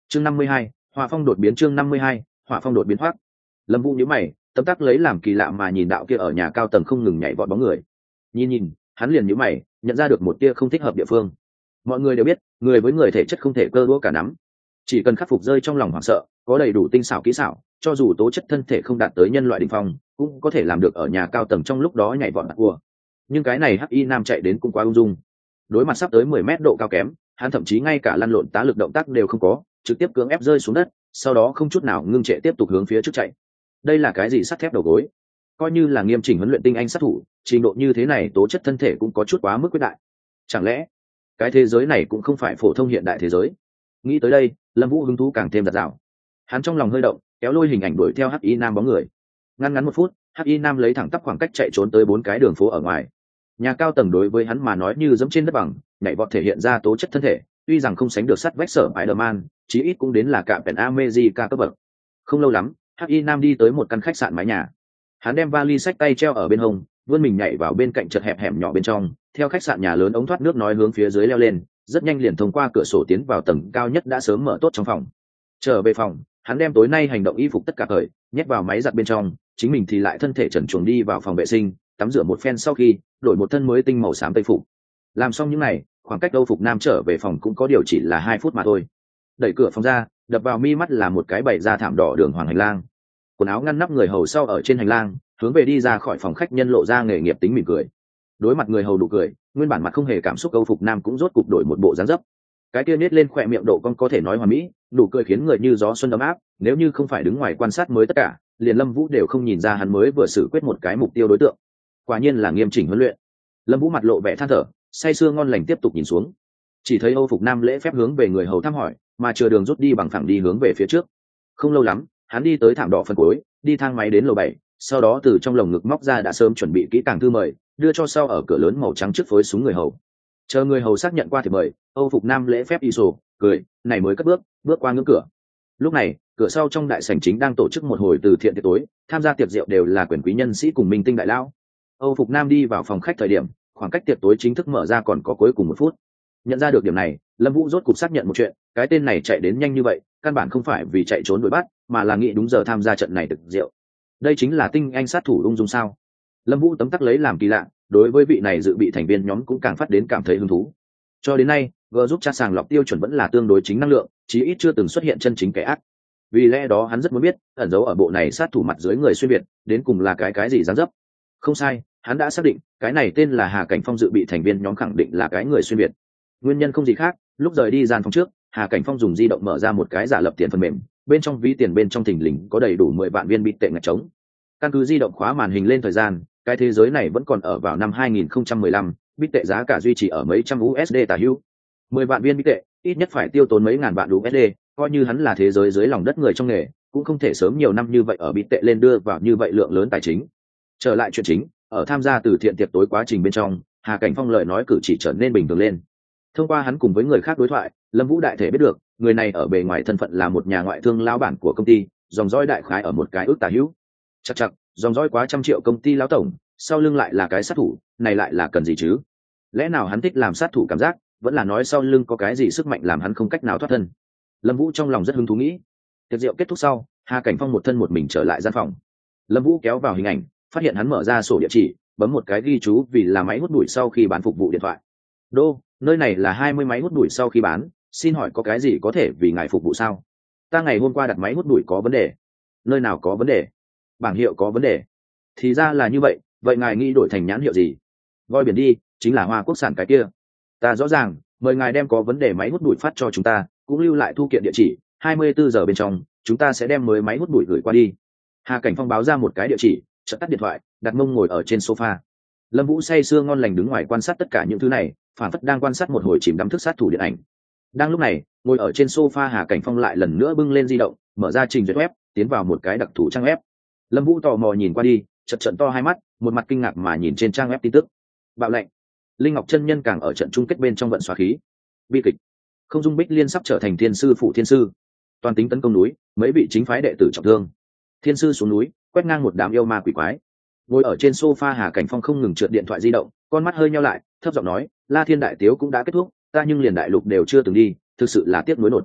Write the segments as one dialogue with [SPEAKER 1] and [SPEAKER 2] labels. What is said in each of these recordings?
[SPEAKER 1] chương 52, hỏa phong đột biến. chương 52, hỏa phong đột biến hoác. Lâm Vũ nhíu mày, tấm tắc lấy làm kỳ lạ mà nhìn đạo kia ở nhà cao tầng không ngừng nhảy vọt bóng người. Nhìn, hắn liền nhíu mày, nhận ra được một tia không thích hợp địa phương. Mọi người đều biết, người với người thể chất không thể cơ đũa cả nắm, chỉ cần khắc phục rơi trong lòng hoảng sợ, có đầy đủ tinh xảo kỹ xảo, cho dù tố chất thân thể không đạt tới nhân loại đỉnh phong, cũng có thể làm được ở nhà cao tầng trong lúc đó nhảy vọt đặt cua. Nhưng cái này Hắc Y Nam chạy đến cũng quá ung dung. Đối mặt sắp tới 10 mét độ cao kém, hắn thậm chí ngay cả lăn lộn tá lực động tác đều không có, trực tiếp cưỡng ép rơi xuống đất, sau đó không chút nào ngưng trệ tiếp tục hướng phía trước chạy. Đây là cái gì sắt thép đầu gối? Coi như là nghiêm chỉnh huấn luyện tinh anh sát thủ, trình độ như thế này tố chất thân thể cũng có chút quá mức quyết đại. Chẳng lẽ cái thế giới này cũng không phải phổ thông hiện đại thế giới? Nghĩ tới đây, Lâm Vũ hứng thú càng thêm dạt dào. Hắn trong lòng hơi động, kéo lôi hình ảnh đuổi theo Hắc Y Nam bóng người. Ngắn 1 phút, Hắc Y Nam lấy thẳng tắp khoảng cách chạy trốn tới 4 cái đường phố ở ngoài. Nhà cao tầng đối với hắn mà nói như dẫm trên đất bằng, nhảy vọt thể hiện ra tố chất thân thể, tuy rằng không sánh được sắt vách Sở Spider-Man, chí ít cũng đến là cả Captain America cấp bậc. Không lâu lắm, Hắc Y Nam đi tới một căn khách sạn mái nhà. Hắn đem vali xách tay treo ở bên hông, vươn mình nhảy vào bên cạnh chật hẹp hẻm nhỏ bên trong, theo khách sạn nhà lớn ống thoát nước nói hướng phía dưới leo lên, rất nhanh liền thông qua cửa sổ tiến vào tầng cao nhất đã sớm mở tốt trong phòng. Trở về phòng, hắn đem tối nay hành động y phục tất cả cởi, nhét vào máy giặt bên trong, chính mình thì lại thân thể trần truồng đi vào phòng vệ sinh, tắm rửa một phen sau khi, đổi một thân mới tinh màu xám tây phục. Làm xong những này, khoảng cách Âu Phục Nam trở về phòng cũng có điều chỉ là 2 phút mà thôi. Đẩy cửa phòng ra, đập vào mi mắt là một cái bày da thảm đỏ đường hoàng hành lang. Quần áo ngăn nắp người hầu sau ở trên hành lang, hướng về đi ra khỏi phòng khách nhân lộ ra nghề nghiệp tính mỉm cười. Đối mặt người hầu nụ cười, nguyên bản mặt không hề cảm xúc Âu Phục Nam cũng rốt cục đổi một bộ dáng dấp. Cái kia nết lên khỏe miệng độ cong có thể nói hoàn mỹ, nụ cười khiến người như gió xuân ấm áp, nếu như không phải đứng ngoài quan sát mới tất cả, liền Lâm Vũ đều không nhìn ra hắn mới vừa xử quyết một cái mục tiêu đối tượng. Quả nhiên là nghiêm chỉnh huấn luyện. Lâm Vũ mặt lộ vẻ than thở, say sưa ngon lành tiếp tục nhìn xuống. Chỉ thấy Âu Phục Nam lễ phép hướng về người hầu thăm hỏi, mà chưa đường rút đi bằng phẳng đi hướng về phía trước. Không lâu lắm, hắn đi tới thảm đỏ phần cuối, đi thang máy đến lầu 7, sau đó từ trong lồng ngực móc ra đã sớm chuẩn bị kỹ càng thư mời, đưa cho sau ở cửa lớn màu trắng trước phối súng người hầu. Chờ người hầu xác nhận qua thì mời, Âu Phục Nam lễ phép y sổ, cười, này mới cất bước qua ngưỡng cửa. Lúc này, cửa sau trong đại sảnh chính đang tổ chức một hồi từ thiện tiệc tối, tham gia tiệc rượu đều là quyền quý nhân sĩ cùng minh tinh đại lão. Âu Phục Nam đi vào phòng khách thời điểm, khoảng cách tiệc tối chính thức mở ra còn có cuối cùng 1 phút. Nhận ra được điểm này, Lâm Vũ rốt cục xác nhận một chuyện, cái tên này chạy đến nhanh như vậy, căn bản không phải vì chạy trốn đuổi bắt, mà là nghĩ đúng giờ tham gia trận này tiệc rượu. Đây chính là tinh anh sát thủ ung dung sao? Lâm Vũ tấm tắc lấy làm kỳ lạ, đối với vị này dự bị thành viên nhóm cũng càng phát đến cảm thấy hứng thú. Cho đến nay, G giúp tra sàng lọc tiêu chuẩn vẫn là tương đối chính năng lượng, chí ít chưa từng xuất hiện chân chính kẻ ác. Vì lẽ đó hắn rất muốn biết, ẩn dấu ở bộ này sát thủ mặt dưới người xuyên việt, đến cùng là cái gì dáng dấp. Không sai, hắn đã xác định, cái này tên là Hà Cảnh Phong dự bị thành viên nhóm khẳng định là cái người xuyên việt. Nguyên nhân không gì khác, lúc rời đi gian phòng trước, Hà Cảnh Phong dùng di động mở ra một cái giả lập tiền phần mềm, bên trong ví tiền bên trong thình lình có đầy đủ 10 vạn viên bit tệ ngạch trống. Căn cứ di động khóa màn hình lên thời gian, cái thế giới này vẫn còn ở vào năm 2015, bit tệ giá cả duy trì ở mấy trăm USD tả hữu. 10 vạn viên bit tệ, ít nhất phải tiêu tốn mấy ngàn vạn USD, coi như hắn là thế giới dưới lòng đất người trong nghề, cũng không thể sớm nhiều năm như vậy ở bit tệ lên đưa vào như vậy lượng lớn tài chính. Trở lại chuyện chính, ở tham gia từ thiện tiệc tối quá trình bên trong, Hà Cảnh Phong lời nói cử chỉ trở nên bình thường lên. Thông qua hắn cùng với người khác đối thoại, Lâm Vũ đại thể biết được, người này ở bề ngoài thân phận là một nhà ngoại thương lão bản của công ty, dòng dõi đại khái ở một cái ước tả hữu. Chắc, dòng dõi quá 100 triệu công ty lão tổng, sau lưng lại là cái sát thủ, này lại là cần gì chứ? Lẽ nào hắn thích làm sát thủ cảm giác, vẫn là nói sau lưng có cái gì sức mạnh làm hắn không cách nào thoát thân? Lâm Vũ trong lòng rất hứng thú nghĩ. Tiệc rượu kết thúc sau, Hà Cảnh Phong một thân một mình trở lại gian phòng. Lâm Vũ kéo vào hình ảnh, phát hiện hắn mở ra sổ địa chỉ, bấm một cái ghi chú vì là máy hút bụi sau khi bán phục vụ điện thoại. Đô, nơi này là 20 máy hút bụi sau khi bán, xin hỏi có cái gì có thể vì ngài phục vụ sao? Ta ngày hôm qua đặt máy hút bụi có vấn đề. Nơi nào có vấn đề? Bảng hiệu có vấn đề. Thì ra là như vậy, vậy ngài nghĩ đổi thành nhãn hiệu gì? Voi biển đi, chính là Hoa Quốc sản cái kia. Ta rõ ràng, mời ngài đem có vấn đề máy hút bụi phát cho chúng ta, cũng lưu lại thu kiện địa chỉ, 24 giờ bên trong, chúng ta sẽ đem mới máy hút bụi gửi qua đi. Hà Cảnh Phong báo ra một cái địa chỉ, chợt tắt điện thoại, đặt mông ngồi ở trên sofa. Lâm Vũ say sưa ngon lành đứng ngoài quan sát tất cả những thứ này, phản phất đang quan sát một hồi chìm đắm thức sát thủ điện ảnh. Đang lúc này, ngồi ở trên sofa Hà Cảnh Phong lại lần nữa bưng lên di động, mở ra trình duyệt web, tiến vào một cái đặc thù trang web. Lâm Vũ tò mò nhìn qua đi, chợt trợn to hai mắt, một mặt kinh ngạc mà nhìn trên trang web tin tức. Bạo lệnh, Linh Ngọc chân nhân càng ở trận chung kết bên trong vận xóa khí. Bi kịch, Không Dung Bích Liên sắp trở thành thiên sư phụ thiên sư. Toàn tính tấn công núi, mấy vị chính phái đệ tử trọng thương. Thiên sư xuống núi, quét ngang một đám yêu ma quỷ quái. Ngồi ở trên sofa Hà Cảnh Phong không ngừng trượt điện thoại di động, con mắt hơi nheo lại, thấp giọng nói, La Thiên đại tiếu cũng đã kết thúc, ta nhưng liền đại lục đều chưa từng đi, thực sự là tiếc nuối nột.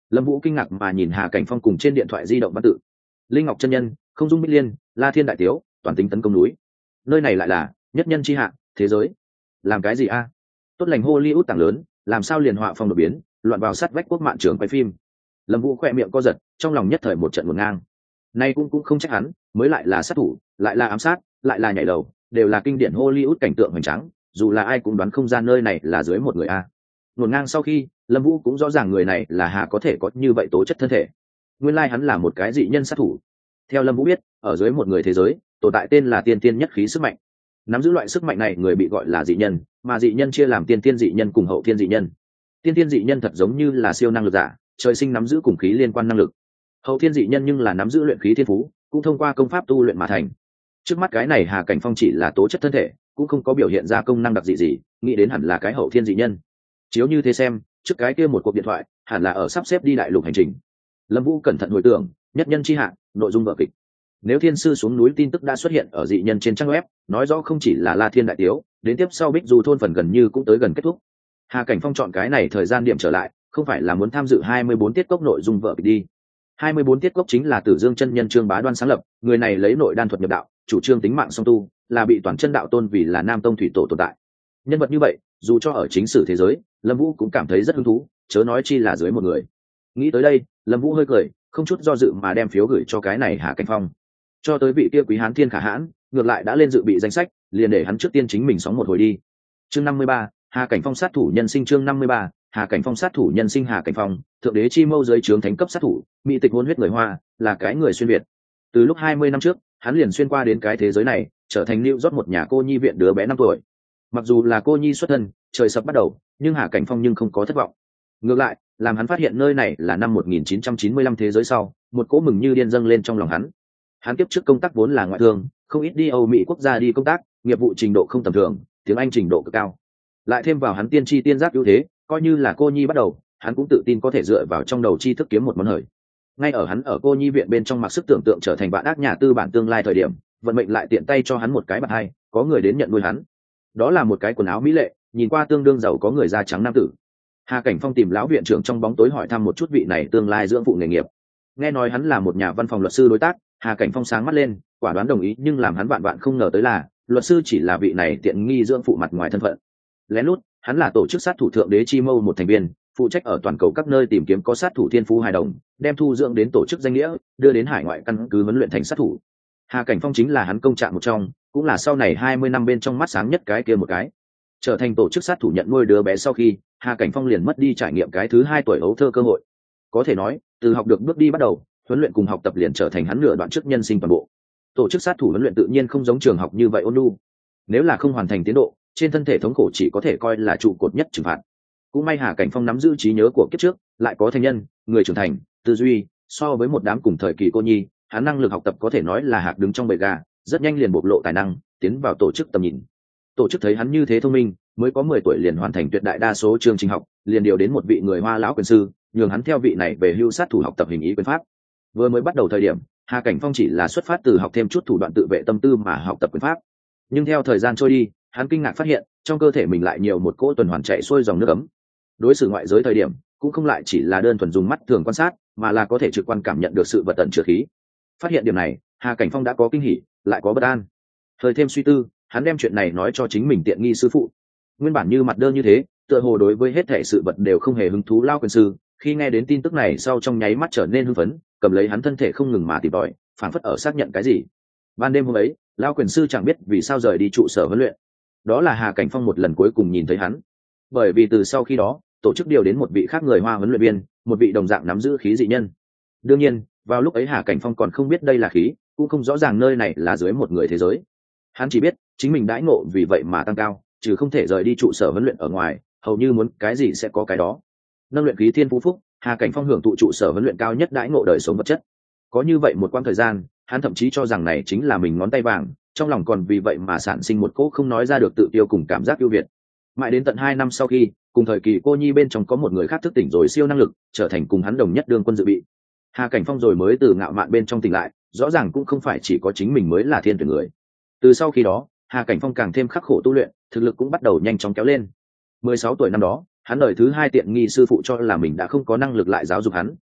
[SPEAKER 1] Lâm Vũ kinh ngạc mà nhìn Hà Cảnh Phong cùng trên điện thoại di động văn tự. Linh Ngọc chân nhân, Không Dung Bích Liên, La Thiên đại tiếu, toàn tính tấn công núi. Nơi này lại là nhất nhân chi hạ, thế giới. Làm cái gì a? Tốt lành Hollywood tảng lớn, làm sao liền họa phong đột biến, loạn vào sát vách quốc mạng trưởng quay phim. Lâm Vũ khẽ miệng co giật, trong lòng nhất thời một trận hỗn ngang. Nay cũng không trách hắn, mới lại là sát thủ, lại là ám sát, lại là nhảy lầu, đều là kinh điển Hollywood cảnh tượng hoành tráng, dù là ai cũng đoán không ra nơi này là dưới một người a. Hỗn ngang sau khi, Lâm Vũ cũng rõ ràng người này là Hà có thể có như vậy tố chất thân thể. Nguyên lai hắn là một cái dị nhân sát thủ. Theo Lâm Vũ biết, ở dưới một người thế giới, tồn tại tên là tiên tiên nhất khí sức mạnh. Nắm giữ loại sức mạnh này người bị gọi là dị nhân, mà dị nhân chia làm tiên tiên dị nhân cùng hậu thiên dị nhân. Tiên tiên dị nhân thật giống như là siêu năng lực giả, trời sinh nắm giữ cùng khí liên quan năng lực. Hậu thiên dị nhân nhưng là nắm giữ luyện khí thiên phú, cũng thông qua công pháp tu luyện mà thành. Trước mắt cái này Hà Cảnh Phong chỉ là tố chất thân thể, cũng không có biểu hiện ra công năng đặc dị gì, nghĩ đến hẳn là cái hậu thiên dị nhân. Chiếu như thế xem, trước cái kia một cuộc điện thoại, hẳn là ở sắp xếp đi đại lục hành trình. Lâm Vũ cẩn thận hồi tưởng, nhất nhân chi hạ, nội dung vở kịch. Nếu thiên sư xuống núi tin tức đã xuất hiện ở dị nhân trên trang web, nói rõ không chỉ là La Thiên đại tiếu, đến tiếp sau Bích Du thôn phần gần như cũng tới gần kết thúc. Hà Cảnh Phong chọn cái này thời gian điểm trở lại, không phải là muốn tham dự 24 tiết cốc nội dung vở kịch đi. 24 tiết cốc chính là Tử Dương chân nhân Trương Bá Đoan sáng lập, người này lấy nội đan thuật nhập đạo, chủ trương tính mạng song tu, là bị toàn chân đạo tôn vì là Nam Tông thủy tổ tồn tại. Nhân vật như vậy, dù cho ở chính sử thế giới, Lâm Vũ cũng cảm thấy rất hứng thú, chớ nói chi là dưới một người. Nghĩ tới đây, Lâm Vũ hơi cười, không chút do dự mà đem phiếu gửi cho cái này Hà Cảnh Phong. Cho tới vị kia Quý Hán Thiên Khả Hãn, ngược lại đã lên dự bị danh sách, liền để hắn trước tiên chính mình sóng một hồi đi. Chương 53, Hà Cảnh Phong sát thủ nhân sinh. Chương 53, Hà Cảnh Phong sát thủ nhân sinh. Hà Cảnh Phong, thượng đế chi mâu dưới trướng thánh cấp sát thủ, mỹ tịch hôn huyết người Hoa, là cái người xuyên việt. Từ lúc 20 năm trước, hắn liền xuyên qua đến cái thế giới này, trở thành New York một nhà cô nhi viện đứa bé 5 tuổi. Mặc dù là cô nhi xuất thân, trời sập bắt đầu, nhưng Hà Cảnh Phong nhưng không có thất vọng. Ngược lại, làm hắn phát hiện nơi này là năm 1995 thế giới sau, một cỗ mừng như điên dâng lên trong lòng hắn. Hắn kiếp trước công tác vốn là ngoại thương, không ít đi Âu Mỹ quốc gia đi công tác, nghiệp vụ trình độ không tầm thường, tiếng Anh trình độ cực cao. Lại thêm vào hắn tiên tri tiên giác ưu thế, coi như là cô nhi bắt đầu, hắn cũng tự tin có thể dựa vào trong đầu tri thức kiếm một món hời. Ngay ở hắn ở cô nhi viện bên trong mặc sức tưởng tượng trở thành vạn ác nhà tư bản tương lai thời điểm, vận mệnh lại tiện tay cho hắn một cái bạt hai, có người đến nhận nuôi hắn. Đó là một cái quần áo mỹ lệ, nhìn qua tương đương giàu có người da trắng nam tử. Hà Cảnh Phong tìm lão viện trưởng trong bóng tối hỏi thăm một chút vị này tương lai dưỡng phụ nghề nghiệp. Nghe nói hắn là một nhà văn phòng luật sư đối tác, Hà Cảnh Phong sáng mắt lên, quả đoán đồng ý, nhưng làm hắn vạn vạn không ngờ tới là, luật sư chỉ là vị này tiện nghi dưỡng phụ mặt ngoài thân phận. Lén lút, hắn là tổ chức sát thủ thượng đế chi mâu một thành viên, phụ trách ở toàn cầu các nơi tìm kiếm có sát thủ thiên phú hài đồng, đem thu dưỡng đến tổ chức danh nghĩa, đưa đến hải ngoại căn cứ huấn luyện thành sát thủ. Hà Cảnh Phong chính là hắn công trạng một trong, cũng là sau này 20 năm bên trong mắt sáng nhất cái kia một cái. Trở thành tổ chức sát thủ nhận nuôi đứa bé sau khi, Hà Cảnh Phong liền mất đi trải nghiệm cái thứ 2 tuổi ấu thơ cơ hội. Có thể nói, từ học được bước đi bắt đầu, huấn luyện cùng học tập liền trở thành hắn nửa đoạn trước nhân sinh toàn bộ. Tổ chức sát thủ huấn luyện tự nhiên không giống trường học như vậy ôn nhu. Nếu là không hoàn thành tiến độ, trên thân thể thống khổ chỉ có thể coi là trụ cột nhất trừng phạt. Cũng may Hà Cảnh Phong nắm giữ trí nhớ của kiếp trước, lại có thành nhân, người trưởng thành, tư duy, so với một đám cùng thời kỳ cô nhi, hắn năng lực học tập có thể nói là hạc đứng trong bầy gà, rất nhanh liền bộc lộ tài năng, tiến vào tổ chức tầm nhìn. Tổ chức thấy hắn như thế thông minh, mới có 10 tuổi liền hoàn thành tuyệt đại đa số chương trình học, liền điều đến một vị người Hoa lão quyền sư, nhường hắn theo vị này về hưu sát thủ học tập hình ý quyền pháp. Vừa mới bắt đầu thời điểm, Hà Cảnh Phong chỉ là xuất phát từ học thêm chút thủ đoạn tự vệ tâm tư mà học tập quyền pháp. Nhưng theo thời gian trôi đi, hắn kinh ngạc phát hiện, trong cơ thể mình lại nhiều một cỗ tuần hoàn chạy xuôi dòng nước ấm. Đối xử ngoại giới thời điểm, cũng không lại chỉ là đơn thuần dùng mắt thường quan sát, mà là có thể trực quan cảm nhận được sự vật tận chứa khí. Phát hiện điểm này, Hà Cảnh Phong đã có kinh hỉ, lại có bất an. Thời thêm suy tư, hắn đem chuyện này nói cho chính mình tiện nghi sư phụ. Nguyên bản như mặt đơn như thế, tựa hồ đối với hết thảy sự vật đều không hề hứng thú lao quyền sư, khi nghe đến tin tức này sau trong nháy mắt trở nên hưng phấn, cầm lấy hắn thân thể không ngừng mà tìm tòi, phản phất ở xác nhận cái gì. Ban đêm hôm ấy, lao quyền sư chẳng biết vì sao rời đi trụ sở huấn luyện. Đó là Hà Cảnh Phong một lần cuối cùng nhìn thấy hắn. Bởi vì từ sau khi đó, tổ chức điều đến một vị khác người Hoa huấn luyện viên, một vị đồng dạng nắm giữ khí dị nhân. Đương nhiên, vào lúc ấy Hà Cảnh Phong còn không biết đây là khí, cũng không rõ ràng nơi này là dưới một người thế giới. Hắn chỉ biết, chính mình đãi ngộ vì vậy mà tăng cao, chứ không thể rời đi trụ sở huấn luyện ở ngoài, hầu như muốn cái gì sẽ có cái đó. Nâng luyện khí thiên phú phúc, Hà Cảnh Phong hưởng thụ trụ sở huấn luyện cao nhất đãi ngộ đời sống vật chất. Có như vậy một quãng thời gian, hắn thậm chí cho rằng này chính là mình ngón tay vàng, trong lòng còn vì vậy mà sản sinh một cỗ không nói ra được tự tiêu cùng cảm giác ưu việt. Mãi đến tận 2 năm sau khi, cùng thời kỳ cô nhi bên trong có một người khác thức tỉnh rồi siêu năng lực, trở thành cùng hắn đồng nhất đương quân dự bị. Hà Cảnh Phong rồi mới từ ngạo mạn bên trong tỉnh lại, rõ ràng cũng không phải chỉ có chính mình mới là thiên tuyển người. Từ sau khi đó, Hà Cảnh Phong càng thêm khắc khổ tu luyện, thực lực cũng bắt đầu nhanh chóng kéo lên. 16 tuổi năm đó, hắn đời thứ 2 tiện nghi sư phụ cho là mình đã không có năng lực lại giáo dục hắn,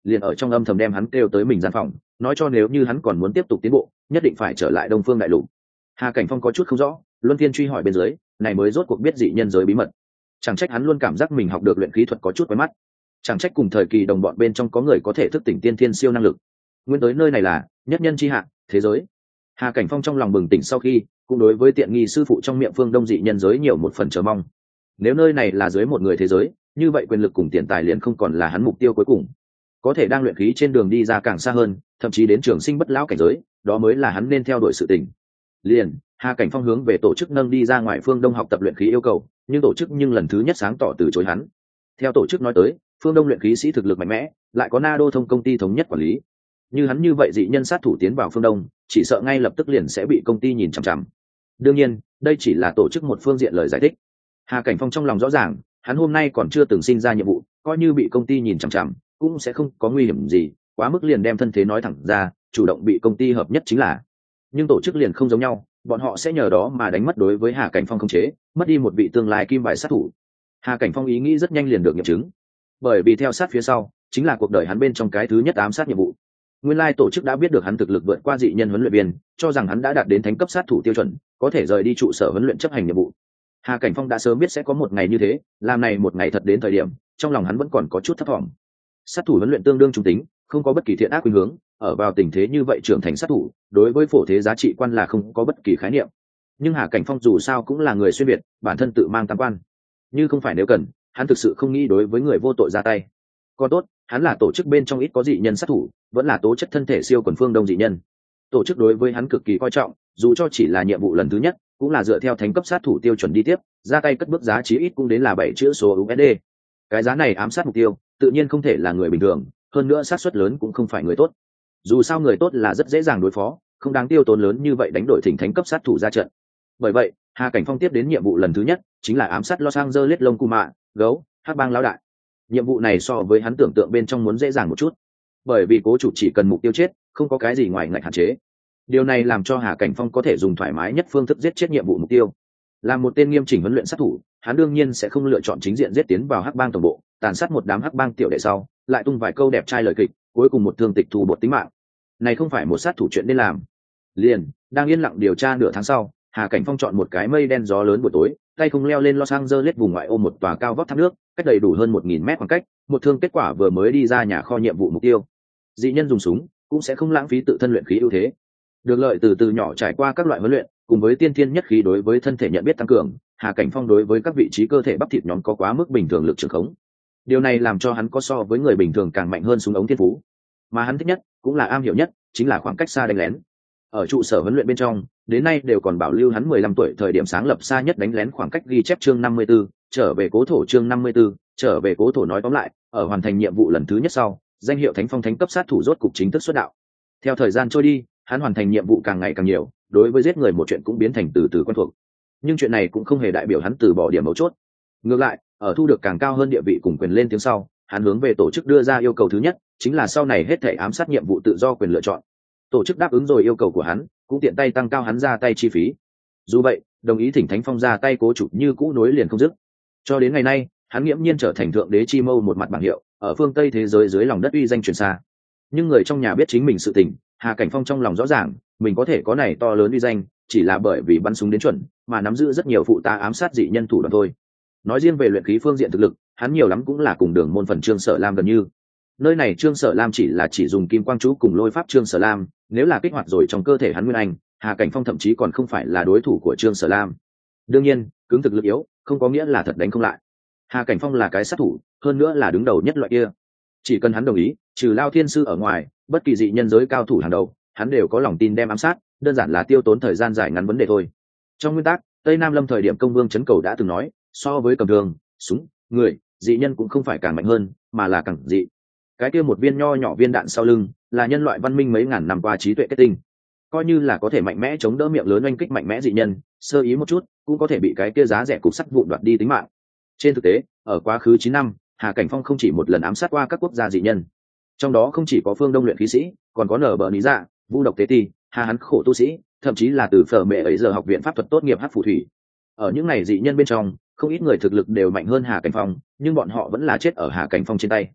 [SPEAKER 1] liền ở trong âm thầm đem hắn kêu tới mình gian phòng, nói cho nếu như hắn còn muốn tiếp tục tiến bộ nhất định phải trở lại Đông Phương đại lục. Hà Cảnh Phong có chút không rõ, luân phiên truy hỏi bên dưới này mới rốt cuộc biết dị nhân giới bí mật. Chẳng trách hắn luôn cảm giác mình học được luyện khí thuật có chút quen mắt, chẳng trách cùng thời kỳ đồng bọn bên trong có người có thể thức tỉnh tiên thiên siêu năng lực. Nguyên tới nơi này là nhất nhân chi hạ thế giới. Hà Cảnh Phong trong lòng bừng tỉnh sau khi cũng đối với tiện nghi sư phụ trong miệng phương Đông dị nhân giới nhiều một phần chờ mong. Nếu nơi này là dưới một người thế giới, như vậy quyền lực cùng tiền tài liền không còn là hắn mục tiêu cuối cùng, có thể đang luyện khí trên đường đi ra càng xa hơn, thậm chí đến trường sinh bất lão cảnh giới, đó mới là hắn nên theo đuổi sự tình. Liền Hà Cảnh Phong hướng về tổ chức nâng đi ra ngoài phương Đông học tập luyện khí yêu cầu, nhưng tổ chức lần thứ nhất sáng tỏ từ chối hắn. Theo tổ chức nói tới, phương Đông luyện khí sĩ thực lực mạnh mẽ, lại có Na Đô thông công ty thống nhất quản lý. Như hắn như vậy dị nhân sát thủ tiến vào phương Đông, chỉ sợ ngay lập tức liền sẽ bị công ty nhìn chằm chằm. Đương nhiên, đây chỉ là tổ chức một phương diện lời giải thích. Hà Cảnh Phong trong lòng rõ ràng, hắn hôm nay còn chưa từng sinh ra nhiệm vụ, coi như bị công ty nhìn chằm chằm, cũng sẽ không có nguy hiểm gì, quá mức liền đem thân thế nói thẳng ra, chủ động bị công ty hợp nhất chính là. Nhưng tổ chức liền không giống nhau, bọn họ sẽ nhờ đó mà đánh mất đối với Hà Cảnh Phong khống chế, mất đi một vị tương lai kim bài sát thủ. Hà Cảnh Phong ý nghĩ rất nhanh liền được nghiệm chứng, bởi vì theo sát phía sau chính là cuộc đời hắn bên trong cái thứ nhất ám sát nhiệm vụ. Nguyên lai tổ chức đã biết được hắn thực lực vượt qua dị nhân huấn luyện viên, cho rằng hắn đã đạt đến thánh cấp sát thủ tiêu chuẩn, có thể rời đi trụ sở huấn luyện chấp hành nhiệm vụ. Hà Cảnh Phong đã sớm biết sẽ có một ngày như thế, làm này một ngày thật đến thời điểm, trong lòng hắn vẫn còn có chút thấp thỏm. Sát thủ huấn luyện tương đương trung tính, không có bất kỳ thiện ác khuynh hướng, ở vào tình thế như vậy trưởng thành sát thủ, đối với phổ thế giá trị quan là không có bất kỳ khái niệm. Nhưng Hà Cảnh Phong dù sao cũng là người xuyên việt, bản thân tự mang tam quan, như không phải nếu cần, hắn thực sự không nghĩ đối với người vô tội ra tay. Còn tốt, hắn là tổ chức bên trong ít có dị nhân sát thủ, vẫn là tố chất thân thể siêu quần phương Đông dị nhân. Tổ chức đối với hắn cực kỳ coi trọng, dù cho chỉ là nhiệm vụ lần thứ nhất, cũng là dựa theo thánh cấp sát thủ tiêu chuẩn đi tiếp, ra tay cất bước giá chí ít cũng đến là 7 chữ số USD. Cái giá này ám sát mục tiêu, tự nhiên không thể là người bình thường, hơn nữa xác suất lớn cũng không phải người tốt. Dù sao người tốt là rất dễ dàng đối phó, không đáng tiêu tốn lớn như vậy đánh đổi thỉnh thánh cấp sát thủ ra trận. Bởi vậy, Hà Cảnh Phong tiếp đến nhiệm vụ lần thứ nhất, chính là ám sát Los Angeles Long Kuma, gấu, hắc bang lão đại. Nhiệm vụ này so với hắn tưởng tượng bên trong muốn dễ dàng một chút, bởi vì cố chủ chỉ cần mục tiêu chết, không có cái gì ngoài ngạch hạn chế. Điều này làm cho Hà Cảnh Phong có thể dùng thoải mái nhất phương thức giết chết nhiệm vụ mục tiêu. Là một tên nghiêm chỉnh huấn luyện sát thủ, hắn đương nhiên sẽ không lựa chọn chính diện giết tiến vào hắc bang tổng bộ, tàn sát một đám hắc bang tiểu đệ sau, lại tung vài câu đẹp trai lời kịch, cuối cùng một thương tịch thu bột tính mạng. Này không phải một sát thủ chuyện nên làm. Liền, đang yên lặng điều tra nửa tháng sau, Hà Cảnh Phong chọn một cái mây đen gió lớn buổi tối, tay không leo lên Los Angeles vùng ngoại ô một tòa cao vóc tháp nước, cách đầy đủ hơn 1000 mét khoảng cách, một thương kết quả vừa mới đi ra nhà kho nhiệm vụ mục tiêu. Dị nhân dùng súng, cũng sẽ không lãng phí tự thân luyện khí ưu thế. Được lợi từ nhỏ trải qua các loại huấn luyện, cùng với tiên thiên nhất khí đối với thân thể nhận biết tăng cường, Hà Cảnh Phong đối với các vị trí cơ thể bắp thịt nhóm có quá mức bình thường lực trường khống. Điều này làm cho hắn có so với người bình thường càng mạnh hơn súng ống thiên phú. Mà hắn thích nhất, cũng là am hiểu nhất, chính là khoảng cách xa đánh lén. Ở trụ sở huấn luyện bên trong, đến nay đều còn bảo lưu hắn 15 tuổi thời điểm sáng lập xa nhất đánh lén khoảng cách ghi chép chương 54, trở về cố thổ chương 54, trở về cố thổ nói tóm lại, ở hoàn thành nhiệm vụ lần thứ nhất sau, danh hiệu Thánh Phong Thánh cấp sát thủ rốt cục chính thức xuất đạo. Theo thời gian trôi đi, hắn hoàn thành nhiệm vụ càng ngày càng nhiều, đối với giết người một chuyện cũng biến thành từ từ quen thuộc. Nhưng chuyện này cũng không hề đại biểu hắn từ bỏ điểm mấu chốt. Ngược lại, ở thu được càng cao hơn địa vị cùng quyền lên tiếng sau, hắn hướng về tổ chức đưa ra yêu cầu thứ nhất, chính là sau này hết thảy ám sát nhiệm vụ tự do quyền lựa chọn. Tổ chức đáp ứng rồi yêu cầu của hắn, cũng tiện tay tăng cao hắn ra tay chi phí. Dù vậy, đồng ý thỉnh Thánh Phong ra tay cố chủ như cũ nối liền không dứt. Cho đến ngày nay, hắn nghiễm nhiên trở thành thượng đế chi mâu một mặt bảng hiệu, ở phương Tây thế giới dưới lòng đất uy danh truyền xa. Nhưng người trong nhà biết chính mình sự tình, Hà Cảnh Phong trong lòng rõ ràng, mình có thể có này to lớn uy danh, chỉ là bởi vì bắn súng đến chuẩn, mà nắm giữ rất nhiều phụ tá ám sát dị nhân thủ đoạn thôi. Nói riêng về luyện khí phương diện thực lực, hắn nhiều lắm cũng là cùng Đường môn phần Trương Sở Lam gần như. Nơi này Trương Sở Lam chỉ dùng kim quang chú cùng lôi pháp Trương Sở Lam, nếu là kích hoạt rồi trong cơ thể hắn nguyên anh, Hà Cảnh Phong thậm chí còn không phải là đối thủ của Trương Sở Lam. Đương nhiên, cứng thực lực yếu, không có nghĩa là thật đánh không lại. Hà Cảnh Phong là cái sát thủ, hơn nữa là đứng đầu nhất loại kia. Chỉ cần hắn đồng ý, trừ Lao Thiên sư ở ngoài, bất kỳ dị nhân giới cao thủ hàng đầu, hắn đều có lòng tin đem ám sát, đơn giản là tiêu tốn thời gian dài ngắn vấn đề thôi. Trong nguyên tắc, Tây Nam Lâm thời điểm Công Vương Trấn Cầu đã từng nói, so với cầm thương, súng, người, dị nhân cũng không phải càng mạnh hơn, mà là càng dị. Cái kia một viên nho nhỏ viên đạn sau lưng, là nhân loại văn minh mấy ngàn năm qua trí tuệ kết tinh. Coi như là có thể mạnh mẽ chống đỡ miệng lớn oanh kích mạnh mẽ dị nhân, sơ ý một chút, cũng có thể bị cái kia giá rẻ cục sắt vụn đoạt đi tính mạng. Trên thực tế, ở quá khứ 9 năm, Hà Cảnh Phong không chỉ một lần ám sát qua các quốc gia dị nhân. Trong đó không chỉ có phương Đông luyện khí sĩ, còn có nở bờ lý dạ, vu độc tế ti, hà hắn khổ tu sĩ, thậm chí là từ phở mẹ ấy giờ học viện pháp thuật tốt nghiệp hắc phù thủy. Ở những này dị nhân bên trong, không ít người thực lực đều mạnh hơn Hà Cảnh Phong, nhưng bọn họ vẫn là chết ở Hà Cảnh Phong trên tay.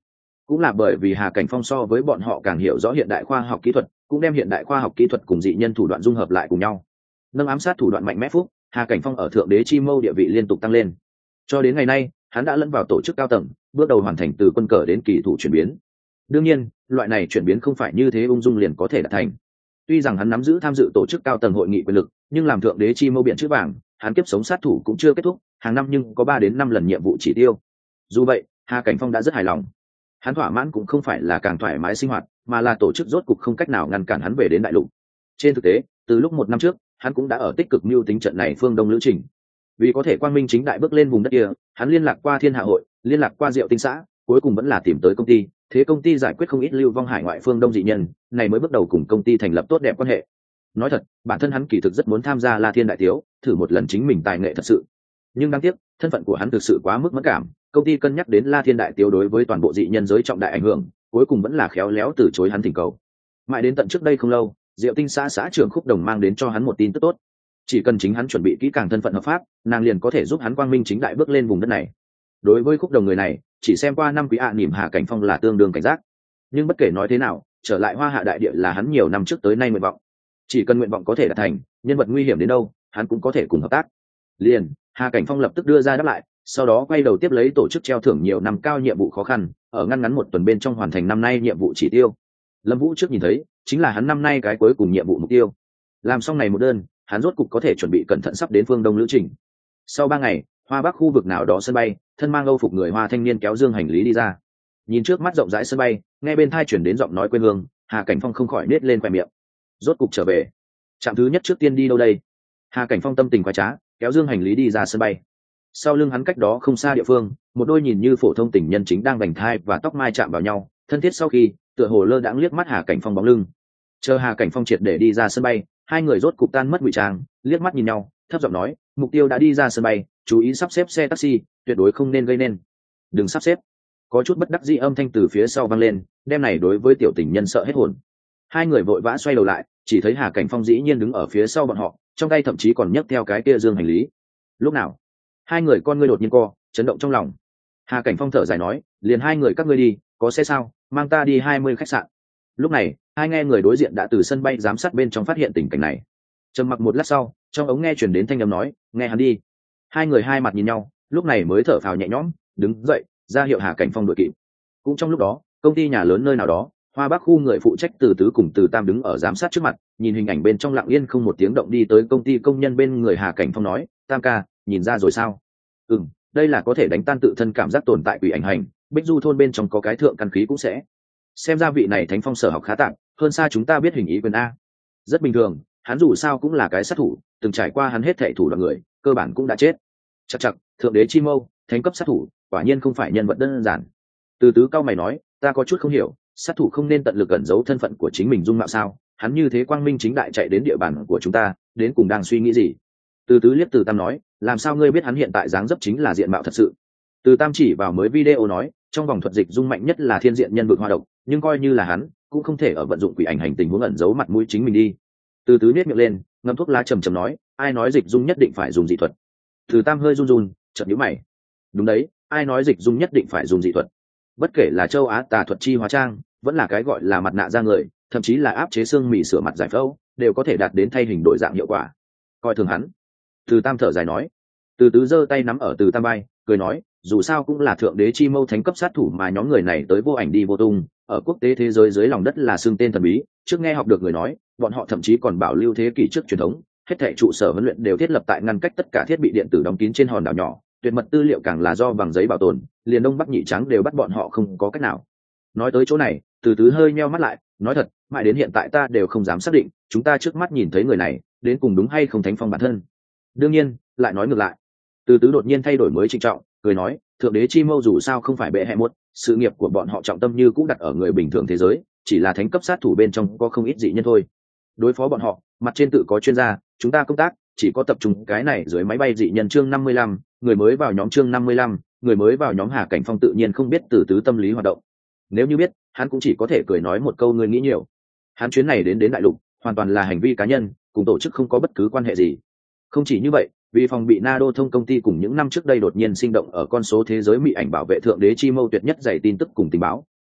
[SPEAKER 1] cũng là bởi vì Hà Cảnh Phong so với bọn họ càng hiểu rõ hiện đại khoa học kỹ thuật, cũng đem hiện đại khoa học kỹ thuật cùng dị nhân thủ đoạn dung hợp lại cùng nhau. Nâng ám sát thủ đoạn mạnh mẽ phúc, Hà Cảnh Phong ở thượng đế chi mâu địa vị liên tục tăng lên. Cho đến ngày nay, hắn đã lẫn vào tổ chức cao tầng, bước đầu hoàn thành từ quân cờ đến kỳ thủ chuyển biến. Đương nhiên, loại này chuyển biến không phải như thế ung dung liền có thể đạt thành. Tuy rằng hắn nắm giữ tham dự tổ chức cao tầng hội nghị quyền lực, nhưng làm thượng đế chi mâu biển chữ vàng, hắn kiếp sống sát thủ cũng chưa kết thúc, hàng năm nhưng có 3 đến 5 lần nhiệm vụ chỉ tiêu. Dù vậy, Hà Cảnh Phong đã rất hài lòng. Hắn thỏa mãn cũng không phải là càng thoải mái sinh hoạt, mà là tổ chức rốt cục không cách nào ngăn cản hắn về đến đại lục. Trên thực tế, từ lúc 1 năm trước, hắn cũng đã ở tích cực mưu tính trận này phương đông lữ trình. Vì có thể quang minh chính đại bước lên vùng đất kia, hắn liên lạc qua Thiên Hạ hội, liên lạc qua Diệu Tinh xã, cuối cùng vẫn là tìm tới công ty. Thế công ty giải quyết không ít lưu vong hải ngoại phương đông dị nhân, này mới bước đầu cùng công ty thành lập tốt đẹp quan hệ. Nói thật, bản thân hắn kỳ thực rất muốn tham gia La Thiên đại tiếu, thử một lần chính mình tài nghệ thật sự. Nhưng đáng tiếc, thân phận của hắn thực sự quá mức mẫn cảm, công ty cân nhắc đến La Thiên đại tiếu đối với toàn bộ dị nhân giới trọng đại ảnh hưởng, cuối cùng vẫn là khéo léo từ chối hắn thỉnh cầu. Mãi đến tận trước đây không lâu, Diệu Tinh xã xã trưởng Khúc Đồng mang đến cho hắn một tin tức tốt. Chỉ cần chính hắn chuẩn bị kỹ càng thân phận hợp pháp, nàng liền có thể giúp hắn quang minh chính đại bước lên vùng đất này. Đối với Khúc Đồng người này, chỉ xem qua năm quý niệm Hà Cảnh Phong là tương đương cảnh giác. Nhưng bất kể nói thế nào, trở lại Hoa Hạ đại địa là hắn nhiều năm trước tới nay nguyện vọng. Chỉ cần nguyện vọng có thể đạt thành, nhân vật nguy hiểm đến đâu, hắn cũng có thể cùng hợp tác. Liền, Hà Cảnh Phong lập tức đưa ra đáp lại, sau đó quay đầu tiếp lấy tổ chức treo thưởng nhiều năm cao nhiệm vụ khó khăn, ở ngăn ngắn 1 tuần bên trong hoàn thành năm nay nhiệm vụ chỉ tiêu. Lâm Vũ trước nhìn thấy, chính là hắn năm nay cái cuối cùng nhiệm vụ mục tiêu. Làm xong này một đơn, hắn rốt cục có thể chuẩn bị cẩn thận sắp đến phương đông lữ trình. Sau 3 ngày, Hoa Bắc khu vực nào đó sân bay, thân mang âu phục người Hoa thanh niên kéo dương hành lý đi ra. Nhìn trước mắt rộng rãi sân bay, nghe bên tai chuyển đến giọng nói quê hương, Hà Cảnh Phong không khỏi nết lên khóe miệng. Rốt cục trở về. Trạm thứ nhất trước tiên đi đâu đây? Hà Cảnh Phong tâm tình khoái trá, kéo dương hành lý đi ra sân bay. Sau lưng hắn cách đó không xa địa phương, một đôi nhìn như phổ thông tình nhân chính đang vành thai và tóc mai chạm vào nhau, thân thiết sau khi, tựa hồ lơ đãng liếc mắt Hà Cảnh Phong bóng lưng. Chờ Hà Cảnh Phong triệt để đi ra sân bay, hai người rốt cục tan mất ngụy trang, liếc mắt nhìn nhau, thấp giọng nói, mục tiêu đã đi ra sân bay, chú ý sắp xếp xe taxi, tuyệt đối không nên gây nên. Đừng sắp xếp. Có chút bất đắc dĩ âm thanh từ phía sau vang lên, đem này đối với tiểu tình nhân sợ hết hồn. Hai người vội vã xoay đầu lại, chỉ thấy Hà Cảnh Phong dĩ nhiên đứng ở phía sau bọn họ, trong tay thậm chí còn nhấc theo cái kia dương hành lý. Lúc nào? Hai người con ngươi đột nhiên co, chấn động trong lòng. Hà Cảnh Phong thở dài nói, liền hai người các ngươi đi, có xe sao, mang ta đi 20 khách sạn. Lúc này, hai nghe người đối diện đã từ sân bay giám sát bên trong phát hiện tình cảnh này. Trầm mặc một lát sau, trong ống nghe truyền đến thanh âm nói, nghe hắn đi. Hai người hai mặt nhìn nhau, lúc này mới thở phào nhẹ nhõm, đứng dậy, ra hiệu Hà Cảnh Phong đuổi kịp. Cũng trong lúc đó, công ty nhà lớn nơi nào đó, Hoa Bắc khu người phụ trách Từ Tứ cùng Từ Tam đứng ở giám sát trước mặt, nhìn hình ảnh bên trong lặng yên không một tiếng động đi tới công ty công nhân bên người Hà Cảnh Phong nói, Tam ca, nhìn ra rồi sao? Đây là có thể đánh tan tự thân cảm giác tồn tại quỷ ảnh hành, Bích Du thôn bên trong có cái thượng căn khí cũng sẽ. Xem ra vị này Thánh Phong sở học khá tạm, hơn xa chúng ta biết hình ý quyền a. Rất bình thường, hắn dù sao cũng là cái sát thủ, từng trải qua hắn hết thảy thủ đoạn người, cơ bản cũng đã chết. Chậc, thượng đế chi mâu, thánh cấp sát thủ, quả nhiên không phải nhân vật đơn giản. Từ Tứ cao mày nói, ta có chút không hiểu, sát thủ không nên tận lực ẩn giấu thân phận của chính mình dung mạo sao? Hắn như thế quang minh chính đại chạy đến địa bàn của chúng ta, đến cùng đang suy nghĩ gì? Từ Tứ liếc Từ Tam nói, làm sao ngươi biết hắn hiện tại dáng dấp chính là diện mạo thật sự? Từ Tam chỉ vào mới video nói, trong vòng thuật dịch dung mạnh nhất là thiên diện nhân vực hoa độc, nhưng coi như là hắn, cũng không thể ở vận dụng quỷ ảnh hành tình huống ẩn giấu mặt mũi chính mình đi. Từ Tứ nhếch miệng lên, ngậm thuốc lá trầm trầm nói, ai nói dịch dung nhất định phải dùng dị thuật? Từ Tam hơi run run, chợt nhíu mày. Đúng đấy, ai nói dịch dung nhất định phải dùng dị thuật? Bất kể là châu Á tà thuật chi hóa trang, vẫn là cái gọi là mặt nạ da người, thậm chí là áp chế xương mì sửa mặt giải phẫu, đều có thể đạt đến thay hình đổi dạng hiệu quả. Coi thường hắn. Từ Tam thở dài nói. Từ Tứ giơ tay nắm ở Từ Tam vai, cười nói, dù sao cũng là thượng đế chi mâu thánh cấp sát thủ mà nhóm người này tới vô ảnh đi vô tung, ở quốc tế thế giới dưới lòng đất là xưng tên thần bí. Trước nghe học được người nói, bọn họ thậm chí còn bảo lưu thế kỷ trước truyền thống, hết thảy trụ sở huấn luyện đều thiết lập tại ngăn cách tất cả thiết bị điện tử đóng kín trên hòn đảo nhỏ, tuyệt mật tư liệu càng là do bằng giấy bảo tồn, liền Đông Bắc Nhị Trắng đều bắt bọn họ không có cách nào. Nói tới chỗ này, Từ Tứ hơi nheo mắt lại, nói thật, mãi đến hiện tại ta đều không dám xác định, chúng ta trước mắt nhìn thấy người này, đến cùng đúng hay không Thánh Phong bản thân. Đương nhiên, lại nói ngược lại. Từ Tứ đột nhiên thay đổi mới trịnh trọng, cười nói, thượng đế chi mâu dù sao không phải bệ hệ một, sự nghiệp của bọn họ trọng tâm như cũng đặt ở người bình thường thế giới, chỉ là thánh cấp sát thủ bên trong có không ít dị nhân thôi. Đối phó bọn họ, mặt trên tự có chuyên gia, chúng ta công tác chỉ có tập trung cái này dưới máy bay dị nhân chương 55, người mới vào nhóm chương 55, người mới vào nhóm. Hà Cảnh Phong tự nhiên không biết Từ Tứ tâm lý hoạt động. Nếu như biết, hắn cũng chỉ có thể cười nói một câu người nghĩ nhiều. Hắn chuyến này đến đại lục, hoàn toàn là hành vi cá nhân, cùng tổ chức không có bất cứ quan hệ gì. Không chỉ như vậy, vì phòng bị Nado thông công ty cùng những năm trước đây đột nhiên sinh động ở con số thế giới mỹ ảnh bảo vệ thượng đế chi mâu tuyệt nhất dày tin tức cùng tình báo,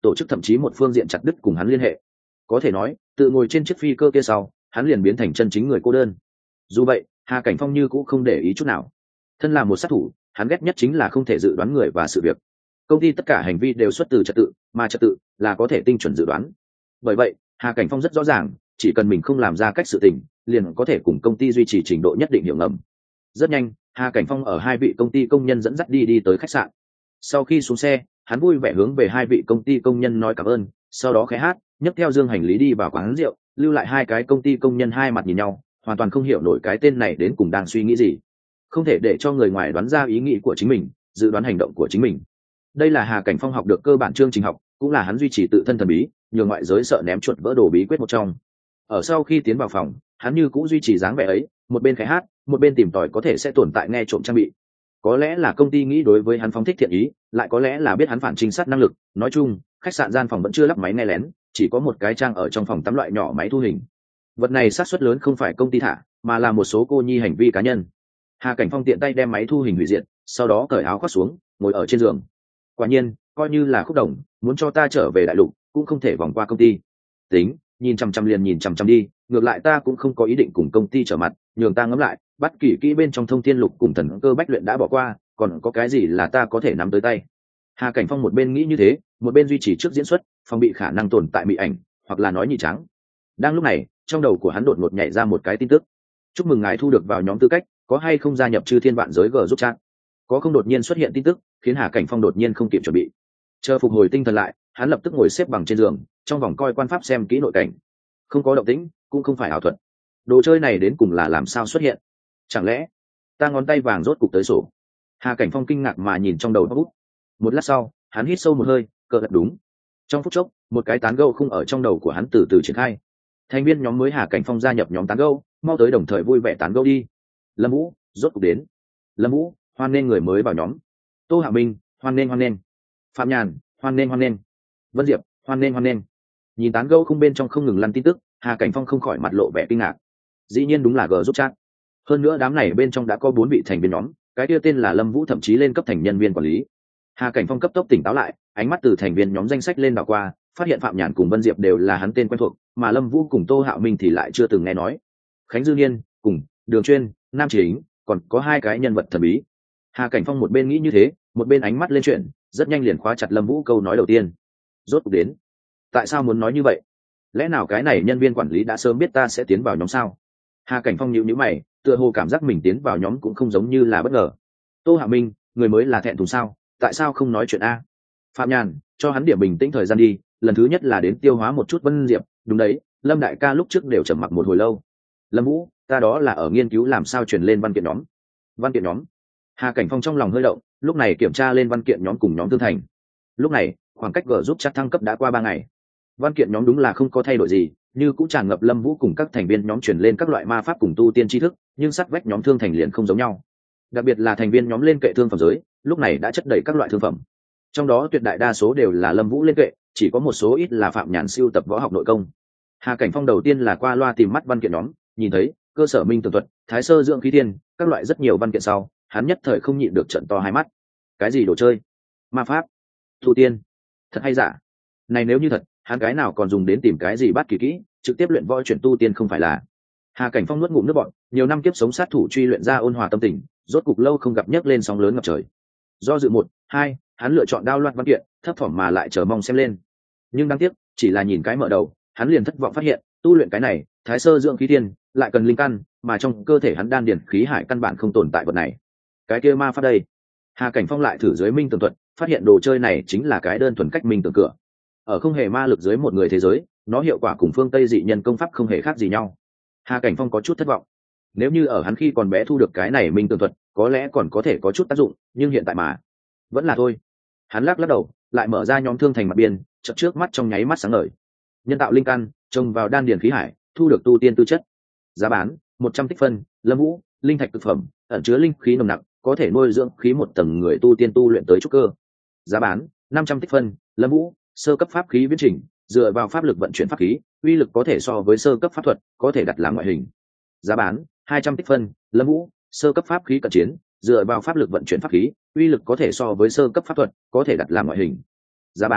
[SPEAKER 1] tổ chức thậm chí một phương diện chặt đứt cùng hắn liên hệ. Có thể nói tự ngồi trên chiếc phi cơ kia sau, hắn liền biến thành chân chính người cô đơn. Dù vậy Hà Cảnh Phong như cũng không để ý chút nào. Thân là một sát thủ, hắn ghét nhất chính là không thể dự đoán người và sự việc. Công ty tất cả hành vi đều xuất từ trật tự, mà trật tự là có thể tinh chuẩn dự đoán. Bởi vậy Hà Cảnh Phong rất rõ ràng, chỉ cần mình không làm ra cách sự tình, liền có thể cùng công ty duy trì trình độ nhất định hiệu ngầm. Rất nhanh Hà Cảnh Phong ở hai vị công ty công nhân dẫn dắt đi tới khách sạn. Sau khi xuống xe, hắn vui vẻ hướng về hai vị công ty công nhân nói cảm ơn, sau đó khẽ hát nhấc theo dương hành lý đi vào quán rượu, lưu lại hai cái công ty công nhân hai mặt nhìn nhau, hoàn toàn không hiểu nổi cái tên này đến cùng đang suy nghĩ gì. Không thể để cho người ngoài đoán ra ý nghĩ của chính mình, dự đoán hành động của chính mình. Đây là Hà Cảnh Phong học được cơ bản chương trình học, cũng là hắn duy trì tự thân thần bí, nhường ngoại giới sợ ném chuột vỡ đồ bí quyết một trong. Ở sau khi tiến vào phòng, hắn như cũng duy trì dáng vẻ ấy, một bên khẽ hát, một bên tìm tòi có thể sẽ tồn tại nghe trộm trang bị. Có lẽ là công ty nghĩ đối với hắn phóng thích thiện ý, lại có lẽ là biết hắn phản trinh sát năng lực. Nói chung khách sạn gian phòng vẫn chưa lắp máy nghe lén, chỉ có một cái trang ở trong phòng tắm loại nhỏ máy thu hình. Vật này xác suất lớn không phải công ty thả, mà là một số cô nhi hành vi cá nhân. Hà Cảnh Phong tiện tay đem máy thu hình hủy diệt, sau đó cởi áo khoác xuống, ngồi ở trên giường. Quả nhiên coi như là khúc đồng, muốn cho ta trở về đại lục cũng không thể vòng qua công ty. Tính nhìn chằm chằm liền nhìn chằm chằm đi, ngược lại ta cũng không có ý định cùng công ty trở mặt, nhường ta ngẫm lại, bắt kỹ kỹ bên trong thông thiên lục cùng thần cơ bách luyện đã bỏ qua, còn có cái gì là ta có thể nắm tới tay. Hà Cảnh Phong một bên nghĩ như thế, một bên duy trì trước diễn xuất, phòng bị khả năng tồn tại mị ảnh hoặc là nói nhị trắng. Đang lúc này trong đầu của hắn đột ngột nhảy ra một cái tin tức: chúc mừng ngài thu được vào nhóm tư cách, có hay không gia nhập chư thiên vạn giới g giúp chat. Có không đột nhiên xuất hiện tin tức khiến Hà Cảnh Phong đột nhiên không kịp chuẩn bị. Chờ phục hồi tinh thần lại, hắn lập tức ngồi xếp bằng trên giường, trong vòng coi quan pháp xem kỹ nội cảnh. Không có động tĩnh, cũng không phải ảo thuật. Đồ chơi này đến cùng là làm sao xuất hiện? Chẳng lẽ ta ngón tay vàng rốt cục tới sổ? Hà Cảnh Phong kinh ngạc mà nhìn trong đầu bút. Một lát sau hắn hít sâu một hơi, cờ gật đúng. Trong phút chốc một cái tán gẫu khung ở trong đầu của hắn từ từ triển khai. Thành viên nhóm mới Hà Cảnh Phong gia nhập nhóm tán gẫu, mau tới đồng thời vui vẻ tán gẫu đi. Lâm Vũ rốt cục đến. Lâm Vũ hoan nghênh người mới vào nhóm. Tô Hạ Minh hoan nghênh. Phạm Nhàn hoan nghênh. Vân Diệp hoan nghênh. Nhìn tán gẫu khung bên trong không ngừng lăn tin tức, Hà Cảnh Phong không khỏi mặt lộ vẻ kinh ngạc. Dĩ nhiên đúng là G giúp chat. Hơn nữa đám này bên trong đã có 4 vị thành viên nhóm, cái kia tên là Lâm Vũ thậm chí lên cấp thành nhân viên quản lý. Hà Cảnh Phong cấp tốc tỉnh táo lại, ánh mắt từ thành viên nhóm danh sách lên đảo qua, phát hiện Phạm Nhàn cùng Vân Diệp đều là hắn tên quen thuộc, mà Lâm Vũ cùng Tô Hạo Minh thì lại chưa từng nghe nói. Khánh Dư Niên cùng Đường Chuyên, Nam Chính, còn có 2 cái nhân vật thần bí. Hà Cảnh Phong một bên nghĩ như thế, một bên ánh mắt lên chuyện, rất nhanh liền khóa chặt Lâm Vũ câu nói đầu tiên. Rốt cuộc đến. Tại sao muốn nói như vậy? Lẽ nào cái này nhân viên quản lý đã sớm biết ta sẽ tiến vào nhóm sao? Hà Cảnh Phong nhíu nhíu mày, tựa hồ cảm giác mình tiến vào nhóm cũng không giống như là bất ngờ. Tô Hạ Minh, người mới là thẹn thùng sao? Tại sao không nói chuyện a? Phạm Nhàn, cho hắn điểm bình tĩnh thời gian đi, lần thứ nhất là đến tiêu hóa một chút Vân Diệp. Đúng đấy, Lâm đại ca lúc trước đều trầm mặc một hồi lâu. Lâm Vũ, ta đó là ở nghiên cứu làm sao truyền lên văn kiện nhóm. Văn kiện nhóm? Hà Cảnh Phong trong lòng hơi động, lúc này kiểm tra lên văn kiện nhóm cùng nhóm Thương Thành. Lúc này khoảng cách G giúp chat thăng cấp đã qua 3 ngày. Văn kiện nhóm đúng là không có thay đổi gì, như cũng tràn ngập Lâm Vũ cùng các thành viên nhóm truyền lên các loại ma pháp cùng tu tiên tri thức, nhưng sát vách nhóm Thương Thành liền không giống nhau. Đặc biệt là thành viên nhóm lên kệ thương phẩm giới, lúc này đã chất đầy các loại thương phẩm. Trong đó tuyệt đại đa số đều là Lâm Vũ lên kệ, chỉ có một số ít là Phạm Nhàn siêu tập võ học nội công. Hà Cảnh Phong đầu tiên là qua loa tìm mắt văn kiện nhóm, nhìn thấy cơ sở minh tường thuật, thái sơ dưỡng khí thiên, các loại rất nhiều văn kiện sau, hắn nhất thời không nhịn được trợn to hai mắt. Cái gì đồ chơi? Ma pháp? Tu tiên? Thật hay giả? Này nếu như thật, hắn cái nào còn dùng đến tìm cái gì bắt kỳ kỹ, trực tiếp luyện võ chuyển tu tiên không phải là? Hà Cảnh Phong nuốt ngụm nước bọt, nhiều năm kiếp sống sát thủ truy luyện ra ôn hòa tâm tình, rốt cục lâu không gặp nhấc lên sóng lớn ngập trời. Do dự 1, 2, hắn lựa chọn đao loạt văn kiện, thấp thỏm mà lại chờ mong xem lên. Nhưng đáng tiếc, chỉ là nhìn cái mở đầu, hắn liền thất vọng phát hiện, tu luyện cái này, thái sơ dưỡng khí thiên, lại cần linh căn, mà trong cơ thể hắn đan điển khí hải căn bản không tồn tại vật này. Cái kia ma pháp đây? Hà Cảnh Phong lại thử dưới minh tường thuật, phát hiện đồ chơi này chính là cái đơn thuần cách minh tường cửa. Ở không hề ma lực dưới một người thế giới, nó hiệu quả cùng phương Tây dị nhân công pháp không hề khác gì nhau. Hà Cảnh Phong có chút thất vọng. Nếu như ở hắn khi còn bé thu được cái này minh tường thuật, có lẽ còn có thể có chút tác dụng, nhưng hiện tại mà vẫn là thôi. Hắn lắc đầu, lại mở ra nhóm Thương Thành mặt biên, chợt trước mắt trong nháy mắt sáng ngời. Nhân tạo linh căn, trồng vào đan điển khí hải, thu được tu tiên tư chất. Giá bán 100 tích phân. Lâm Vũ, linh thạch thực phẩm, ẩn chứa linh khí nồng nặc, có thể nuôi dưỡng khí một tầng người tu tiên tu luyện tới trúc cơ. Giá bán 500 tích phân. Lâm Vũ, sơ cấp pháp khí viễn trình, dựa vào pháp lực vận chuyển pháp khí, uy lực có thể so với sơ cấp pháp thuật, có thể đặt làm ngoại hình. Giá bán 200 tích phân. Lâm Vũ, sơ cấp pháp khí cận chiến, dựa vào pháp lực vận chuyển pháp khí, uy lực có thể so với sơ cấp pháp thuật, có thể đặt làm ngoại hình. Giá bán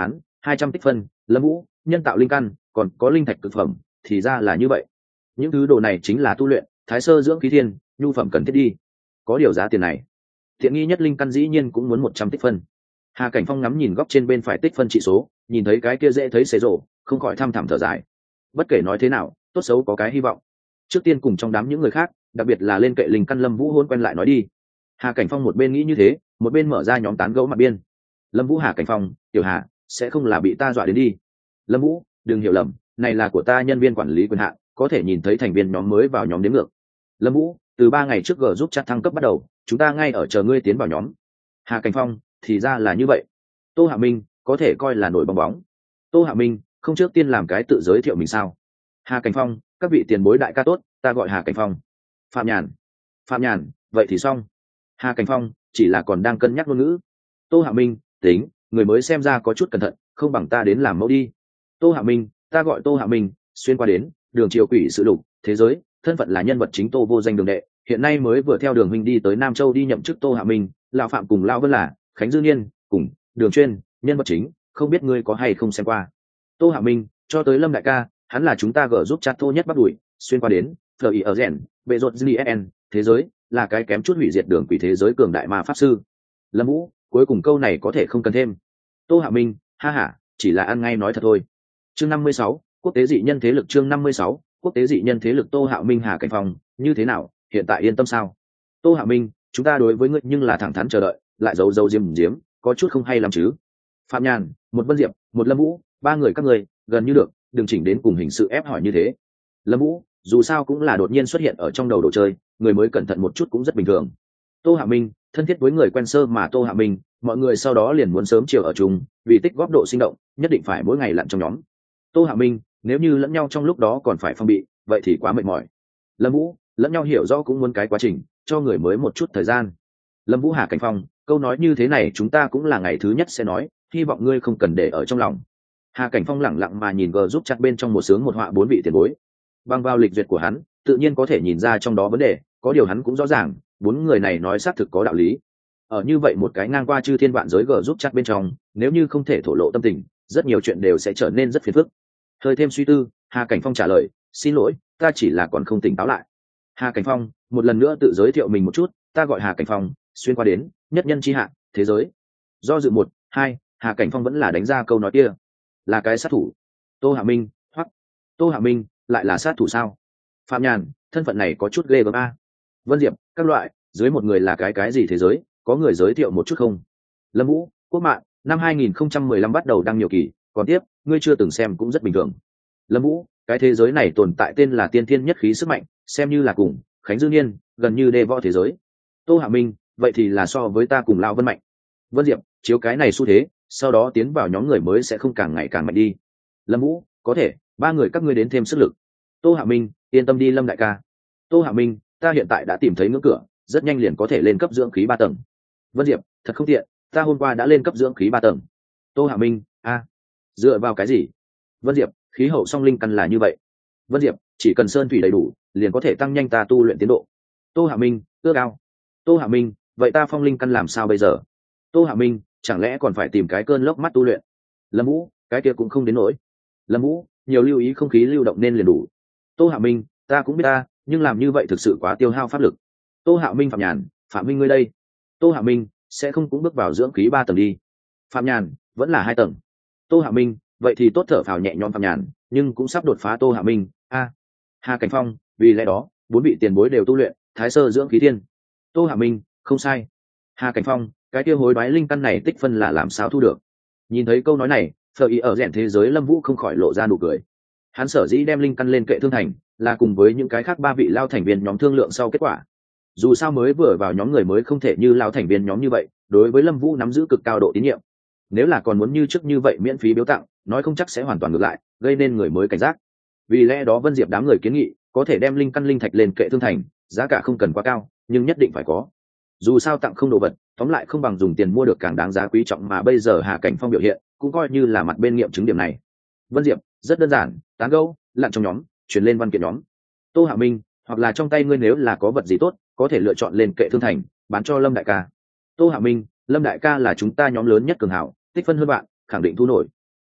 [SPEAKER 1] 200 tích phân, lâm vũ, nhân tạo linh căn, còn có linh thạch cực phẩm, thì ra là như vậy. Những thứ đồ này chính là tu luyện thái sơ dưỡng khí thiên nhu phẩm cần thiết đi. Có điều giá tiền này thiện nghi nhất linh căn dĩ nhiên cũng muốn 100 tích phân. Hà Cảnh Phong ngắm nhìn góc trên bên phải tích phân trị số, nhìn thấy cái kia dễ thấy xế rổ, không khỏi thăm thẳm thở dài. Bất kể nói thế nào, tốt xấu có cái hy vọng. Trước tiên cùng trong đám những người khác, đặc biệt là lên kệ linh căn Lâm Vũ hôn quen lại nói đi. Hà Cảnh Phong một bên nghĩ như thế, một bên mở ra nhóm tán gẫu mặt biên. Lâm Vũ, Hà Cảnh Phong, tiểu Hà, sẽ không là bị ta dọa đến đi. Lâm Vũ, đừng hiểu lầm, này là của ta nhân viên quản lý quyền hạn, có thể nhìn thấy thành viên nhóm mới vào nhóm đếm ngược. Lâm Vũ, từ 3 ngày trước G giúp chat thăng cấp bắt đầu, chúng ta ngay ở chờ ngươi tiến vào nhóm. Hà Cảnh Phong, thì ra là như vậy. Tô Hạ Minh, có thể coi là nổi bong bóng. Tô Hạ Minh, không trước tiên làm cái tự giới thiệu mình sao? Hà Cảnh Phong, các vị tiền bối đại ca tốt, ta gọi Hà Cảnh Phong. Phạm Nhàn. Phạm Nhàn, vậy thì xong. Hà Cảnh Phong chỉ là còn đang cân nhắc ngôn ngữ. Tô Hạ Minh, tính, người mới xem ra có chút cẩn thận, không bằng ta đến làm mẫu đi. Tô Hạ Minh, ta gọi Tô Hạ Minh, xuyên qua đến đường triều quỷ sự lục thế giới, thân phận là nhân vật chính Tô vô danh đường đệ, hiện nay mới vừa theo đường huynh đi tới Nam Châu đi nhậm chức. Tô Hạ Minh, lão Phạm cùng lão Vân là Khánh Dư Niên cùng Đường Chuyên, nhân vật chính, không biết ngươi có hay không xem qua. Tô Hạ Minh, cho tới Lâm đại ca, hắn là chúng ta gỡ giúp chat thô nhất bắt đuổi, xuyên qua đến phở ý ở rèn bệ rột gn thế giới, là cái kém chút hủy diệt đường quỷ thế giới cường đại ma pháp sư. Lâm Vũ, cuối cùng câu này có thể không cần thêm. Tô Hạ Minh, ha ha, chỉ là ăn ngay nói thật thôi. Chương 56, quốc tế dị nhân thế lực. Chương 56, quốc tế dị nhân thế lực. Tô Hạ Minh, Hà Cảnh Phong, như thế nào, hiện tại yên tâm sao? Tô Hạ Minh, chúng ta đối với ngươi nhưng là thẳng thắn chờ đợi, lại giấu giấu diếm diếm, có chút không hay lắm chứ. Phạm Nhàn, một Vân Diệp, một Lâm Vũ, 3 người các ngươi gần như được, đừng chỉnh đến cùng hình sự ép hỏi như thế. Lâm Vũ, dù sao cũng là đột nhiên xuất hiện ở trong đầu đồ chơi, người mới cẩn thận một chút cũng rất bình thường. Tô Hạ Minh, thân thiết với người quen sơ mà Tô Hạ Minh, mọi người sau đó liền muốn sớm chiều ở chung, vì tích góp độ sinh động, nhất định phải mỗi ngày lặn trong nhóm. Tô Hạ Minh, nếu như lẫn nhau trong lúc đó còn phải phong bị, vậy thì quá mệt mỏi. Lâm Vũ, lẫn nhau hiểu rõ cũng muốn cái quá trình, cho người mới một chút thời gian. Lâm Vũ, Hà Cảnh Phong, câu nói như thế này chúng ta cũng là ngày thứ nhất sẽ nói, hy vọng ngươi không cần để ở trong lòng. Hà Cảnh Phong lẳng lặng mà nhìn G giúp chặt bên trong một sướng một họa 4 vị tiền bối. Bằng vào lịch duyệt của hắn, tự nhiên có thể nhìn ra trong đó vấn đề, có điều hắn cũng rõ ràng, 4 người này nói xác thực có đạo lý. Ở như vậy một cái ngang qua chư thiên vạn giới G giúp chặt bên trong, nếu như không thể thổ lộ tâm tình, rất nhiều chuyện đều sẽ trở nên rất phiền phức. Hơi thêm suy tư, Hà Cảnh Phong trả lời, xin lỗi, ta chỉ là còn không tỉnh táo lại. Hà Cảnh Phong một lần nữa tự giới thiệu mình một chút, ta gọi Hà Cảnh Phong, xuyên qua đến nhất nhân chi hạ thế giới. Do dự 1, 2, Hà Cảnh Phong vẫn là đánh ra câu nói kia, là cái sát thủ. Tô Hạ Minh, hoặc Tô Hạ Minh lại là sát thủ sao? Phạm Nhàn, thân phận này có chút ghê gớm a. Vân Diệp, các loại, dưới một người là cái gì thế giới, có người giới thiệu một chút không? Lâm Vũ, quốc mạng, năm 2015 bắt đầu đăng nhiều kỳ, còn tiếp, ngươi chưa từng xem cũng rất bình thường. Lâm Vũ, cái thế giới này tồn tại tên là tiên thiên nhất khí sức mạnh, xem như là cùng Khánh Dư Niên gần như đê võ thế giới. Tô Hạ Minh, vậy thì là so với ta cùng Lão Vân mạnh. Vân Diệp, chiếu cái này xu thế, sau đó tiến vào nhóm người mới sẽ không càng ngày càng mạnh đi. Lâm Vũ, có thể, 3 người các ngươi đến thêm sức lực. Tô Hạ Minh, yên tâm đi Lâm đại ca. Tô Hạ Minh, ta hiện tại đã tìm thấy ngưỡng cửa, rất nhanh liền có thể lên cấp dưỡng khí 3 tầng. Vân Diệp, thật không tiện, ta hôm qua đã lên cấp dưỡng khí 3 tầng. Tô Hạ Minh, dựa vào cái gì? Vân Diệp, khí hậu song linh căn là như vậy. Vân Diệp, chỉ cần sơn thủy đầy đủ, liền có thể tăng nhanh ta tu luyện tiến độ. Tô Hạ Minh, ước ao. Tô Hạ Minh, vậy ta phong linh căn làm sao bây giờ? Tô Hạ Minh, chẳng lẽ còn phải tìm cái cơn lốc mắt tu luyện? Lâm Vũ, cái kia cũng không đến nỗi. Lâm Vũ, nhiều lưu ý không khí lưu động nên liền đủ. Tô Hạ Minh, ta cũng biết ta, nhưng làm như vậy thực sự quá tiêu hao pháp lực. Tô Hạ Minh, Phạm Nhàn, Phạm Minh ngươi đây. Tô Hạ Minh, sẽ không cũng bước vào dưỡng khí 3 tầng đi. Phạm Nhàn, vẫn là 2 tầng. Tô Hạ Minh, vậy thì tốt, thở phào nhẹ nhõm Phạm Nhàn, nhưng cũng sắp đột phá. Tô Hạ Minh, Hà Cảnh Phong, vì lẽ đó 4 vị tiền bối đều tu luyện thái sơ dưỡng khí thiên. Tô Hạ Minh, không sai. Hà Cảnh Phong, cái kia hối đoái linh căn này tích phân là làm sao thu được? Nhìn thấy câu nói này, phở ý ở rèn thế giới Lâm Vũ không khỏi lộ ra nụ cười. Hắn sở dĩ đem linh căn lên kệ thương thành, là cùng với những cái khác 3 vị lao thành viên nhóm thương lượng sau kết quả. Dù sao mới vừa vào nhóm người mới không thể như lao thành viên nhóm như vậy, đối với Lâm Vũ nắm giữ cực cao độ tín nhiệm. Nếu là còn muốn như trước như vậy miễn phí biếu tặng, nói không chắc sẽ hoàn toàn ngược lại, gây nên người mới cảnh giác. Vì lẽ đó Vân Diệp đám người kiến nghị, có thể đem linh căn linh thạch lên kệ thương thành, giá cả không cần quá cao, nhưng nhất định phải có. Dù sao tặng không đồ vật, tóm lại không bằng dùng tiền mua được càng đáng giá quý trọng, mà bây giờ Hà Cảnh Phong biểu hiện cũng coi như là mặt bên nghiệm chứng điểm này. Vân Diệp, rất đơn giản, tán gẫu, lặn trong nhóm, chuyển lên văn kiện nhóm. Tô Hạ Minh, hoặc là trong tay ngươi nếu là có vật gì tốt, có thể lựa chọn lên kệ thương thành, bán cho Lâm đại ca. Tô Hạ Minh, Lâm đại ca là chúng ta nhóm lớn nhất cường hảo, tích phân hơn bạn, khẳng định thu nổi.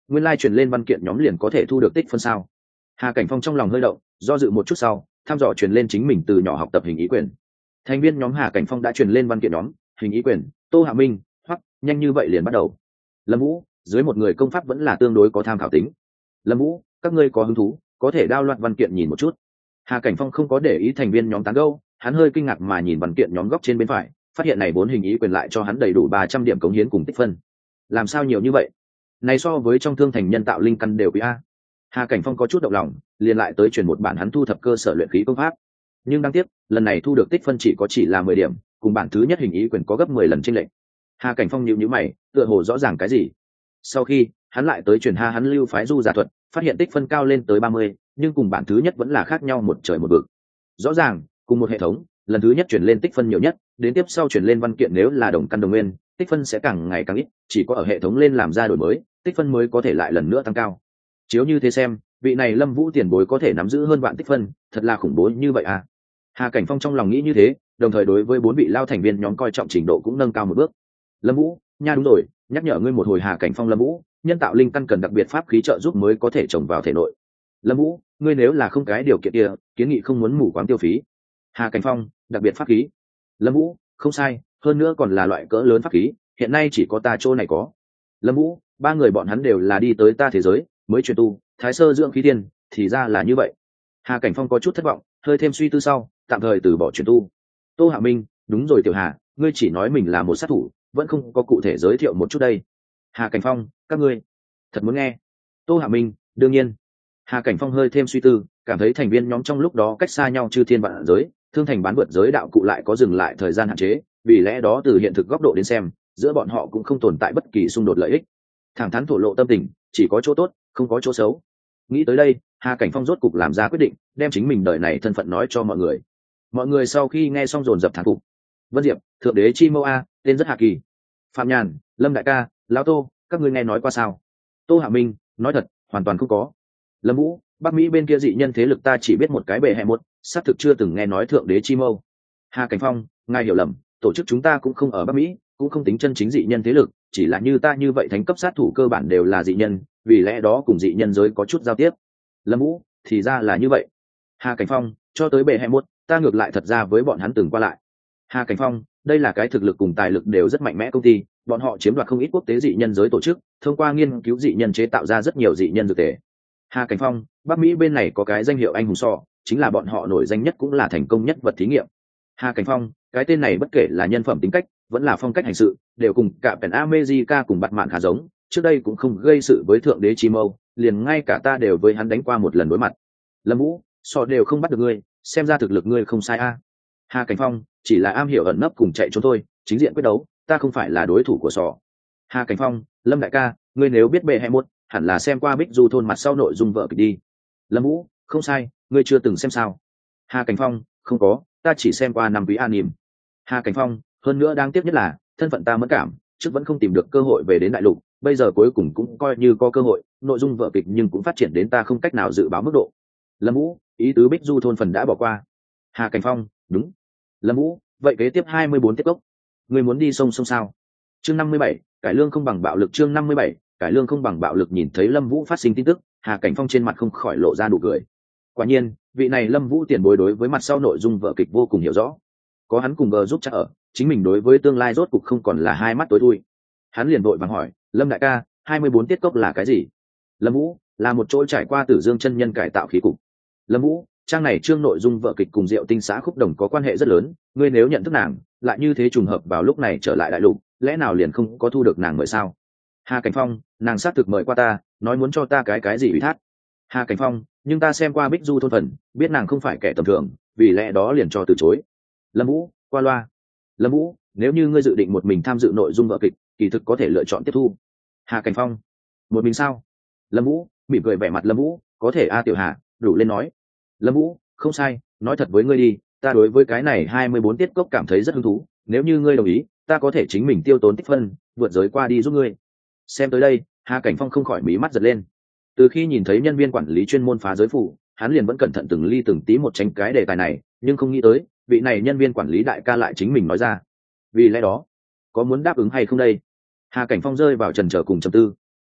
[SPEAKER 1] nguyên lai、chuyển lên văn kiện nhóm liền có thể thu được tích phân sao? Hà Cảnh Phong trong lòng hơi động, do dự một chút sau thăm dò chuyển lên chính mình từ nhỏ học tập hình ý quyền. Thành viên nhóm Hà Cảnh Phong đã chuyển lên văn kiện nhóm hình ý quyền, Tô Hạ Minh hoặc nhanh như vậy liền bắt đầu. Lâm Vũ, dưới một người công pháp vẫn là tương đối có tham khảo tính. Lâm Vũ, các ngươi có hứng thú có thể download văn kiện nhìn một chút. Hà Cảnh Phong không có để ý thành viên nhóm tán gẫu, hắn hơi kinh ngạc mà nhìn văn kiện nhóm góc trên bên phải, phát hiện này 4 hình ý quyền lại cho hắn đầy đủ 300 điểm cống hiến cùng tích phân. Làm sao nhiều như vậy? Này so với trong thương thành nhân tạo linh căn đều quý a. Hà Cảnh Phong có chút động lòng, liền lại tới truyền một bản hắn thu thập cơ sở luyện khí công pháp. Nhưng đáng tiếc, lần này thu được tích phân chỉ là 10 điểm, cùng bản thứ nhất hình ý quyền có gấp 10 lần chênh lệch. Hà Cảnh Phong nhíu mày, tựa hồ rõ ràng cái gì. Sau khi, hắn lại tới truyền hắn lưu phái du giả thuật, phát hiện tích phân cao lên tới 30, nhưng cùng bản thứ nhất vẫn là khác nhau một trời một vực. Rõ ràng, cùng một hệ thống, lần thứ nhất chuyển lên tích phân nhiều nhất, đến tiếp sau chuyển lên văn kiện nếu là đồng căn đồng nguyên, tích phân sẽ càng ngày càng ít, chỉ có ở hệ thống lên làm ra đổi mới, tích phân mới có thể lại lần nữa tăng cao. Chiếu như thế xem, vị này Lâm Vũ tiền bối có thể nắm giữ hơn vạn tích phân, thật là khủng bố như vậy à. Hà Cảnh Phong trong lòng nghĩ như thế, đồng thời đối với 4 vị lao thành viên nhóm coi trọng trình độ cũng nâng cao một bước. Lâm Vũ, nha đúng rồi, nhắc nhở ngươi một hồi. Hà Cảnh Phong. Lâm Vũ, nhân tạo linh căn cần đặc biệt pháp khí trợ giúp mới có thể trồng vào thể nội. Lâm Vũ, ngươi nếu là không cái điều kiện kia, kiến nghị không muốn mù quáng tiêu phí. Hà Cảnh Phong, đặc biệt pháp khí. Lâm Vũ, không sai, hơn nữa còn là loại cỡ lớn pháp khí, hiện nay chỉ có ta chỗ này có. Lâm Vũ, 3 người bọn hắn đều là đi tới ta thế giới mới truyền tu thái sơ dưỡng khí tiên, thì ra là như vậy. Hà Cảnh Phong có chút thất vọng, hơi thêm suy tư sau tạm thời từ bỏ truyền tu. Tô Hạ Minh, đúng rồi Tiểu Hà, ngươi chỉ nói mình là một sát thủ, vẫn không có cụ thể giới thiệu một chút đây. Hà Cảnh Phong, các ngươi thật muốn nghe? Tô Hạ Minh, đương nhiên. Hà Cảnh Phong hơi thêm suy tư, cảm thấy thành viên nhóm trong lúc đó cách xa nhau chư thiên vạn giới, thương thành bán vượt giới đạo cụ lại có dừng lại thời gian hạn chế, vì lẽ đó từ hiện thực góc độ đến xem, giữa bọn họ cũng không tồn tại bất kỳ xung đột lợi ích. Thẳng thắn thổ lộ tâm tình, chỉ có chỗ tốt, không có chỗ xấu. Nghĩ tới đây, Hà Cảnh Phong rốt cục làm ra quyết định, đem chính mình đời này thân phận nói cho mọi người. Mọi người sau khi nghe xong dồn dập thán phục. Vân Diệp, thượng đế chi mâu a, tên rất hạ kỳ. Phạm Nhàn, Lâm đại ca, Lão Tô, các ngươi nghe nói qua sao? Tô Hạ Minh, nói thật, hoàn toàn không có. Lâm Vũ, Bắc Mỹ bên kia dị nhân thế lực ta chỉ biết một cái bề hệ một, xác thực chưa từng nghe nói thượng đế chi mâu. Hà Cảnh Phong, ngài hiểu lầm, tổ chức chúng ta cũng không ở Bắc Mỹ, cũng không tính chân chính dị nhân thế lực, chỉ là như ta như vậy thánh cấp sát thủ cơ bản đều là dị nhân, vì lẽ đó cùng dị nhân giới có chút giao tiếp. Lâm Vũ, thì ra là như vậy. Hà Cảnh Phong, cho tới bề hệ một, ta ngược lại thật ra với bọn hắn từng qua lại. Hà Cảnh Phong, đây là cái thực lực cùng tài lực đều rất mạnh mẽ công ty, bọn họ chiếm đoạt không ít quốc tế dị nhân giới tổ chức, thông qua nghiên cứu dị nhân chế tạo ra rất nhiều dị nhân dược thể. Hà Cảnh Phong, Bắc Mỹ bên này có cái danh hiệu anh hùng sọ, chính là bọn họ nổi danh nhất cũng là thành công nhất vật thí nghiệm. Hà Cảnh Phong, cái tên này bất kể là nhân phẩm tính cách, vẫn là phong cách hành sự, đều cùng cả Pen America cùng Bạt Mạn khá giống, trước đây cũng không gây sự với thượng đế chi mâu, liền ngay cả ta đều với hắn đánh qua một lần đối mặt. Lâm Vũ, sọ đều không bắt được ngươi, xem ra thực lực ngươi không sai a. Hà Cảnh Phong, chỉ là am hiểu ẩn nấp cùng chạy trốn thôi, chính diện quyết đấu, ta không phải là đối thủ của sọ. Hà Cảnh Phong, Lâm đại ca, ngươi nếu biết bệ hệ một, hẳn là xem qua Bích Du thôn mặt sau nội dung vợ kịch đi. Lâm Vũ, không sai, ngươi chưa từng xem sao? Hà Cảnh Phong, không có, ta chỉ xem qua năm quý anime. Hà Cảnh Phong, hơn nữa đáng tiếc nhất là thân phận ta mẫn cảm, trước vẫn không tìm được cơ hội về đến đại lục, bây giờ cuối cùng cũng coi như có cơ hội, nội dung vợ kịch nhưng cũng phát triển đến ta không cách nào dự báo mức độ. Lâm Vũ, ý tứ Bích Du thôn phần đã bỏ qua. Hà Cảnh Phong, đúng. Lâm Vũ, vậy kế tiếp 24 tiết gốc, ngươi muốn đi sông sao? Chương 57, cải lương không bằng bạo lực. Chương 57, cải lương không bằng bạo lực. Nhìn thấy Lâm Vũ phát sinh tin tức, Hà Cảnh Phong trên mặt không khỏi lộ ra nụ cười. Quả nhiên, vị này Lâm Vũ tiền bối đối với mặt sau nội dung vở kịch vô cùng hiểu rõ. Có hắn cùng giúp chắc ở, chính mình đối với tương lai rốt cục không còn là hai mắt tối thui. Hắn liền vội vàng hỏi, Lâm đại ca, 24 tiết cốc là cái gì? Lâm Vũ, là một chỗ trải qua Tử Dương chân nhân cải tạo khí cục. Lâm Vũ, trang này chương nội dung vở kịch cùng Diệu Tinh xã Khúc Đồng có quan hệ rất lớn, ngươi nếu nhận thức nàng, lại như thế trùng hợp vào lúc này trở lại đại lục, lẽ nào liền không có thu được nàng mời sao? Hà Cảnh Phong, nàng xác thực mời qua ta, nói muốn cho ta cái gì ủy thác. Hà Cảnh Phong, nhưng ta xem qua Bích Du thôn phần, biết nàng không phải kẻ tầm thường, vì lẽ đó liền cho từ chối. Lâm Vũ, qua loa. Lâm Vũ, nếu như ngươi dự định một mình tham dự nội dung vở kịch, kỳ thực có thể lựa chọn tiếp thu. Hà Cảnh Phong, một mình sao? Lâm Vũ, mỉm cười vẻ mặt Lâm Vũ, có thể a Tiểu Hà, đủ lên nói. Lâm Vũ, không sai, nói thật với ngươi đi, ta đối với cái này 24 tiết cốc cảm thấy rất hứng thú, nếu như ngươi đồng ý, ta có thể chính mình tiêu tốn tích phân, vượt giới qua đi giúp ngươi. Xem tới đây, Hà Cảnh Phong không khỏi mí mắt giật lên. Từ khi nhìn thấy nhân viên quản lý chuyên môn phá giới phủ, hắn liền vẫn cẩn thận từng ly từng tí một tránh cái đề tài này, nhưng không nghĩ tới, vị này nhân viên quản lý đại ca lại chính mình nói ra. Vì lẽ đó, có muốn đáp ứng hay không đây? Hà Cảnh Phong rơi vào chần chờ cùng trầm tư.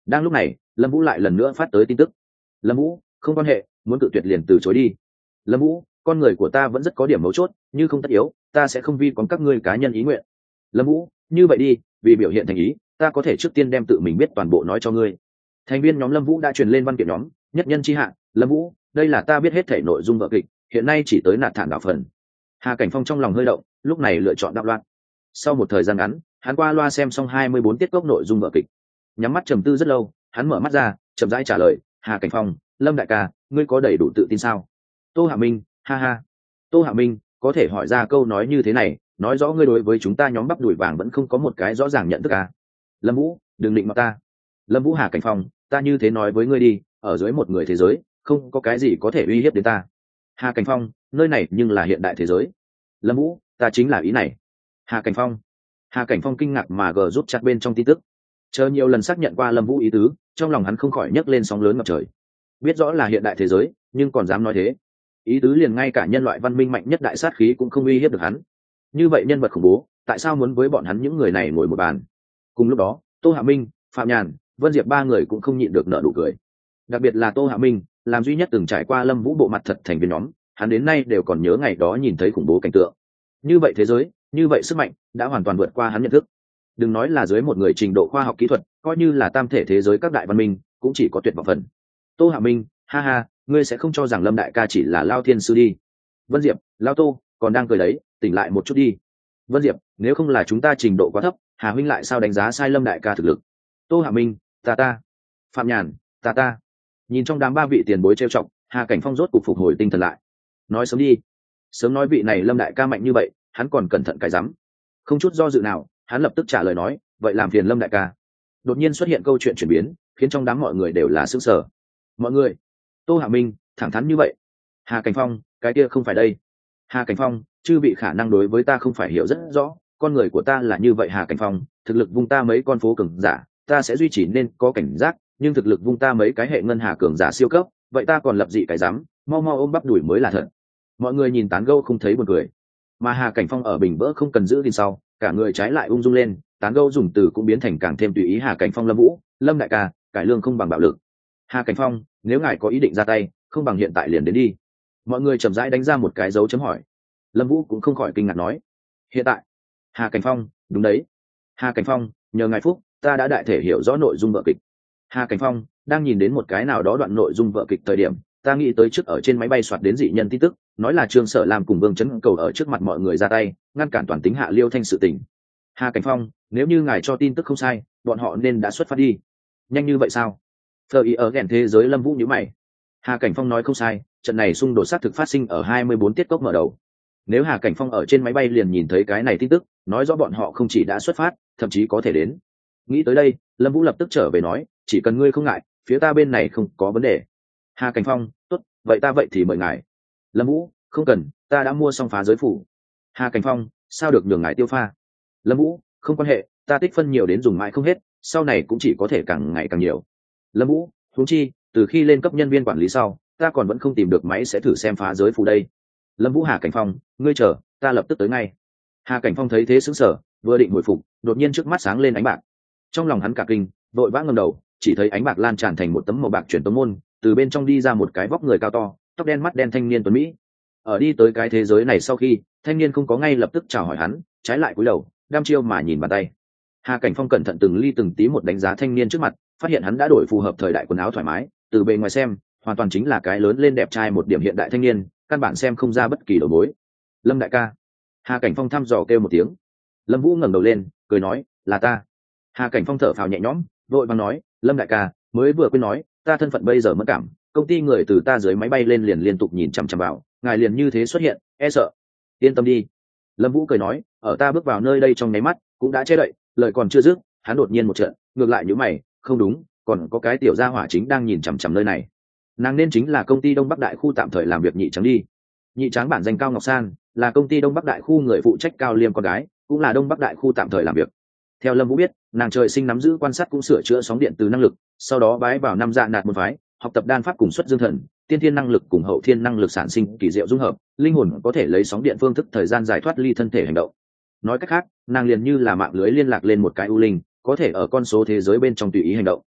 [SPEAKER 1] Đang lúc này Lâm Vũ lại lần nữa phát tới tin tức. Lâm Vũ, không quan hệ, muốn tự tuyệt liền từ chối đi. Lâm Vũ, con người của ta vẫn rất có điểm mấu chốt, như không tất yếu ta sẽ không vi còn các ngươi cá nhân ý nguyện. Lâm Vũ, như vậy đi, vì biểu hiện thành ý ta có thể trước tiên đem tự mình biết toàn bộ nói cho ngươi. Thành viên nhóm Lâm Vũ đã truyền lên văn kiện nhóm, nhất nhân chi hạ. Lâm Vũ, đây là ta biết hết thể nội dung vở kịch, hiện nay chỉ tới nạt thản đạo phần. Hà Cảnh Phong trong lòng hơi động, lúc này lựa chọn đạo loạn. Sau một thời gian ngắn hắn qua loa xem xong 24 tiết gốc nội dung vở kịch, nhắm mắt trầm tư rất lâu, hắn mở mắt ra chậm rãi trả lời. Hà Cảnh Phong, Lâm đại ca, ngươi có đầy đủ tự tin sao? Tô Hạ Minh, ha ha. Tô Hạ Minh, có thể hỏi ra câu nói như thế này, nói rõ ngươi đối với chúng ta nhóm bắp đùi vàng vẫn không có một cái rõ ràng nhận thức à? Lâm Vũ, đừng định mặt ta. Lâm Vũ, Hà Cảnh Phong, ta như thế nói với ngươi đi, ở dưới một người thế giới không có cái gì có thể uy hiếp đến ta. Hà Cảnh Phong, nơi này nhưng là hiện đại thế giới. Lâm Vũ, ta chính là ý này. Hà Cảnh Phong. Hà Cảnh Phong kinh ngạc mà gờ rút chặt bên trong tin tức, chờ nhiều lần xác nhận qua Lâm Vũ ý tứ, trong lòng hắn không khỏi nhấc lên sóng lớn ngập trời. Biết rõ là hiện đại thế giới nhưng còn dám nói thế, ý tứ liền ngay cả nhân loại văn minh mạnh nhất đại sát khí cũng không uy hiếp được hắn. Như vậy nhân vật khủng bố tại sao muốn với bọn hắn những người này ngồi một bàn? Cùng lúc đó Tô Hạ Minh, Phạm Nhàn, Vân Diệp ba người cũng không nhịn được nở nụ cười. Đặc biệt là Tô Hạ Minh, làm duy nhất từng trải qua Lâm Vũ bộ mặt thật thành viên nhóm, hắn đến nay đều còn nhớ ngày đó nhìn thấy khủng bố cảnh tượng. Như vậy thế giới, như vậy sức mạnh đã hoàn toàn vượt qua hắn nhận thức. Đừng nói là dưới một người trình độ khoa học kỹ thuật, coi như là tam thể thế giới các đại văn minh cũng chỉ có tuyệt vọng phần. Tô Hạ Minh, ha ha, ngươi sẽ không cho rằng Lâm đại ca chỉ là lao thiên sư đi. Vân Diệp, lao Tô còn đang cười đấy, tỉnh lại một chút đi. Vân Diệp, nếu không là chúng ta trình độ quá thấp, Hà huynh lại sao đánh giá sai Lâm đại ca thực lực? Tô Hạ Minh, ta. Phạm Nhàn, ta. Nhìn trong đám ba vị tiền bối trêu chọc, Hà Cảnh Phong rốt cục phục hồi tinh thần lại. Nói sớm đi, sớm nói vị này Lâm đại ca mạnh như vậy, hắn còn cẩn thận cái rắm. Không chút do dự nào, hắn lập tức trả lời nói, vậy làm phiền Lâm đại ca. Đột nhiên xuất hiện câu chuyện chuyển biến, khiến trong đám mọi người đều là sững sờ. Mọi người, Tô Hạ Minh thẳng thắn như vậy. Hà Cảnh Phong, cái kia không phải đây. Hà Cảnh Phong, chư vị khả năng đối với ta không phải hiểu rất rõ, con người của ta là như vậy. Hà Cảnh Phong, thực lực vung ta mấy con phố cường giả ta sẽ duy trì nên có cảnh giác, nhưng thực lực vung ta mấy cái hệ ngân hà cường giả siêu cấp, vậy ta còn lập dị cái dám, mau mau ôm bắp đuổi mới là thật. Mọi người nhìn tán gẫu không thấy buồn cười, mà Hà Cảnh Phong ở bình vỡ không cần giữ gìn sau, cả người trái lại ung dung lên, tán gẫu dùng từ cũng biến thành càng thêm tùy ý. Hà Cảnh Phong, Lâm Vũ, Lâm đại ca, cải lương không bằng bạo lực. Hà Cảnh Phong, nếu ngài có ý định ra tay, không bằng hiện tại liền đến đi. Mọi người chậm rãi đánh ra một cái dấu chấm hỏi. Lâm Vũ cũng không khỏi kinh ngạc nói, hiện tại? Hà Cảnh Phong, đúng đấy. Hà Cảnh Phong, nhờ ngài phúc, ta đã đại thể hiểu rõ nội dung vở kịch. Hà Cảnh Phong, đang nhìn đến một cái nào đó đoạn nội dung vở kịch thời điểm, ta nghĩ tới trước ở trên máy bay soạt đến dị nhân tin tức, nói là Trương Sở làm cùng Vương Chấn Cầu ở trước mặt mọi người ra tay, ngăn cản toàn tính Hạ Liêu Thanh sự tình. Hà Cảnh Phong, nếu như ngài cho tin tức không sai, bọn họ nên đã xuất phát đi. Nhanh như vậy sao? Phờ ý ở ghẹn thế giới Lâm Vũ nhíu mày. Hà Cảnh Phong nói không sai, trận này xung đột xác thực phát sinh ở 24 tiết cốc mở đầu. Nếu Hà Cảnh Phong ở trên máy bay liền nhìn thấy cái này tin tức, nói rõ bọn họ không chỉ đã xuất phát, thậm chí có thể đến. Nghĩ tới đây, Lâm Vũ lập tức trở về nói, chỉ cần ngươi không ngại, phía ta bên này không có vấn đề. Hà Cảnh Phong, tốt, vậy ta vậy thì mời ngài. Lâm Vũ, không cần, ta đã mua xong phá giới phủ. Hà Cảnh Phong, sao được nhường ngài tiêu pha. Lâm Vũ, không quan hệ, ta tích phân nhiều đến dùng mãi không hết, sau này cũng chỉ có thể càng ngày càng nhiều. Lâm Vũ, huống chi từ khi lên cấp nhân viên quản lý sau, ta còn vẫn không tìm được máy sẽ thử xem phá giới phủ đây. Lâm Vũ, Hà Cảnh Phong, ngươi chờ, ta lập tức tới ngay. Hà Cảnh Phong thấy thế sững sờ, vừa định hồi phục, đột nhiên trước mắt sáng lên ánh bạc. Trong lòng hắn cả kinh, vội vã ngẩng đầu, chỉ thấy ánh bạc lan tràn thành một tấm màu bạc truyền tống môn, từ bên trong đi ra một cái vóc người cao to, tóc đen mắt đen thanh niên tuấn mỹ. Ở đi tới cái thế giới này sau khi, thanh niên không có ngay lập tức chào hỏi hắn, trái lại cúi đầu, đăm chiêu mà nhìn bàn tay. Hà Cảnh Phong cẩn thận từng ly từng tí một đánh giá thanh niên trước mặt, phát hiện hắn đã đổi phù hợp thời đại quần áo thoải mái, từ bề ngoài xem, hoàn toàn chính là cái lớn lên đẹp trai một điểm hiện đại thanh niên, căn bản xem không ra bất kỳ đầu mối. Lâm đại ca. Hà Cảnh Phong thăm dò kêu một tiếng. Lâm Vũ ngẩng đầu lên, cười nói, là ta. Hà Cảnh Phong thở phào nhẹ nhõm, vội vàng nói, Lâm đại ca, mới vừa quên nói, ta thân phận bây giờ mất cảm, công ty người từ ta dưới máy bay lên liền liên tục nhìn chằm chằm vào, ngài liền như thế xuất hiện, e sợ. Yên tâm đi. Lâm Vũ cười nói, ở ta bước vào nơi đây trong nháy mắt, cũng đã che đậy, lời còn chưa dứt, hắn đột nhiên một trận, ngược lại nhíu mày, không đúng, còn có cái tiểu gia hỏa chính đang nhìn chằm chằm nơi này. Nàng nên chính là công ty Đông Bắc Đại khu tạm thời làm việc Nhị Trắng đi. Nhị Trắng bản danh Cao Ngọc San, là công ty Đông Bắc Đại khu người phụ trách Cao Liêm con gái, cũng là Đông Bắc Đại khu tạm thời làm việc. Theo Lâm Vũ biết, nàng trời sinh nắm giữ quan sát cũng sửa chữa sóng điện từ năng lực, sau đó bái vào năm dạ nạt môn phái, học tập đan pháp cùng xuất dương thần, tiên thiên năng lực cùng hậu thiên năng lực sản sinh kỳ diệu dung hợp, linh hồn có thể lấy sóng điện phương thức thời gian giải thoát ly thân thể hành động. Nói cách khác, nàng liền như là mạng lưới liên lạc lên một cái u linh, có thể ở con số thế giới bên trong tùy ý hành động.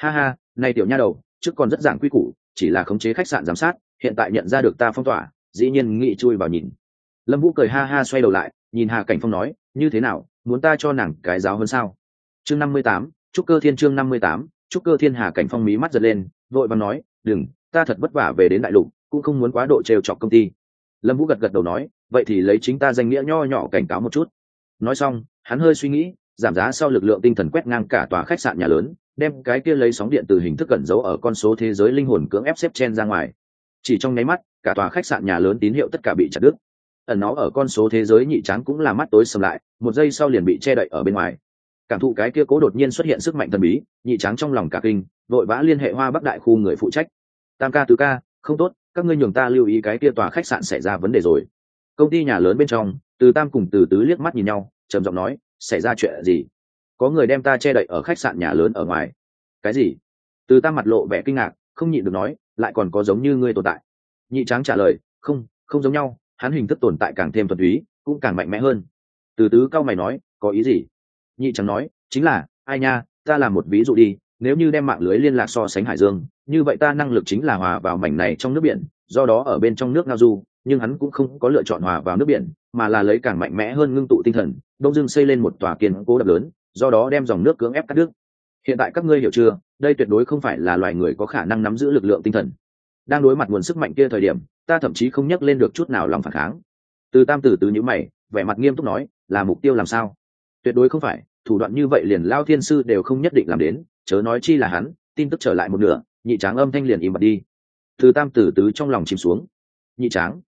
[SPEAKER 1] Ha ha, này tiểu nha đầu, trước còn rất giảng quy củ, chỉ là khống chế khách sạn giám sát, hiện tại nhận ra được ta phong tỏa, dĩ nhiên nghĩ chui vào nhìn. Lâm Vũ cười ha ha xoay đầu lại, nhìn Hà Cảnh Phong nói, như thế nào, muốn ta cho nàng cái giáo hơn sao? Chương 58, Trúc Cơ Thiên chương 58, Trúc Cơ Thiên. Hà Cảnh Phong mí mắt giật lên, vội vàng nói, đừng, ta thật vất vả về đến đại lục, cũng không muốn quá độ trêu chọc công ty. Lâm Vũ gật gật đầu nói, vậy thì lấy chính ta danh nghĩa nho nhỏ cảnh cáo một chút. Nói xong, hắn hơi suy nghĩ, giảm giá sau lực lượng tinh thần quét ngang cả tòa khách sạn nhà lớn, đem cái kia lấy sóng điện từ hình thức cẩn giấu ở con số thế giới linh hồn cưỡng ép xếp chen ra ngoài. Chỉ trong nháy mắt, cả tòa khách sạn nhà lớn tín hiệu tất cả bị chặt đứt. Ẩn nó ở con số thế giới nhị tráng cũng là mắt tối sầm lại, một giây sau liền bị che đậy ở bên ngoài. Cảm thụ cái kia cố đột nhiên xuất hiện sức mạnh thần bí, nhị tráng trong lòng cả kinh, vội vã liên hệ Hoa Bắc đại khu người phụ trách. Tam ca tứ ca, không tốt, các ngươi nhường ta lưu ý cái kia tòa khách sạn xảy ra vấn đề rồi. Công ty nhà lớn bên trong, Từ Tam cùng Từ Tứ liếc mắt nhìn nhau, trầm giọng nói, xảy ra chuyện gì? Có người đem ta che đậy ở khách sạn nhà lớn ở ngoài. Cái gì? Từ Tam mặt lộ vẻ kinh ngạc, không nhịn được nói, lại còn có giống như ngươi tồn tại. Nhị tráng trả lời, không, không giống nhau, hắn hình thức tồn tại càng thêm thuần túy, cũng càng mạnh mẽ hơn. Từ Tứ cao mày nói, có ý gì? Nhị tráng nói, chính là, ai nha, ta làm một ví dụ đi, nếu như đem mạng lưới liên lạc so sánh hải dương, như vậy ta năng lực chính là hòa vào mảnh này trong nước biển, do đó ở bên trong nước ngao du, nhưng hắn cũng không có lựa chọn hòa vào nước biển, mà là lấy càng mạnh mẽ hơn ngưng tụ tinh thần, đông dương xây lên một tòa kiên cố đập lớn, do đó đem dòng nước cưỡng ép cắt đứt. Hiện tại các ngươi hiểu chưa, đây tuyệt đối không phải là loài người có khả năng nắm giữ lực lượng tinh thần. Đang đối mặt nguồn sức mạnh kia thời điểm, ta thậm chí không nhắc lên được chút nào lòng phản kháng. Từ Tam Tử Tứ nhíu mày, vẻ mặt nghiêm túc nói, là mục tiêu làm sao? Tuyệt đối không phải, thủ đoạn như vậy liền Lao Thiên sư đều không nhất định làm đến, chớ nói chi là hắn. Tin tức trở lại một nửa, nhị tráng âm thanh liền im bặt đi. Từ Tam Tử Tứ trong lòng chìm xuống. Nhị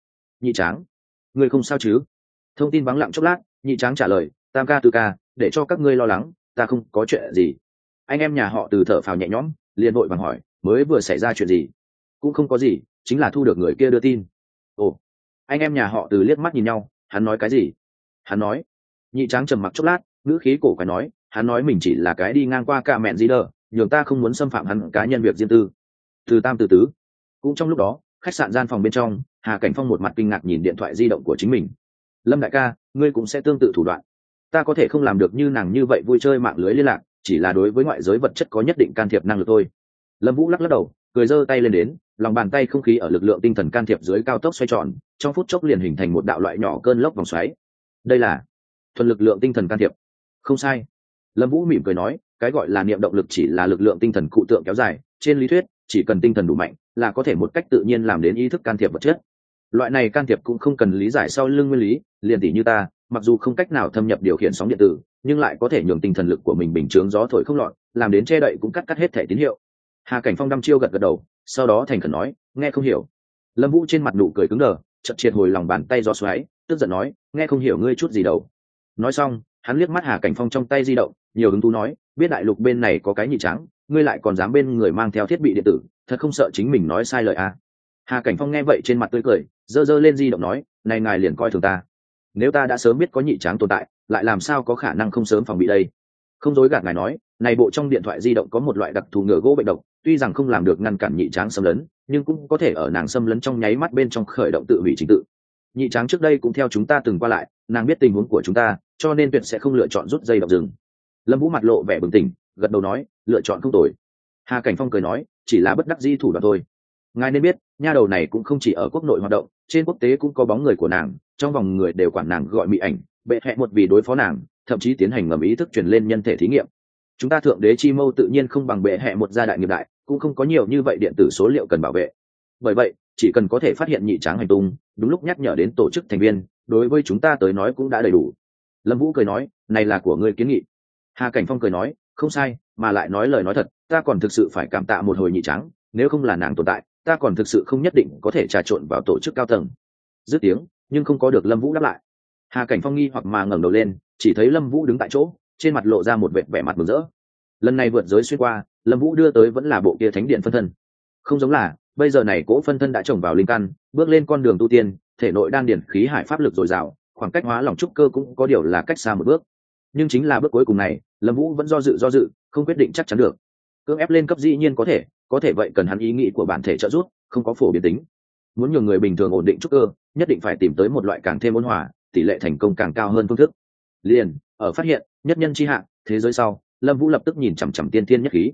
[SPEAKER 1] tráng, ngươi không sao chứ? Thông tin vắng lặng chốc lát, nhị tráng trả lời, Tam ca tứ ca, để cho các ngươi lo lắng, ta không có chuyện gì. Anh em nhà họ Từ thở phào nhẹ nhõm, liền vội vàng hỏi, mới vừa xảy ra chuyện gì? Cũng không có gì, chính là thu được người kia đưa tin. Ồ. Anh em nhà họ Từ liếc mắt nhìn nhau, hắn nói cái gì? Hắn nói. Nhị tráng trầm mặc chốc lát, ngữ khí cổ quái nói, hắn nói mình chỉ là cái đi ngang qua cả mẹn gì đờ, nhường ta không muốn xâm phạm hắn cá nhân việc riêng tư. Từ Tam Từ Tứ. Cũng trong lúc đó, khách sạn gian phòng bên trong, Hà Cảnh Phong một mặt kinh ngạc nhìn điện thoại di động của chính mình. Lâm đại ca, ngươi cũng sẽ tương tự thủ đoạn. Ta có thể không làm được như nàng như vậy vui chơi mạng lưới liên lạc, chỉ là đối với ngoại giới vật chất có nhất định can thiệp năng lực thôi. Lâm Vũ lắc lắc đầu, cười giơ tay lên đến, lòng bàn tay không khí ở lực lượng tinh thần can thiệp dưới cao tốc xoay tròn, trong phút chốc liền hình thành một đạo loại nhỏ cơn lốc vòng xoáy. Đây là thuần lực lượng tinh thần can thiệp. Không sai. Lâm Vũ mỉm cười nói, cái gọi là niệm động lực chỉ là lực lượng tinh thần cụ tượng kéo dài, trên lý thuyết, chỉ cần tinh thần đủ mạnh, là có thể một cách tự nhiên làm đến ý thức can thiệp vật chất. Loại này can thiệp cũng không cần lý giải sau lưng nguyên lý, liền tỷ như ta, mặc dù không cách nào thâm nhập điều khiển sóng điện tử, nhưng lại có thể nhường tinh thần lực của mình bình chướng gió thổi không lọt, làm đến che đậy cũng cắt hết thể tín hiệu. Hà Cảnh Phong đăm chiêu gật gật đầu, sau đó thành khẩn nói, nghe không hiểu. Lâm Vũ trên mặt nụ cười cứng đờ, chợt triệt hồi lòng bàn tay gió xoáy, tức giận nói, nghe không hiểu ngươi chút gì đâu. Nói xong, hắn liếc mắt Hà Cảnh Phong trong tay di động, nhiều hứng thú nói, biết đại lục bên này có cái nhị trắng, ngươi lại còn dám bên người mang theo thiết bị điện tử, thật không sợ chính mình nói sai lời à? Hà Cảnh Phong nghe vậy trên mặt tươi cười, giơ giơ lên di động nói, này ngài liền coi thường ta. Nếu ta đã sớm biết có nhị trắng tồn tại, lại làm sao có khả năng không sớm phòng bị đây? Không dối gạt ngài nói, này bộ trong điện thoại di động có một loại đặc thù ngựa gỗ bệnh độc, tuy rằng không làm được ngăn cản nhị trắng xâm lấn, nhưng cũng có thể ở nàng xâm lấn trong nháy mắt bên trong khởi động tự hủy trình tự. Nhị trắng trước đây cũng theo chúng ta từng qua lại, nàng biết tình huống của chúng ta, cho nên tuyệt sẽ không lựa chọn rút dây động rừng. Lâm Vũ mặt lộ vẻ bừng tỉnh, gật đầu nói, lựa chọn không tồi. Hà Cảnh Phong cười nói, chỉ là bất đắc dĩ thủ đoạn thôi. Ngài nên biết, nha đầu này cũng không chỉ ở quốc nội hoạt động, trên quốc tế cũng có bóng người của nàng, trong vòng người đều quản nàng gọi mị ảnh, bệ hẹ một vì đối phó nàng, thậm chí tiến hành ngầm ý thức truyền lên nhân thể thí nghiệm. Chúng ta thượng đế chi mâu tự nhiên không bằng bệ hẹ một gia đại nghiệp đại, cũng không có nhiều như vậy điện tử số liệu cần bảo vệ. Bởi vậy, chỉ cần có thể phát hiện nhị tráng hành tung, đúng lúc nhắc nhở đến tổ chức thành viên, đối với chúng ta tới nói cũng đã đầy đủ. Lâm Vũ cười nói, này là của ngươi kiến nghị. Hà Cảnh Phong cười nói, không sai, mà lại nói lời nói thật, ta còn thực sự phải cảm tạ một hồi nhị trắng, nếu không là nàng tồn tại, ta còn thực sự không nhất định có thể trà trộn vào tổ chức cao tầng. Dứt tiếng, nhưng không có được Lâm Vũ đáp lại. Hà Cảnh Phong nghi hoặc mà ngẩng đầu lên, chỉ thấy Lâm Vũ đứng tại chỗ, trên mặt lộ ra một vẻ mặt mừng rỡ. Lần này vượt giới xuyên qua, Lâm Vũ đưa tới vẫn là bộ kia thánh điện phân thân. Không giống là, bây giờ này cỗ phân thân đã trồng vào linh căn, bước lên con đường tu tiên, thể nội đan điển khí hải pháp lực dồi dào, khoảng cách hóa lỏng trúc cơ cũng có điều là cách xa một bước. Nhưng chính là bước cuối cùng này, Lâm Vũ vẫn do dự, không quyết định chắc chắn được. Cưỡng ép lên cấp dĩ nhiên có thể vậy cần hắn ý nghĩ của bản thể trợ giúp, không có phổ biến tính. Muốn nhường người bình thường ổn định trúc cơ, nhất định phải tìm tới một loại càng thêm ôn hòa, tỷ lệ thành công càng cao hơn phương thức. Liền, ở phát hiện nhất nhân chi hạ, thế giới sau, Lâm Vũ lập tức nhìn chằm chằm tiên thiên nhất khí.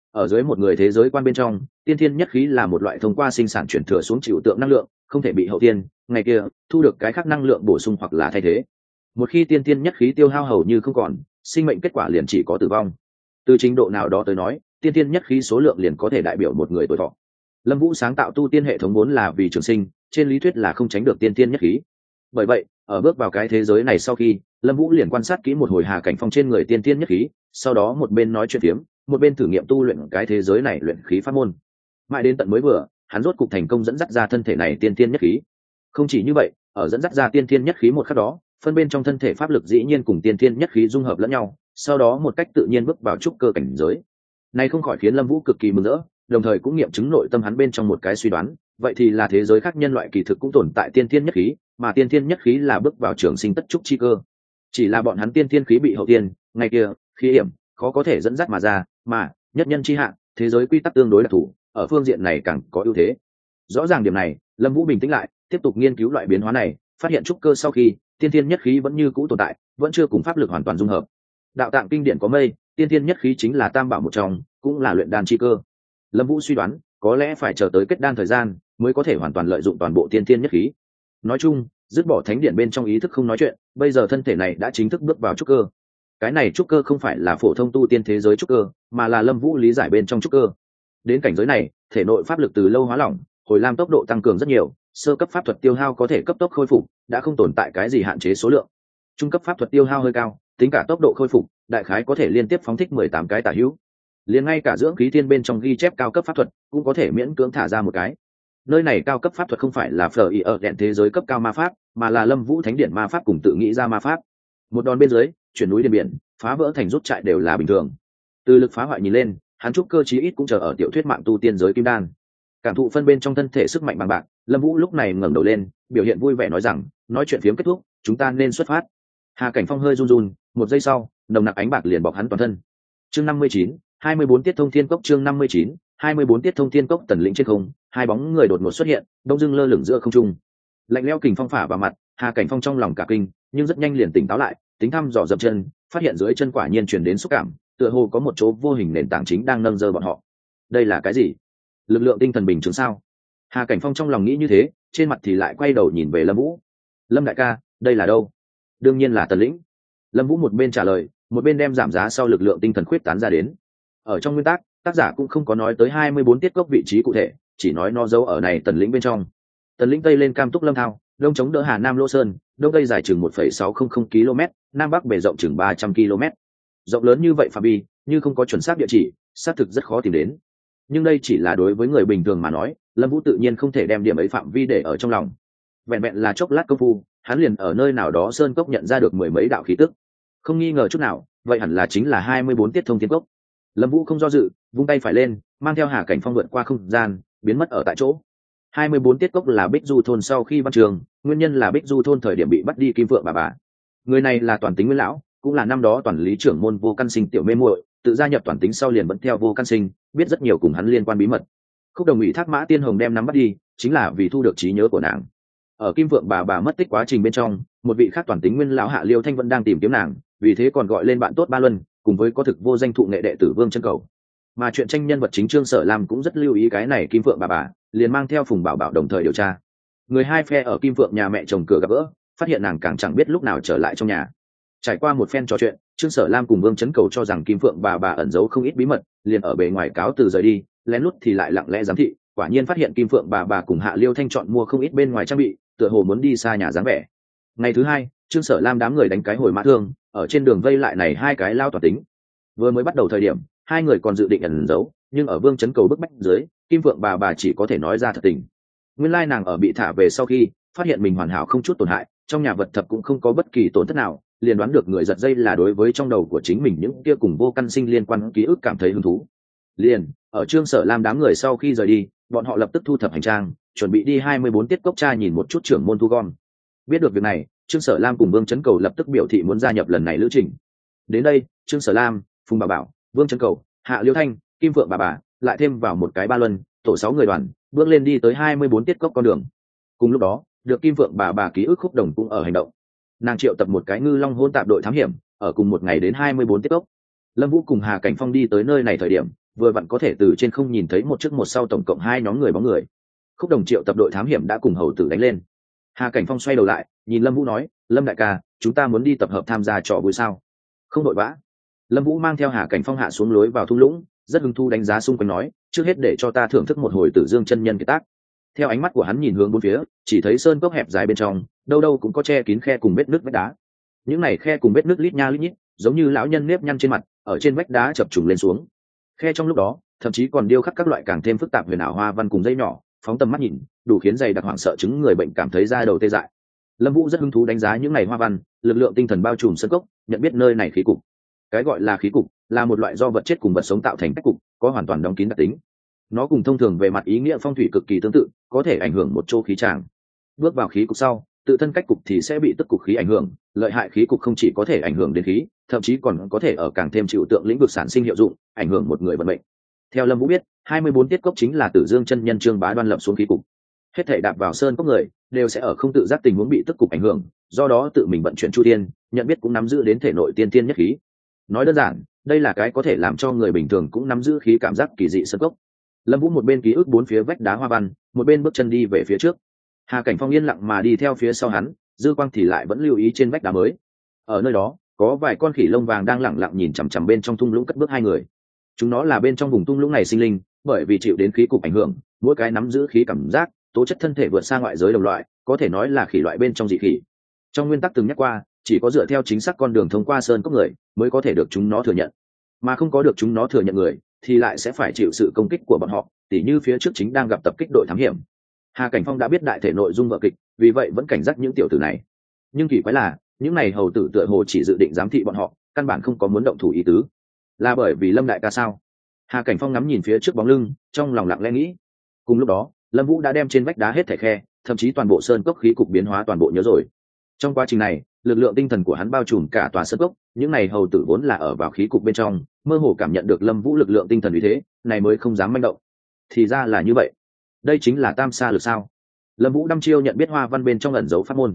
[SPEAKER 1] ở dưới một người thế giới quan bên trong, tiên thiên nhất khí là một loại thông qua sinh sản chuyển thừa xuống chịu tượng năng lượng, không thể bị hậu tiên ngày kia thu được cái khác năng lượng bổ sung hoặc là thay thế. Một khi tiên thiên nhất khí tiêu hao hầu như không còn, sinh mệnh kết quả liền chỉ có tử vong. Từ trình độ nào đó tới nói, tiên thiên nhất khí số lượng liền có thể đại biểu một người tuổi thọ. Lâm Vũ sáng tạo tu tiên hệ thống vốn là vì trường sinh, trên lý thuyết là không tránh được tiên thiên nhất khí. Bởi vậy, ở bước vào cái thế giới này sau khi, Lâm Vũ liền quan sát kỹ một hồi Hà Cảnh Phong trên người tiên thiên nhất khí, sau đó một bên nói chuyện phiếm, một bên thử nghiệm tu luyện cái thế giới này luyện khí pháp môn. Mãi đến tận mới vừa, hắn rốt cục thành công dẫn dắt ra thân thể này tiên thiên nhất khí. Không chỉ như vậy, ở dẫn dắt ra tiên thiên nhất khí một khắc đó, phân bên trong thân thể pháp lực dĩ nhiên cùng tiên thiên nhất khí dung hợp lẫn nhau, sau đó một cách tự nhiên bước vào trúc cơ cảnh giới. Này không khỏi khiến Lâm Vũ cực kỳ mừng rỡ, đồng thời cũng nghiệm chứng nội tâm hắn bên trong một cái suy đoán, vậy thì là thế giới khác nhân loại kỳ thực cũng tồn tại tiên thiên nhất khí, mà tiên thiên nhất khí là bước vào trường sinh tất trúc chi cơ. Chỉ là bọn hắn tiên thiên khí bị hậu tiên, ngày kia, khí hiểm, khó có thể dẫn dắt mà ra, mà nhất nhân chi hạ, thế giới quy tắc tương đối đặc thù, ở phương diện này càng có ưu thế. Rõ ràng điểm này, Lâm Vũ bình tĩnh lại, tiếp tục nghiên cứu loại biến hóa này, phát hiện trúc cơ sau khi, tiên thiên nhất khí vẫn như cũ tồn tại, vẫn chưa cùng pháp lực hoàn toàn dung hợp. Đạo tạng kinh điển có mây, tiên thiên nhất khí chính là tam bảo một trong, cũng là luyện đan chi cơ. Lâm Vũ suy đoán, có lẽ phải chờ tới kết đan thời gian mới có thể hoàn toàn lợi dụng toàn bộ tiên thiên nhất khí. Nói chung, dứt bỏ thánh điển bên trong ý thức không nói chuyện, bây giờ thân thể này đã chính thức bước vào trúc cơ. Cái này trúc cơ không phải là phổ thông tu tiên thế giới trúc cơ, mà là Lâm Vũ lý giải bên trong trúc cơ. Đến cảnh giới này, thể nội pháp lực từ lâu hóa lỏng, hồi lam tốc độ tăng cường rất nhiều, sơ cấp pháp thuật tiêu hao có thể cấp tốc khôi phục, đã không tồn tại cái gì hạn chế số lượng. Trung cấp pháp thuật tiêu hao hơi cao, tính cả tốc độ khôi phục, đại khái có thể liên tiếp phóng thích 18 cái tả hữu. Liền ngay cả dưỡng khí thiên bên trong ghi chép cao cấp pháp thuật cũng có thể miễn cưỡng thả ra một cái. Nơi này cao cấp pháp thuật không phải là phở ý ở đèn thế giới cấp cao ma pháp, mà là Lâm Vũ thánh điển ma pháp cùng tự nghĩ ra ma pháp. Một đòn bên dưới, chuyển núi điên biển, phá vỡ thành rút trại đều là bình thường. Từ lực phá hoại nhìn lên, hắn trúc cơ chí ít cũng chờ ở tiểu thuyết mạng tu tiên giới kim đan. Cảm thụ phân bên trong thân thể sức mạnh bằng bạc, Lâm Vũ lúc này ngẩng đầu lên, biểu hiện vui vẻ nói rằng, nói chuyện phiếm kết thúc, chúng ta nên xuất phát. Hà Cảnh Phong hơi run run, một giây sau, nồng nặc ánh bạc liền bọc hắn toàn thân. Chương 59, 24 tiết thông thiên cốc. Chương 59, 24 tiết thông thiên cốc. Tần lĩnh trên không, hai bóng người đột ngột xuất hiện, đông dưng lơ lửng giữa không trung. Lạnh lẽo kình phong phả vào mặt, Hà Cảnh Phong trong lòng cả kinh, nhưng rất nhanh liền tỉnh táo lại, tính thăm dò dậm chân, phát hiện dưới chân quả nhiên truyền đến xúc cảm, tựa hồ có một chỗ vô hình nền tảng chính đang nâng giơ bọn họ. Đây là cái gì? Lực lượng tinh thần bình chứng sao? Hà Cảnh Phong trong lòng nghĩ như thế, trên mặt thì lại quay đầu nhìn về Lâm Vũ. Lâm đại ca, đây là đâu? Đương nhiên là Tần lĩnh. Lâm Vũ một bên trả lời, một bên đem giảm giá sau lực lượng tinh thần khuyết tán ra đến. Ở trong nguyên tắc, tác giả cũng không có nói tới 24 tiết cốc vị trí cụ thể, chỉ nói nó giấu ở này Tần lĩnh bên trong. Tần lĩnh tây lên Cam Túc Lâm Thao, đông chống đỡ Hà Nam Lô Sơn, đông tây dài chừng 1,600 km, nam bắc bề rộng chừng 300 km. Rộng lớn như vậy phạm vi, như không có chuẩn xác địa chỉ, xác thực rất khó tìm đến. Nhưng đây chỉ là đối với người bình thường mà nói, Lâm Vũ tự nhiên không thể đem điểm ấy phạm vi để ở trong lòng. Vẹn vẹn là chốc lát công phu, hắn liền ở nơi nào đó sơn cốc nhận ra được mười mấy đạo khí tức. Không nghi ngờ chút nào, vậy hẳn là chính là 24 tiết thông thiên cốc. Lâm Vũ không do dự, vung tay phải lên, mang theo Hà Cảnh Phong vượt qua không gian, biến mất ở tại chỗ. 24 tiết cốc là Bích Du thôn sau khi văn trường, nguyên nhân là Bích Du thôn thời điểm bị bắt đi Kim Phượng bà. Người này là Toàn Tính Nguyên lão, cũng là năm đó toàn lý trưởng môn Vô Căn Sinh tiểu mê muội, tự gia nhập Toàn Tính sau liền vẫn theo Vô Căn Sinh, biết rất nhiều cùng hắn liên quan bí mật. Khúc Đồng ủy thác Mã Tiên Hồng đem nắm bắt đi, chính là vì thu được trí nhớ của nàng. Ở Kim Phượng bà mất tích quá trình bên trong, một vị khác Toàn Tính Nguyên lão Hạ Liêu Thanh vẫn đang tìm kiếm nàng, vì thế còn gọi lên bạn tốt Ba Luân, cùng với có thực vô danh thụ nghệ đệ tử Vương Chân Cầu. Mà chuyện tranh nhân vật chính Trương Sở Lam cũng rất lưu ý cái này Kim Phượng bà, liền mang theo Phùng Bảo Bảo đồng thời điều tra. Người hai phe ở Kim Phượng nhà mẹ chồng cửa gặp gỡ, phát hiện nàng càng chẳng biết lúc nào trở lại trong nhà. Trải qua một phen trò chuyện, Trương Sở Lam cùng Vương Chấn Cầu cho rằng Kim Phượng bà ẩn giấu không ít bí mật, liền ở bề ngoài cáo từ rời đi, lén lút thì lại lặng lẽ giám thị, quả nhiên phát hiện Kim Phượng bà cùng Hạ Liêu Thanh chọn mua không ít bên ngoài trang bị, tựa hồ muốn đi xa nhà dáng vẻ. Ngày thứ hai, Trương Sở Lam đám người đánh cái hồi mã thương, ở trên đường vây lại này hai cái lao Toàn Tính. Vừa mới bắt đầu thời điểm, hai người còn dự định ẩn giấu, nhưng ở Vương Chấn Cầu bức bách dưới, Kim Phượng bà chỉ có thể nói ra thật tình. Nguyên lai nàng ở bị thả về sau khi phát hiện mình hoàn hảo không chút tổn hại, trong nhà vật thập cũng không có bất kỳ tổn thất nào, liền đoán được người giật dây là đối với trong đầu của chính mình những kia cùng Vô Căn Sinh liên quan ký ức cảm thấy hứng thú. Liền ở Trương Sở Lam đám người sau khi rời đi, bọn họ lập tức thu thập hành trang, chuẩn bị đi 24 tiết cốc tra nhìn một chút trưởng môn thu gom. Biết được việc này, Trương Sở Lam cùng Vương Chấn Cầu lập tức biểu thị muốn gia nhập lần này lữ trình. Đến đây, Trương Sở Lam, Phùng Bảo Bảo, Vương Chấn Cầu, Hạ Liêu Thanh, Kim Phượng bà, lại thêm vào một cái Ba Luân, tổ 6 người đoàn, bước lên đi tới 24 tiết cốc con đường. Cùng lúc đó, được Kim Phượng bà ký ức Khúc Đồng cũng ở hành động. Nàng triệu tập một cái Ngư Long hôn tạp đội thám hiểm, ở cùng một ngày đến 24 tiết cốc. Lâm Vũ cùng Hà Cảnh Phong đi tới nơi này thời điểm, vừa vặn có thể từ trên không nhìn thấy một trước một sau tổng cộng hai nhóm người bóng người. Khúc Đồng triệu tập đội thám hiểm đã cùng hầu tử đánh lên. Hà Cảnh Phong xoay đầu lại nhìn Lâm Vũ nói, Lâm đại ca, chúng ta muốn đi tập hợp tham gia trò vui sao? Không đội vã. Lâm Vũ mang theo Hà Cảnh Phong hạ xuống lối vào thung lũng, rất hứng thú đánh giá xung quanh nói, trước hết để cho ta thưởng thức một hồi Tử Dương chân nhân kiệt tác. Theo ánh mắt của hắn nhìn hướng bốn phía, chỉ thấy sơn cốc hẹp dài bên trong, đâu đâu cũng có che kín khe cùng vết nứt vách đá. Những này khe cùng vết nứt lít nha lít nhít, giống như lão nhân nếp nhăn trên mặt, ở trên vách đá chập trùng lên xuống. Khe trong lúc đó, thậm chí còn điêu khắc các loại càng thêm phức tạp huyền ảo hoa văn cùng dây nhỏ, phóng tầm mắt nhìn, đủ khiến dày đặc hoảng sợ chứng người bệnh cảm thấy da đầu tê dại. Lâm Vũ rất hứng thú đánh giá những này hoa văn, lực lượng tinh thần bao trùm sơn cốc, nhận biết nơi này khí cục. Cái gọi là khí cục là một loại do vật chết cùng vật sống tạo thành cách cục, có hoàn toàn đóng kín đặc tính. Nó cùng thông thường về mặt ý nghĩa phong thủy cực kỳ tương tự, có thể ảnh hưởng một chỗ khí tràng. Bước vào khí cục sau, tự thân cách cục thì sẽ bị tức cục khí ảnh hưởng, lợi hại khí cục không chỉ có thể ảnh hưởng đến khí, thậm chí còn có thể ở càng thêm chịu tượng lĩnh vực sản sinh hiệu dụng, ảnh hưởng một người vận mệnh. Theo Lâm Vũ biết, 24 tiết cốc chính là Tử Dương chân nhân Trương Bá Đoan lập xuống khí cục. Hết thảy đạp vào sơn cốc người đều sẽ ở không tự giác tình huống bị tức cục ảnh hưởng, do đó tự mình vận chuyển chu thiên, nhận biết cũng nắm giữ đến thể nội tiên tiên nhất khí. Nói đơn giản, đây là cái có thể làm cho người bình thường cũng nắm giữ khí cảm giác kỳ dị sơn cốc. Lâm Vũ một bên ký ức bốn phía vách đá hoa văn, một bên bước chân đi về phía trước. Hà Cảnh Phong yên lặng mà đi theo phía sau hắn, dư quang thì lại vẫn lưu ý trên vách đá mới. Ở nơi đó, có vài con khỉ lông vàng đang lẳng lặng nhìn chằm chằm bên trong thung lũng cất bước hai người. Chúng nó là bên trong vùng thung lũng này sinh linh, bởi vì chịu đến khí cục ảnh hưởng, mỗi cái nắm giữ khí cảm giác, tố chất thân thể vượt xa ngoại giới đồng loại, có thể nói là khỉ loại bên trong dị khỉ. Trong nguyên tắc từng nhắc qua, chỉ có dựa theo chính xác con đường thông qua sơn cốc người mới có thể được chúng nó thừa nhận, mà không có được chúng nó thừa nhận người thì lại sẽ phải chịu sự công kích của bọn họ, tỉ như phía trước chính đang gặp tập kích đội thám hiểm. Hà Cảnh Phong đã biết đại thể nội dung vở kịch, vì vậy vẫn cảnh giác những tiểu tử này. Nhưng kỳ quái là, những này hầu tử tựa hồ chỉ dự định giám thị bọn họ, căn bản không có muốn động thủ ý tứ. Là bởi vì Lâm đại ca sao? Hà Cảnh Phong ngắm nhìn phía trước bóng lưng, trong lòng lặng lẽ nghĩ. Cùng lúc đó, Lâm Vũ đã đem trên vách đá hết thảy khe, thậm chí toàn bộ sơn cốc khí cục biến hóa toàn bộ nhớ rồi. Trong quá trình này, lực lượng tinh thần của hắn bao trùm cả tòa sơn cốc, những này hầu tử vốn là ở vào khí cục bên trong, mơ hồ cảm nhận được Lâm Vũ lực lượng tinh thần như thế, này mới không dám manh động. Thì ra là như vậy. Đây chính là tam sa lực sao? Lâm Vũ đăm chiêu nhận biết hoa văn bên trong ẩn dấu pháp môn.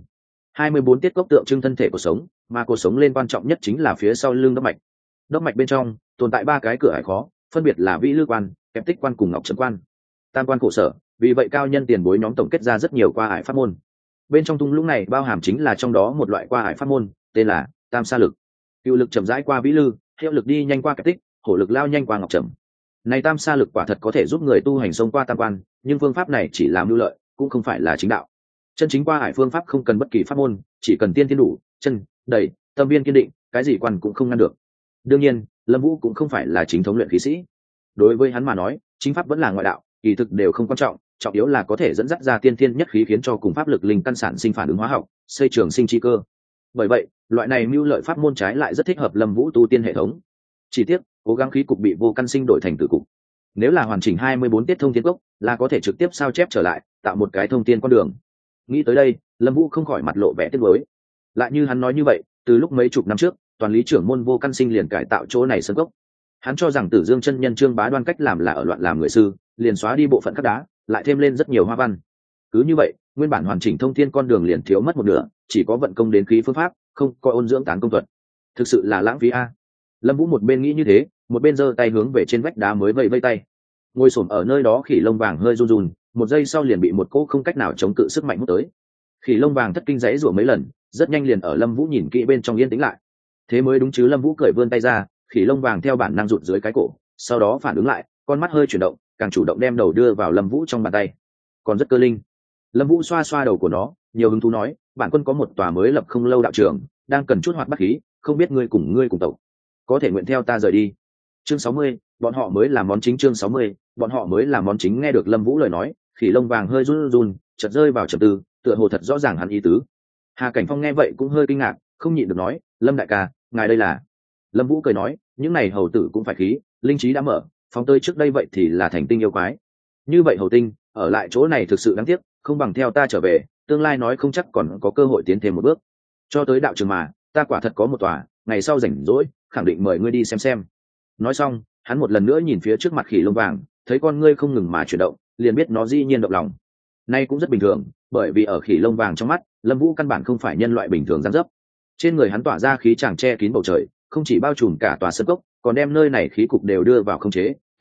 [SPEAKER 1] 24 tiết cốc tượng trưng thân thể của sống, mà cuộc sống lên quan trọng nhất chính là phía sau lưng đốc mạch. Đốc mạch bên trong tồn tại ba cái cửa ải khó, phân biệt là vĩ lư quan, kẹp tích quan cùng ngọc trấn quan. Tam quan khổ sở, vì vậy cao nhân tiền bối nhóm tổng kết ra rất nhiều qua ải pháp môn. Bên trong thung lũng này bao hàm chính là trong đó một loại qua ải pháp môn, tên là tam sa lực. Cựu lực chậm rãi qua vĩ lư, hiệu lực đi nhanh qua kẹp tích, hổ lực lao nhanh qua ngọc trầm. Này tam sa lực quả thật có thể giúp người tu hành xông qua tam quan, nhưng phương pháp này chỉ làm mưu lợi, cũng không phải là chính đạo. Chân chính qua ải phương pháp không cần bất kỳ pháp môn, chỉ cần tiên thiên đủ, chân, đầy, tâm viên kiên định, cái gì quan cũng không ngăn được. Đương nhiên, Lâm Vũ cũng không phải là chính thống luyện khí sĩ. Đối với hắn mà nói, chính pháp vẫn là ngoại đạo, kỳ thực đều không quan trọng, trọng yếu là có thể dẫn dắt ra tiên thiên nhất khí, khiến cho cùng pháp lực linh căn sản sinh phản ứng hóa học, xây trường sinh chi cơ. Bởi vậy, loại này mưu lợi pháp môn trái lại rất thích hợp Lâm Vũ tu tiên hệ thống. Chỉ tiếc, cố gắng khí cục bị vô căn sinh đổi thành tử cục. Nếu là hoàn chỉnh 24 tiết thông thiên cốc, là có thể trực tiếp sao chép trở lại, tạo một cái thông tiên con đường. Nghĩ tới đây, Lâm Vũ không khỏi mặt lộ vẻ tiếc nuối. Lại như hắn nói như vậy, từ lúc mấy chục năm trước, toàn lý trưởng môn vô căn sinh liền cải tạo chỗ này sơn cốc. Hắn cho rằng Tử Dương chân nhân Trương Bá Đoan cách làm là ở loạn làm người sư, liền xóa đi bộ phận các đá, lại thêm lên rất nhiều hoa văn. Cứ như vậy, nguyên bản hoàn chỉnh thông thiên con đường liền thiếu mất một nửa, chỉ có vận công đến khí phương pháp, không có ôn dưỡng tán công thuật. Thực sự là lãng phí a. Lâm Vũ một bên nghĩ như thế, một bên giơ tay hướng về trên vách đá mới vẫy tay. Ngồi xổm ở nơi đó khỉ lông vàng hơi run run, một giây sau liền bị một cỗ không cách nào chống cự sức mạnh hút tới. Khỉ lông vàng thất kinh giãy giụa mấy lần, rất nhanh liền ở Lâm Vũ nhìn kỹ bên trong yên tĩnh lại. Thế mới đúng chứ. Lâm Vũ cười vươn tay ra, khỉ lông vàng theo bản năng rụt dưới cái cổ, sau đó phản ứng lại, con mắt hơi chuyển động, càng chủ động đem đầu đưa vào Lâm Vũ trong bàn tay. Còn rất cơ linh. Lâm Vũ xoa xoa đầu của nó, nhiều hứng thú nói, bản quân có một tòa mới lập không lâu đạo trường, đang cần chút hoạt bát khí, không biết ngươi cùng tộc có thể nguyện theo ta rời đi. Chương 60, bọn họ mới làm món chính. Chương 60, bọn họ mới làm món chính. Nghe được Lâm Vũ lời nói, khỉ lông vàng hơi run run, chợt rơi vào trầm tư, tựa hồ thật rõ ràng hắn ý tứ. Hà Cảnh Phong nghe vậy cũng hơi kinh ngạc, không nhịn được nói, Lâm đại ca, ngài đây là? Lâm Vũ cười nói, những này hầu tử cũng phải khí, linh trí đã mở, phóng tới trước đây vậy thì là thành tinh yêu quái. Như vậy hầu tinh, ở lại chỗ này thực sự đáng tiếc, không bằng theo ta trở về, tương lai nói không chắc còn có cơ hội tiến thêm một bước. Cho tới đạo trường mà, ta quả thật có một tòa, ngày sau rảnh rỗi, khẳng định mời ngươi đi xem. Nói xong, hắn một lần nữa nhìn phía trước mặt khỉ lông vàng, thấy con ngươi không ngừng mà chuyển động, liền biết nó dĩ nhiên động lòng. Nay cũng rất bình thường, bởi vì ở khỉ lông vàng trong mắt, Lâm Vũ căn bản không phải nhân loại bình thường dáng dấp. Trên người hắn tỏa ra khí chàng che kín bầu trời, không chỉ bao trùm cả tòa sơn cốc, còn đem nơi này khí cục đều đưa vào khống chế,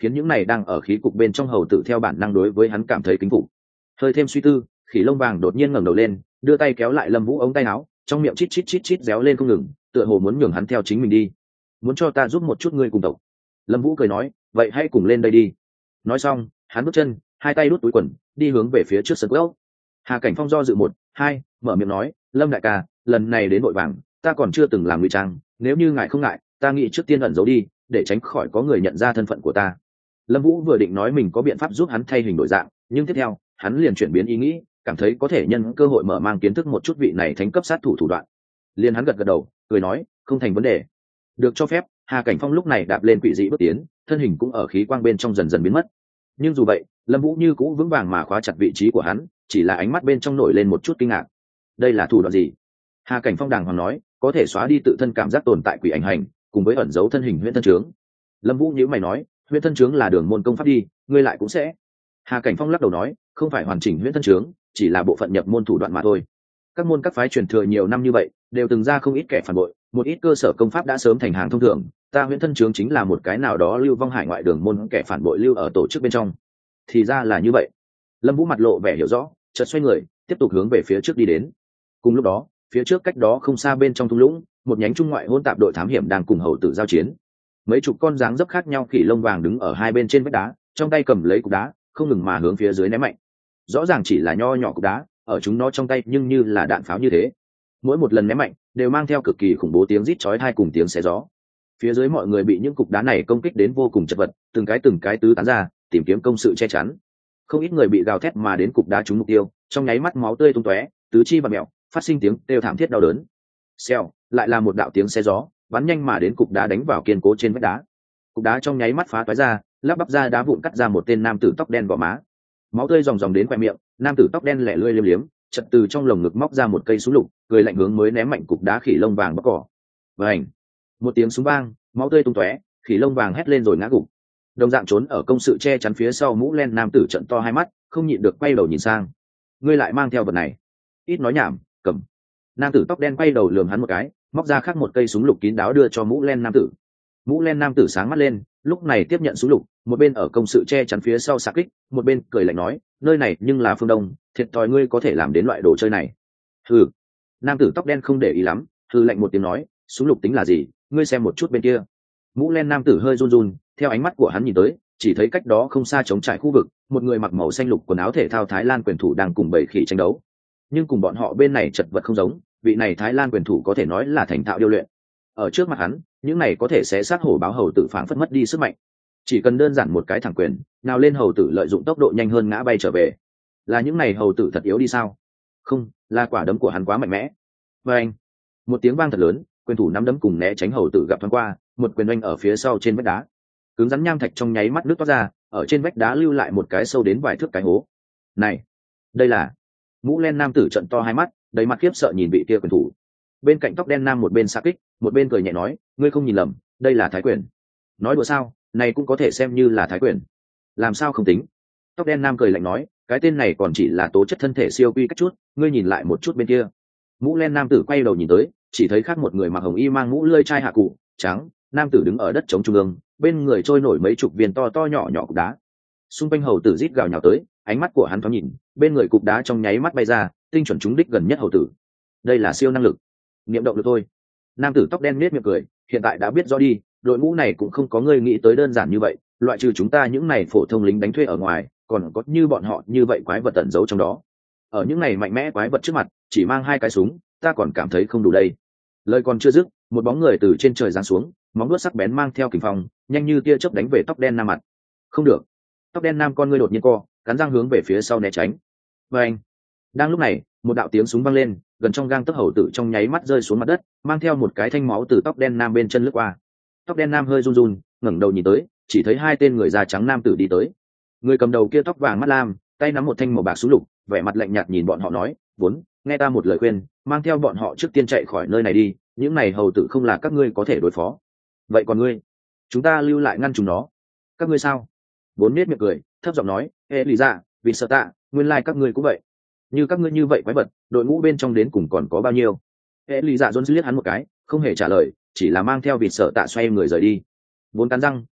[SPEAKER 1] khiến những này đang ở khí cục bên trong hầu tử theo bản năng đối với hắn cảm thấy kính phục. Hơi thêm suy tư, khỉ lông vàng đột nhiên ngẩng đầu lên, đưa tay kéo lại Lâm Vũ ống tay áo, trong miệng chít chít chít chít réo lên không ngừng, tựa hồ muốn nhường hắn theo chính mình đi. Muốn cho ta giúp một chút ngươi cùng tộc. Lâm Vũ cười nói, vậy hãy cùng lên đây đi. Nói xong, hắn bước chân, hai tay đút túi quần, đi hướng về phía trước sân gốc. Hà Cảnh Phong do dự một, hai, mở miệng nói, Lâm đại ca, lần này đến vội vàng, ta còn chưa từng làm ngụy trang, nếu như ngài không ngại, ta nghĩ trước tiên ẩn giấu đi, để tránh khỏi có người nhận ra thân phận của ta. Lâm Vũ vừa định nói mình có biện pháp giúp hắn thay hình đổi dạng, nhưng tiếp theo, hắn liền chuyển biến ý nghĩ, cảm thấy có thể nhân cơ hội mở mang kiến thức một chút vị này thánh cấp sát thủ thủ đoạn. Liền hắn gật gật đầu, cười nói, không thành vấn đề. Được cho phép, Hà Cảnh Phong lúc này đạp lên quỷ dị bước tiến, thân hình cũng ở khí quang bên trong dần dần biến mất. Nhưng dù vậy, Lâm Vũ như cũ vững vàng mà khóa chặt vị trí của hắn, chỉ là ánh mắt bên trong nổi lên một chút kinh ngạc. Đây là thủ đoạn gì? Hà Cảnh Phong đàng hoàng nói, có thể xóa đi tự thân cảm giác tồn tại quỷ ảnh hành, cùng với ẩn giấu thân hình huyễn thân trướng. Lâm Vũ nhíu mày nói, huyễn thân trướng là đường môn công pháp đi, ngươi lại cũng sẽ. Hà Cảnh Phong lắc đầu nói, không phải hoàn chỉnh huyễn thân trướng, chỉ là bộ phận nhập môn thủ đoạn mà thôi. Các môn các phái truyền thừa nhiều năm như vậy, đều từng ra không ít kẻ phản bội, một ít cơ sở công pháp đã sớm thành hàng thông thường, ta huyễn thân trướng chính là một cái nào đó lưu vong hải ngoại đường môn kẻ phản bội lưu ở tổ chức bên trong. Thì ra là như vậy. Lâm Vũ mặt lộ vẻ hiểu rõ, chợt xoay người, tiếp tục hướng về phía trước đi đến. Cùng lúc đó, phía trước cách đó không xa bên trong thung lũng, một nhánh trung ngoại hỗn tạp đội thám hiểm đang cùng hầu tử giao chiến. Mấy chục con dáng dấp khác nhau khỉ lông vàng đứng ở hai bên trên vách đá, trong tay cầm lấy cục đá, không ngừng mà hướng phía dưới ném mạnh. Rõ ràng chỉ là nho nhỏ cục đá, ở chúng nó trong tay nhưng như là đạn pháo như thế. Mỗi một lần ném mạnh đều mang theo cực kỳ khủng bố tiếng rít chói tai cùng tiếng xé gió. Phía dưới mọi người bị những cục đá này công kích đến vô cùng chật vật, từng cái tứ tán ra, tìm kiếm công sự che chắn. Không ít người bị gào thét mà đến cục đá trúng mục tiêu, trong nháy mắt máu tươi tung tóe, tứ chi bặm mèo, phát sinh tiếng kêu thảm thiết đau đớn. Xèo, lại là một đạo tiếng xé gió, bắn nhanh mà đến cục đá đánh vào kiên cố trên vách đá. Cục đá trong nháy mắt phá toái ra, lắp bắp ra đá vụn cắt ra một tên nam tử tóc đen gò má. Máu tươi ròng ròng đến khóe miệng, nam tử tóc đen lẻ lươi liếm liếm, chợt từ trong lồng ngực móc ra một cây súng lục, cười lạnh hướng mới ném mạnh cục đá khỉ lông vàng bóc cỏ. Vành, một tiếng súng vang, máu tươi tung tóe, khỉ lông vàng hét lên rồi ngã gục. Đồng dạng trốn ở công sự che chắn phía sau mũ len nam tử trợn to hai mắt, không nhịn được quay đầu nhìn sang. Ngươi lại mang theo vật này? Ít nói nhảm, cầm. Nam tử tóc đen quay đầu lườm hắn một cái, móc ra khác một cây súng lục kín đáo đưa cho mũ len nam tử. Mũ len nam tử sáng mắt lên, lúc này tiếp nhận súng lục, một bên ở công sự che chắn phía sau xạ kích, một bên cười lạnh nói, nơi này nhưng là phương đông, thiệt thòi ngươi có thể làm đến loại đồ chơi này. Hừ. Nam tử tóc đen không để ý lắm, hừ lạnh một tiếng nói, súng lục tính là gì, ngươi xem một chút bên kia. Mũ len nam tử hơi run run, theo ánh mắt của hắn nhìn tới, chỉ thấy cách đó không xa trống trải khu vực, một người mặc màu xanh lục quần áo thể thao Thái Lan quyền thủ đang cùng bầy khỉ tranh đấu. Nhưng cùng bọn họ bên này chật vật không giống, vị này Thái Lan quyền thủ có thể nói là thành thạo điêu luyện. Ở trước mặt hắn, những này có thể sẽ sát hổ báo hầu tử phảng phất mất đi sức mạnh. Chỉ cần đơn giản một cái thẳng quyền, nào lên hầu tử lợi dụng tốc độ nhanh hơn ngã bay trở về. Là những này hầu tử thật yếu đi sao? Không, là quả đấm của hắn quá mạnh mẽ. Và anh, một tiếng vang thật lớn, quyền thủ nắm đấm cùng né tránh hầu tử gặp thoáng qua, một quyền oanh ở phía sau trên vách đá. Cứng rắn nham thạch trong nháy mắt nước toát ra, ở trên vách đá lưu lại một cái sâu đến vài thước cái hố. Này, đây là... Mũ len nam tử trợn to hai mắt, đầy mặt khiếp sợ nhìn vị kia quyền thủ. Bên cạnh tóc đen nam một bên xạ kích, một bên cười nhẹ nói, ngươi không nhìn lầm, đây là thái quyền. Nói đùa sao, này cũng có thể xem như là thái quyền. Làm sao không tính? Tóc đen nam cười lạnh nói, cái tên này còn chỉ là tố chất thân thể siêu quy cách chút, ngươi nhìn lại một chút bên kia. Mũ len nam tử quay đầu nhìn tới, chỉ thấy khác một người mặc hồng y mang mũ lơi chai hạ cụ trắng, nam tử đứng ở đất trống trung ương, bên người trôi nổi mấy chục viên to to nhỏ nhỏ cục đá. Xung quanh hầu tử rít gào nhào tới, ánh mắt của hắn thoáng nhìn, bên người cục đá trong nháy mắt bay ra, tinh chuẩn trúng đích gần nhất hầu tử. Đây là siêu năng lực, niệm động lực thôi. Nam tử tóc đen nết miệng cười, hiện tại đã biết rõ đi, đội ngũ này cũng không có người nghĩ tới đơn giản như vậy, loại trừ chúng ta những này phổ thông lính đánh thuê ở ngoài, còn có như bọn họ như vậy quái vật tẩn giấu trong đó. Ở những này mạnh mẽ quái vật trước mặt, chỉ mang hai cái súng, ta còn cảm thấy không đủ đây. Lời còn chưa dứt, một bóng người từ trên trời giáng xuống, móng vuốt sắc bén mang theo kình phong, nhanh như tia chớp đánh về tóc đen nam mặt. Không được. Tóc đen nam con ngươi đột nhiên co, cắn răng hướng về phía sau né tránh. Và anh. Đang lúc này, một đạo tiếng súng vang lên, gần trong gang tấc hầu tử trong nháy mắt rơi xuống mặt đất, mang theo một cái thanh máu từ tóc đen nam bên chân lướt qua. Tóc đen nam hơi run run, ngẩng đầu nhìn tới, chỉ thấy hai tên người da trắng nam tử đi tới. Người cầm đầu kia tóc vàng mắt lam, tay nắm một thanh màu bạc súng lục, vẻ mặt lạnh nhạt nhìn bọn họ nói, vốn nghe ta một lời khuyên, mang theo bọn họ trước tiên chạy khỏi nơi này đi, những này hầu tử không là các ngươi có thể đối phó. Vậy còn ngươi? Chúng ta lưu lại ngăn chúng nó. Các ngươi sao? Vốn nết miệng cười, thấp giọng nói, ê lì dạ, vì sợ tạ, nguyên lai các ngươi cũng vậy. Như các ngươi như vậy quái vật, đội ngũ bên trong đến cùng còn có bao nhiêu? Ê lì dạ dôn liếc hắn một cái, không hề trả lời, chỉ là mang theo vịt sợ tạ xoay người rời đi. Vốn cắn răng,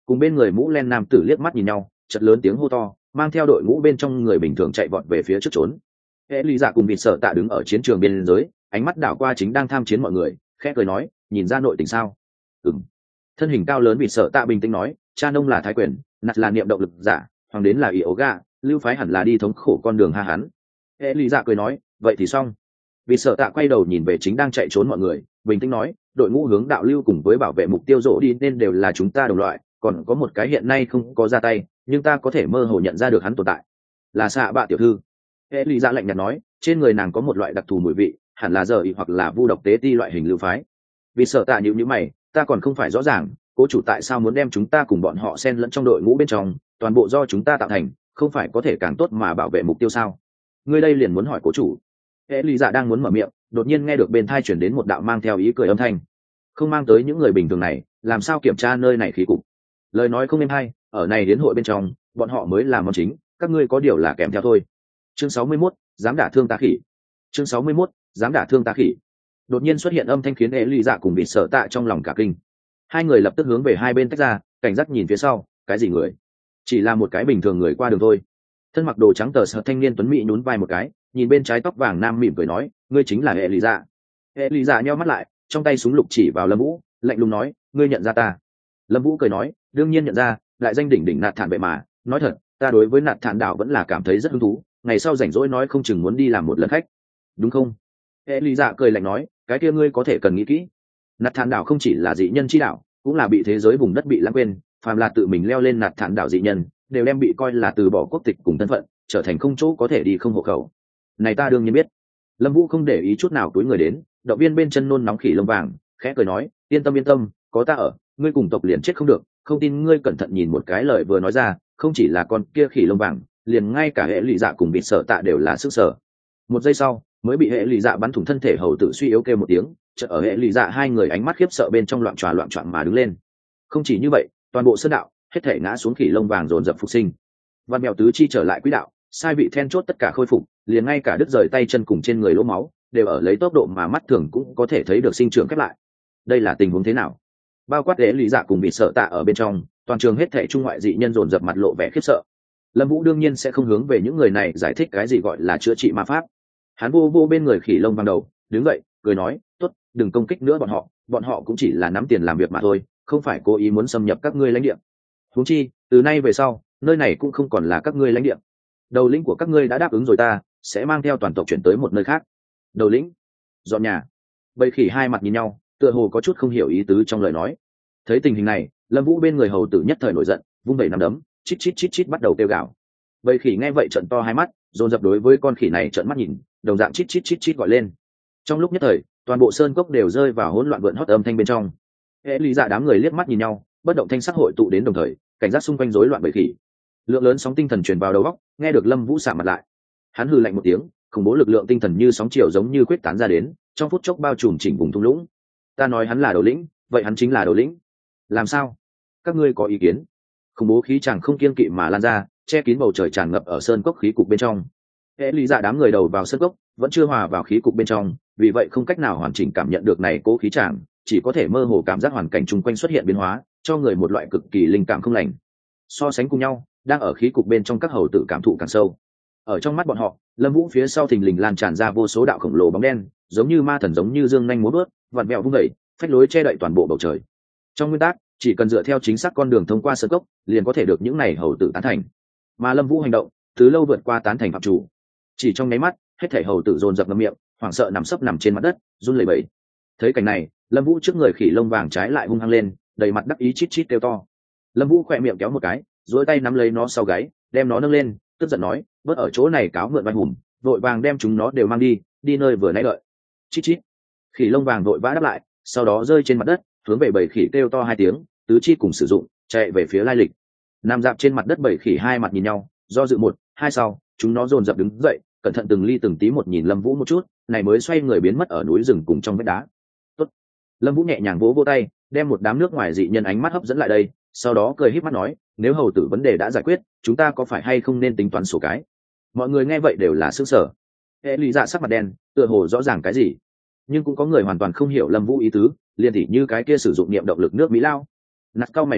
[SPEAKER 1] cùng bên người mũ len nam tử liếc mắt nhìn nhau, chợt lớn tiếng hô to, mang theo đội ngũ bên trong người bình thường chạy vọt về phía trước trốn. Hệ lý dạ cùng vịt sợ tạ đứng ở chiến trường biên giới, ánh mắt đảo qua chính đang tham chiến mọi người, khẽ cười nói, nhìn ra nội tình sao? Ừm. Thân hình cao lớn vịt sợ tạ bình tĩnh nói, cha nông là thái quyền, nạt là niệm động lực giả, hoàng đến là yoga, lưu phái hẳn là đi thống khổ con đường ha hắn. Hệ lý dạ cười nói, vậy thì xong. Vịt sợ tạ quay đầu nhìn về chính đang chạy trốn mọi người, bình tĩnh nói, đội ngũ hướng đạo lưu cùng với bảo vệ mục tiêu rộ đi nên đều là chúng ta đồng loại, còn có một cái hiện nay không có ra tay, nhưng ta có thể mơ hồ nhận ra được hắn tồn tại, là xạ bạ tiểu thư. Hệ lý dạ lạnh nhạt nói, trên người nàng có một loại đặc thù mùi vị, hẳn là giờ ý hoặc là vu độc tế ti loại hình lưu phái. Vì sợ tạ nhíu mày, ta còn không phải rõ ràng, cố chủ tại sao muốn đem chúng ta cùng bọn họ xen lẫn trong đội ngũ bên trong, toàn bộ do chúng ta tạo thành, không phải có thể càng tốt mà bảo vệ mục tiêu sao? Ngươi đây liền muốn hỏi cố chủ. Hệ lý dạ đang muốn mở miệng, đột nhiên nghe được bên tai chuyển đến một đạo mang theo ý cười âm thanh. Không mang tới những người bình thường này, làm sao kiểm tra nơi này khí cục? Lời nói không êm hay, ở này đến hội bên trong, bọn họ mới là món chính, các ngươi có điều là kèm theo thôi. Chương 61, dám đả thương ta khỉ. Chương 61, dám đả thương ta khỉ. Đột nhiên xuất hiện âm thanh khiến Hệ lý dạ cùng bị sợ tạ trong lòng cả kinh. Hai người lập tức hướng về hai bên tách ra, cảnh giác nhìn phía sau, cái gì người? Chỉ là một cái bình thường người qua đường thôi. Thân mặc đồ trắng tờ sợt thanh niên tuấn mỹ nhún vai một cái, nhìn bên trái tóc vàng nam mỉm cười nói, ngươi chính là Hệ lý dạ. Hệ lý dạ nheo mắt lại, trong tay súng lục chỉ vào Lâm Vũ, lạnh lùng nói, ngươi nhận ra ta? Lâm Vũ cười nói, đương nhiên nhận ra, đại danh đỉnh đỉnh nạt thản vậy mà, nói thật, ta đối với nạt thản đảo vẫn là cảm thấy rất hứng thú, ngày sau rảnh rỗi nói không chừng muốn đi làm một lần khách, đúng không? Hệ lý dạ cười lạnh nói, cái kia ngươi có thể cần nghĩ kỹ. Nạt thản đảo không chỉ là dị nhân chi đảo, cũng là bị thế giới vùng đất bị lãng quên, phàm là tự mình leo lên nạt thản đảo dị nhân, đều đem bị coi là từ bỏ quốc tịch cùng thân phận, trở thành không chỗ có thể đi không hộ khẩu. Này ta đương nhiên biết. Lâm Vũ không để ý chút nào túi người đến, động viên bên chân nôn nóng khỉ lông vàng, khẽ cười nói, yên tâm, có ta ở, ngươi cùng tộc liền chết không được, không tin ngươi cẩn thận nhìn một cái lời vừa nói ra, không chỉ là con kia khỉ lông vàng, liền ngay cả Hệ lý dạ cùng bị sợ tạ đều là sức sở. Một giây sau, mới bị Hệ lý dạ bắn thủng thân thể hầu tự suy yếu kêu một tiếng, chợt ở Hệ lý dạ hai người ánh mắt khiếp sợ bên trong loạn choạng mà đứng lên. Không chỉ như vậy, toàn bộ sơn đạo hết thể ngã xuống khỉ lông vàng dồn dập phục sinh. Văn mèo tứ chi trở lại quỹ đạo, sai vị then chốt tất cả khôi phục, liền ngay cả đứt rời tay chân cùng trên người lỗ máu đều ở lấy tốc độ mà mắt thường cũng có thể thấy được sinh trưởng khép lại. Đây là tình huống thế nào? Bao quát Hệ lý dạ cùng bị sợ tạ ở bên trong, toàn trường hết thảy trung ngoại dị nhân dồn dập mặt lộ vẻ khiếp sợ. Lâm Vũ đương nhiên sẽ không hướng về những người này giải thích cái gì gọi là chữa trị ma pháp. Hắn vô bên người khỉ lông vàng đầu, đứng dậy, cười nói, tốt, đừng công kích nữa bọn họ cũng chỉ là nắm tiền làm việc mà thôi, không phải cố ý muốn xâm nhập các ngươi lãnh địa. Huống chi, từ nay về sau, nơi này cũng không còn là các ngươi lãnh địa. Đầu lĩnh của các ngươi đã đáp ứng rồi, ta sẽ mang theo toàn tộc chuyển tới một nơi khác. Đầu lĩnh, dọn nhà. Bầy khỉ hai mặt nhìn nhau, tựa hồ có chút không hiểu ý tứ trong lời nói. Thấy tình hình này, Lâm Vũ bên người hầu tử nhất thời nổi giận, vung vẩy nắm đấm, chít bắt đầu kêu gào. Bầy khỉ nghe vậy trợn to hai mắt, dồn dập đối với con khỉ này trợn mắt nhìn, đồng dạng chít gọi lên. Trong lúc nhất thời, toàn bộ sơn cốc đều rơi vào hỗn loạn vượn hót âm thanh bên trong. Hệ lý dạ đám người liếc mắt nhìn nhau, bất động thanh sắc hội tụ đến đồng thời, cảnh giác xung quanh rối loạn bầy khỉ. Lượng lớn sóng tinh thần truyền vào đầu óc, nghe được Lâm Vũ xả mặt lại. Hắn hừ lạnh một tiếng, khủng bố lực lượng tinh thần như sóng chiều giống như quyết tán ra đến, trong phút chốc bao trùm chỉnh vùng thung lũng. Ta nói hắn là đầu lĩnh, vậy hắn chính là đầu lĩnh. Làm sao? Các ngươi có ý kiến? Khủng bố khí tràng không kiên kỵ mà lan ra, che kín bầu trời tràn ngập ở sơn cốc khí cục bên trong. Hệ lý dạ đám người đầu vào sơn cốc, vẫn chưa hòa vào khí cục bên trong, vì vậy không cách nào hoàn chỉnh cảm nhận được này cố khí tràng, chỉ có thể mơ hồ cảm giác hoàn cảnh chung quanh xuất hiện biến hóa, cho người một loại cực kỳ linh cảm không lành. So sánh cùng nhau, đang ở khí cục bên trong các hầu tử cảm thụ càng sâu. Ở trong mắt bọn họ, Lâm Vũ phía sau thình lình lan tràn ra vô số đạo khổng lồ bóng đen, giống như ma thần giống như dương nhanh múa vớt, vặn vẹo vung vẩy, phách lối che đậy toàn bộ bầu trời. Trong nguyên tắc, chỉ cần dựa theo chính xác con đường thông qua sơn cốc, liền có thể được những này hầu tử tán thành. Mà Lâm Vũ hành động, từ lâu vượt qua tán thành phạm chủ. Chỉ trong nháy mắt, hết thảy hầu tử dồn dập ngậm miệng, hoảng sợ nằm sấp nằm trên mặt đất, run lẩy bẩy. Thấy cảnh này, Lâm Vũ trước người khỉ lông vàng trái lại hung hăng lên, đầy mặt đắc ý chít kêu to. Lâm Vũ khẽ miệng kéo một cái, duỗi tay nắm lấy nó sau gáy, đem nó nâng lên, tức giận nói, bớt ở chỗ này cáo mượn vai hùng, vội vàng đem chúng nó đều mang đi nơi vừa nãy đợi. Chít. Khỉ lông vàng vội vã đáp lại, sau đó rơi trên mặt đất, hướng về bầy khỉ kêu to hai tiếng, tứ chi cùng sử dụng, chạy về phía lai lịch. Nằm dạp trên mặt đất bầy khỉ hai mặt nhìn nhau, do dự một, hai sau, chúng nó dồn dập đứng dậy, cẩn thận từng ly từng tí một nhìn Lâm Vũ một chút, này mới xoay người biến mất ở núi rừng cùng trong vách đá. Tốt. Lâm Vũ nhẹ nhàng vỗ tay, đem một đám nước ngoài dị nhân ánh mắt hấp dẫn lại đây, sau đó cười híp mắt nói, nếu hầu tử vấn đề đã giải quyết, chúng ta có phải hay không nên tính toán sổ cái? Mọi người nghe vậy đều là sửng sở. Hệ lý dạ sắc mặt đen, tựa hồ rõ ràng cái gì, nhưng cũng có người hoàn toàn không hiểu Lâm Vũ ý tứ, liền tỉ như cái kia sử dụng niệm động lực nước Mỹ lao. Nạt cao mày nói,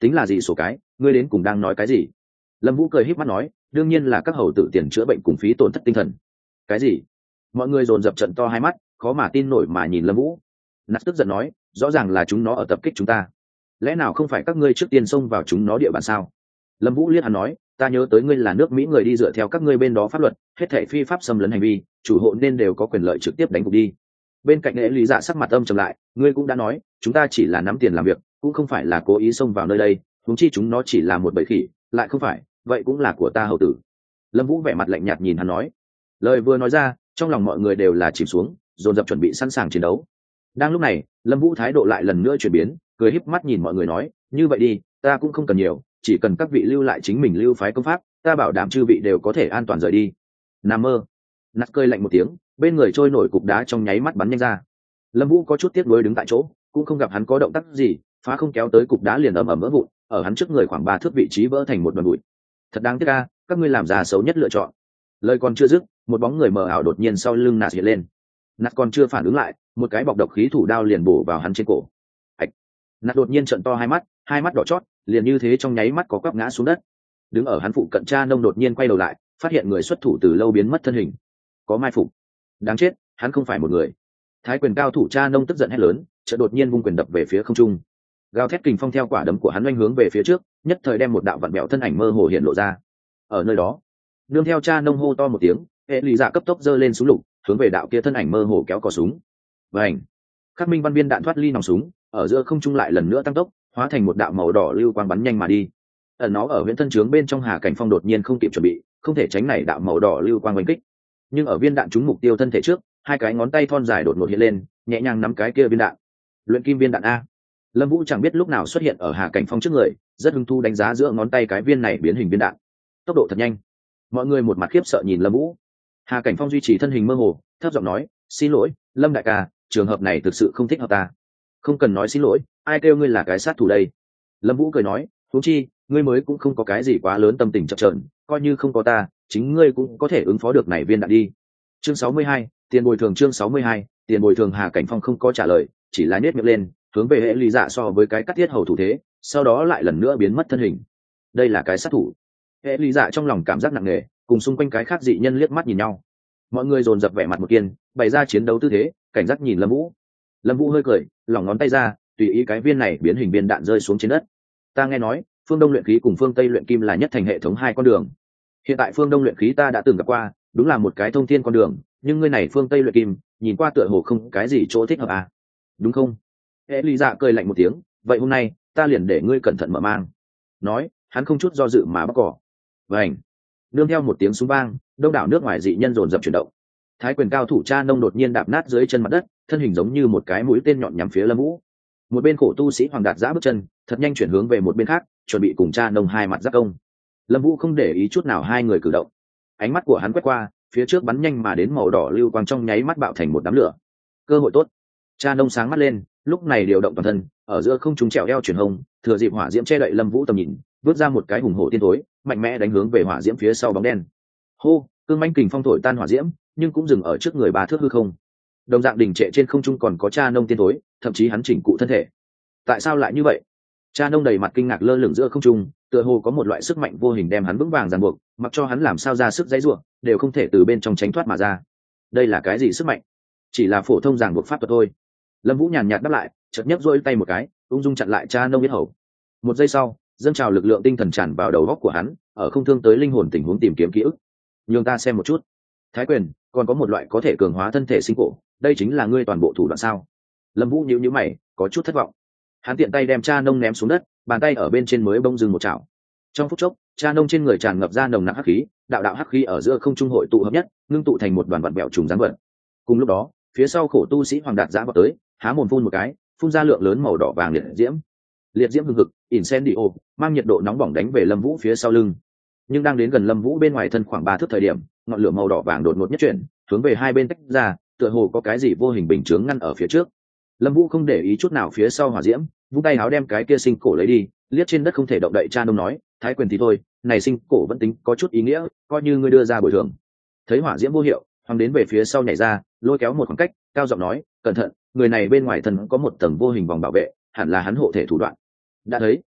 [SPEAKER 1] tính là gì sổ cái, ngươi đến cùng đang nói cái gì? Lâm Vũ cười híp mắt nói, đương nhiên là các hầu tử tiền chữa bệnh cùng phí tổn thất tinh thần. Cái gì? Mọi người dồn dập trận to hai mắt, khó mà tin nổi mà nhìn Lâm Vũ. Nạt tức giận nói, rõ ràng là chúng nó ở tập kích chúng ta, lẽ nào không phải các ngươi trước tiên xông vào chúng nó địa bàn sao? Lâm Vũ liếc hắn nói, ta nhớ tới ngươi là nước Mỹ người đi dựa theo các ngươi bên đó pháp luật, hết thảy phi pháp xâm lấn hành vi, chủ hộ nên đều có quyền lợi trực tiếp đánh gục đi. Bên cạnh Nghệ Lý Dạ sắc mặt âm trầm lại, ngươi cũng đã nói, chúng ta chỉ là nắm tiền làm việc, cũng không phải là cố ý xông vào nơi đây, huống chi chúng nó chỉ là một bầy khỉ, lại không phải, vậy cũng là của ta hầu tử. Lâm Vũ vẻ mặt lạnh nhạt nhìn hắn nói. Lời vừa nói ra, trong lòng mọi người đều là chìm xuống, dồn dập chuẩn bị sẵn sàng chiến đấu. Đang lúc này, Lâm Vũ thái độ lại lần nữa chuyển biến, cười híp mắt nhìn mọi người nói, như vậy đi, ta cũng không cần nhiều, chỉ cần các vị lưu lại chính mình lưu phái công pháp, ta bảo đảm chư vị đều có thể an toàn rời đi. Nam mơ. Nạt cười lạnh một tiếng, bên người trôi nổi cục đá trong nháy mắt bắn nhanh ra. Lâm Vũ có chút tiếc nuối đứng tại chỗ, cũng không gặp hắn có động tác gì, phá không kéo tới cục đá liền ầm ầm vỡ vụn, ở hắn trước người khoảng 3 thước vị trí vỡ thành một đoàn bụi. Thật đáng tiếc a, các ngươi làm ra xấu nhất lựa chọn. Lời còn chưa dứt, một bóng người mờ ảo đột nhiên sau lưng Nạt hiện lên. Nạt còn chưa phản ứng lại, một cái bọc độc khí thủ đao liền bổ vào hắn trên cổ. Ạch. Nạt đột nhiên trợn to hai mắt đỏ chót, liền như thế trong nháy mắt có quắp ngã xuống đất. Đứng ở hắn phụ cận Cha Nông đột nhiên quay đầu lại, phát hiện người xuất thủ từ lâu biến mất thân hình. Có mai phục. Đáng chết, hắn không phải một người. Thái quyền cao thủ Cha Nông tức giận hét lớn, chợt đột nhiên vung quyền đập về phía không trung. Gào thét kình phong theo quả đấm của hắn oanh hướng về phía trước, nhất thời đem một đạo vặn bẹo thân ảnh mơ hồ hiện lộ ra. Ở nơi đó, nương theo Cha Nông hô to một tiếng, hệ lụy dạ cấp tốc giơ lên súng lục, hướng về đạo kia thân ảnh mơ hồ kéo cò súng. Vành. Khắc Minh Văn viên đạn thoát ly nòng súng, ở giữa không trung lại lần nữa tăng tốc, hóa thành một đạo màu đỏ lưu quang bắn nhanh mà đi. Ẩn nó ở huyễn thân trướng bên trong Hà Cảnh Phong đột nhiên không kịp chuẩn bị, không thể tránh này đạo màu đỏ lưu quang oanh kích. Nhưng ở viên đạn trúng mục tiêu thân thể trước, hai cái ngón tay thon dài đột ngột hiện lên, nhẹ nhàng nắm cái kia viên đạn. Luyện kim viên đạn a. Lâm Vũ chẳng biết lúc nào xuất hiện ở Hà Cảnh Phong trước người, rất hứng thú đánh giá giữa ngón tay cái viên này biến hình viên đạn. Tốc độ thật nhanh. Mọi người một mặt khiếp sợ nhìn Lâm Vũ. Hà Cảnh Phong duy trì thân hình mơ hồ, thấp giọng nói, "Xin lỗi, Lâm đại ca, trường hợp này thực sự không thích hợp ta." "Không cần nói xin lỗi, ai kêu ngươi là cái sát thủ đây?" Lâm Vũ cười nói, "Huống chi, ngươi mới cũng không có cái gì quá lớn tâm tình chập chờn, coi như không có ta, chính ngươi cũng có thể ứng phó được này viên đạn đi." Chương 62, tiền bồi thường. Chương 62, tiền bồi thường. Hà Cảnh Phong không có trả lời, chỉ là nhếch miệng lên, hướng về hệ lý dạ so với cái cắt thiết hầu thủ thế, sau đó lại lần nữa biến mất thân hình. Đây là cái sát thủ. Hệ lý dạ trong lòng cảm giác nặng nề, cùng xung quanh cái khác dị nhân liếc mắt nhìn nhau. Mọi người dồn dập vẻ mặt một kiên, bày ra chiến đấu tư thế, cảnh giác nhìn Lâm Vũ. Lâm Vũ hơi cười, lỏng ngón tay ra, tùy ý cái viên này biến hình viên đạn rơi xuống trên đất. "Ta nghe nói, phương Đông luyện khí cùng phương Tây luyện kim là nhất thành hệ thống hai con đường. Hiện tại phương Đông luyện khí ta đã từng gặp qua, đúng là một cái thông thiên con đường, nhưng ngươi này phương Tây luyện kim, nhìn qua tựa hồ không cái gì chỗ thích hợp à? Đúng không?" Hệ lý dạ cười lạnh một tiếng, "Vậy hôm nay, ta liền để ngươi cẩn thận mở mang." Nói, hắn không chút do dự mà bóc cỏ. Vành. Nương theo một tiếng súng vang, đông đảo nước ngoài dị nhân dồn dập chuyển động. Thái quyền cao thủ Cha Nông đột nhiên đạp nát dưới chân mặt đất, thân hình giống như một cái mũi tên nhọn nhắm phía Lâm Vũ. Một bên khổ tu sĩ Hoàng Đạt giã bước chân, thật nhanh chuyển hướng về một bên khác, chuẩn bị cùng Cha Nông hai mặt giáp công. Lâm Vũ không để ý chút nào hai người cử động, ánh mắt của hắn quét qua, phía trước bắn nhanh mà đến màu đỏ lưu quang trong nháy mắt bạo thành một đám lửa. Cơ hội tốt. Cha Nông sáng mắt lên, lúc này điều động toàn thân, ở giữa không trung trèo eo chuyển hông, thừa dịp hỏa diễm che đậy Lâm Vũ tầm nhìn, vứt ra một cái hùng hổ tiên thối, mạnh mẽ đánh hướng về hỏa diễm phía sau bóng đen. Hô, cương mãnh kình phong thổi tan hỏa diễm, nhưng cũng dừng ở trước người ba thước hư không. Đồng dạng đỉnh trệ trên không trung còn có Cha Nông tiên thối, thậm chí hắn chỉnh cụ thân thể. Tại sao lại như vậy? Cha Nông đầy mặt kinh ngạc lơ lửng giữa không trung, tựa hồ có một loại sức mạnh vô hình đem hắn vững vàng ràng buộc, mặc cho hắn làm sao ra sức giãy giụa, đều không thể từ bên trong tránh thoát mà ra. Đây là cái gì sức mạnh? Chỉ là phổ thông ràng buộc pháp thuật thôi. Lâm Vũ nhàn nhạt đáp lại, chợt nhấc rỗi tay một cái, ung dung chặn lại Cha Nông yết hầu. Một giây sau, dâng trào lực lượng tinh thần tràn vào đầu óc của hắn, ở không thương tới linh hồn tình huống tìm kiếm ký ức. Nhường ta xem một chút. Thái quyền, còn có một loại có thể cường hóa thân thể sinh cổ, đây chính là ngươi toàn bộ thủ đoạn sao? Lâm Vũ nhíu mày, có chút thất vọng. Hắn tiện tay đem Cha Nông ném xuống đất, bàn tay ở bên trên mới bông dừng một chảo. Trong phút chốc, Cha Nông trên người tràn ngập ra nồng nặc hắc khí, đạo đạo hắc khí ở giữa không trung hội tụ hợp nhất, ngưng tụ thành một đoàn vặn bẹo trùng dáng vật. Cùng lúc đó, phía sau khổ tu sĩ Hoàng Đạt giã vào tới, há mồm phun một cái, phun ra lượng lớn màu đỏ vàng liệt diễm hừng hực, incendio, mang nhiệt độ nóng bỏng đánh về Lâm Vũ phía sau lưng. Nhưng đang đến gần Lâm Vũ bên ngoài thân khoảng 3 thước thời điểm, ngọn lửa màu đỏ vàng đột ngột nhất chuyển, hướng về hai bên tách ra, tựa hồ có cái gì vô hình bình chướng ngăn ở phía trước. Lâm Vũ không để ý chút nào phía sau hỏa diễm, vung tay áo đem cái kia sinh cổ lấy đi, liếc trên đất không thể động đậy. Cha Nông nói, Thái quyền thì thôi, này sinh cổ vẫn tính có chút ý nghĩa, coi như ngươi đưa ra bồi thường. Thấy hỏa diễm vô hiệu, Hoàng đến về phía sau nhảy ra, lôi kéo một khoảng cách, cao giọng nói, cẩn thận, người này bên ngoài thân có một tầng vô hình vòng bảo vệ, hẳn là hắn hộ thể thủ đoạn. Đã thấy.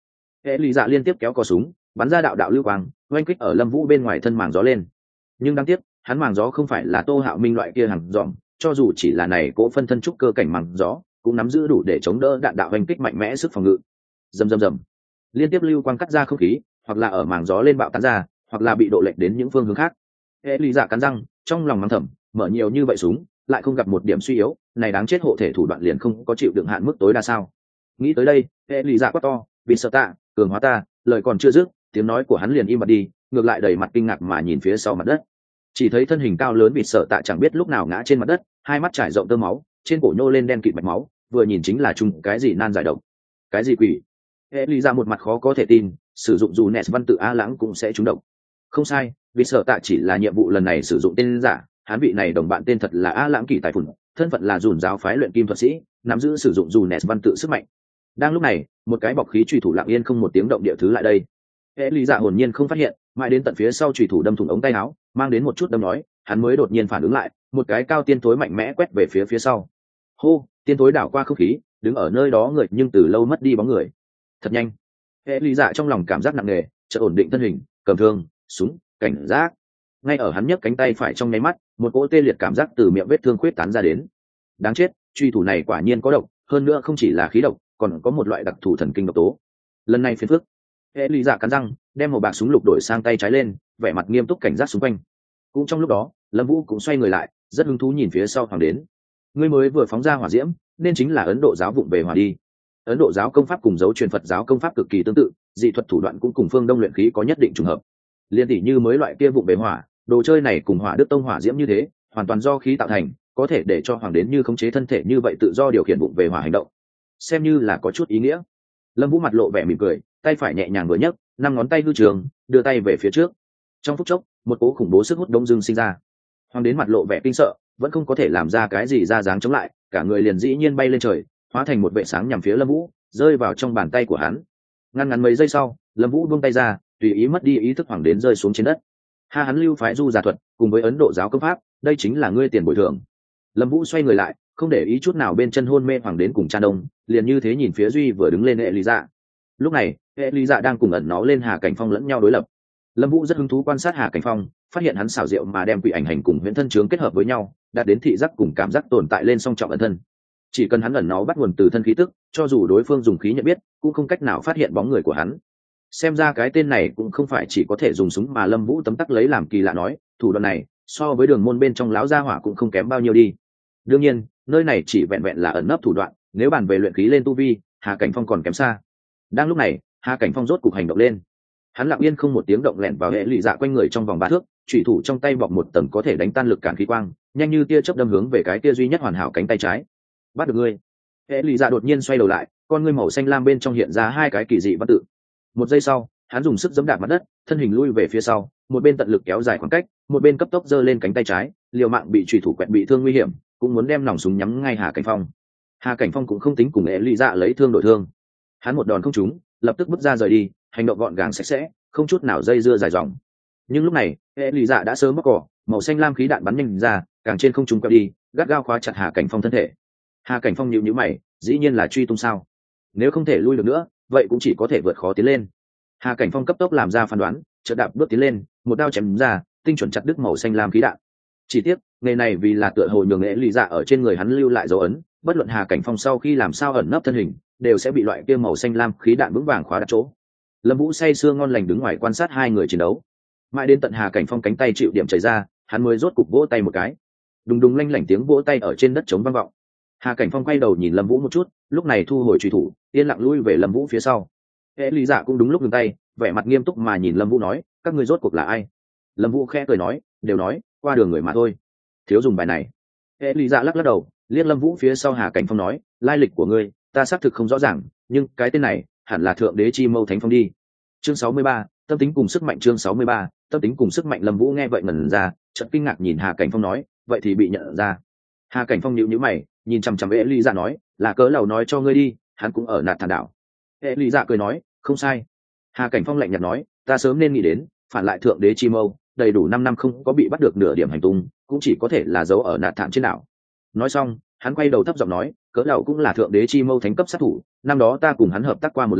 [SPEAKER 1] hệ lý dạ liên tiếp kéo cò súng bắn ra đạo đạo lưu quang oanh kích ở Lâm Vũ bên ngoài thân màng gió lên. Nhưng đáng tiếc hắn màng gió không phải là Tô Hạo Minh loại kia hàng dòm, cho dù chỉ là này cỗ phân thân trúc cơ cảnh màng gió cũng nắm giữ đủ để chống đỡ đạn đạo oanh kích mạnh mẽ sức phòng ngự. Rầm rầm rầm, liên tiếp lưu quang cắt ra không khí, hoặc là ở màng gió lên bạo tán ra, hoặc là bị độ lệch đến những phương hướng khác. Hệ lý dạ cắn răng, trong lòng mắng thầm, mở nhiều như vậy súng lại không gặp một điểm suy yếu, này đáng chết hộ thể thủ đoạn liền không có chịu đựng hạn mức tối đa sao? Nghĩ tới đây, hệ lý dạ quát to, vì sợ tạ, cường hóa ta, lời còn chưa dứt, tiếng nói của hắn liền im bặt đi, ngược lại đầy mặt kinh ngạc mà nhìn phía sau mặt đất. Chỉ thấy thân hình cao lớn bị sợ tạ chẳng biết lúc nào ngã trên mặt đất, hai mắt trải rộng tơ máu, trên cổ nhô lên đen kịt mạch máu, vừa nhìn chính là chung cái gì nan giải độc, cái gì quỷ. Hệ lý dạ một mặt khó có thể tin, sử dụng dù nẹt văn tự A Lãng cũng sẽ trúng độc. Không sai, vì sợ tạ chỉ là nhiệm vụ lần này sử dụng tên giả, hắn vị này đồng bạn tên thật là A Lãng Kỳ Tài Phùn, thân phận là dùn giáo phái luyện kim thuật sĩ, nắm giữ sử dụng dù nẹt văn tự sức mạnh. Đang lúc này, một cái bọc khí chủy thủ lặng yên không một tiếng động địa thứ lại đây. Hệ lý dạ hồn nhiên không phát hiện, mãi đến tận phía sau chủy thủ đâm thủng ống tay áo, mang đến một chút đâm nói, hắn mới đột nhiên phản ứng lại, một cái cao tiên tối mạnh mẽ quét về phía sau. Hô, tiên tối đảo qua không khí, đứng ở nơi đó người nhưng từ lâu mất đi bóng người. Thật nhanh. Hệ lý dạ trong lòng cảm giác nặng nề, chợt ổn định thân hình, cầm thương, súng, cảnh giác. Ngay ở hắn nhấc cánh tay phải trong nháy mắt, một cỗ tê liệt cảm giác từ miệng vết thương khuyết tán ra đến. Đáng chết, truy thủ này quả nhiên có độc, hơn nữa không chỉ là khí độc, còn có một loại đặc thù thần kinh độc tố. Lần này phiền phức. Hệ lý dạ cắn răng, đem một bạc súng lục đổi sang tay trái lên, vẻ mặt nghiêm túc cảnh giác xung quanh. Cũng trong lúc đó, Lâm Vũ cũng xoay người lại, rất hứng thú nhìn phía sau Hoàng đến. Ngươi mới vừa phóng ra hỏa diễm, nên chính là Ấn Độ giáo vụng về hỏa đi. Ấn Độ giáo công pháp cùng dấu truyền Phật giáo công pháp cực kỳ tương tự, dị thuật thủ đoạn cũng cùng phương Đông luyện khí có nhất định trùng hợp. Liên tỷ như mới loại kia vụng về hỏa, đồ chơi này cùng hỏa đức tông hỏa diễm như thế, hoàn toàn do khí tạo thành, có thể để cho Hoàng đến như khống chế thân thể như vậy tự do điều khiển vụng về hỏa hành động, xem như là có chút ý nghĩa. Lâm Vũ mặt lộ vẻ mỉm cười, tay phải nhẹ nhàng vừa nhấc, năm ngón tay hư trường, đưa tay về phía trước. Trong phút chốc, một cỗ khủng bố sức hút đông dương sinh ra. Hoàng đến mặt lộ vẻ kinh sợ, vẫn không có thể làm ra cái gì ra dáng chống lại, cả người liền dĩ nhiên bay lên trời, hóa thành một vệ sáng nhằm phía Lâm Vũ, rơi vào trong bàn tay của hắn. Ngắn mấy giây sau, Lâm Vũ buông tay ra, tùy ý mất đi ý thức Hoàng đến rơi xuống trên đất. Hắn lưu phái du giả thuật, cùng với Ấn Độ giáo công pháp, đây chính là ngươi tiền bồi thường. Lâm Vũ xoay người lại, không để ý chút nào bên chân hôn mê Hoàng đến cùng Cha Đông, liền như thế nhìn phía Duy vừa đứng lên hệ lý dạ. Lúc này, hệ lý dạ đang cùng ẩn nó lên Hà Cảnh Phong lẫn nhau đối lập. Lâm Vũ rất hứng thú quan sát Hà Cảnh Phong, phát hiện hắn xảo diệu mà đem quỷ ảnh hành cùng huyễn thân chướng kết hợp với nhau, đạt đến thị giác cùng cảm giác tồn tại lên song trọng ẩn thân. Chỉ cần hắn ẩn nó bắt nguồn từ thân khí tức, cho dù đối phương dùng khí nhận biết, cũng không cách nào phát hiện bóng người của hắn. Xem ra cái tên này cũng không phải chỉ có thể dùng súng mà Lâm Vũ tấm tắc lấy làm kỳ lạ nói, thủ đoạn này so với đường môn bên trong lão gia hỏa cũng không kém bao nhiêu đi. Đương nhiên, nơi này chỉ vẹn vẹn là ẩn nấp thủ đoạn, nếu bàn về luyện khí lên tu vi, Hà Cảnh Phong còn kém xa. Đang lúc này, Hà Cảnh Phong rốt cục hành động lên. Hắn lặng yên không một tiếng động lẻn vào hệ lụy dạ quanh người trong vòng 3 thước, chủy thủ trong tay bọc một tầng có thể đánh tan lực cản khí quang, nhanh như tia chớp đâm hướng về cái tia duy nhất hoàn hảo cánh tay trái. Bắt được ngươi. Hệ lụy dạ đột nhiên xoay đầu lại, con ngươi màu xanh lam bên trong hiện ra hai cái kỳ dị văn tự. Một giây sau, hắn dùng sức giẫm đạp mặt đất, thân hình lui về phía sau, một bên tận lực kéo dài khoảng cách, một bên cấp tốc giơ lên cánh tay trái, liều mạng bị chủy thủ quẹt bị thương nguy hiểm, cũng muốn đem nòng súng nhắm ngay Hà Cảnh Phong. Hà Cảnh Phong cũng không tính cùng hệ lụy dạ lấy thương đổi thương, hắn một đòn không trúng, lập tức bước ra rời đi, hành động gọn gàng sạch sẽ, không chút nào dây dưa dài dòng. Nhưng lúc này, hệ lụy dạ đã sớm móc cỏ, màu xanh lam khí đạn bắn nhanh ra, càng trên không trung quẹo đi, gắt gao khóa chặt Hà Cảnh Phong thân thể. Hà Cảnh Phong nhíu mày, dĩ nhiên là truy tung sao? Nếu không thể lui được nữa, vậy cũng chỉ có thể vượt khó tiến lên. Hà Cảnh Phong cấp tốc làm ra phán đoán, chợt đạp bước tiến lên, một đao chém ra, tinh chuẩn chặt đứt màu xanh lam khí đạn. Chỉ tiếc, nghề này vì là tựa hồ nhường hệ lụy dạ ở trên người hắn lưu lại dấu ấn, bất luận Hà Cảnh Phong sau khi làm sao ẩn nấp thân hình, đều sẽ bị loại kia màu xanh lam khí đạn vững vàng khóa đặt chỗ. Lâm Vũ say sưa ngon lành đứng ngoài quan sát hai người chiến đấu, mãi đến tận Hà Cảnh Phong cánh tay chịu điểm chảy ra, hắn mới rốt cục vỗ tay một cái. Đùng đùng lanh lảnh tiếng vỗ tay ở trên đất trống vang vọng. Hà Cảnh Phong quay đầu nhìn Lâm Vũ một chút, lúc này thu hồi truy thủ, yên lặng lui về Lâm Vũ phía sau. Hệ lý dạ cũng đúng lúc dừng tay, vẻ mặt nghiêm túc mà nhìn Lâm Vũ nói, các ngươi rốt cuộc là ai? Lâm Vũ khẽ cười nói, đều nói, qua đường người mà thôi. Thiếu dùng bài này. Hệ lý dạ lắc lắc đầu, liếc Lâm Vũ phía sau Hà Cảnh Phong nói, lai lịch của ngươi, ta xác thực không rõ ràng, nhưng cái tên này hẳn là Thượng Đế Chi Mâu Thánh Phong đi. Chương 63, tâm tính cùng sức mạnh. Chương 63, tâm tính cùng sức mạnh. Lâm Vũ nghe vậy ngẩn ra, chợt kinh ngạc nhìn Hà Cảnh Phong nói, vậy thì bị nhận ra. Hà Cảnh Phong nhíu nhíu mày, nhìn chằm chằm hệ lý dạ nói, là cớ lầu nói cho ngươi đi, hắn cũng ở Nạt Thản đảo. Hệ lý dạ cười nói, không sai. Hà Cảnh Phong lạnh nhạt nói, ta sớm nên nghĩ đến, phản lại Thượng Đế Chi Mâu, đầy đủ 5 năm không có bị bắt được nửa điểm hành tung, cũng chỉ có thể là giấu ở Nạt Thản trên đảo. Nói xong, hắn quay đầu thấp giọng nói, cớ lầu cũng là Thượng Đế Chi Mâu thánh cấp sát thủ, năm đó ta cùng hắn hợp tác qua một lần,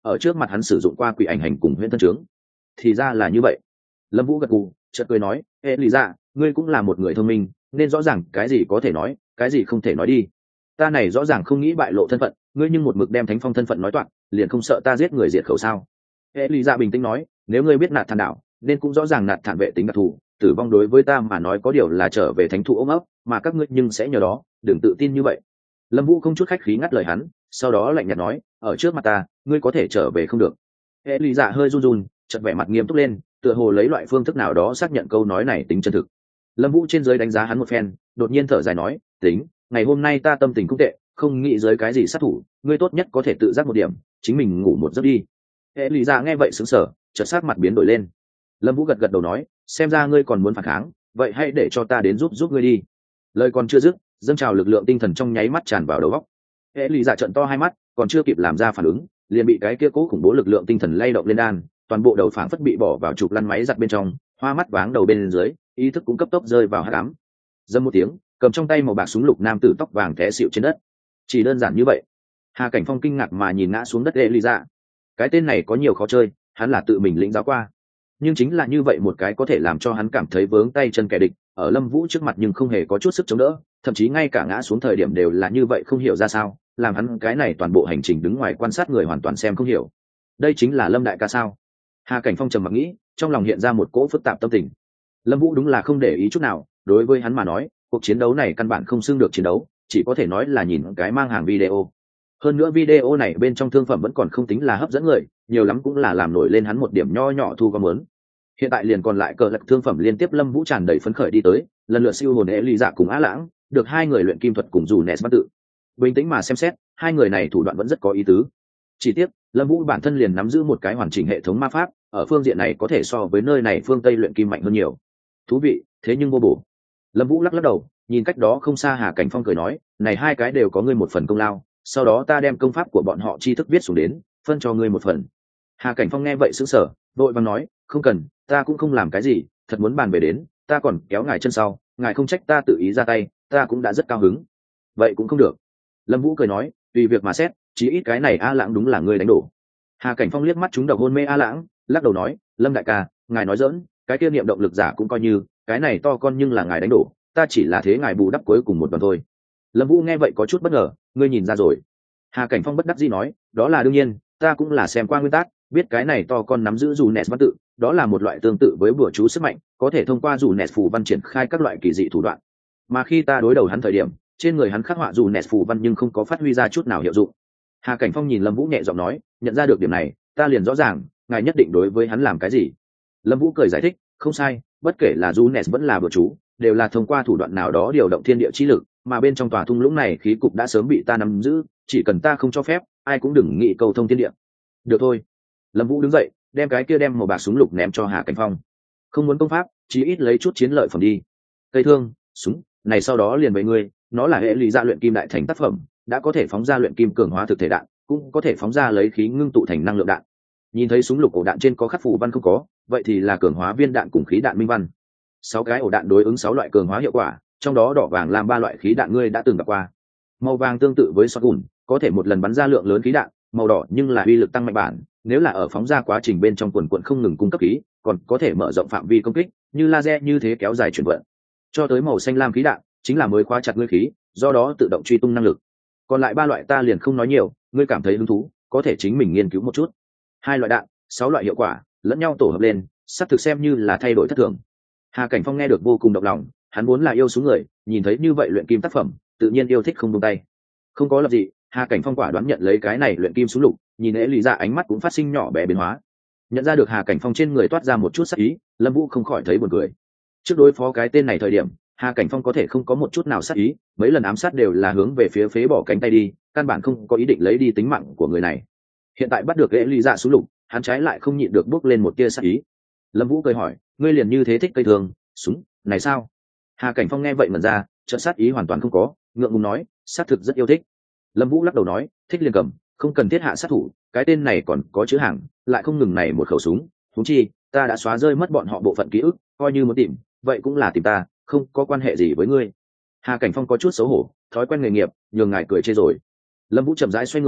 [SPEAKER 1] ở trước mặt hắn sử dụng qua quỷ ảnh hành cùng huyễn thân trướng. Thì ra là như vậy. Lâm Vũ gật gù, chợt cười nói, ê lý dạ, ngươi cũng là một người thông minh, nên rõ ràng cái gì có thể nói, cái gì không thể nói đi. Ta này rõ ràng không nghĩ bại lộ thân phận, ngươi nhưng một mực đem Thánh Phong thân phận nói toạc, liền không sợ ta giết người diệt khẩu sao? Ê lý dạ bình tĩnh nói, nếu ngươi biết nạt thản đảo, nên cũng rõ ràng nạt thản vệ tính đặc thù, tử vong đối với ta mà nói có điều là trở về thánh thụ ôm ấp, mà các ngươi nhưng sẽ nhờ đó, đừng tự tin như vậy. Lâm Vũ không chút khách khí ngắt lời hắn, sau đó lạnh nhạt nói, ở trước mặt ta, ngươi có thể trở về không được. Ê lý dạ hơi run run, chợt vẻ mặt nghiêm túc lên, tựa hồ lấy loại phương thức nào đó xác nhận câu nói này tính chân thực. Lâm Vũ trên dưới đánh giá hắn một phen, đột nhiên thở dài nói, tính, ngày hôm nay ta tâm tình không tệ, không nghĩ dưới cái gì sát thủ, ngươi tốt nhất có thể tự giác một điểm, chính mình ngủ một giấc đi. Ê lý dạ nghe vậy sững sờ, chợt sắc mặt biến đổi lên. Lâm Vũ gật gật đầu nói, xem ra ngươi còn muốn phản kháng, vậy hãy để cho ta đến giúp ngươi đi. Lời còn chưa dứt, dâng trào lực lượng tinh thần trong nháy mắt tràn vào đầu óc. Ê lý dạ trợn to hai mắt, còn chưa kịp làm ra phản ứng, liền bị cái kia cố khủng bố lực lượng tinh thần lay động lên đan, toàn bộ đầu phảng phất bị bỏ vào trục lăn máy giặt bên trong, hoa mắt váng đầu bên dưới, ý thức cũng cấp tốc rơi vào hắc ám. Dâm một tiếng, cầm trong tay màu bạc súng lục nam tử tóc vàng té xịu trên đất. Chỉ đơn giản như vậy. Hà Cảnh Phong kinh ngạc mà nhìn ngã xuống đất Eliza. Cái tên này có nhiều khó chơi, hắn là tự mình lĩnh giáo qua. Nhưng chính là như vậy một cái có thể làm cho hắn cảm thấy vướng tay chân kẻ địch, ở Lâm Vũ trước mặt nhưng không hề có chút sức chống đỡ, thậm chí ngay cả ngã xuống thời điểm đều là như vậy không hiểu ra sao, làm hắn cái này toàn bộ hành trình đứng ngoài quan sát người hoàn toàn xem không hiểu. Đây chính là Lâm đại ca sao? Hà Cảnh Phong trầm mặc nghĩ, trong lòng hiện ra một cỗ phức tạp tâm tình. Lâm Vũ đúng là không để ý chút nào, đối với hắn mà nói, cuộc chiến đấu này căn bản không xưng được chiến đấu, chỉ có thể nói là nhìn cái mang hàng video. Hơn nữa video này bên trong thương phẩm vẫn còn không tính là hấp dẫn người, nhiều lắm cũng là làm nổi lên hắn một điểm nho nhỏ thu gom muốn. Hiện tại liền còn lại cờ lật thương phẩm liên tiếp. Lâm Vũ tràn đầy phấn khởi đi tới, lần lượt siêu hồn ế ly dạ cùng Á Lãng, được hai người luyện kim thuật cùng dù nẹt bắt tự. Bình tĩnh mà xem xét, hai người này thủ đoạn vẫn rất có ý tứ. Chỉ tiếc, Lâm Vũ bản thân liền nắm giữ một cái hoàn chỉnh hệ thống ma pháp, ở phương diện này có thể so với nơi này phương Tây luyện kim mạnh hơn nhiều. Thú vị, thế nhưng vô bổ. Lâm Vũ lắc lắc đầu, nhìn cách đó không xa Hà Cảnh Phong cười nói, này hai cái đều có ngươi một phần công lao, sau đó ta đem công pháp của bọn họ tri thức viết xuống đến, phân cho ngươi một phần. Hà Cảnh Phong nghe vậy sững sờ, vội vàng nói, không cần, ta cũng không làm cái gì, thật muốn bàn về đến, ta còn kéo ngài chân sau, ngài không trách ta tự ý ra tay, ta cũng đã rất cao hứng. Vậy cũng không được. Lâm Vũ cười nói, tùy việc mà xét, chí ít cái này A Lãng đúng là ngươi đánh đổ. Hà Cảnh Phong liếc mắt trúng đầu hôn mê A Lãng, lắc đầu nói, Lâm đại ca, ngài nói giỡn, cái kia niệm động lực giả cũng coi như, cái này to con nhưng là ngài đánh đổ, ta chỉ là thế ngài bù đắp cuối cùng một đoạn thôi. Lâm Vũ nghe vậy có chút bất ngờ, ngươi nhìn ra rồi. Hà Cảnh Phong bất đắc dĩ nói, đó là đương nhiên, ta cũng là xem qua nguyên tắc, biết cái này to con nắm giữ dù nẹt văn tự, đó là một loại tương tự với bùa chú sức mạnh, có thể thông qua dù nẹt phù văn triển khai các loại kỳ dị thủ đoạn. Mà khi ta đối đầu hắn thời điểm, trên người hắn khắc họa dù nẹt phù văn nhưng không có phát huy ra chút nào hiệu dụng. Hà Cảnh Phong nhìn Lâm Vũ nhẹ giọng nói, nhận ra được điểm này, ta liền rõ ràng, ngài nhất định đối với hắn làm cái gì. Lâm Vũ cười giải thích, không sai, bất kể là dù nẹt vẫn là bùa chú, đều là thông qua thủ đoạn nào đó điều động thiên địa chi lực, mà bên trong tòa thung lũng này khí cục đã sớm bị ta nắm giữ, chỉ cần ta không cho phép, ai cũng đừng nghĩ cầu thông thiên địa. Được thôi. Lâm Vũ đứng dậy, đem cái kia đem màu bạc súng lục ném cho Hà Cảnh Phong. Không muốn công pháp, chí ít lấy chút chiến lợi phẩm đi. Cây thương, súng, này sau đó liền với ngươi, nó là hệ lý dạ luyện kim đại thành tác phẩm, đã có thể phóng ra luyện kim cường hóa thực thể đạn, cũng có thể phóng ra lấy khí ngưng tụ thành năng lượng đạn. Nhìn thấy súng lục cổ đạn trên có khắc phù văn không có, vậy thì là cường hóa viên đạn cùng khí đạn minh văn. 6 cái ổ đạn đối ứng 6 loại cường hóa hiệu quả, trong đó đỏ vàng làm 3 loại khí đạn ngươi đã từng gặp qua. Màu vàng tương tự với shotgun, có thể một lần bắn ra lượng lớn khí đạn, màu đỏ nhưng là uy lực tăng mạnh bản, nếu là ở phóng ra quá trình bên trong quần quần không ngừng cung cấp khí, còn có thể mở rộng phạm vi công kích, như laser như thế kéo dài chuyển vận. Cho tới màu xanh lam khí đạn, chính là mới khóa chặt ngươi khí, do đó tự động truy tung năng lực. Còn lại 3 loại ta liền không nói nhiều, ngươi cảm thấy hứng thú, có thể chính mình nghiên cứu một chút. 2 loại đạn, 6 loại hiệu quả, lẫn nhau tổ hợp lên, sắp thực xem như là thay đổi thất thường. Hà Cảnh Phong nghe được vô cùng động lòng, hắn vốn là yêu xuống người, nhìn thấy như vậy luyện kim tác phẩm, tự nhiên yêu thích không buông tay. Không có lập gì, Hà Cảnh Phong quả đoán nhận lấy cái này luyện kim súng lục, nhìn ế lý dạ ánh mắt cũng phát sinh nhỏ bé biến hóa. Nhận ra được Hà Cảnh Phong trên người toát ra một chút sắc ý, Lâm Vũ không khỏi thấy buồn cười. Trước đối phó cái tên này thời điểm, Hà Cảnh Phong có thể không có một chút nào sắc ý, mấy lần ám sát đều là hướng về phía phế bỏ cánh tay đi, căn bản không có ý định lấy đi tính mạng của người này. Hiện tại bắt được ế lý dạ súng lục, hắn trái lại không nhịn được bước lên một tia sắc ý. Lâm Vũ cười hỏi, ngươi liền như thế thích cây thường, súng, này sao? Hà Cảnh Phong nghe vậy mẩn ra, chợt sát ý hoàn toàn không có, ngượng ngùng nói, sát thực rất yêu thích. Lâm Vũ lắc đầu nói, thích liền cầm, không cần thiết hạ sát thủ, cái tên này còn có chữ hàng, lại không ngừng này một khẩu súng, huống chi, ta đã xóa rơi mất bọn họ bộ phận ký ức, coi như muốn tìm, vậy cũng là tìm ta, không có quan hệ gì với ngươi. Hà Cảnh Phong có chút xấu hổ, thói quen nghề nghiệp, nhường ngài cười chê rồi. Lâm Vũ chậm rãi xoay người,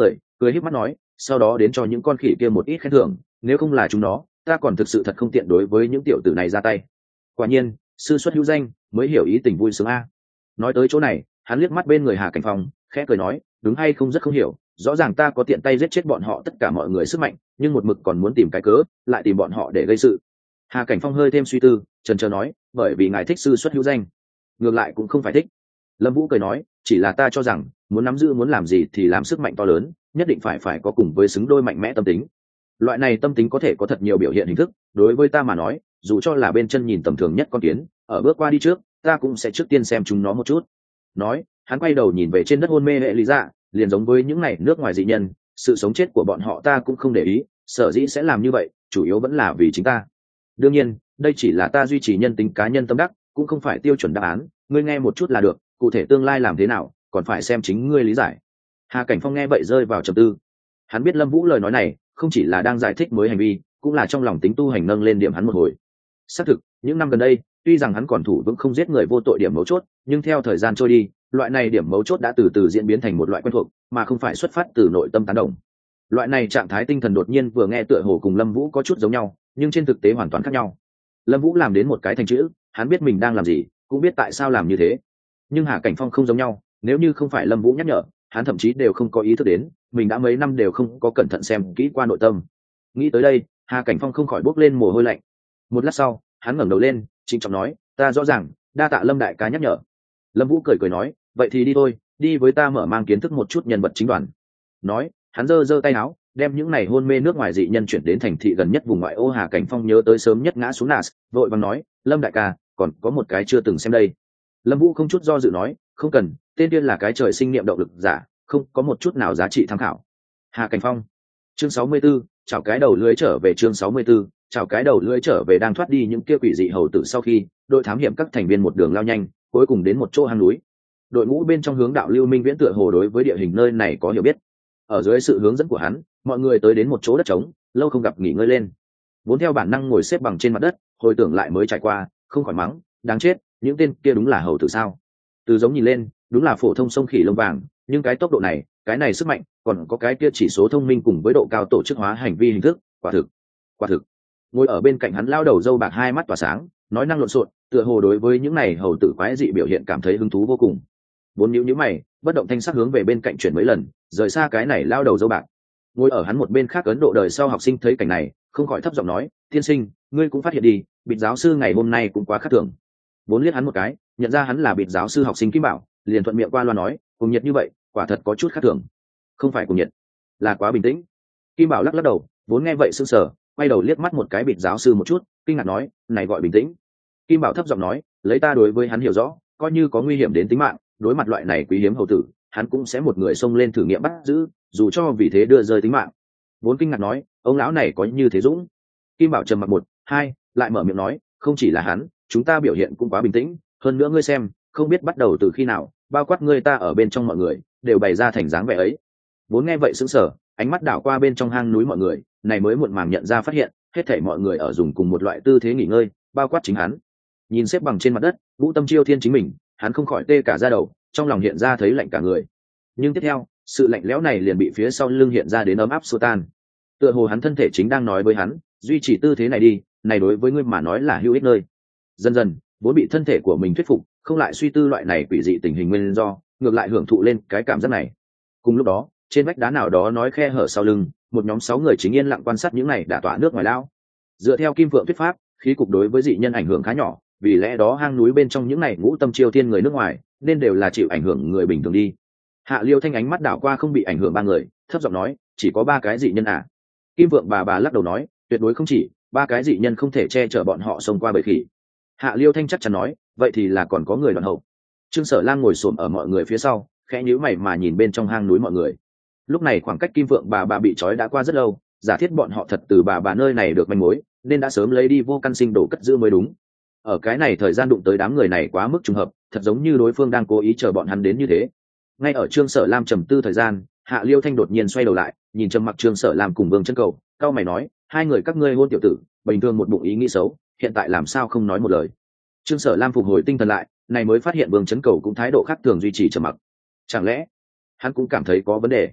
[SPEAKER 1] cười híp mắt nói, sau đó đến cho những con khỉ kia một ít khen thưởng, nếu không là chúng nó ta còn thực sự thật không tiện đối với những tiểu tử này ra tay. Quả nhiên sư xuất hữu danh, mới hiểu ý tình vui sướng a. Nói tới chỗ này, hắn liếc mắt bên người Hà Cảnh Phong, khẽ cười nói, đúng hay không rất không hiểu, rõ ràng ta có tiện tay giết chết bọn họ tất cả mọi người sức mạnh, nhưng một mực còn muốn tìm cái cớ lại tìm bọn họ để gây sự. Hà Cảnh Phong hơi thêm suy tư, chần chờ nói, bởi vì ngài thích sư xuất hữu danh. Ngược lại cũng không phải thích. Lâm Vũ cười nói, chỉ là ta cho rằng muốn nắm giữ muốn làm gì thì làm sức mạnh to lớn, nhất định phải có cùng với xứng đôi mạnh mẽ tâm tính. Loại này tâm tính có thể có thật nhiều biểu hiện hình thức, đối với ta mà nói, dù cho là bên chân nhìn tầm thường nhất con kiến, ở bước qua đi trước, ta cũng sẽ trước tiên xem chúng nó một chút. Nói, hắn quay đầu nhìn về trên đất hôn mê hệ lý dạ, liền giống với những này nước ngoài dị nhân, sự sống chết của bọn họ ta cũng không để ý, sở dĩ sẽ làm như vậy, chủ yếu vẫn là vì chính ta. Đương nhiên, đây chỉ là ta duy trì nhân tính cá nhân tâm đắc, cũng không phải tiêu chuẩn đáp án, ngươi nghe một chút là được, cụ thể tương lai làm thế nào, còn phải xem chính ngươi lý giải. Hà Cảnh Phong nghe vậy rơi vào trầm tư. Hắn biết Lâm Vũ lời nói này không chỉ là đang giải thích mới hành vi, cũng là trong lòng tính tu hành nâng lên điểm hắn một hồi. Xác thực, những năm gần đây, tuy rằng hắn còn thủ vững không giết người vô tội điểm mấu chốt, nhưng theo thời gian trôi đi, loại này điểm mấu chốt đã từ từ diễn biến thành một loại quen thuộc, mà không phải xuất phát từ nội tâm tán đồng. Loại này trạng thái tinh thần đột nhiên vừa nghe tựa hồ cùng Lâm Vũ có chút giống nhau, nhưng trên thực tế hoàn toàn khác nhau. Lâm Vũ làm đến một cái thành chữ, hắn biết mình đang làm gì, cũng biết tại sao làm như thế. Nhưng Hà Cảnh Phong không giống nhau, nếu như không phải Lâm Vũ nhắc nhở, hắn thậm chí đều không có ý thức đến, mình đã mấy năm đều không có cẩn thận xem kỹ qua nội tâm. Nghĩ tới đây, Hà Cảnh Phong không khỏi bốc lên mồ hôi lạnh. Một lát sau, hắn ngẩng đầu lên, trịnh trọng nói, ta rõ ràng, đa tạ Lâm đại ca nhắc nhở. Lâm Vũ cười nói, vậy thì đi thôi, đi với ta mở mang kiến thức một chút nhân vật chính đoàn. Nói, hắn giơ tay áo, đem những này hôn mê nước ngoài dị nhân chuyển đến thành thị gần nhất vùng ngoại ô. Hà Cảnh Phong nhớ tới sớm nhất ngã xuống Nas, vội vàng nói, Lâm đại ca, còn có một cái chưa từng xem đây. Lâm Vũ không chút do dự nói, không cần, tên tiên là cái trời sinh niệm động lực giả, không có một chút nào giá trị tham khảo. Hà Cảnh Phong. Chương 64, chào cái đầu lưới trở về. Chương 64, chào cái đầu lưới trở về. Đang thoát đi những kia quỷ dị hầu tử sau khi, đội thám hiểm các thành viên một đường lao nhanh, cuối cùng đến một chỗ hang núi. Đội ngũ bên trong hướng đạo Lưu Minh Viễn tựa hồ đối với địa hình nơi này có hiểu biết. Ở dưới sự hướng dẫn của hắn, mọi người tới đến một chỗ đất trống, lâu không gặp nghỉ ngơi lên. Vốn theo bản năng ngồi xếp bằng trên mặt đất, hồi tưởng lại mới trải qua, không khỏi mắng, đáng chết, những tên kia đúng là hầu tử sao? Từ giống nhìn lên, đúng là phổ thông sông khỉ lông vàng, nhưng cái tốc độ này, cái này sức mạnh, còn có cái kia chỉ số thông minh cùng với độ cao tổ chức hóa hành vi hình thức, quả thực. Ngồi ở bên cạnh hắn lao đầu râu bạc hai mắt tỏa sáng, nói năng lộn xộn, tựa hồ đối với những này hầu tử quái dị biểu hiện cảm thấy hứng thú vô cùng. Vốn nhíu mày, bất động thanh sắc hướng về bên cạnh chuyển mấy lần, rời xa cái này lao đầu râu bạc. Ngồi ở hắn một bên khác Ấn Độ đời sau học sinh thấy cảnh này, không khỏi thấp giọng nói, tiên sinh, ngươi cũng phát hiện đi, bịt giáo sư ngày hôm nay cũng quá khác thường. Vốn liếc hắn một cái, nhận ra hắn là bịt giáo sư học sinh Kim Bảo, liền thuận miệng qua loa nói, cùng nhiệt như vậy, quả thật có chút khác thường. Không phải cùng nhiệt, là quá bình tĩnh. Kim Bảo lắc đầu, vốn nghe vậy sững sờ, quay đầu liếc mắt một cái bịt giáo sư một chút, kinh ngạc nói, này gọi bình tĩnh? Kim Bảo thấp giọng nói, lấy ta đối với hắn hiểu rõ, coi như có nguy hiểm đến tính mạng, đối mặt loại này quý hiếm hầu tử, hắn cũng sẽ một người xông lên thử nghiệm bắt giữ, dù cho vì thế đưa rơi tính mạng. Vốn kinh ngạc nói, ông lão này có như thế dũng? Kim Bảo trầm mặc một, hai, lại mở miệng nói, không chỉ là hắn, chúng ta biểu hiện cũng quá bình tĩnh, hơn nữa ngươi xem, không biết bắt đầu từ khi nào, bao quát ngươi ta ở bên trong mọi người, đều bày ra thành dáng vẻ ấy. Vốn nghe vậy sững sờ, ánh mắt đảo qua bên trong hang núi mọi người, này mới muộn màng nhận ra phát hiện, hết thảy mọi người ở dùng cùng một loại tư thế nghỉ ngơi, bao quát chính hắn. Nhìn xếp bằng trên mặt đất, Ngũ Tâm Chiêu Thiên chính mình, hắn không khỏi tê cả da đầu, trong lòng hiện ra thấy lạnh cả người. Nhưng tiếp theo, sự lạnh lẽo này liền bị phía sau lưng hiện ra đến ấm áp xua tan. Tựa hồ hắn thân thể chính đang nói với hắn, duy trì tư thế này đi, này đối với ngươi mà nói là hữu ích nơi. Dần dần, vốn bị thân thể của mình thuyết phục, không lại suy tư loại này quỷ dị tình hình nguyên do, ngược lại hưởng thụ lên cái cảm giác này. Cùng lúc đó, trên vách đá nào đó nói khe hở sau lưng, một nhóm 6 người chính yên lặng quan sát những này đã tỏa nước ngoài lao. Dựa theo Kim Phượng thuyết pháp, khí cục đối với dị nhân ảnh hưởng khá nhỏ, vì lẽ đó hang núi bên trong những này Ngũ Tâm Chiêu Thiên người nước ngoài, nên đều là chịu ảnh hưởng người bình thường đi. Hạ Liêu Thanh ánh mắt đảo qua không bị ảnh hưởng 3 người, thấp giọng nói, chỉ có 3 cái dị nhân à? Kim Phượng bà lắc đầu nói, tuyệt đối không chỉ, 3 cái dị nhân không thể che chở bọn họ xông qua bầy khỉ. Hạ Liêu Thanh chắc chắn nói, vậy thì là còn có người đoạn hậu. Trương Sở Lam ngồi xổm ở mọi người phía sau, khẽ nhíu mày mà nhìn bên trong hang núi mọi người. Lúc này khoảng cách Kim Phượng bà bị trói đã qua rất lâu, giả thiết bọn họ thật từ bà nơi này được manh mối, nên đã sớm lấy đi vô căn sinh đổ cất giữ mới đúng. Ở cái này thời gian đụng tới đám người này quá mức trùng hợp, thật giống như đối phương đang cố ý chờ bọn hắn đến như thế. Ngay ở Trương Sở Lam trầm tư thời gian, Hạ Liêu Thanh đột nhiên xoay đầu lại, nhìn trầm mặc Trương Sở Lam cùng Vương Chân Cầu, cao mày nói, hai người các ngươi hôn tiểu tử, bình thường một bụng ý nghĩ xấu, hiện tại làm sao không nói một lời. Trương Sở Lam phục hồi tinh thần lại, này mới phát hiện Vương Chân Cầu cũng thái độ khác thường duy trì trầm mặc. Chẳng lẽ hắn cũng cảm thấy có vấn đề?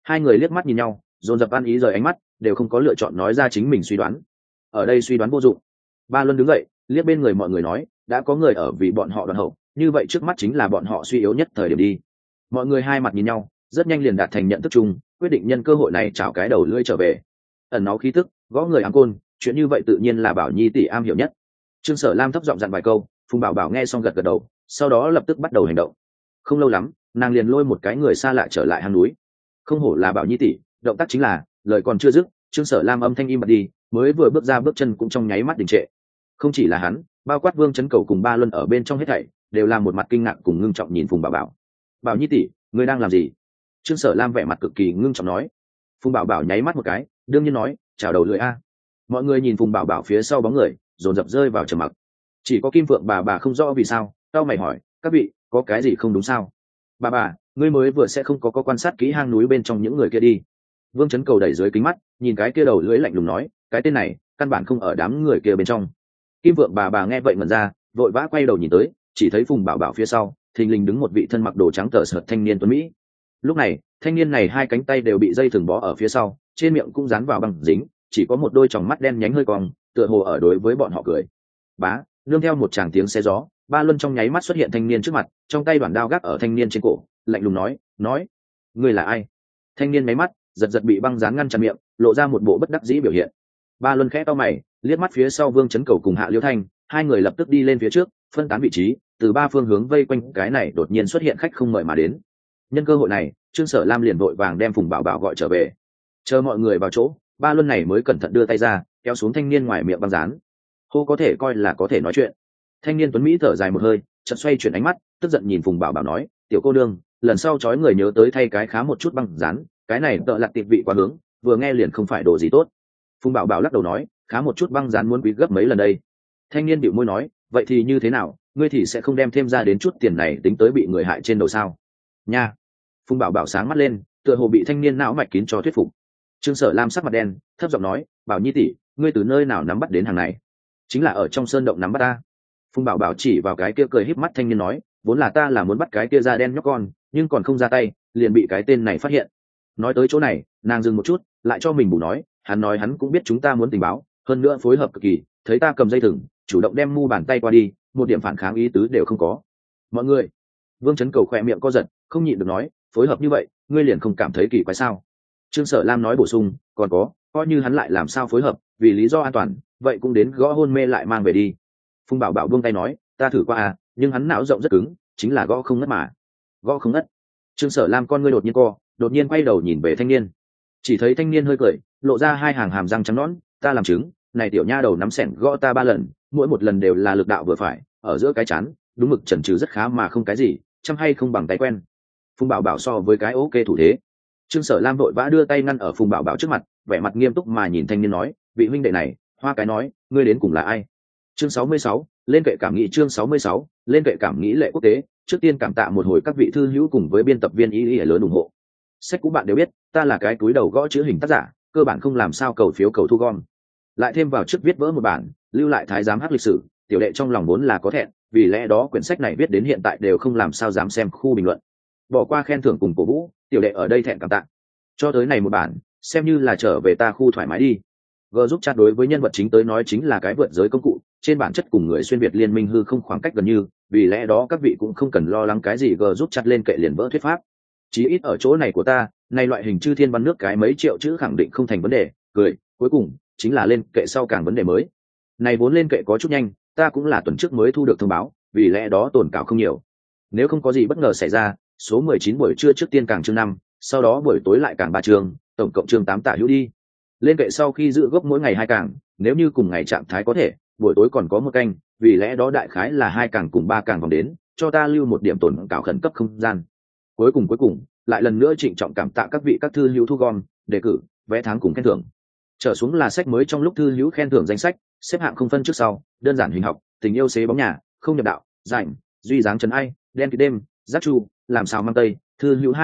[SPEAKER 1] Hai người liếc mắt nhìn nhau, dồn dập ăn ý rời ánh mắt, đều không có lựa chọn nói ra chính mình suy đoán. Ở đây suy đoán vô dụng. Ba Luân đứng dậy, liếc bên người mọi người nói, đã có người ở vì bọn họ đoàn hậu, như vậy trước mắt chính là bọn họ suy yếu nhất thời điểm đi. Mọi người hai mặt nhìn nhau, rất nhanh liền đạt thành nhận thức chung, quyết định nhân cơ hội này chảo cái đầu lưỡi trở về. Ẩn náu khí tức, gõ người ám côn, chuyện như vậy tự nhiên là Bảo Nhi tỷ am hiểu nhất. Trương Sở Lam thấp giọng dặn vài câu, Phùng Bảo Bảo nghe xong gật gật đầu, sau đó lập tức bắt đầu hành động. Không lâu lắm, nàng liền lôi một cái người xa lạ trở lại hang núi. Không hổ là Bảo Nhi tỷ, động tác chính là, lời còn chưa dứt, Trương Sở Lam âm thanh im bặt đi, mới vừa bước ra bước chân cũng trong nháy mắt đình trệ. Không chỉ là hắn, bao quát Vương Chấn Cầu cùng Ba Luân ở bên trong hết thảy, đều là một mặt kinh ngạc cùng ngưng trọng nhìn Phùng Bảo Bảo. Bảo Nhi tỷ, ngươi đang làm gì? Trương Sở Lam vẻ mặt cực kỳ ngưng trọng nói. Phùng Bảo Bảo nháy mắt một cái, đương nhiên nói, chào đầu lưỡi a. Mọi người nhìn Phùng Bảo Bảo phía sau bóng người, dồn dập rơi vào trầm mặc. Chỉ có Kim Phượng bà không rõ vì sao, tao mày hỏi, các vị, có cái gì không đúng sao? Bà, ngươi mới vừa sẽ không có quan sát kỹ hang núi bên trong những người kia đi. Vương Chấn Cầu đẩy dưới kính mắt, nhìn cái kia đầu lưỡi lạnh lùng nói, cái tên này, căn bản không ở đám người kia bên trong. Kim Vượng bà nghe vậy ngẩn ra, vội vã quay đầu nhìn tới, chỉ thấy Phùng Bảo Bảo phía sau, thình lình đứng một vị thân mặc đồ trắng tờ sợt thanh niên tuấn mỹ. Lúc này, thanh niên này hai cánh tay đều bị dây thừng bó ở phía sau, trên miệng cũng dán vào băng dính, chỉ có một đôi tròng mắt đen nhánh hơi cong, tựa hồ ở đối với bọn họ cười. Bá, nương theo một tràng tiếng xe gió, Ba Luân trong nháy mắt xuất hiện thanh niên trước mặt, trong tay đoạn đao gác ở thanh niên trên cổ, lạnh lùng nói, ngươi là ai? Thanh niên máy mắt, giật bị băng dán ngăn chặn miệng, lộ ra một bộ bất đắc dĩ biểu hiện. Ba Luân khẽ cau mày, liếc mắt phía sau Vương Chấn Cầu cùng Hạ Liêu Thanh, hai người lập tức đi lên phía trước, phân tán vị trí, từ ba phương hướng vây quanh cái này đột nhiên xuất hiện khách không mời mà đến. Nhân cơ hội này, Trương Sở Lam liền vội vàng đem Phùng Bảo Bảo gọi trở về. Chờ mọi người vào chỗ, Ba Luân này mới cẩn thận đưa tay ra, kéo xuống thanh niên ngoài miệng băng dán. Hô có thể coi là có thể nói chuyện. Thanh niên tuấn mỹ thở dài một hơi, chợt xoay chuyển ánh mắt, tức giận nhìn Phùng Bảo Bảo nói, tiểu cô đương, lần sau chói người nhớ tới thay cái khá một chút băng dán, cái này tợ lặt tiệp vị quá hướng, vừa nghe liền không phải đồ gì tốt. Phùng Bảo Bảo lắc đầu nói, khá một chút băng dán muốn quý gấp mấy lần đây. Thanh niên bĩu môi nói, vậy thì như thế nào, ngươi thì sẽ không đem thêm ra đến chút tiền này tính tới bị người hại trên đầu sao? Nha. Phùng Bảo Bảo sáng mắt lên, tựa hồ bị thanh niên não mạch kín cho thuyết phục. Trương Sở Lam sắc mặt đen, thấp giọng nói, Bảo Nhi tỷ, ngươi từ nơi nào nắm bắt đến hàng này? Chính là ở trong sơn động nắm bắt ta. Phùng Bảo Bảo chỉ vào cái kia cười híp mắt thanh niên nói, vốn là ta là muốn bắt cái kia da đen nhóc con, nhưng còn không ra tay, liền bị cái tên này phát hiện. Nói tới chỗ này, nàng dừng một chút, lại cho mình bù nói, hắn cũng biết chúng ta muốn tình báo, hơn nữa phối hợp cực kỳ, thấy ta cầm dây thừng, chủ động đem mu bàn tay qua đi, một điểm phản kháng ý tứ đều không có. Mọi người, Vương Chấn Cầu khỏe miệng co giật, không nhịn được nói, phối hợp như vậy, ngươi liền không cảm thấy kỳ quái sao? Trương Sở Lam nói bổ sung, còn có, coi như hắn lại làm sao phối hợp, vì lý do an toàn, vậy cũng đến gõ hôn mê lại mang về đi. Phùng Bảo Bảo buông tay nói, ta thử qua à, nhưng hắn não rộng rất cứng, chính là gõ không ngất mà. Gõ không ngất. Trương Sở Lam con ngươi đột nhiên co, đột nhiên quay đầu nhìn về thanh niên. Chỉ thấy thanh niên hơi cười, lộ ra hai hàng hàm răng trắng nõn, ta làm chứng, này tiểu nha đầu nắm xẻng gõ ta 3 lần, mỗi một lần đều là lực đạo vừa phải, ở giữa cái chán, đúng mực chần chừ rất khá mà không cái gì, chăm hay không bằng tay quen. Phùng Bảo Bảo so với cái ok thủ thế. Trương Sở Lam vội vã đưa tay ngăn ở Phùng Bảo Bảo trước mặt, vẻ mặt nghiêm túc mà nhìn thanh niên nói, vị huynh đệ này, Hoa cái nói, ngươi đến cùng là ai? Chương 66, lên kệ cảm nghĩ chương 66, lên kệ cảm nghĩ lệ quốc tế, trước tiên cảm tạ một hồi các vị thư hữu cùng với biên tập viên ý lớn ủng hộ. Sách cũ bạn đều biết, ta là cái túi đầu gõ chữ hình tác giả, cơ bản không làm sao cầu phiếu cầu thu gom. Lại thêm vào trước viết vỡ một bản, lưu lại thái giám hắc lịch sử, tiểu đệ trong lòng vốn là có thẹn, vì lẽ đó quyển sách này viết đến hiện tại đều không làm sao dám xem khu bình luận. Bỏ qua khen thưởng cùng cổ vũ, tiểu đệ ở đây thẹn cảm tạ. Cho tới này một bản, xem như là trở về ta khu thoải mái đi. G giúp chat đối với nhân vật chính tới nói chính là cái vượt giới công cụ, trên bản chất cùng người xuyên việt liên minh hư không khoảng cách gần như, vì lẽ đó các vị cũng không cần lo lắng cái gì G giúp chat lên kệ liền vỡ thuyết pháp. Chí ít ở chỗ này của ta, này loại hình chư thiên văn nước cái mấy triệu chữ khẳng định không thành vấn đề, cười, cuối cùng chính là lên kệ sau càng vấn đề mới. Này vốn lên kệ có chút nhanh, ta cũng là tuần trước mới thu được thông báo, vì lẽ đó tồn cảo không nhiều. Nếu không có gì bất ngờ xảy ra, số 19 buổi trưa trước tiên càng chương 5, sau đó buổi tối lại càng 3 chương, tổng cộng chương 8 tả hữu đi. Lên kệ sau khi giữ gốc mỗi ngày 2 càng, nếu như cùng ngày trạng thái có thể, buổi tối còn có một canh, vì lẽ đó đại khái là 2 càng cùng 3 càng vòng đến, cho ta lưu một điểm tồn cảo khẩn cấp không gian. Cuối cùng, lại lần nữa trịnh trọng cảm tạ các vị các thư hữu thu gom, đề cử, vé tháng cùng khen thưởng. Trở xuống là sách mới trong lúc thư hữu khen thưởng danh sách, xếp hạng không phân trước sau, đơn giản hình học, tình yêu xế bóng nhà, không nhập đạo, rảnh, duy dáng trấn ai, đen kịt đêm, giác chu, làm sao mang tây, thư hữu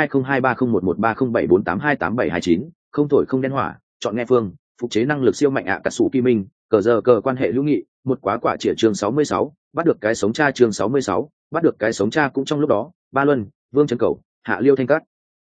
[SPEAKER 1] 2023011307482729, không thổi không đen hỏa, chọn nghe phương, phục chế năng lực siêu mạnh ạ cả sủ kim minh, cờ giờ cờ quan hệ hữu nghị, một quá quả trịa chương 66, bắt được cái sống cha chương 66, bắt được cái sống cha cũng trong lúc đó, Ba Luân, Vương Trấn Cầu, Hạ Liêu Thanh Cát.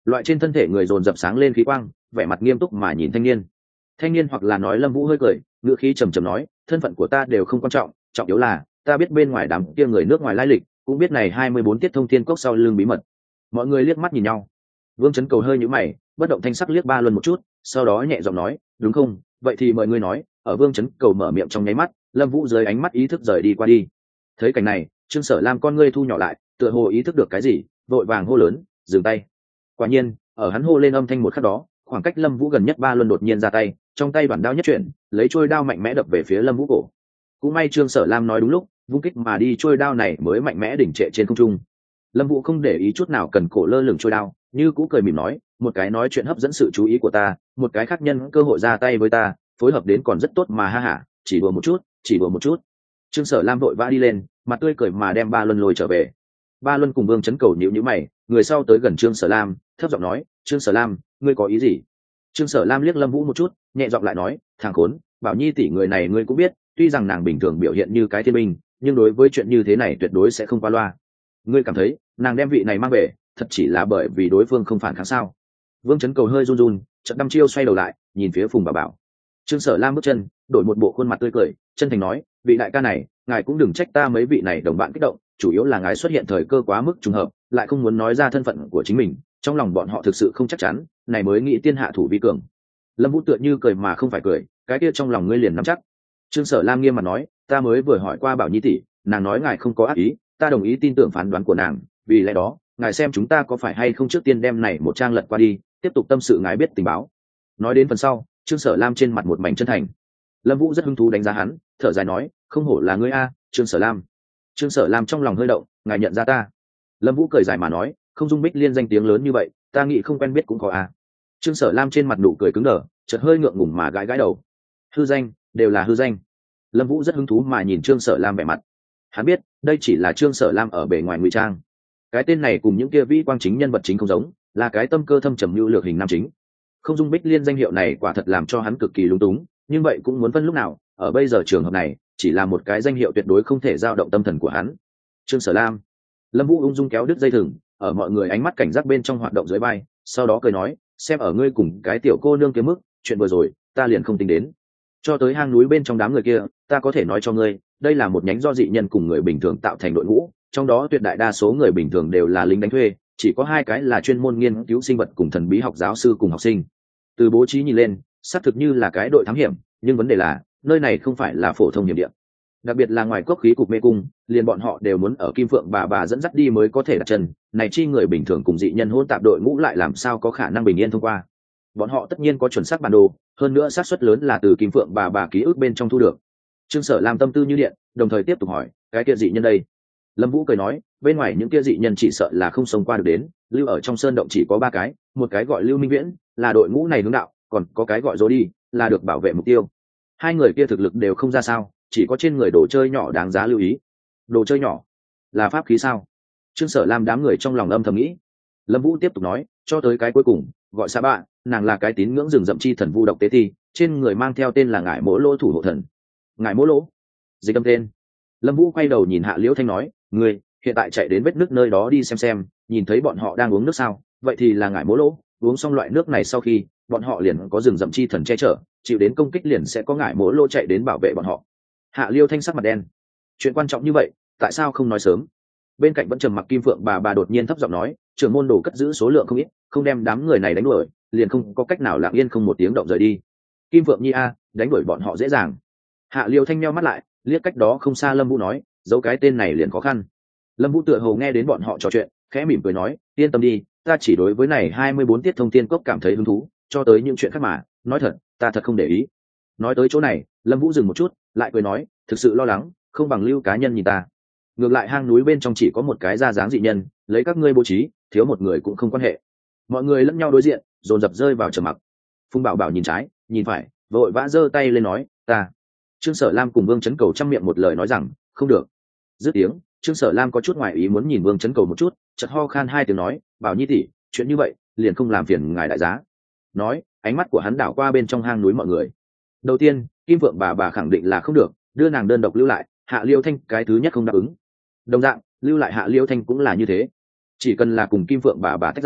[SPEAKER 1] loại trên thân thể người dồn dập sáng lên khí quang, vẻ mặt nghiêm túc mà nhìn thanh niên hoặc là nói Lâm Vũ hơi cười, ngữ khí trầm trầm nói, thân phận của ta đều không quan trọng, trọng yếu là ta biết bên ngoài đám kia người nước ngoài lai lịch, cũng biết này 24 tiết thông thiên cốc sau lưng bí mật. Mọi người liếc mắt nhìn nhau. Vương Chấn Cầu hơi nhíu mày, bất động thanh sắc liếc Ba Luân một chút, sau đó nhẹ giọng nói, đúng không, vậy thì mời ngươi nói. Ở Vương Chấn Cầu mở miệng trong nháy mắt, Lâm Vũ dưới ánh mắt ý thức rời đi qua đi. Thấy cảnh này, Trương Sở Lam con ngươi thu nhỏ lại, tựa hồ ý thức được cái gì, vội vàng hô lớn, dừng tay. Quả nhiên, ở hắn hô lên âm thanh một khắc đó, khoảng cách Lâm Vũ gần nhất Ba Luân đột nhiên ra tay, trong tay đoạn đao nhất chuyển, lấy trôi đao mạnh mẽ đập về phía Lâm Vũ cổ. Cũng may Trương Sở Lam nói đúng lúc, vung kích mà đi, trôi đao này mới mạnh mẽ đỉnh trệ trên không trung. Lâm Vũ không để ý chút nào cần cổ lơ lửng trôi đao, như cũ cười mỉm nói, một cái nói chuyện hấp dẫn sự chú ý của ta, một cái khác nhân cơ hội ra tay với ta, phối hợp đến còn rất tốt mà ha hả, chỉ đùa một chút, chỉ đùa một chút. Trương Sở Lam vội vã đi lên, mặt tươi cười mà đem Ba Luân lôi trở về. Ba Luân cùng Vương Chấn Cầu nhíu nhíu mày, người sau tới gần Trương Sở Lam, thấp giọng nói, Trương Sở Lam, ngươi có ý gì? Trương Sở Lam liếc Lâm Vũ một chút, nhẹ giọng lại nói, thằng khốn, Bảo Nhi tỷ người này ngươi cũng biết, tuy rằng nàng bình thường biểu hiện như cái thiên binh, nhưng đối với chuyện như thế này tuyệt đối sẽ không qua loa. Ngươi cảm thấy nàng đem vị này mang về thật chỉ là bởi vì đối phương không phản kháng sao? Vương Chấn Cầu hơi run run, chợt đăm chiêu xoay đầu lại, nhìn phía Phùng Bảo Bảo. Trương Sở Lam bước chân, đổi một bộ khuôn mặt tươi cười, chân thành nói, vị đại ca này, ngài cũng đừng trách ta mấy vị này đồng bạn kích động, chủ yếu là ngài xuất hiện thời cơ quá mức trùng hợp, lại không muốn nói ra thân phận của chính mình, trong lòng bọn họ thực sự không chắc chắn, này mới nghĩ tiên hạ thủ vi cường. Lâm Vũ tựa như cười mà không phải cười, cái kia trong lòng ngươi liền nắm chắc. Trương Sở Lam nghiêm mặt nói, ta mới vừa hỏi qua Bảo Nhi tỷ, nàng nói ngài không có ác ý, ta đồng ý tin tưởng phán đoán của nàng, vì lẽ đó ngài xem chúng ta có phải hay không trước tiên đem này một trang lật qua đi, tiếp tục tâm sự ngài biết tình báo. Nói đến phần sau, Trương Sở Lam trên mặt một mảnh chân thành. Lâm Vũ rất hứng thú đánh giá hắn, thở dài nói, không hổ là ngươi a, Trương Sở Lam. Trương Sở Lam trong lòng hơi động, ngài nhận ra ta? Lâm Vũ cười dài mà nói, không dung Bích Liên danh tiếng lớn như vậy, ta nghĩ không quen biết cũng có a. Trương Sở Lam trên mặt nụ cười cứng đờ, chợt hơi ngượng ngùng mà gãi gãi đầu. Hư danh, đều là hư danh. Lâm Vũ rất hứng thú mà nhìn Trương Sở Lam vẻ mặt. Hắn biết, đây chỉ là Trương Sở Lam ở bề ngoài ngụy trang. Cái tên này cùng những kia vĩ quang chính nhân vật chính không giống, là cái tâm cơ thâm trầm lưu lược hình nam chính. Không dung Bích Liên danh hiệu này quả thật làm cho hắn cực kỳ lúng túng, nhưng vậy cũng muốn phân lúc nào, ở bây giờ trường hợp này, chỉ là một cái danh hiệu tuyệt đối không thể dao động tâm thần của hắn. Trương Sở Lam. Lâm Vũ ung dung kéo đứt dây thừng, ở mọi người ánh mắt cảnh giác bên trong hoạt động dưới vai, sau đó cười nói, xem ở ngươi cùng cái tiểu cô nương kia mức, chuyện vừa rồi, ta liền không tính đến. Cho tới hang núi bên trong đám người kia, ta có thể nói cho ngươi, đây là một nhánh do dị nhân cùng người bình thường tạo thành đội ngũ, trong đó tuyệt đại đa số người bình thường đều là lính đánh thuê, chỉ có 2 cái là chuyên môn nghiên cứu sinh vật cùng thần bí học giáo sư cùng học sinh. Từ bố trí nhìn lên, xác thực như là cái đội thám hiểm, nhưng vấn đề là, nơi này không phải là phổ thông hiểm địa. Đặc biệt là ngoài cốc khí cục mê cung, liền bọn họ đều muốn ở Kim Phượng bà dẫn dắt đi mới có thể đặt chân, này chi người bình thường cùng dị nhân hỗn tạp đội ngũ lại làm sao có khả năng bình yên thông qua. Bọn họ tất nhiên có chuẩn xác bản đồ, hơn nữa xác suất lớn là từ Kim Phượng bà ký ức bên trong thu được. Trương Sở Lam tâm tư như điện, đồng thời tiếp tục hỏi, cái kia dị nhân đây? Lâm Vũ cười nói, bên ngoài những kia dị nhân chỉ sợ là không sống qua được đến, lưu ở trong sơn động chỉ có 3 cái, một cái gọi Lưu Minh Viễn, là đội ngũ này hướng đạo, còn có cái gọi Dỗ Đi, là được bảo vệ mục tiêu. 2 người kia thực lực đều không ra sao, chỉ có trên người đồ chơi nhỏ đáng giá lưu ý. Đồ chơi nhỏ? Là pháp khí sao? Trương Sở Lam đám người trong lòng âm thầm nghĩ. Lâm Vũ tiếp tục nói, cho tới cái cuối cùng, gọi Sa Bạ, nàng là cái tín ngưỡng rừng rậm chi thần vu độc tế thi, trên người mang theo tên là Ngải Mỗ Lỗ thủ hộ thần. Ngải Mỗ Lỗ? Dịch âm tên. Lâm Vũ quay đầu nhìn Hạ Liễu Thanh nói, ngươi hiện tại chạy đến vết nước nơi đó đi xem, nhìn thấy bọn họ đang uống nước sao? Vậy thì là Ngải Mỗ Lỗ, uống xong loại nước này sau khi, bọn họ liền có rừng rậm chi thần che chở, chịu đến công kích liền sẽ có Ngải Mỗ Lỗ chạy đến bảo vệ bọn họ. Hạ Liêu Thanh sắc mặt đen. Chuyện quan trọng như vậy, tại sao không nói sớm? Bên cạnh vẫn trầm mặc Kim Phượng bà đột nhiên thấp giọng nói, trưởng môn đồ cất giữ số lượng không ít, không đem đám người này đánh đuổi, liền không có cách nào lặng yên không một tiếng động rời đi. Kim Phượng Nhi a, đánh đuổi bọn họ dễ dàng. Hạ Liêu Thanh nheo mắt lại, liếc cách đó không xa Lâm Vũ nói, giấu cái tên này liền khó khăn. Lâm Vũ tựa hồ nghe đến bọn họ trò chuyện, khẽ mỉm cười nói, yên tâm đi, ta chỉ đối với này 24 tiết thông thiên cốc cảm thấy hứng thú, cho tới những chuyện khác mà, nói thật, ta thật không để ý. Nói tới chỗ này, Lâm Vũ dừng một chút, lại cười nói, thực sự lo lắng, không bằng lưu cá nhân nhìn ta. Ngược lại hang núi bên trong chỉ có một cái ra dáng dị nhân, lấy các ngươi bố trí, thiếu một người cũng không quan hệ. Mọi người lẫn nhau đối diện, dồn dập rơi vào trầm mặc. Phùng Bảo Bảo nhìn trái, nhìn phải, vội vã giơ tay lên nói, ta. Trương Sở Lam cùng Vương Chấn Cầu trăm miệng một lời nói rằng, không được. Dứt tiếng, Trương Sở Lam có chút ngoài ý muốn nhìn Vương Chấn Cầu một chút, chợt ho khan 2 tiếng nói, Bảo Nhi tỷ, chuyện như vậy, liền không làm phiền ngài đại giá. Nói, ánh mắt của hắn đảo qua bên trong hang núi mọi người. Đầu tiên, Kim Vượng bà khẳng định là không được, đưa nàng đơn độc lưu lại, Hạ Liêu Thanh cái thứ nhất không đáp ứng. Đồng dạng, lưu lại Hạ Liêu Thanh cũng là như thế. Chỉ cần là cùng Kim Vượng bà tách ra,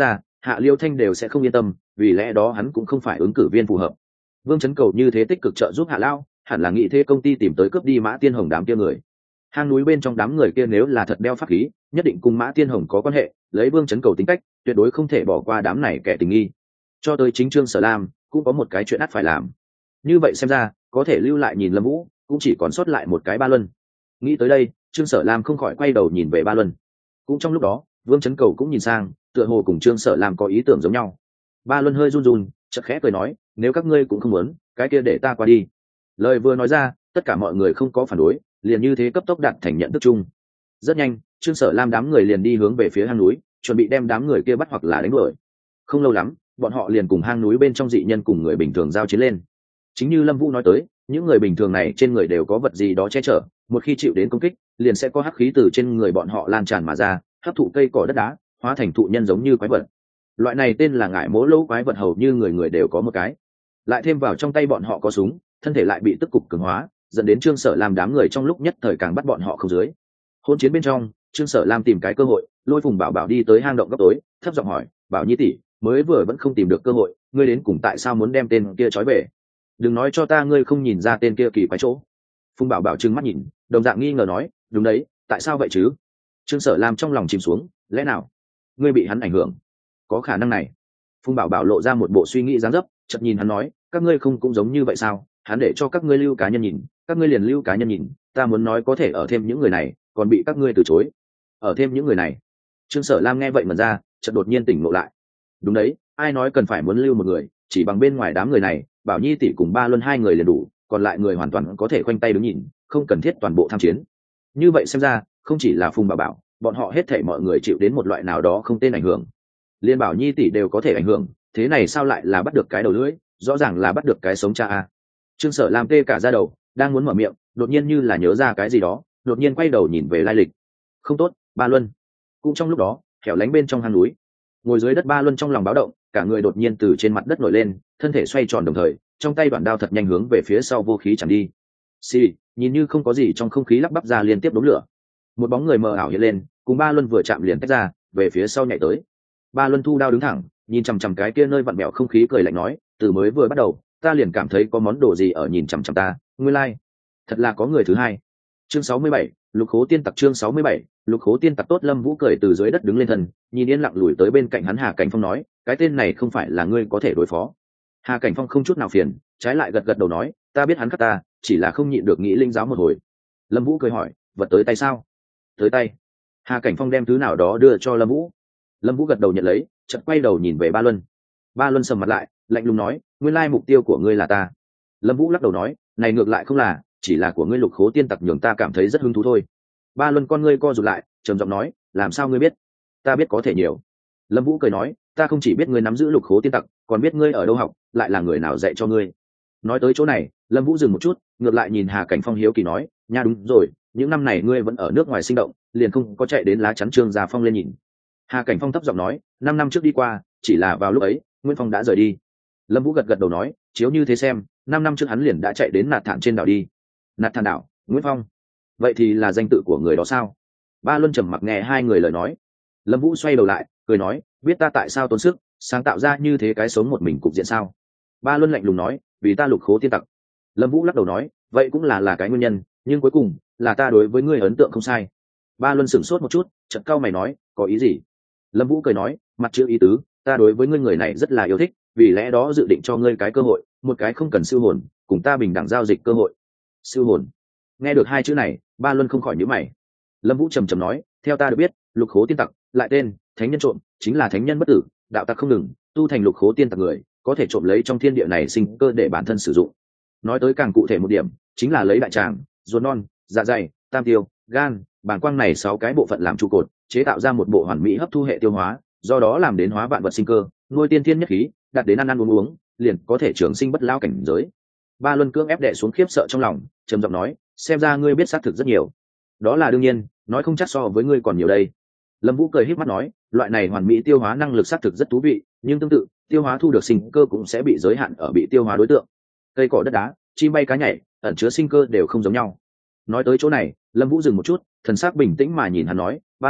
[SPEAKER 1] Hạ Liêu Thanh đều sẽ không yên tâm, vì lẽ đó hắn cũng không phải ứng cử viên phù hợp. Vương Chấn Cầu như thế tích cực trợ giúp Hạ Lao, hẳn là nghĩ thế công ty tìm tới cướp đi Mã Tiên Hồng đám kia người. Hang núi bên trong đám người kia nếu là thật đeo pháp khí, nhất định cùng Mã Tiên Hồng có quan hệ, lấy Vương Chấn Cầu tính cách, tuyệt đối không thể bỏ qua đám này kẻ tình nghi. Cho tới chính Trương Sở Lam, cũng có một cái chuyện ắt phải làm. Như vậy xem ra, có thể lưu lại nhìn Lâm Vũ, cũng chỉ còn sót lại một cái Ba Luân. Nghĩ tới đây, Trương Sở Lam không khỏi quay đầu nhìn về Ba Luân. Cũng trong lúc đó, Vương Chấn Cầu cũng nhìn sang, tựa hồ cùng Trương Sở Lam có ý tưởng giống nhau. Ba Luân hơi run run, chợt khẽ cười nói, nếu các ngươi cũng không muốn, cái kia để ta qua đi. Lời vừa nói ra, tất cả mọi người không có phản đối, liền như thế cấp tốc đạt thành nhận thức chung. Rất nhanh, Trương Sở Lam đám người liền đi hướng về phía hang núi, chuẩn bị đem đám người kia bắt hoặc là đánh đuổi. Không lâu lắm, bọn họ liền cùng hang núi bên trong dị nhân cùng người bình thường giao chiến lên. Chính như Lâm Vũ nói tới, những người bình thường này trên người đều có vật gì đó che chở, một khi chịu đến công kích, liền sẽ có hắc khí từ trên người bọn họ lan tràn mà ra, hấp thụ cây cỏ đất đá, hóa thành thụ nhân giống như quái vật. Loại này tên là ngải mỗ lỗ quái vật hầu như người người đều có một cái. Lại thêm vào trong tay bọn họ có súng, thân thể lại bị tức cục cường hóa, dẫn đến Trương Sở Lam đám người trong lúc nhất thời càng bắt bọn họ không dưới. Hôn chiến bên trong, Trương Sở Lam tìm cái cơ hội, lôi Phùng Bảo Bảo đi tới hang động góc tối, thấp giọng hỏi, Bảo Nhi tỷ, mới vừa vẫn không tìm được cơ hội, ngươi đến cùng tại sao muốn đem tên kia trói về? Đừng nói cho ta ngươi không nhìn ra tên kia kỳ quái chỗ. Phùng Bảo Bảo trừng mắt nhìn, đồng dạng nghi ngờ nói, đúng đấy, tại sao vậy chứ? Trương Sở Lam trong lòng chìm xuống, lẽ nào ngươi bị hắn ảnh hưởng? Có khả năng này. Phùng Bảo Bảo lộ ra một bộ suy nghĩ dáng dấp, chợt nhìn hắn nói, các ngươi không cũng giống như vậy sao? Hắn để cho các ngươi lưu cá nhân nhìn, các ngươi liền lưu cá nhân nhìn, ta muốn nói có thể ở thêm những người này, còn bị các ngươi từ chối. Ở thêm những người này. Trương Sở Lam nghe vậy mà ra, chợt đột nhiên tỉnh ngộ lại. Đúng đấy, ai nói cần phải muốn lưu một người, chỉ bằng bên ngoài đám người này, Bảo Nhi tỷ cùng Ba Luân hai người liền đủ, còn lại người hoàn toàn có thể khoanh tay đứng nhìn, không cần thiết toàn bộ tham chiến. Như vậy xem ra, không chỉ là Phùng Bảo Bảo, bọn họ hết thảy mọi người chịu đến một loại nào đó không tên ảnh hưởng. Liên Bảo Nhi tỷ đều có thể ảnh hưởng, thế này sao lại là bắt được cái đầu lưỡi, rõ ràng là bắt được cái sống cha a. Trương Sở Lam tê cả da đầu, đang muốn mở miệng, đột nhiên như là nhớ ra cái gì đó, đột nhiên quay đầu nhìn về lai lịch. Không tốt, Ba Luân. Cũng trong lúc đó, hẻo lánh bên trong hang núi, ngồi dưới đất Ba Luân trong lòng báo động, cả người đột nhiên từ trên mặt đất nổi lên, thân thể xoay tròn đồng thời, trong tay đoạn đao thật nhanh hướng về phía sau vô khí chẳng đi. Xì, nhìn như không có gì trong không khí lắp bắp ra liên tiếp đốm lửa. Một bóng người mờ ảo hiện lên, cùng Ba Luân vừa chạm liền tách ra, về phía sau nhảy tới. Ba Luân thu đao đứng thẳng, nhìn chằm chằm cái kia nơi vặn bẹo không khí cười lạnh nói, từ mới vừa bắt đầu, ta liền cảm thấy có món đồ gì ở nhìn chằm chằm ta, nguyên lai, thật là có người thứ hai. Chương 67, Lục Khố Tiên Tặc. Chương 67, Lục Khố Tiên Tặc. Tốt. Lâm Vũ cười từ dưới đất đứng lên thần, nhìn yên lặng lùi tới bên cạnh hắn Hà Cảnh Phong nói, cái tên này không phải là ngươi có thể đối phó. Hà Cảnh Phong không chút nào phiền, trái lại gật gật đầu nói, ta biết hắn cắt ta, chỉ là không nhịn được nghĩ linh giáo một hồi. Lâm Vũ cười hỏi, vật tới tay sao? Tới tay. Hà Cảnh Phong đem thứ nào đó đưa cho Lâm Vũ. Lâm Vũ gật đầu nhận lấy, chợt quay đầu nhìn về Ba Luân. Ba Luân sầm mặt lại, lạnh lùng nói, nguyên lai mục tiêu của ngươi là ta. Lâm Vũ lắc đầu nói, này ngược lại không là, chỉ là của ngươi Lục Khố Tiên Tặc nhường ta cảm thấy rất hứng thú thôi. Ba Luân con ngươi co rụt lại, trầm giọng nói, làm sao ngươi biết? Ta biết có thể nhiều. Lâm Vũ cười nói, ta không chỉ biết ngươi nắm giữ Lục Khố Tiên Tặc, còn biết ngươi ở đâu học, lại là người nào dạy cho ngươi. Nói tới chỗ này, Lâm Vũ dừng một chút, ngược lại nhìn Hà Cảnh Phong hiếu kỳ nói, nha đúng rồi, những năm này ngươi vẫn ở nước ngoài sinh động, liền không có chạy đến lá chắn Trương Gia Phong lên nhìn. Hà Cảnh Phong thấp giọng nói, 5 năm trước đi qua, chỉ là vào lúc ấy, Nguyễn Phong đã rời đi. Lâm Vũ gật gật đầu nói, chiếu như thế xem, 5 năm trước hắn liền đã chạy đến Nạt Thản trên đảo đi. Nạt Thản đảo, Nguyễn Phong. Vậy thì là danh tự của người đó sao? Ba Luân trầm mặc nghe hai người lời nói. Lâm Vũ xoay đầu lại, cười nói, biết ta tại sao tốn sức sáng tạo ra như thế cái sống một mình cục diện sao? Ba Luân lạnh lùng nói, vì ta Lục Khố Tiên Tặc. Lâm Vũ lắc đầu nói, vậy cũng là cái nguyên nhân, nhưng cuối cùng là ta đối với ngươi ấn tượng không sai. Ba Luân sửng sốt một chút, chợt cau mày nói, có ý gì? Lâm Vũ cười nói, mặt chữ ý tứ, ta đối với ngươi người này rất là yêu thích, vì lẽ đó dự định cho ngươi cái cơ hội, một cái không cần siêu hồn, cùng ta bình đẳng giao dịch cơ hội. Siêu hồn? Nghe được hai chữ này, Ba Luân không khỏi nhíu mày. Lâm Vũ trầm trầm nói, theo ta được biết, Lục Khố Tiên Tặc, lại tên Thánh Nhân Trộm, chính là thánh nhân bất tử, đạo tặc không ngừng, tu thành Lục Khố Tiên Tặc người, có thể trộm lấy trong thiên địa này sinh cơ để bản thân sử dụng. Nói tới càng cụ thể một điểm, chính là lấy đại tràng, ruột non, dạ dày, tam tiêu, gan, bàng quang này 6 cái bộ phận làm trụ cột, chế tạo ra một bộ hoàn mỹ hấp thu hệ tiêu hóa, do đó làm đến hóa vạn vật sinh cơ, nuôi tiên thiên nhất khí, đạt đến ăn ăn uống uống, liền có thể trường sinh bất lao cảnh giới. Ba Luân cưỡng ép đè xuống khiếp sợ trong lòng, trầm giọng nói, xem ra ngươi biết xác thực rất nhiều. Đó là đương nhiên, nói không chắc so với ngươi còn nhiều đây. Lâm Vũ cười híp mắt nói, loại này hoàn mỹ tiêu hóa năng lực xác thực rất thú vị, nhưng tương tự, tiêu hóa thu được sinh cơ cũng sẽ bị giới hạn ở bị tiêu hóa đối tượng. Cây cỏ đất đá, chim bay cá nhảy, ẩn chứa sinh cơ đều không giống nhau. Nói tới chỗ này, Lâm Vũ dừng một chút, thần sắc bình tĩnh mà nhìn hắn nói, Ba Luân,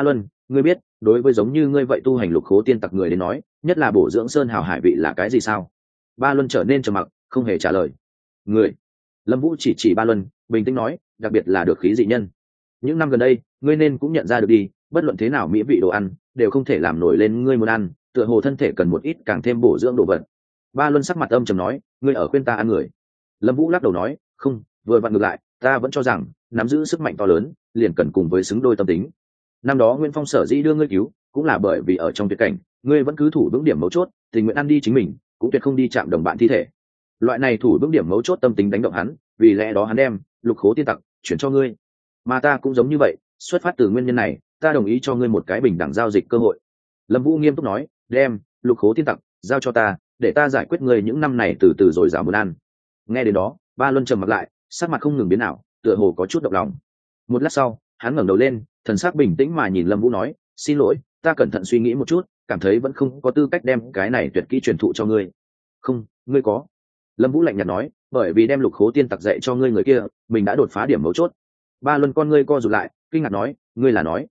[SPEAKER 1] ngươi biết đối với giống như ngươi vậy tu hành lục khố tiên tặc người đến nói, nhất là bổ dưỡng sơn hào hải vị là cái gì sao? Ba Luân trở nên trầm mặc, không hề trả lời. Người. Lâm Vũ chỉ Ba Luân, bình tĩnh nói, đặc biệt là được khí dị nhân. Những năm gần đây, ngươi nên cũng nhận ra được đi, bất luận thế nào mỹ vị đồ ăn đều không thể làm nổi lên ngươi muốn ăn, tựa hồ thân thể cần một ít càng thêm bổ dưỡng đồ vật. Ba Luân sắc mặt âm trầm nói, ngươi ở khuyên ta ăn người. Lâm Vũ lắc đầu nói, không, vừa vặn ngược lại, ta vẫn cho rằng nắm giữ sức mạnh to lớn liền cần cùng với xứng đôi tâm tính. Năm đó Nguyên Phong sở dĩ đưa ngươi cứu cũng là bởi vì ở trong tuyệt cảnh ngươi vẫn cứ thủ vững điểm mấu chốt, tình nguyện ăn đi chính mình cũng tuyệt không đi chạm đồng bạn thi thể. Loại này thủ vững điểm mấu chốt tâm tính đánh động hắn, vì lẽ đó hắn đem lục khố tiên tặc chuyển cho ngươi, mà ta cũng giống như vậy, xuất phát từ nguyên nhân này ta đồng ý cho ngươi một cái bình đẳng giao dịch cơ hội. Lâm Vũ nghiêm túc nói, đem lục khố tiên tặc giao cho ta, để ta giải quyết ngươi những năm này từ từ rồi rào muốn ăn. Nghe đến đó Ba Luân trầm mặt lại, sắc mặt không ngừng biến ảo, tựa hồ có chút động lòng. Một lát sau hắn ngẩng đầu lên, thần sắc bình tĩnh mà nhìn Lâm Vũ nói, xin lỗi, ta cẩn thận suy nghĩ một chút, cảm thấy vẫn không có tư cách đem cái này tuyệt kỹ truyền thụ cho ngươi. Không, ngươi có. Lâm Vũ lạnh nhạt nói, bởi vì đem lục khố tiên tặc dạy cho ngươi người kia mình đã đột phá điểm mấu chốt. Ba Luân con ngươi co rụt lại, kinh ngạc nói, ngươi là nói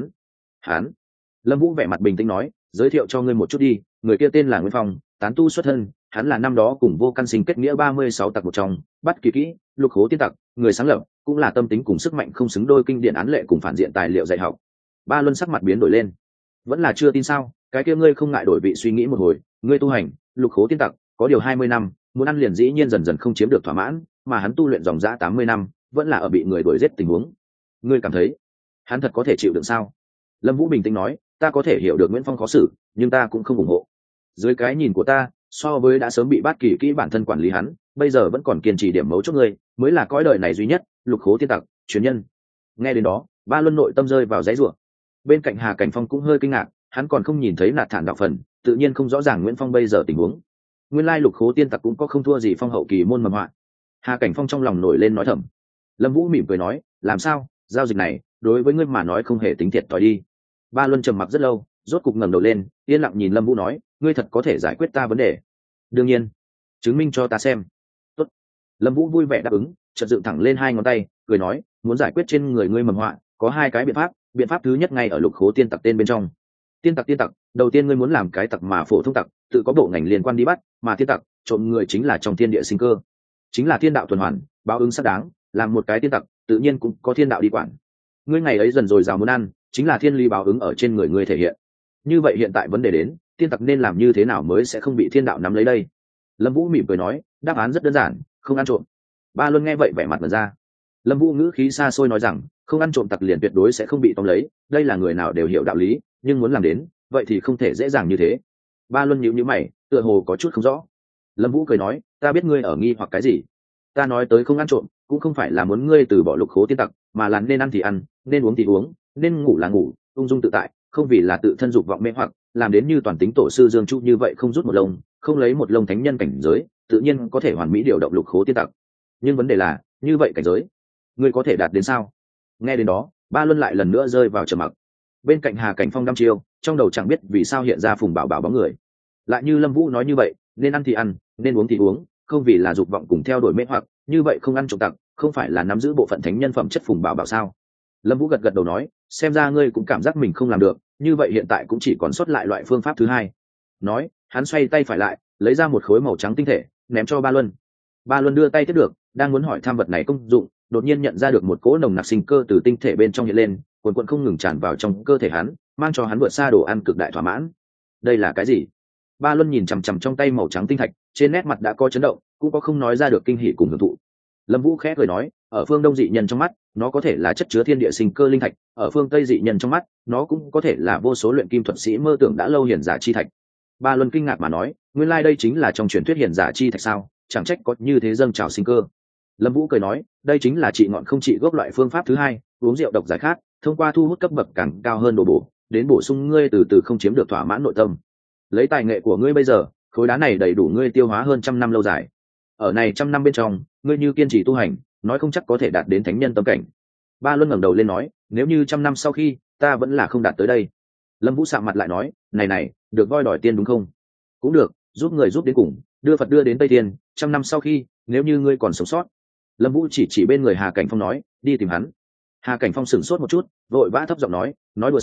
[SPEAKER 1] hắn. Lâm Vũ vẻ mặt bình tĩnh nói, giới thiệu cho ngươi một chút đi, người kia tên là Nguyên Phong, tán tu xuất thân, hắn là năm đó cùng Vô Căn Sinh kết nghĩa 36 tặc một trong, bắt kỳ kỹ lục khố tiên tặc, người sáng lập, cũng là tâm tính cùng sức mạnh không xứng đôi kinh điển án lệ cùng phản diện tài liệu dạy học. Ba Luân sắc mặt biến đổi lên, vẫn là chưa tin sao? Cái kia ngươi không ngại đổi vị suy nghĩ một hồi, ngươi tu hành lục khố tiên tặc có điều 20 năm, muốn ăn liền dĩ nhiên dần dần không chiếm được thỏa mãn, mà hắn tu luyện dòng dã 80 năm, vẫn là ở bị người đuổi giết tình huống. Ngươi cảm thấy hắn thật có thể chịu đựng sao? Lâm Vũ bình tĩnh nói, ta có thể hiểu được Nguyễn Phong khó xử, nhưng ta cũng không ủng hộ. Dưới cái nhìn của ta, so với đã sớm bị bắt kỳ kỹ bản thân quản lý hắn, bây giờ vẫn còn kiên trì điểm mấu chốt ngươi, mới là cõi đời này duy nhất lục khố tiên tặc truyền nhân. Nghe đến đó Ba Luân nội tâm rơi vào dãy rủa. Bên cạnh Hà Cảnh Phong cũng hơi kinh ngạc, hắn còn không nhìn thấy Nạt Thản đạo phần, tự nhiên không rõ ràng Nguyễn Phong bây giờ tình huống. Nguyên lai lục khố tiên tặc cũng có không thua gì Phong hậu kỳ môn mầm họa. Hà Cảnh Phong trong lòng nổi lên nói thầm. Lâm Vũ mỉm cười nói, làm sao, giao dịch này đối với ngươi mà nói không hề tính thiệt thòi đi. Ba Luân trầm mặc rất lâu, rốt cục ngẩng đầu lên, yên lặng nhìn Lâm Vũ nói, ngươi thật có thể giải quyết ta vấn đề? Đương nhiên, chứng minh cho ta xem. Tốt. Lâm Vũ vui vẻ đáp ứng, chợt dựng thẳng lên hai ngón tay, cười nói, muốn giải quyết trên người ngươi mầm họa, có hai cái biện pháp. Biện pháp thứ nhất ngay ở lục khố tiên tặc tên bên trong. Tiên tặc, đầu tiên ngươi muốn làm cái tặc mà phổ thông tặc, tự có bộ ngành liên quan đi bắt, mà tiên tặc trộm người chính là trong thiên địa sinh cơ, chính là thiên đạo tuần hoàn, báo ứng xác đáng, làm một cái tiên tặc tự nhiên cũng có thiên đạo đi quản. Ngươi ngày ấy dần rồi rào muốn ăn, chính là thiên lý báo ứng ở trên người ngươi thể hiện. Như vậy hiện tại vấn đề đến, tiên tặc nên làm như thế nào mới sẽ không bị thiên đạo nắm lấy đây? Lâm Vũ mỉm cười nói, đáp án rất đơn giản, không ăn trộm. Ba Luân nghe vậy vẻ mặt mở ra. Lâm Vũ ngữ khí xa xôi nói rằng, không ăn trộm tặc liền tuyệt đối sẽ không bị tóm lấy, đây là người nào đều hiểu đạo lý, nhưng muốn làm đến, vậy thì không thể dễ dàng như thế. Ba Luân nhíu mày, tựa hồ có chút không rõ. Lâm Vũ cười nói, ta biết ngươi ở nghi hoặc cái gì. Ta nói tới không ăn trộm, cũng không phải là muốn ngươi từ bỏ lục khố tiên tặc, mà là nên ăn thì ăn, nên uống thì uống, nên ngủ là ngủ, ung dung tự tại, không vì là tự thân dục vọng mê hoặc, làm đến như toàn tính tổ sư Dương Chu như vậy, không rút một lông, không lấy một lông thánh nhân cảnh giới, tự nhiên có thể hoàn mỹ điều động lục khố tiên tặc. Nhưng vấn đề là, như vậy cảnh giới, ngươi có thể đạt đến sao? Nghe đến đó, Ba Luân lại lần nữa rơi vào trầm mặc. Bên cạnh Hà Cảnh Phong đăm chiêu, trong đầu chẳng biết vì sao hiện ra Phùng Bảo Bảo bóng người. Lại như Lâm Vũ nói như vậy, nên ăn thì ăn, nên uống thì uống, không vì là dục vọng cùng theo đuổi mê hoặc, như vậy không ăn trộm tặc, không phải là nắm giữ bộ phận thánh nhân phẩm chất Phùng Bảo Bảo sao? Lâm Vũ gật gật đầu nói, xem ra ngươi cũng cảm giác mình không làm được, như vậy hiện tại cũng chỉ còn sót lại loại phương pháp thứ hai. Nói, hắn xoay tay phải lại, lấy ra một khối màu trắng tinh thể, ném cho Ba Luân. Ba Luân đưa tay tiếp được, đang muốn hỏi tham vật này công dụng, đột nhiên nhận ra được một cỗ nồng nặc sinh cơ từ tinh thể bên trong hiện lên, cuồn cuộn không ngừng tràn vào trong cơ thể hắn, mang cho hắn vượt xa đồ ăn cực đại thỏa mãn. Đây là cái gì? Ba Luân nhìn chằm chằm trong tay màu trắng tinh thạch, trên nét mặt đã có chấn động, cũng có không nói ra được kinh hỉ cùng hưởng thụ. Lâm Vũ khẽ cười nói, ở phương Đông dị nhân trong mắt, nó có thể là chất chứa thiên địa sinh cơ linh thạch, ở phương Tây dị nhân trong mắt, nó cũng có thể là vô số luyện kim thuật sĩ mơ tưởng đã lâu hiển giả chi thạch. Ba Luân kinh ngạc mà nói, nguyên lai đây chính là trong truyền thuyết hiển giả chi thạch sao? Chẳng trách có như thế dâng trào sinh cơ. Lâm Vũ cười nói, đây chính là trị ngọn không trị gốc loại phương pháp thứ hai, uống rượu độc giải khát, thông qua thu hút cấp bậc càng cao hơn đồ bổ, đến bổ sung ngươi từ từ không chiếm được thỏa mãn nội tâm. Lấy tài nghệ của ngươi bây giờ, khối đá này đầy đủ ngươi tiêu hóa hơn 100 năm lâu dài. Ở này 100 năm bên trong, ngươi như kiên trì tu hành, nói không chắc có thể đạt đến thánh nhân tâm cảnh. Ba Luân ngẩng đầu lên nói, nếu như 100 năm sau khi, ta vẫn là không đạt tới đây. Lâm Vũ sạm mặt lại nói, này, được voi đòi tiên đúng không? Cũng được, giúp người giúp đến cùng, đưa Phật đưa đến Tây Tiên, 100 năm sau khi, nếu như ngươi còn sống sót. Lâm Vũ chỉ bên người Hà Cảnh Phong nói, đi tìm hắn. Hà Cảnh Phong sửng sốt một chút, vội vã thấp giọng nói đùa sao,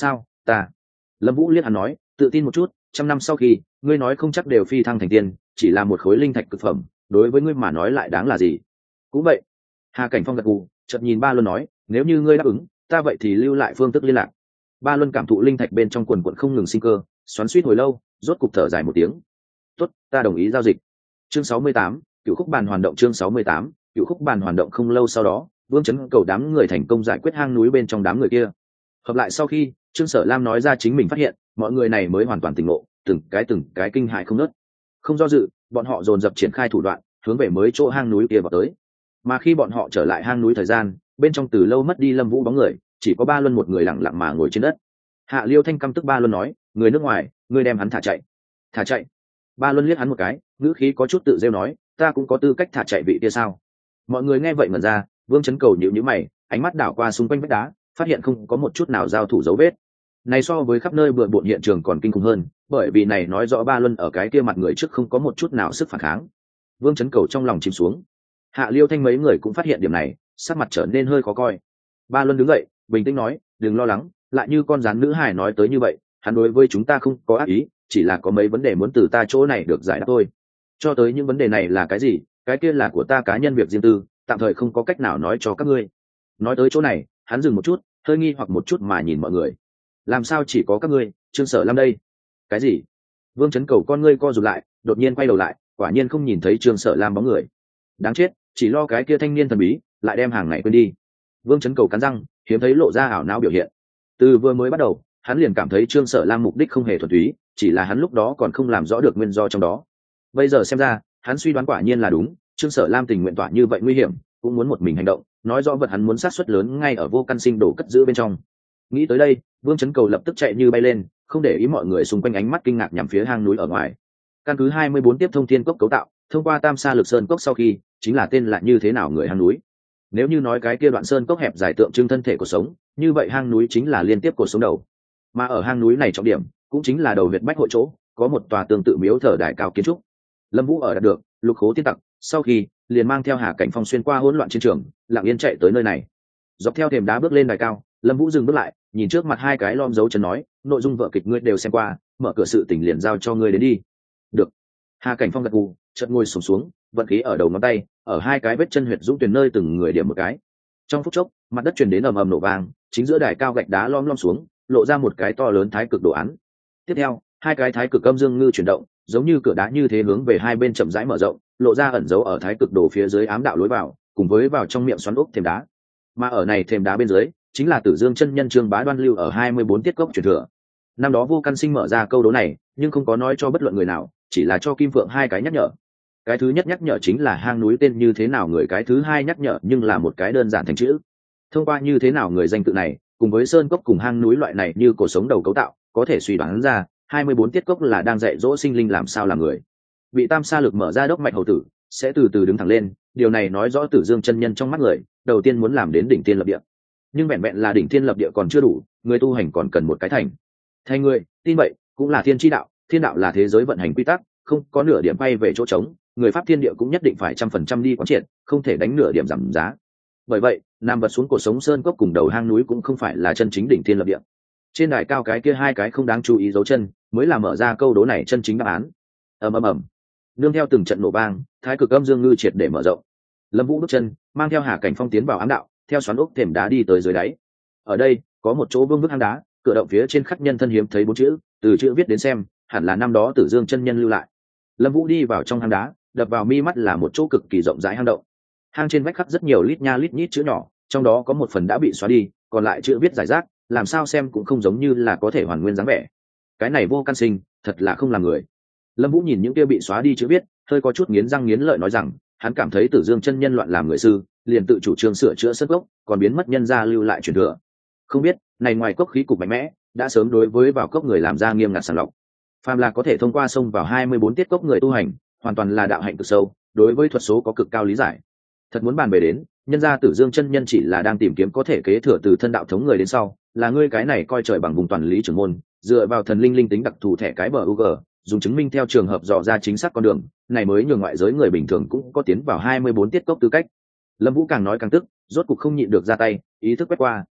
[SPEAKER 1] ta. Lâm Vũ liếc hắn nói, tự tin một chút, 100 năm sau khi ngươi nói không chắc đều phi thăng thành tiên, chỉ là một khối linh thạch cực phẩm, đối với ngươi mà nói lại đáng là gì. Cũng vậy. Hà Cảnh Phong gật gù, chợt nhìn Ba Luân nói, nếu như ngươi đáp ứng, ta vậy thì lưu lại phương thức liên lạc. Ba Luân cảm thụ linh thạch bên trong quần quần không ngừng sinh cơ, xoắn xuýt hồi lâu, rốt cục thở dài một tiếng. Tốt, ta đồng ý giao dịch. Chương 68, Cựu khúc bàn hoàn động. Chương 68, Cựu khúc bàn hoàn động. Không lâu sau đó, Vương Chấn Cầu đám người thành công giải quyết hang núi bên trong đám người kia. Hợp lại sau khi Trương Sở Lam nói ra chính mình phát hiện, mọi người này mới hoàn toàn tỉnh ngộ, từng cái kinh hại không nớt. Không do dự, bọn họ dồn dập triển khai thủ đoạn, hướng về mới chỗ hang núi kia vào tới. Mà khi bọn họ trở lại hang núi thời gian, bên trong từ lâu mất đi Lâm Vũ bóng người, chỉ có Ba Luân một người lặng lặng mà ngồi trên đất. Hạ Liêu Thanh căm tức Ba Luân nói, người nước ngoài, ngươi đem hắn thả chạy. Thả chạy? Ba Luân liếc hắn một cái, ngữ khí có chút tự rêu nói, ta cũng có tư cách thả chạy vị kia sao? Mọi người nghe vậy ngẩn ra, Vương Chấn Cầu nhíu nhíu mày, ánh mắt đảo qua xung quanh vách đá, phát hiện không có một chút nào giao thủ dấu vết. Này so với khắp nơi bừa bộn hiện trường còn kinh khủng hơn, bởi vì này nói rõ Ba Luân ở cái kia mặt người trước không có một chút nào sức phản kháng. Vương Chấn Cầu trong lòng chìm xuống. Hạ Liêu Thanh mấy người cũng phát hiện điểm này, sắc mặt trở nên hơi khó coi. Ba Luân đứng dậy, bình tĩnh nói, đừng lo lắng, lại như con rắn nữ hài nói tới như vậy, hắn đối với chúng ta không có ác ý, chỉ là có mấy vấn đề muốn từ ta chỗ này được giải đáp thôi. Cho tới những vấn đề này là cái gì, cái kia là của ta cá nhân việc riêng tư, tạm thời không có cách nào nói cho các ngươi. Nói tới chỗ này, hắn dừng một chút, hơi nghi hoặc một chút mà nhìn mọi người. Làm sao chỉ có các ngươi, Trương Sở Lam đây? Cái gì? Vương Chấn Cầu con ngươi co rụt lại, đột nhiên quay đầu lại, quả nhiên không nhìn thấy Trương Sở Lam bóng người. Đáng chết, chỉ lo cái kia thanh niên thần bí, lại đem hàng này quên đi. Vương Chấn Cầu cắn răng, hiếm thấy lộ ra ảo não biểu hiện. Từ vừa mới bắt đầu, hắn liền cảm thấy Trương Sở Lam mục đích không hề thuần túy, chỉ là hắn lúc đó còn không làm rõ được nguyên do trong đó. Bây giờ xem ra, hắn suy đoán quả nhiên là đúng, Trương Sở Lam tình nguyện tỏa như vậy nguy hiểm, cũng muốn một mình hành động, nói rõ vật hắn muốn sát suất lớn ngay ở vô căn sinh đồ cất giữ bên trong. Nghĩ tới đây, Vương Chấn Cầu lập tức chạy như bay lên, không để ý mọi người xung quanh ánh mắt kinh ngạc nhằm phía hang núi ở ngoài. Căn cứ 24 tiếp thông thiên cốc cấu tạo, thông qua Tam Sa Lực Sơn cốc sau khi, chính là tên là như thế nào người hang núi. Nếu như nói cái kia đoạn sơn cốc hẹp dài tượng trưng thân thể của sống, như vậy hang núi chính là liên tiếp cuộc sống đầu. Mà ở hang núi này trọng điểm, cũng chính là đầu huyệt bách hội chỗ, có một tòa tương tự miếu thờ đại cao kiến trúc. Lâm Vũ ở đạt được lục khố tiên tặc, sau khi liền mang theo Hà Cảnh Phong xuyên qua hỗn loạn chiến trường, lặng yên chạy tới nơi này. Dọc theo thềm đá bước lên đài cao, Lâm Vũ dừng bước lại, nhìn trước mặt hai cái lom dấu chân nói, nội dung vở kịch ngươi đều xem qua, mở cửa sự tình liền giao cho ngươi đến đi. Được. Hà Cảnh Phong gật gù, chợt ngồi xổm xuống, vận khí ở đầu ngón tay, ở hai cái vết chân huyệt dũng tuyển nơi từng người điểm một cái. Trong phút chốc, mặt đất truyền đến ầm ầm nổ vang, chính giữa đài cao gạch đá lom lom xuống, lộ ra một cái to lớn thái cực đồ án. Tiếp theo, hai cái thái cực âm dương ngư chuyển động, giống như cửa đá như thế hướng về hai bên chậm rãi mở rộng, lộ ra ẩn dấu ở thái cực đồ phía dưới ám đạo lối vào, cùng với vào trong miệng xoắn ốc thềm đá. Mà ở này thềm đá bên dưới, chính là Tử Dương chân nhân Trương Bá Đoan lưu ở 24 tiết cốc truyền thừa. Năm đó Vô Căn Sinh mở ra câu đố này, nhưng không có nói cho bất luận người nào, chỉ là cho Kim Phượng hai cái nhắc nhở. Cái thứ nhất nhắc nhở chính là hang núi tên như thế nào người, cái thứ hai nhắc nhở nhưng là một cái đơn giản thành chữ. Thông qua như thế nào người danh tự này, cùng với sơn cốc cùng hang núi loại này như cổ sống đầu cấu tạo, có thể suy đoán ra 24 tiết cốc là đang dạy dỗ sinh linh làm sao làm người. Bị Tam Sa Lực mở ra đốc mạch hầu tử sẽ từ từ đứng thẳng lên, điều này nói rõ Tử Dương chân nhân trong mắt người, đầu tiên muốn làm đến đỉnh tiên lập địa. Nhưng vẹn vẹn là đỉnh tiên lập địa còn chưa đủ, người tu hành còn cần một cái thành. Thành người, tin vậy, cũng là thiên chi đạo, thiên đạo là thế giới vận hành quy tắc, không có nửa điểm bay về chỗ trống, người pháp thiên địa cũng nhất định phải 100% đi quán triệt, không thể đánh nửa điểm giảm giá. Bởi vậy, nam vật xuống cuộc sống sơn cốc cùng đầu hang núi cũng không phải là chân chính đỉnh thiên lập địa. Trên đài cao cái kia hai cái không đáng chú ý dấu chân, mới là mở ra câu đố này chân chính đáp án. Ầm ầm ầm. Nương theo từng trận nổ vang, thái cực âm dương ngư triệt để mở rộng. Lâm Vũ bước chân, mang theo Hà Cảnh Phong tiến vào ám đạo, theo xoắn ốc thềm đá đi tới dưới đáy. Ở đây, có một chỗ vương vức hang đá, cửa động phía trên khắc nhân thân hiếm thấy 4 chữ, từ chữ viết đến xem, hẳn là năm đó Tử Dương chân nhân lưu lại. Lâm Vũ đi vào trong hang đá, đập vào mi mắt là một chỗ cực kỳ rộng rãi hang động. Hang trên vách khắc rất nhiều lít nha lít nhít chữ nhỏ, trong đó có một phần đã bị xóa đi, còn lại chữ viết rải rác, làm sao xem cũng không giống như là có thể hoàn nguyên dáng vẻ. Cái này Vô Căn Sinh, thật là không là người. Lâm Vũ nhìn những kia bị xóa đi chữ viết, hơi có chút nghiến răng nghiến lợi nói rằng, hắn cảm thấy Tử Dương chân nhân loạn làm người sư, liền tự chủ trương sửa chữa sơn cốc, còn biến mất nhân gia lưu lại truyền thừa. Không biết, này ngoài cốc khí cục mạnh mẽ, đã sớm đối với vào cốc người làm ra nghiêm ngặt sàng lọc. Phàm là có thể thông qua sông vào 24 tiết cốc người tu hành, hoàn toàn là đạo hạnh cực sâu, đối với thuật số có cực cao lý giải. Thật muốn bàn về đến, nhân gia Tử Dương chân nhân chỉ là đang tìm kiếm có thể kế thừa từ thân đạo thống người đến sau, là ngươi cái này coi trời bằng vùng toàn lý trưởng môn, dựa vào thần linh linh tính đặc thù thẻ cái bờ UG, dùng chứng minh theo trường hợp dò ra chính xác con đường, này mới nhường ngoại giới người bình thường cũng có tiến vào 24 tiết cốc tư cách. Lâm Vũ càng nói càng tức, rốt cục không nhịn được ra tay, ý thức quét qua,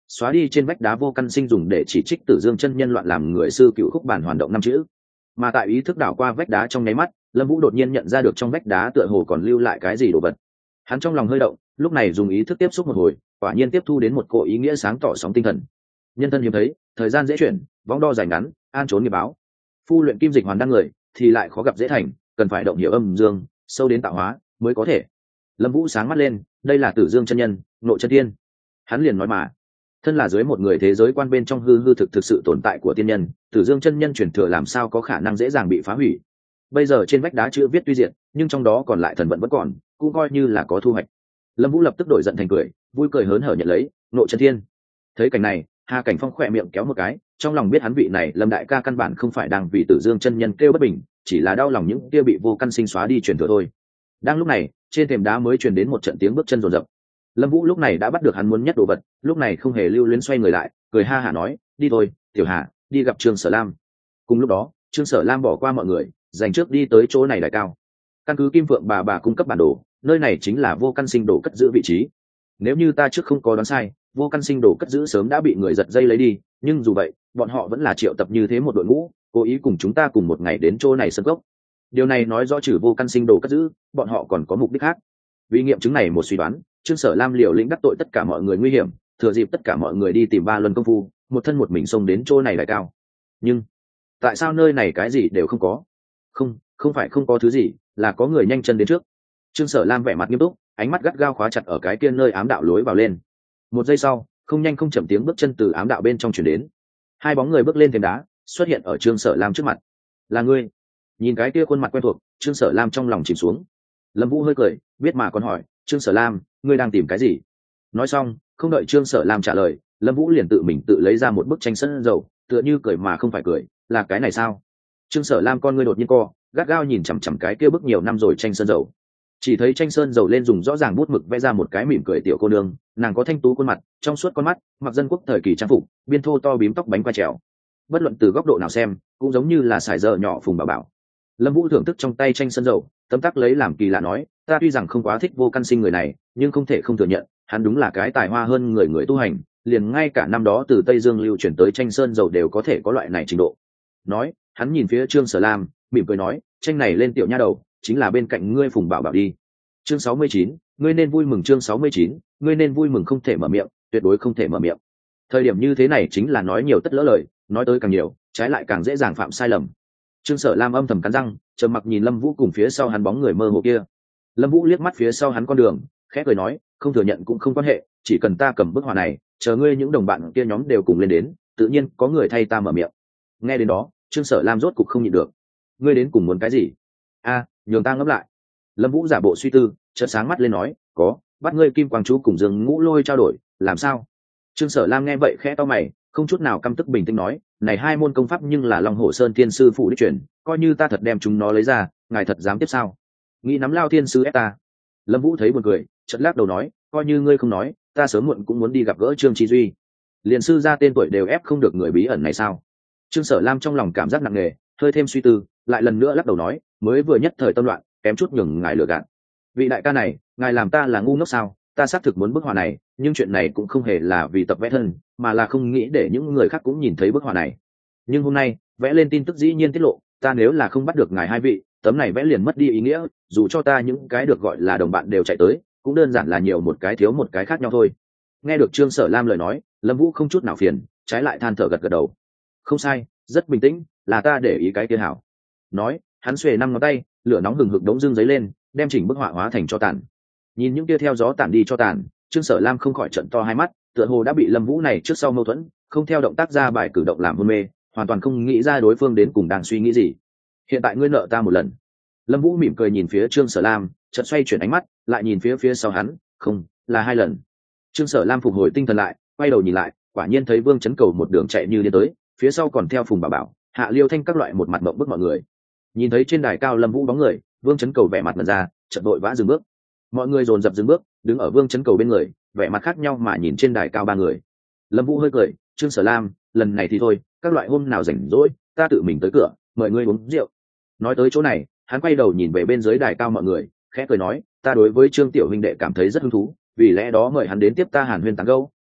[SPEAKER 1] xóa đi trên vách đá vô căn sinh dùng để chỉ trích Tử Dương chân nhân loạn làm người sư cựu khúc bản hoàn động năm chữ. Mà tại ý thức đảo qua vách đá trong nháy mắt, Lâm Vũ đột nhiên nhận ra được trong vách đá tựa hồ còn lưu lại cái gì đồ vật. Hắn trong lòng hơi động, lúc này dùng ý thức tiếp xúc một hồi, quả nhiên tiếp thu đến một cỗ ý nghĩa sáng tỏ sóng tinh thần. Nhân thân hiếm thấy, thời gian dễ chuyển, vóng đo dài ngắn, an trốn nghiệp báo. Phu luyện kim dịch hoàn đăng người thì lại khó gặp dễ thành, cần phải động hiểu âm dương, sâu đến tạo hóa mới có thể. Lâm Vũ sáng mắt lên, đây là Tử Dương chân nhân, Nội Chân Tiên. Hắn liền nói mà, thân là dưới một người thế giới quan bên trong hư hư thực sự tồn tại của tiên nhân, Tử Dương chân nhân truyền thừa làm sao có khả năng dễ dàng bị phá hủy. Bây giờ trên vách đá chữ viết tuy diện, nhưng trong đó còn lại thần vận vẫn còn, cũng coi như là có thu hoạch. Lâm Vũ lập tức đổi giận thành cười, vui cười hớn hở nhận lấy Nội Chân Thiên. Thấy cảnh này, Hà Cảnh Phong khỏe miệng kéo một cái, trong lòng biết hắn vị này Lâm đại ca căn bản không phải đang vì Tử Dương chân nhân kêu bất bình, chỉ là đau lòng những kia bị vô căn sinh xóa đi truyền thừa thôi. Đang lúc này, trên thềm đá mới truyền đến một trận tiếng bước chân rồn rập. Lâm Vũ lúc này đã bắt được hắn muốn nhất đồ vật, lúc này không hề lưu luyến xoay người lại, cười ha hả nói, đi thôi, Tiểu Hà, đi gặp Trương Sở Lam. Cùng lúc đó, Trương Sở Lam bỏ qua mọi người, dành trước đi tới chỗ này đại cao. Căn cứ Kim Phượng bà cung cấp bản đồ, nơi này chính là vô căn sinh đồ cất giữ vị trí. Nếu như ta trước không có đoán sai, vô căn sinh đồ cất giữ sớm đã bị người giật dây lấy đi, nhưng dù vậy, bọn họ vẫn là triệu tập như thế một đội ngũ, cố ý cùng chúng ta cùng một ngày đến chỗ này sân gốc. Điều này nói rõ trừ vô căn sinh đồ cất giữ, bọn họ còn có mục đích khác. Vì nghiệm chứng này một suy đoán, Trương Sở Lam liều lĩnh đắc tội tất cả mọi người nguy hiểm, thừa dịp tất cả mọi người đi tìm ba luân công phu, một thân một mình xông đến chỗ này đại cao. Nhưng tại sao nơi này cái gì đều không có? Không phải không có thứ gì, là có người nhanh chân đến trước. Trương Sở Lam vẻ mặt nghiêm túc, ánh mắt gắt gao khóa chặt ở cái kia nơi ám đạo lối vào lên. Một giây sau, không nhanh không chậm tiếng bước chân từ ám đạo bên trong truyền đến. Hai bóng người bước lên thềm đá, xuất hiện ở Trương Sở Lam trước mặt. Là ngươi? Nhìn cái kia khuôn mặt quen thuộc, Trương Sở Lam trong lòng chìm xuống. Lâm Vũ hơi cười, biết mà còn hỏi, Trương Sở Lam, ngươi đang tìm cái gì? Nói xong, không đợi Trương Sở Lam trả lời, Lâm Vũ liền tự mình tự lấy ra một bức tranh sân dầu, tựa như cười mà không phải cười, là cái này sao? Trương Sở Lam con ngươi đột nhiên co, gắt gao nhìn chằm chằm cái kia bức nhiều năm rồi tranh sơn dầu. Chỉ thấy tranh sơn dầu lên dùng rõ ràng bút mực vẽ ra một cái mỉm cười tiểu cô nương, nàng có thanh tú khuôn mặt, trong suốt con mắt, mặc dân quốc thời kỳ trang phục, biên thô to bím tóc bánh quai trèo. Bất luận từ góc độ nào xem, cũng giống như là sải giờ nhỏ Phùng Bảo Bảo. Lâm Vũ thưởng thức trong tay tranh sơn dầu, tấm tắc lấy làm kỳ lạ nói, ta tuy rằng không quá thích vô căn sinh người này, nhưng không thể không thừa nhận, hắn đúng là cái tài hoa hơn người tu hành, liền ngay cả năm đó từ Tây Dương lưu chuyển tới tranh sơn dầu đều có thể có loại này trình độ. Nói, hắn nhìn phía Trương Sở Lam, mỉm cười nói, tranh này lên tiểu nha đầu, chính là bên cạnh ngươi Phùng Bảo Bảo đi. Chương 69, ngươi nên vui mừng. Chương 69, ngươi nên vui mừng. Không thể mở miệng, tuyệt đối không thể mở miệng. Thời điểm như thế này chính là nói nhiều tất lỡ lời, nói tới càng nhiều, trái lại càng dễ dàng phạm sai lầm. Trương Sở Lam âm thầm cắn răng, trầm mặc nhìn Lâm Vũ cùng phía sau hắn bóng người mơ hồ kia. Lâm Vũ liếc mắt phía sau hắn con đường, khẽ cười nói, không thừa nhận cũng không quan hệ, chỉ cần ta cầm bức họa này, chờ ngươi những đồng bạn kia nhóm đều cùng lên đến, tự nhiên có người thay ta mở miệng. Nghe đến đó, Trương Sở Lam rốt cục không nhịn được. Ngươi đến cùng muốn cái gì? Nhường ta ngẫm lại. Lâm Vũ giả bộ suy tư, chợt sáng mắt lên nói, có, bắt ngươi Kim Quang chú cùng Dương Ngũ Lôi trao đổi, làm sao? Trương Sở Lam nghe vậy khẽ to mày, không chút nào căm tức bình tĩnh nói, này hai môn công pháp nhưng là Long Hổ Sơn Thiên sư phụ đích truyền, coi như ta thật đem chúng nó lấy ra, ngài thật dám tiếp sao? Nghĩ nắm Lao Thiên sư ép ta. Lâm Vũ thấy buồn cười, chợt lắc đầu nói, coi như ngươi không nói, ta sớm muộn cũng muốn đi gặp gỡ Trương Chi Duy. Liền sư ra tên tuổi đều ép không được người bí ẩn này sao? Trương Sở Lam trong lòng cảm giác nặng nề, hơi thêm suy tư, lại lần nữa lắc đầu nói, mới vừa nhất thời tâm loạn, kém chút nhường ngài lừa gạt. Vị đại ca này, ngài làm ta là ngu ngốc sao? Ta xác thực muốn bức họa này, nhưng chuyện này cũng không hề là vì tập vẽ thân, mà là không nghĩ để những người khác cũng nhìn thấy bức họa này. Nhưng hôm nay, vẽ lên tin tức dĩ nhiên tiết lộ, ta nếu là không bắt được ngài hai vị, tấm này vẽ liền mất đi ý nghĩa, dù cho ta những cái được gọi là đồng bạn đều chạy tới, cũng đơn giản là nhiều một cái thiếu một cái khác nhau thôi. Nghe được Trương Sở Lam lời nói, Lâm Vũ không chút nào phiền, trái lại than thở gật gật đầu. Không sai, rất bình tĩnh, là ta để ý cái kia hảo. Nói, hắn xuề năm ngón tay, lửa nóng hừng hực đống dương giấy lên, đem chỉnh bức họa hóa thành cho tàn. Nhìn những kia theo gió tản đi cho tàn, Trương Sở Lam không khỏi trợn to hai mắt, tựa hồ đã bị Lâm Vũ này trước sau mâu thuẫn, không theo động tác ra bài cử động làm hôn mê, hoàn toàn không nghĩ ra đối phương đến cùng đang suy nghĩ gì. Hiện tại ngươi nợ ta một lần. Lâm Vũ mỉm cười nhìn phía Trương Sở Lam, chợt xoay chuyển ánh mắt, lại nhìn phía sau hắn, không, là hai lần. Trương Sở Lam phục hồi tinh thần lại, quay đầu nhìn lại, quả nhiên thấy Vương Chấn Cầu một đường chạy như điên tới, phía sau còn theo Phùng Bảo Bảo, Hạ Liêu Thanh các loại một mặt mộng bức mọi người. Nhìn thấy trên đài cao Lâm Vũ bóng người, Vương Chấn Cầu vẻ mặt mẩn ra, chợt vội vã dừng bước. Mọi người dồn dập dừng bước, đứng ở Vương Chấn Cầu bên người, vẻ mặt khác nhau mà nhìn trên đài cao ba người. Lâm Vũ hơi cười, Trương Sở Lam, lần này thì thôi, các loại hôm nào rảnh rỗi, ta tự mình tới cửa, mời ngươi uống rượu. Nói tới chỗ này, hắn quay đầu nhìn về bên dưới đài cao mọi người, khẽ cười nói, ta đối với Trương tiểu huynh đệ cảm thấy rất hứng thú, vì lẽ đó mời hắn đến tiếp ta hàn huyên tán gẫu,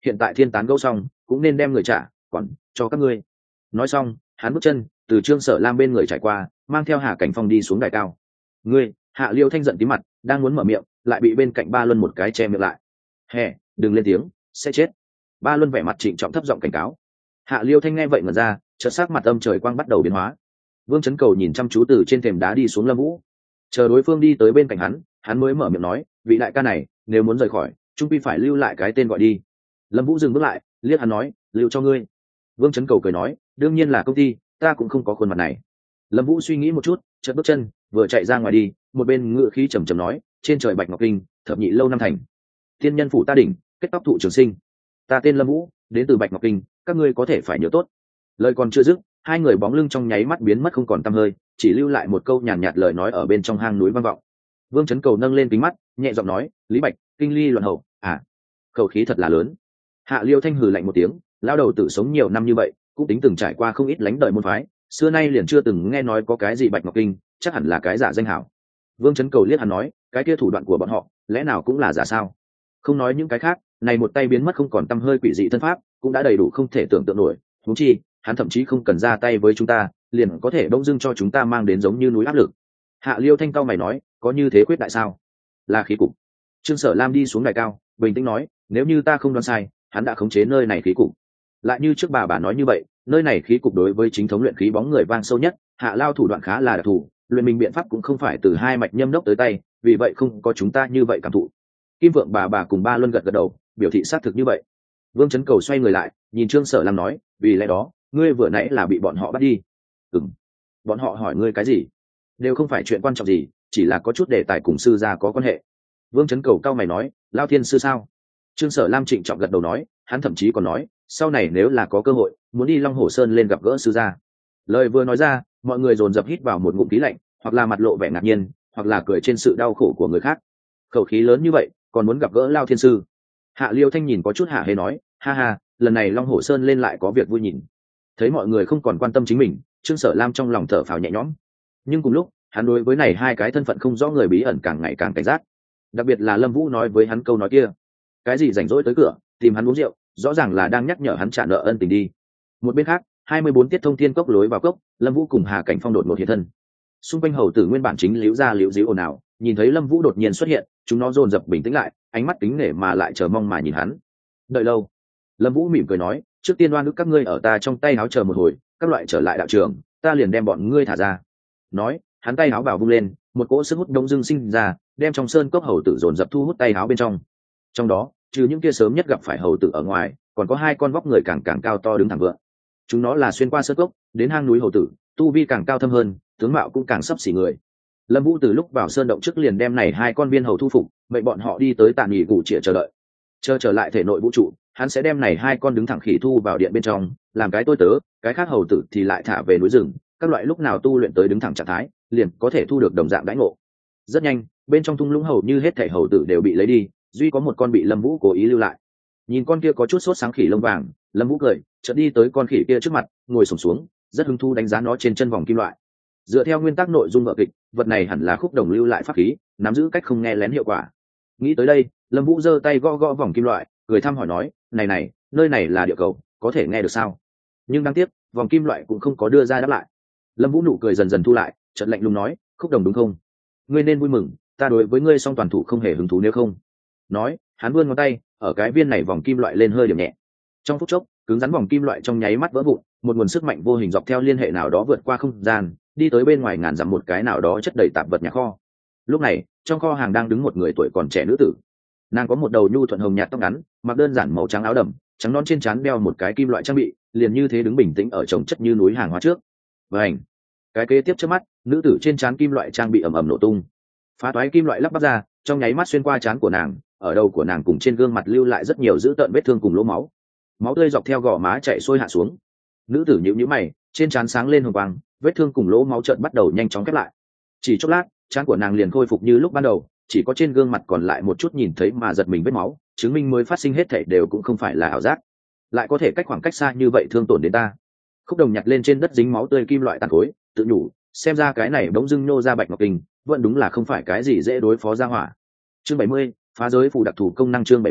[SPEAKER 1] hiện tại thiên tán gẫu xong cũng nên đem người trả còn cho các ngươi. Nói xong hắn bước chân từ Trương Sở Lam bên người trải qua, mang theo Hà Cảnh Phong đi xuống đài cao. Ngươi, Hạ Liêu Thanh giận tí mặt, đang muốn mở miệng lại bị bên cạnh Ba Luân một cái che miệng lại. Hè, đừng lên tiếng, sẽ chết. Ba Luân vẻ mặt trịnh trọng thấp giọng cảnh cáo. Hạ Liêu Thanh nghe vậy ngẩn ra, chợt sắc mặt âm trời quang bắt đầu biến hóa. Vương Chấn Cầu nhìn chăm chú từ trên thềm đá đi xuống Lâm Vũ, chờ đối phương đi tới bên cạnh hắn mới mở miệng nói, vị đại ca này nếu muốn rời khỏi trung quy phải lưu lại cái tên gọi đi. Lâm Vũ dừng bước lại, liếc hắn nói, lưu cho ngươi. Vương Chấn Cầu cười nói, đương nhiên là công ty, ta cũng không có khuôn mặt này. Lâm Vũ suy nghĩ một chút, chợt bước chân vừa chạy ra ngoài đi, một bên ngựa khí trầm trầm nói, trên trời Bạch Ngọc Kinh, thập nhị lâu năm thành, tiên nhân phủ ta đỉnh, kết tóc thụ trường sinh. Ta tên Lâm Vũ, đến từ Bạch Ngọc Kinh, các ngươi có thể phải nhớ tốt. Lời còn chưa dứt, hai người bóng lưng trong nháy mắt biến mất không còn tăm hơi, chỉ lưu lại một câu nhàn nhạt lời nói ở bên trong hang núi vang vọng. Vương Chấn Cầu nâng lên kính mắt, nhẹ giọng nói, Lý Bạch, kinh ly luận hậu, à, khẩu khí thật là lớn. Hạ Liêu Thanh hừ lạnh một tiếng, lão đầu tử sống nhiều năm như vậy, cũng tính từng trải qua không ít lánh đời môn phái, xưa nay liền chưa từng nghe nói có cái gì Bạch Ngọc Kinh, chắc hẳn là cái giả danh hảo. Vương Chấn Cầu liếc hắn nói, cái kia thủ đoạn của bọn họ, lẽ nào cũng là giả sao? Không nói những cái khác, này một tay biến mất không còn tăm hơi quỷ dị thân pháp, cũng đã đầy đủ không thể tưởng tượng nổi. Huống chi, hắn thậm chí không cần ra tay với chúng ta, liền có thể bỗng dưng cho chúng ta mang đến giống như núi áp lực. Hạ Liêu Thanh cao mày nói, có như thế quyết đại sao? Là khí cục. Trương Sở Lam đi xuống đài cao, bình tĩnh nói, nếu như ta không đoán sai, hắn đã khống chế nơi này khí cục. Lại như trước bà nói như vậy, nơi này khí cục đối với chính thống luyện khí bóng người vang sâu nhất, Hạ Lao thủ đoạn khá là đặc thù, luyện mình biện pháp cũng không phải từ hai mạch nhâm đốc tới tay, vì vậy không có chúng ta như vậy cảm thụ. Kim Vượng bà cùng Ba Luân gật gật đầu, biểu thị xác thực như vậy. Vương Chấn Cầu xoay người lại, nhìn Trương Sở Lam nói, vì lẽ đó, ngươi vừa nãy là bị bọn họ bắt đi. Ừm. Bọn họ hỏi ngươi cái gì? Đều không phải chuyện quan trọng gì, chỉ là có chút đề tài cùng sư gia có quan hệ. Vương Chấn Cầu cao mày nói, Lao Thiên sư sao? Trương Sở Lam trịnh trọng gật đầu nói, hắn thậm chí còn nói, sau này nếu là có cơ hội, muốn đi Long Hồ Sơn lên gặp gỡ sư gia. Lời vừa nói ra, mọi người dồn dập hít vào một ngụm khí lạnh, hoặc là mặt lộ vẻ ngạc nhiên, hoặc là cười trên sự đau khổ của người khác. Khẩu khí lớn như vậy, còn muốn gặp gỡ Lao Thiên sư? Hạ Liêu Thanh nhìn có chút hạ hê nói, ha ha, lần này Long Hồ Sơn lên lại có việc vui nhìn. Thấy mọi người không còn quan tâm chính mình, Trương Sở Lam trong lòng thở phào nhẹ nhõm. Nhưng cùng lúc, hắn đối với này hai cái thân phận không rõ người bí ẩn càng ngày càng cảnh giác. Đặc biệt là Lâm Vũ nói với hắn câu nói kia, cái gì rảnh rỗi tới cửa tìm hắn uống rượu, rõ ràng là đang nhắc nhở hắn trả nợ ân tình đi. Một bên khác, 24 tiết thông thiên cốc lối vào cốc, Lâm Vũ cùng Hà Cảnh Phong đột ngột hiện thân. Xung quanh hầu tử nguyên bản chính liễu ra liễu díu ồn ào, nhìn thấy Lâm Vũ đột nhiên xuất hiện, chúng nó dồn dập bình tĩnh lại, ánh mắt kính nể mà lại chờ mong mà nhìn hắn. Đợi lâu, Lâm Vũ mỉm cười nói, trước tiên đoan ức các ngươi ở ta trong tay áo chờ một hồi, các loại trở lại đạo trường, ta liền đem bọn ngươi thả ra. Nói, hắn tay áo bảo vung lên, một cỗ sức hút đông dương sinh ra, đem trong sơn cốc hầu tử dồn dập thu hút tay áo bên trong. Trong đó, trừ những kia sớm nhất gặp phải hầu tử ở ngoài, còn có hai con vóc người càng cao to đứng thẳng vượng. Chúng nó là xuyên qua sơn cốc, đến hang núi hầu tử, tu vi càng cao thâm hơn, tướng mạo cũng càng sấp xỉ người. Lâm Vũ từ lúc vào sơn động trước liền đem này hai con viên hầu thu phục, vậy bọn họ đi tới tạm nghỉ ngủ trịa chờ đợi. Chờ trở lại thể nội vũ trụ, hắn sẽ đem này hai con đứng thẳng khỉ thu vào điện bên trong, làm cái tôi tớ, cái khác hầu tử thì lại thả về núi rừng, các loại lúc nào tu luyện tới đứng thẳng trạng thái, liền có thể thu được đồng dạng đãi ngộ. Rất nhanh, bên trong thung lũng hầu như hết thảy hầu tử đều bị lấy đi, duy có một con bị Lâm Vũ cố ý lưu lại. Nhìn con kia có chút sốt sáng khỉ lông vàng, Lâm Vũ cười, chợt đi tới con khỉ kia trước mặt, ngồi xổm xuống, rất hứng thú đánh giá nó trên chân vòng kim loại. Dựa theo nguyên tắc nội dung vở kịch, vật này hẳn là Khúc Đồng lưu lại pháp khí, nắm giữ cách không nghe lén hiệu quả. Nghĩ tới đây, Lâm Vũ giơ tay gõ gõ vòng kim loại, cười thăm hỏi nói, này, nơi này là địa cầu, có thể nghe được sao? Nhưng đáng tiếc, vòng kim loại cũng không có đưa ra đáp lại. Lâm Vũ nụ cười dần dần thu lại, chợt lạnh lùng nói, Khúc Đồng đúng không? Ngươi nên vui mừng, ta đối với ngươi song toàn thủ không hề hứng thú nếu không. Nói, hắn vươn ngón tay, ở cái viên này vòng kim loại lên hơi điểm nhẹ. Trong phút chốc, cứng rắn vòng kim loại trong nháy mắt vỡ vụn, một nguồn sức mạnh vô hình dọc theo liên hệ nào đó vượt qua không gian, đi tới bên ngoài ngàn dặm một cái nào đó chất đầy tạp vật nhà kho. Lúc này, trong kho hàng đang đứng một người tuổi còn trẻ nữ tử. Nàng có một đầu nhu thuận hồng nhạt tóc ngắn, mặc đơn giản màu trắng áo đầm, trắng non trên trán đeo một cái kim loại trang bị, liền như thế đứng bình tĩnh ở chồng chất như núi hàng hóa trước. Vành, cái kế tiếp trước mắt, nữ tử trên trán kim loại trang bị ầm ầm nổ tung, phá toái kim loại lắp bắp ra, trong nháy mắt xuyên qua trán của nàng, ở đầu của nàng cùng trên gương mặt lưu lại rất nhiều dữ tợn vết thương cùng lỗ máu. Máu tươi dọc theo gò má chảy xuôi hạ xuống. Nữ tử nhíu nhíu mày, trên trán sáng lên hồng quang, vết thương cùng lỗ máu chợt bắt đầu nhanh chóng khép lại. Chỉ chốc lát, trán của nàng liền khôi phục như lúc ban đầu, chỉ có trên gương mặt còn lại một chút nhìn thấy mà giật mình vết máu, chứng minh mới phát sinh hết thảy đều cũng không phải là ảo giác. Lại có thể cách khoảng cách xa như vậy thương tổn đến ta. Khúc Đồng nhặt lên trên đất dính máu tươi kim loại tàn khối, tự nhủ, xem ra cái này bỗng dưng nhô ra Bạch Ngọc Kinh, vẫn đúng là không phải cái gì dễ đối phó ra hỏa. Chương 70, phá giới phù đặc thù công năng chương 70,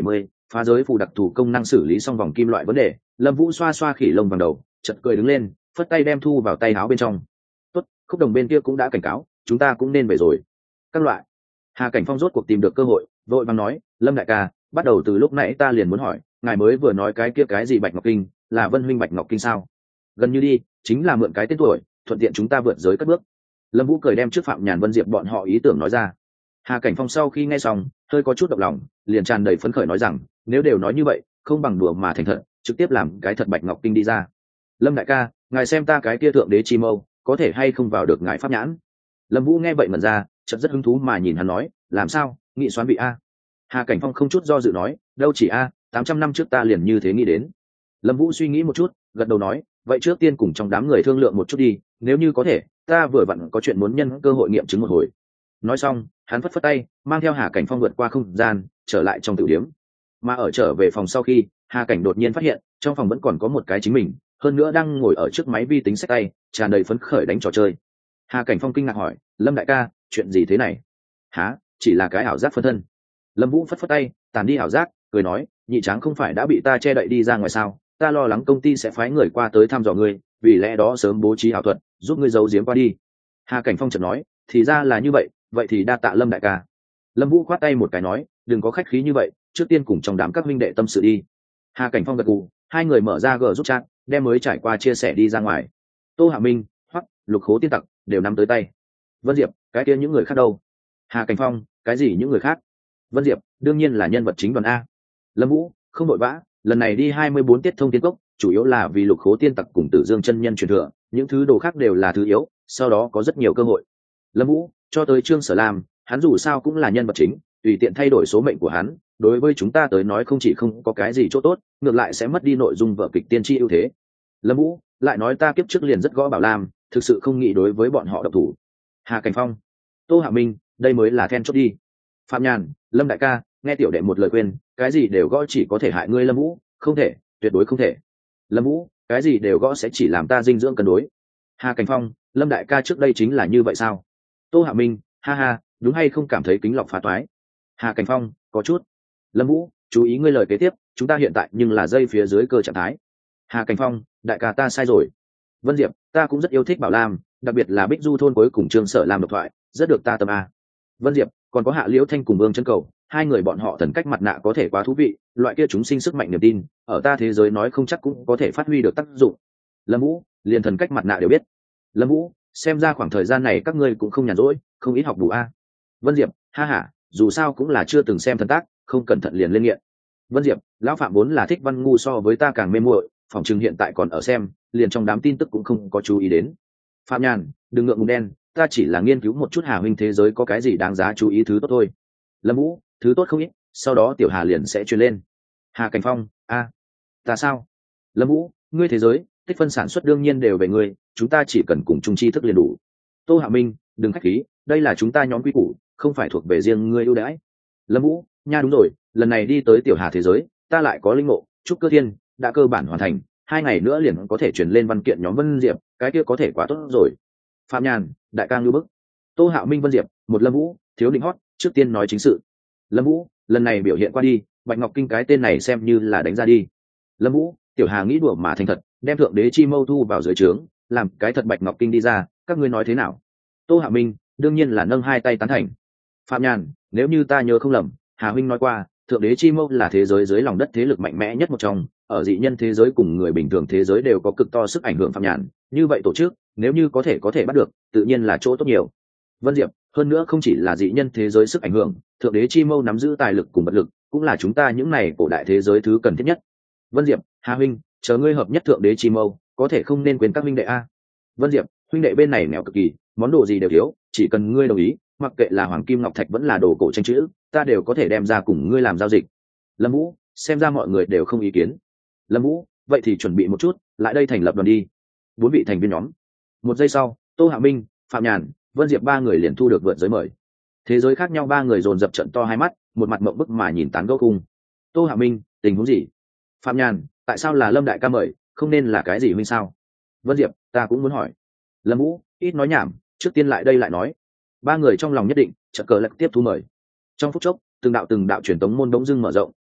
[SPEAKER 1] phá giới phù đặc thù công năng xử lý xong vòng kim loại vấn đề, Lâm Vũ xoa xoa khỉ lông bằng đầu, chợt cười đứng lên, phất tay đem thu vào tay áo bên trong. Tốt, Khúc Đồng bên kia cũng đã cảnh cáo, chúng ta cũng nên về rồi. Các loại. Hà Cảnh Phong rốt cuộc tìm được cơ hội, vội vàng nói, Lâm đại ca, bắt đầu từ lúc nãy ta liền muốn hỏi, ngài mới vừa nói cái kia cái gì Bạch Ngọc Kinh, là Vân huynh Bạch Ngọc Kinh sao? Gần như đi, chính là mượn cái tên tuổi, thuận tiện chúng ta vượt giới cất bước. Lâm Vũ cười đem trước Phạm Nhàn Vân Diệp bọn họ ý tưởng nói ra. Hà Cảnh Phong sau khi nghe xong, hơi có chút động lòng, liền tràn đầy phấn khởi nói rằng, nếu đều nói như vậy, không bằng đùa mà thành thật, trực tiếp làm cái thật Bạch Ngọc Kinh đi ra. Lâm đại ca, ngài xem ta cái kia thượng đế chi mâu, có thể hay không vào được ngài pháp nhãn? Lâm Vũ nghe vậy mẩn ra, chợt rất hứng thú mà nhìn hắn nói, làm sao, nghị xoán bị a? Hà Cảnh Phong không chút do dự nói, đâu chỉ a, 800 năm trước ta liền như thế nghĩ đến. Lâm Vũ suy nghĩ một chút, gật đầu nói, vậy trước tiên cùng trong đám người thương lượng một chút đi, nếu như có thể, ta vừa vặn có chuyện muốn nhân cơ hội nghiệm chứng một hồi. Nói xong, hắn phất phất tay, mang theo Hà Cảnh Phong vượt qua không gian, trở lại trong tiểu điếm. Mà ở trở về phòng sau khi, Hà Cảnh đột nhiên phát hiện, trong phòng vẫn còn có một cái chính mình, hơn nữa đang ngồi ở trước máy vi tính xách tay, tràn đầy phấn khởi đánh trò chơi. Hà Cảnh Phong kinh ngạc hỏi, Lâm đại ca, chuyện gì thế này? Hả, chỉ là cái ảo giác phân thân. Lâm Vũ phất phất tay, tàn đi ảo giác, cười nói, nhị tráng không phải đã bị ta che đậy đi ra ngoài sao? Ta lo lắng công ty sẽ phái người qua tới thăm dò ngươi, vì lẽ đó sớm bố trí ảo thuật, giúp ngươi giấu giếm qua đi. Hà Cảnh Phong chợt nói, thì ra là như vậy, vậy thì đa tạ Lâm đại ca. Lâm Vũ khoát tay một cái nói, đừng có khách khí như vậy, trước tiên cùng trong đám các huynh đệ tâm sự đi. Hà Cảnh Phong gật gù, hai người mở ra gờ giúp chat, đem mới trải qua chia sẻ đi ra ngoài. Tô Hạ Minh, Hoắc, Lục Khố tiên tặc đều nắm tới tay. Vân Diệp, cái kia những người khác đâu? Hà Cảnh Phong, cái gì những người khác? Vân Diệp, đương nhiên là nhân vật chính đoàn a. Lâm Vũ, không vội vã, lần này đi 24 tiết thông tiên cốc, chủ yếu là vì Lục Khố tiên tặc cùng Tử Dương chân nhân truyền thừa, những thứ đồ khác đều là thứ yếu, sau đó có rất nhiều cơ hội. Lâm Vũ, cho tới Trương Sở Lam, hắn dù sao cũng là nhân vật chính, tùy tiện thay đổi số mệnh của hắn, đối với chúng ta tới nói không chỉ không có cái gì chỗ tốt, ngược lại sẽ mất đi nội dung vở kịch tiên tri ưu thế. Lâm Vũ, lại nói ta kiếp trước liền rất gõ Bảo Lam, thực sự không nghĩ đối với bọn họ độc thủ. Hà Cảnh Phong, Tô Hạ Minh, đây mới là then chốt đi. Phạm Nhàn, Lâm đại ca, nghe tiểu đệ một lời khuyên, cái gì đều gõ chỉ có thể hại ngươi. Lâm Vũ, không thể, tuyệt đối không thể. Lâm Vũ, cái gì đều gõ sẽ chỉ làm ta dinh dưỡng cân đối. Hà Cảnh Phong, Lâm đại ca trước đây chính là như vậy sao? Tô Hạ Minh, ha ha, đúng hay không cảm thấy kính lọc phá toái? Hà Cảnh Phong, có chút. Lâm Vũ, chú ý ngươi lời kế tiếp, chúng ta hiện tại nhưng là dây phía dưới cơ trạng thái. Hà Cảnh Phong, đại ca ta sai rồi. Vân Diệp, ta cũng rất yêu thích Bảo Lam, đặc biệt là Bích Du thôn cuối cùng Trương Sở làm độc thoại, rất được ta tâm a. Vân Diệp, còn có Hạ Liễu Thanh cùng Vương Chân Cầu, hai người bọn họ thần cách mặt nạ có thể quá thú vị, loại kia chúng sinh sức mạnh niềm tin, ở ta thế giới nói không chắc cũng có thể phát huy được tác dụng. Lâm Vũ, liền thần cách mặt nạ đều biết. Lâm Vũ, xem ra khoảng thời gian này các ngươi cũng không nhàn rỗi, không ít học đủ a. Vân Diệp, ha ha, dù sao cũng là chưa từng xem thần tác, không cẩn thận liền lên nghiện. Vân Diệp, lão Phạm vốn là thích văn ngu so với ta càng mê muội, phòng chừng hiện tại còn ở xem, liền trong đám tin tức cũng không có chú ý đến. Phạm Nhàn, đừng ngượng ngùng đen, ta chỉ là nghiên cứu một chút Hà huynh thế giới có cái gì đáng giá chú ý thứ tốt thôi. Lâm Vũ, thứ tốt không ít, sau đó tiểu Hà liền sẽ truyền lên. Hà Cảnh Phong, a, ta sao? Lâm Vũ, ngươi thế giới, tích phân sản xuất đương nhiên đều về ngươi, chúng ta chỉ cần cùng chung tri thức liền đủ. Tô Hạ Minh, đừng khách khí, đây là chúng ta nhóm quy củ, không phải thuộc về riêng ngươi ưu đãi. Lâm Vũ, nha đúng rồi, lần này đi tới tiểu Hà thế giới, ta lại có linh ngộ, Trúc Cơ Thiên đã cơ bản hoàn thành, 2 ngày nữa liền có thể truyền lên văn kiện nhóm Vân Diệp, cái kia có thể quá tốt rồi. Phạm Nhàn, đại ca ngưu bức. Tô Hạo Minh, Vân Diệp, một Lâm Vũ, thiếu định hót, trước tiên nói chính sự. Lâm Vũ, lần này biểu hiện qua đi, Bạch Ngọc Kinh cái tên này xem như là đánh ra đi. Lâm Vũ, tiểu Hà nghĩ đùa mà thành thật, đem thượng đế chi mâu thu vào dưới trướng, làm cái thật Bạch Ngọc Kinh đi ra, các ngươi nói thế nào? Tô Hạo Minh, đương nhiên là nâng 2 tay tán thành. Phạm Nhàn, nếu như ta nhớ không lầm, Hà huynh nói qua, thượng đế chi mâu là thế giới dưới lòng đất thế lực mạnh mẽ nhất một trong, ở dị nhân thế giới cùng người bình thường thế giới đều có cực to sức ảnh hưởng. Phạm Nhàn, như vậy tổ chức, nếu như có thể bắt được, tự nhiên là chỗ tốt nhiều. Vân Diệp, hơn nữa không chỉ là dị nhân thế giới sức ảnh hưởng, thượng đế chi mâu nắm giữ tài lực cùng vật lực, cũng là chúng ta những này cổ đại thế giới thứ cần thiết nhất. Vân Diệp, Hà huynh, chờ ngươi hợp nhất thượng đế chi mâu, có thể không nên quên các huynh đệ a. Vân Diệp, huynh đệ bên này nghèo cực kỳ, món đồ gì đều thiếu, chỉ cần ngươi đồng ý, mặc kệ là hoàng kim ngọc thạch vẫn là đồ cổ tranh chữ, ta đều có thể đem ra cùng ngươi làm giao dịch. Lâm Vũ, xem ra mọi người đều không ý kiến. Lâm Vũ, vậy thì chuẩn bị một chút, lại đây thành lập đoàn đi. 4 vị thành viên nhóm. 1 giây sau, Tô Hạ Minh, Phạm Nhàn, Vân Diệp 3 người liền thu được vượt giới mời. Thế giới khác nhau 3 người dồn dập trận to hai mắt, một mặt mộng bức mà nhìn tán gẫu cung. Tô Hạ Minh, tình huống gì? Phạm Nhàn, tại sao là Lâm đại ca mời, không nên là cái gì huynh sao? Vân Diệp, ta cũng muốn hỏi. Lâm Vũ, ít nói nhảm, trước tiên lại đây lại nói. 3 người trong lòng nhất định, chợt cờ lật tiếp thu mời. Trong phút chốc, từng đạo truyền tống môn bỗng dưng mở rộng,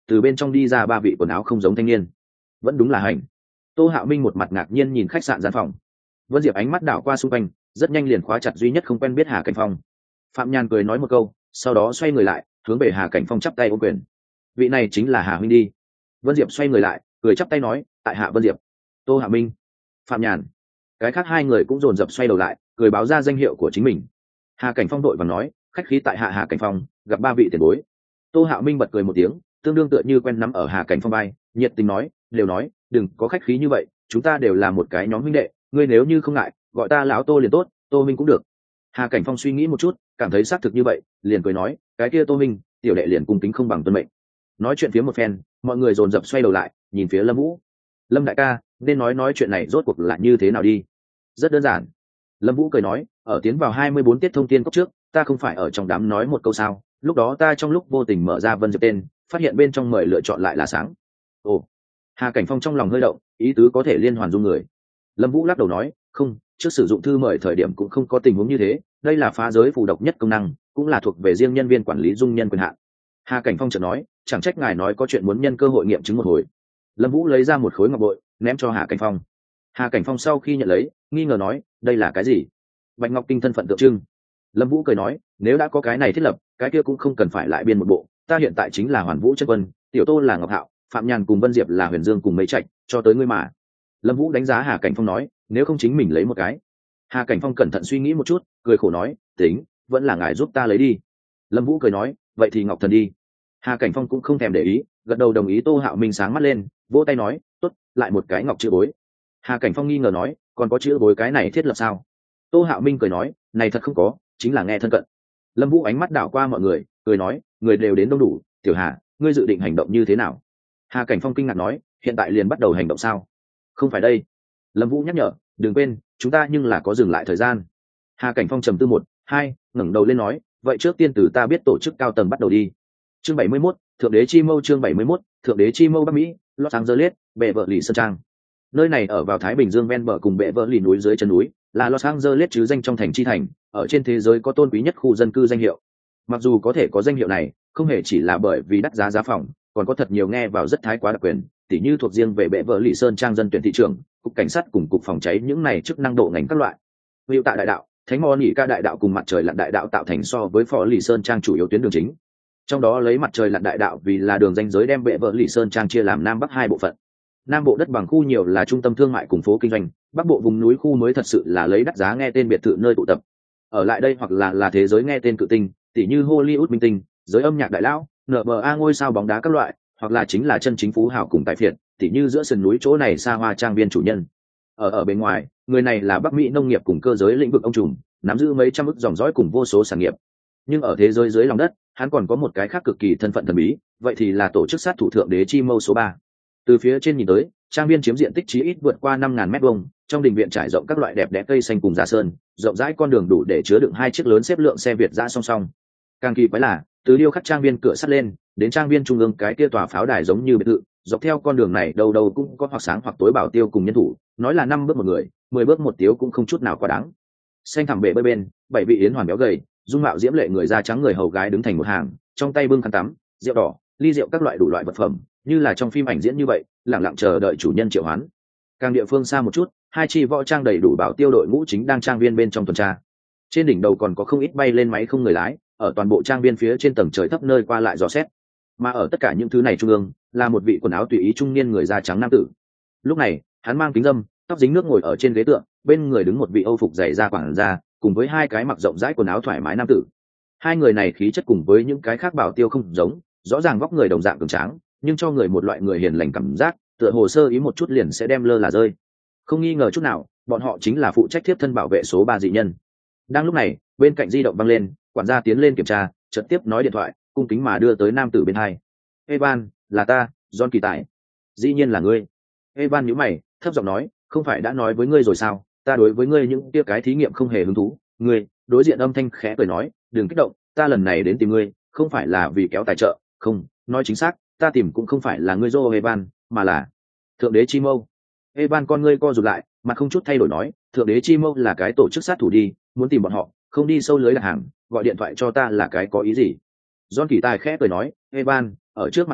[SPEAKER 1] từ bên trong đi ra ba vị quần áo không giống thanh niên. Vẫn đúng là hành. Tô Hạo Minh một mặt ngạc nhiên nhìn khách sạn gian phòng. Vân Diệp ánh mắt đảo qua xung quanh, rất nhanh liền khóa chặt duy nhất không quen biết Hà Cảnh Phong. Phạm Nhàn cười nói một câu, sau đó xoay người lại, hướng về Hà Cảnh Phong chắp tay ôm quyền. Vị này chính là Hà huynh đi. Vân Diệp xoay người lại, cười chắp tay nói, tại hạ Vân Diệp. Tô Hạo Minh, Phạm Nhàn. Cái khác hai người cũng dồn dập xoay đầu lại, cười báo ra danh hiệu của chính mình. Hà Cảnh Phong đội và nói, khách khí tại hạ Hà Cảnh Phong, gặp ba vị tiền bối. Tô Hạo Minh bật cười một tiếng, tương đương tựa như quen nắm ở Hà Cảnh Phong vai, nhiệt tình nói, đều nói, đừng có khách khí như vậy, chúng ta đều là một cái nhóm huynh đệ, ngươi nếu như không ngại, gọi ta lão Tô liền tốt, Tô Minh cũng được. Hà Cảnh Phong suy nghĩ một chút, cảm thấy xác thực như vậy, liền cười nói, cái kia Tô Minh, tiểu đệ liền cung kính không bằng tuân mệnh. Nói chuyện phía một phen, mọi người dồn dập xoay đầu lại, nhìn phía Lâm Vũ. Lâm đại ca, nên nói chuyện này rốt cuộc là như thế nào đi? Rất đơn giản. Lâm Vũ cười nói, ở tiến vào 24 tiết thông tiên cốc trước, ta không phải ở trong đám nói một câu sao? Lúc đó ta trong lúc vô tình mở ra Vân Diệp tên, phát hiện bên trong mời lựa chọn lại là sáng. Ồ. Hà Cảnh Phong trong lòng hơi động, ý tứ có thể liên hoàn dung người. Lâm Vũ lắc đầu nói, không, trước sử dụng thư mời thời điểm cũng không có tình huống như thế, đây là phá giới phù độc nhất công năng, cũng là thuộc về riêng nhân viên quản lý dung nhân quyền hạn. Hà Cảnh Phong chợt nói, chẳng trách ngài nói có chuyện muốn nhân cơ hội nghiệm chứng một hồi. Lâm Vũ lấy ra một khối ngọc bội, ném cho Hà Cảnh Phong. Hà Cảnh Phong sau khi nhận lấy, nghi ngờ nói, đây là cái gì? Bạch ngọc kinh thân phận tượng trưng. Lâm Vũ cười nói, nếu đã có cái này thiết lập, cái kia cũng không cần phải lại biên một bộ, ta hiện tại chính là Hoàn Vũ chân quân, Tiểu Tô là Ngọc Hạo, Phạm Nhàn cùng Vân Diệp là Huyền Dương cùng Mây Trạch, cho tới ngươi mà. Lâm Vũ đánh giá Hà Cảnh Phong nói, nếu không chính mình lấy một cái. Hà Cảnh Phong cẩn thận suy nghĩ một chút, cười khổ nói, tính, vẫn là ngài giúp ta lấy đi. Lâm Vũ cười nói, vậy thì Ngọc Thần đi. Hà Cảnh Phong cũng không thèm để ý, gật đầu đồng ý. Tô Hạo Minh sáng mắt lên, vỗ tay nói, tốt, lại một cái ngọc chữ bối. Hà Cảnh Phong nghi ngờ nói, còn có chữ bối cái này thiết lập sao? Tô Hạo Minh cười nói, này thật không có, chính là nghe thân cận. Lâm Vũ ánh mắt đảo qua mọi người, cười nói, người đều đến đông đủ, Tiểu Hà, ngươi dự định hành động như thế nào? Hà Cảnh Phong kinh ngạc nói, hiện tại liền bắt đầu hành động sao? Không phải đây. Lâm Vũ nhắc nhở, đừng quên, chúng ta nhưng là có dừng lại thời gian. Hà Cảnh Phong trầm tư 1, 2, ngẩng đầu lên nói, vậy trước tiên từ ta biết tổ chức cao tầng bắt đầu đi. Chương 71, Thượng đế chi mâu. Chương 71, Thượng đế chi mâu Bắc Mỹ, Los Angeles, bệ vợ lì sơn trang. Nơi này ở vào Thái Bình Dương ven bờ cùng bệ vợ lì núi dưới chân núi, là Los Angeles chứ danh trong thành chi thành, ở trên thế giới có tôn quý nhất khu dân cư danh hiệu. Mặc dù có thể có danh hiệu này, không hề chỉ là bởi vì đắt giá phòng, còn có thật nhiều nghe vào rất thái quá đặc quyền, tỉ như thuộc riêng về bệ vợ lì sơn trang dân tuyển thị trường, cục cảnh sát cùng cục phòng cháy những này chức năng độ ngành các loại. Hữu Tạ đại đạo, Thánh Mò Nhị Ca đại đạo cùng Mặt Trời Lặn đại đạo tạo thành so với Phò Lì Sơn trang chủ yếu tuyến đường chính. Trong đó lấy Mặt Trời Lặn đại đạo vì là đường ranh giới đem bệ vợ lì sơn trang chia làm nam bắc hai bộ phận. Nam bộ đất bằng khu nhiều là trung tâm thương mại cùng phố kinh doanh, bắc bộ vùng núi khu mới thật sự là lấy đắt giá nghe tên biệt thự nơi tụ tập. Ở lại đây hoặc là thế giới nghe tên cự tinh, tỷ như Hollywood minh tinh, giới âm nhạc đại lão, NBA ngôi sao bóng đá các loại, hoặc là chính là chân chính phú hào cùng tài phiệt, tỷ như giữa sườn núi chỗ này xa hoa trang viên chủ nhân. Ở bên ngoài, người này là Bắc Mỹ nông nghiệp cùng cơ giới lĩnh vực ông trùm, nắm giữ mấy trăm ức dòng dõi cùng vô số sản nghiệp. Nhưng ở thế giới dưới lòng đất, hắn còn có một cái khác cực kỳ thân phận thần bí, vậy thì là tổ chức sát thủ Thượng đế chi mâu số 3. Từ phía trên nhìn tới, trang viên chiếm diện tích chí ít vượt qua 5.000 mét vuông, trong đình viện trải rộng các loại đẹp đẽ cây xanh cùng giả sơn, rộng rãi con đường đủ để chứa đựng 2 chiếc lớn xếp lượng xe Việt dã song song. Càng kỳ quái là, từ điêu khắc trang viên cửa sắt lên, đến trang viên trung ương cái kia tòa pháo đài giống như biệt thự, dọc theo con đường này đầu đầu cũng có hoặc sáng hoặc tối bảo tiêu cùng nhân thủ, nói là 5 bước một người, 10 bước một tiếu cũng không chút nào quá đáng. Xanh thẳm bể bơi bên, 7 vị yến hoàn béo gầy, dung mạo diễm lệ người da trắng người hầu gái đứng thành một hàng, trong tay bưng khăn tắm, rượu đỏ, ly rượu các loại đủ loại vật phẩm, như là trong phim ảnh diễn như vậy, lặng lặng chờ đợi chủ nhân triệu hoán. Càng địa phương xa một chút, 2 chi võ trang đầy đủ bảo tiêu đội ngũ chính đang trang viên bên trong tuần tra. Trên đỉnh đầu còn có không ít bay lên máy không người lái, ở toàn bộ trang viên phía trên tầng trời thấp nơi qua lại dò xét. Mà ở tất cả những thứ này trung ương, là một vị quần áo tùy ý trung niên người da trắng nam tử. Lúc này, hắn mang kính râm, tóc dính nước ngồi ở trên ghế tựa, bên người đứng một vị Âu phục dày da quảng da, cùng với 2 cái mặc rộng rãi quần áo thoải mái nam tử. 2 người này khí chất cùng với những cái khác bảo tiêu không giống, rõ ràng vóc người đồng dạng cường tráng, nhưng cho người một loại người hiền lành cảm giác, tựa hồ sơ ý một chút liền sẽ đem lơ là rơi. Không nghi ngờ chút nào, bọn họ chính là phụ trách tiếp thân bảo vệ số 3 dị nhân. Đang lúc này, bên cạnh di động vang lên, quản gia tiến lên kiểm tra, chợt tiếp nói điện thoại, cung kính mà đưa tới nam tử bên hai. Evan, là ta, John Kỳ Tài. Dĩ nhiên là ngươi. Evan nhíu mày, thấp giọng nói, không phải đã nói với ngươi rồi sao, ta đối với ngươi những kia cái thí nghiệm không hề hứng thú. Ngươi, đối diện âm thanh khẽ cười nói, đừng kích động, ta lần này đến tìm ngươi, không phải là vì kéo tài trợ, không, nói chính xác, ta tìm cũng không phải là ngươi Joe Evan, mà là Thượng đế chi mâu. Evan con ngươi co rụt lại, mặt không chút thay đổi nói, Thượng đế chi mâu là cái tổ chức sát thủ đi, muốn tìm bọn họ, không đi sâu lưới đặt hàng, gọi điện thoại cho ta là cái có ý gì? John Kỳ Tài khẽ cười nói, Evan, ở trước mặt ta,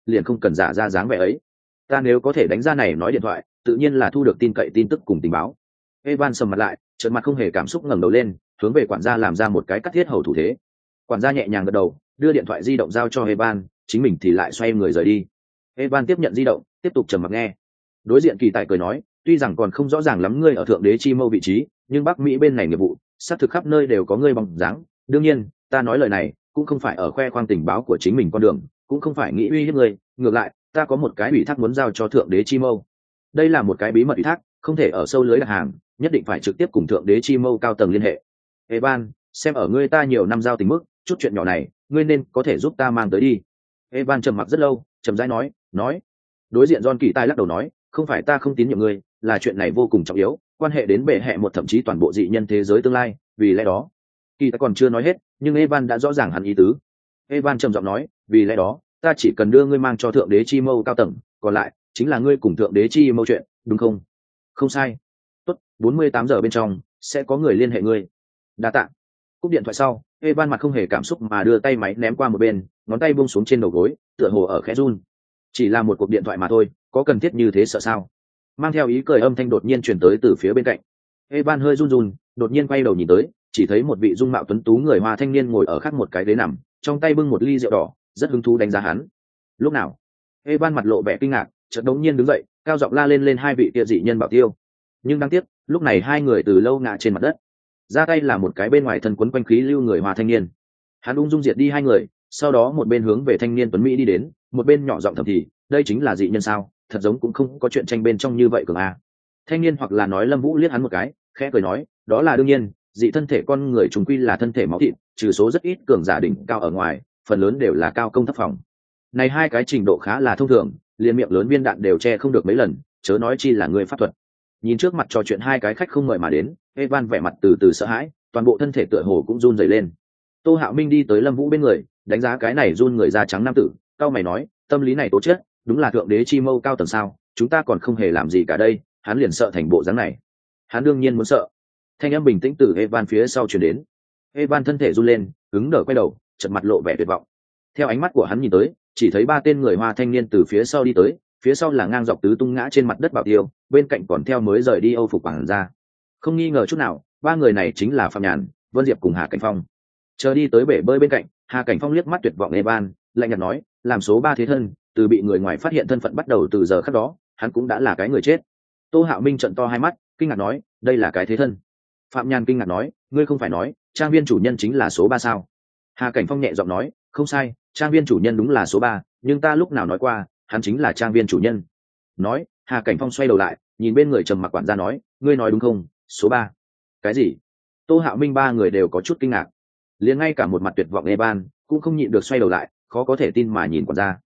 [SPEAKER 1] liền không cần giả ra dáng vẻ ấy. Ta nếu có thể đánh ra này nói điện thoại, tự nhiên là thu được tin cậy tin tức cùng tình báo. Evan sầm mặt lại, trợn mặt không hề cảm xúc ngẩng đầu lên, hướng về quản gia làm ra một cái cắt thiết hầu thủ thế. Quản gia nhẹ nhàng gật đầu, đưa điện thoại di động giao cho Evan, chính mình thì lại xoay người rời đi. Evan tiếp nhận di động, tiếp tục trầm mặc nghe. Đối diện Kỳ Tài cười nói, tuy rằng còn không rõ ràng lắm ngươi ở thượng đế chi mâu vị trí, nhưng Bắc Mỹ bên này nghiệp vụ, xác thực khắp nơi đều có ngươi bóng dáng. Đương nhiên, ta nói lời này cũng không phải ở khoe khoang tình báo của chính mình con đường, cũng không phải nghĩ uy hiếp ngươi, ngược lại, ta có một cái ủy thác muốn giao cho thượng đế chi mâu. Đây là một cái bí mật ủy thác, không thể ở sâu lưới đặt hàng, nhất định phải trực tiếp cùng thượng đế chi mâu cao tầng liên hệ. Evan, xem ở ngươi ta nhiều năm giao tình mức, chút chuyện nhỏ này, ngươi nên có thể giúp ta mang tới đi. Evan trầm mặc rất lâu, trầm rãi nói. Đối diện John Kỳ Tài lắc đầu nói, không phải ta không tín nhiệm ngươi, là chuyện này vô cùng trọng yếu, quan hệ đến bệ hệ một thậm chí toàn bộ dị nhân thế giới tương lai, vì lẽ đó. Kỳ Tài còn chưa nói hết, nhưng Evan đã rõ ràng hẳn ý tứ. Evan trầm giọng nói, vì lẽ đó, ta chỉ cần đưa ngươi mang cho thượng đế chi mâu cao tầng, còn lại chính là ngươi cùng thượng đế chi mâu chuyện, đúng không? Không sai. Tốt, 48 giờ bên trong sẽ có người liên hệ ngươi. Đa tạ. Cúp điện thoại sau, Evan mặt không hề cảm xúc mà đưa tay máy ném qua một bên, ngón tay buông xuống trên đầu gối, tựa hồ ở khẽ run. Chỉ là một cuộc điện thoại mà thôi, có cần thiết như thế sợ sao? Mang theo ý cười âm thanh đột nhiên truyền tới từ phía bên cạnh. Evan hơi run run, đột nhiên quay đầu nhìn tới, chỉ thấy một vị dung mạo tuấn tú người Hoa thanh niên ngồi ở khác một cái ghế nằm, trong tay bưng một ly rượu đỏ, rất hứng thú đánh giá hắn. Lúc nào? Evan mặt lộ vẻ kinh ngạc, chợt đống nhiên đứng dậy, cao giọng la lên hai vị kia dị nhân bảo tiêu. Nhưng đáng tiếc, lúc này hai người từ lâu ngã trên mặt đất. Ra tay là một cái bên ngoài thân quấn quanh khí lưu người Hoa thanh niên. Hắn ung dung diệt đi hai người, sau đó một bên hướng về thanh niên tuấn mỹ đi đến, một bên nhỏ giọng thầm thì, đây chính là dị nhân sao? Thật giống cũng không có chuyện tranh bên trong như vậy cường a. Thanh niên hoặc là nói Lâm Vũ liếc hắn một cái, khẽ cười nói, đó là đương nhiên, dị thân thể con người chúng quy là thân thể máu thịt, trừ số rất ít cường giả đỉnh cao ở ngoài, phần lớn đều là cao công thấp phòng. Này hai cái trình độ khá là thông thường, liền miệng lớn viên đạn đều che không được mấy lần, chớ nói chi là người pháp thuật. Nhìn trước mặt trò chuyện hai cái khách không mời mà đến, Evan vẻ mặt từ từ sợ hãi, toàn bộ thân thể tựa hồ cũng run rẩy lên. Tô Hạo Minh đi tới Lâm Vũ bên người, đánh giá cái này run người da trắng nam tử, cao mày nói, tâm lý này tố chết, đúng là thượng đế chi mâu cao tầng sao? Chúng ta còn không hề làm gì cả đây, hắn liền sợ thành bộ dáng này. Hắn đương nhiên muốn sợ. Thanh âm bình tĩnh từ Evan phía sau truyền đến. Evan thân thể run lên, cứng đờ quay đầu, chợt mặt lộ vẻ tuyệt vọng. Theo ánh mắt của hắn nhìn tới, chỉ thấy ba tên người Hoa thanh niên từ phía sau đi tới, phía sau là ngang dọc tứ tung ngã trên mặt đất bảo tiêu, bên cạnh còn theo mới rời đi Âu phục quản gia. Không nghi ngờ chút nào, ba người này chính là Phạm Nhàn, Vân Diệp cùng Hà Cảnh Phong. Chờ đi tới bể bơi bên cạnh, Hà Cảnh Phong liếc mắt tuyệt vọng Evan, lạnh nhạt nói, làm số 3 thế thân, từ bị người ngoài phát hiện thân phận bắt đầu từ giờ khắc đó, hắn cũng đã là cái người chết. Tô Hạo Minh trợn to hai mắt, kinh ngạc nói, đây là cái thế thân. Phạm Nhàn kinh ngạc nói, ngươi không phải nói trang viên chủ nhân chính là số 3 sao? Hà Cảnh Phong nhẹ giọng nói, không sai, trang viên chủ nhân đúng là số 3, nhưng ta lúc nào nói qua hắn chính là trang viên chủ nhân? Nói, Hà Cảnh Phong xoay đầu lại, nhìn bên người trầm mặc quản gia nói, ngươi nói đúng không? Số 3? Cái gì? Tô Hạo Minh ba người đều có chút kinh ngạc, liền ngay cả một mặt tuyệt vọng Evan cũng không nhịn được xoay đầu lại, khó có thể tin mà nhìn quản gia.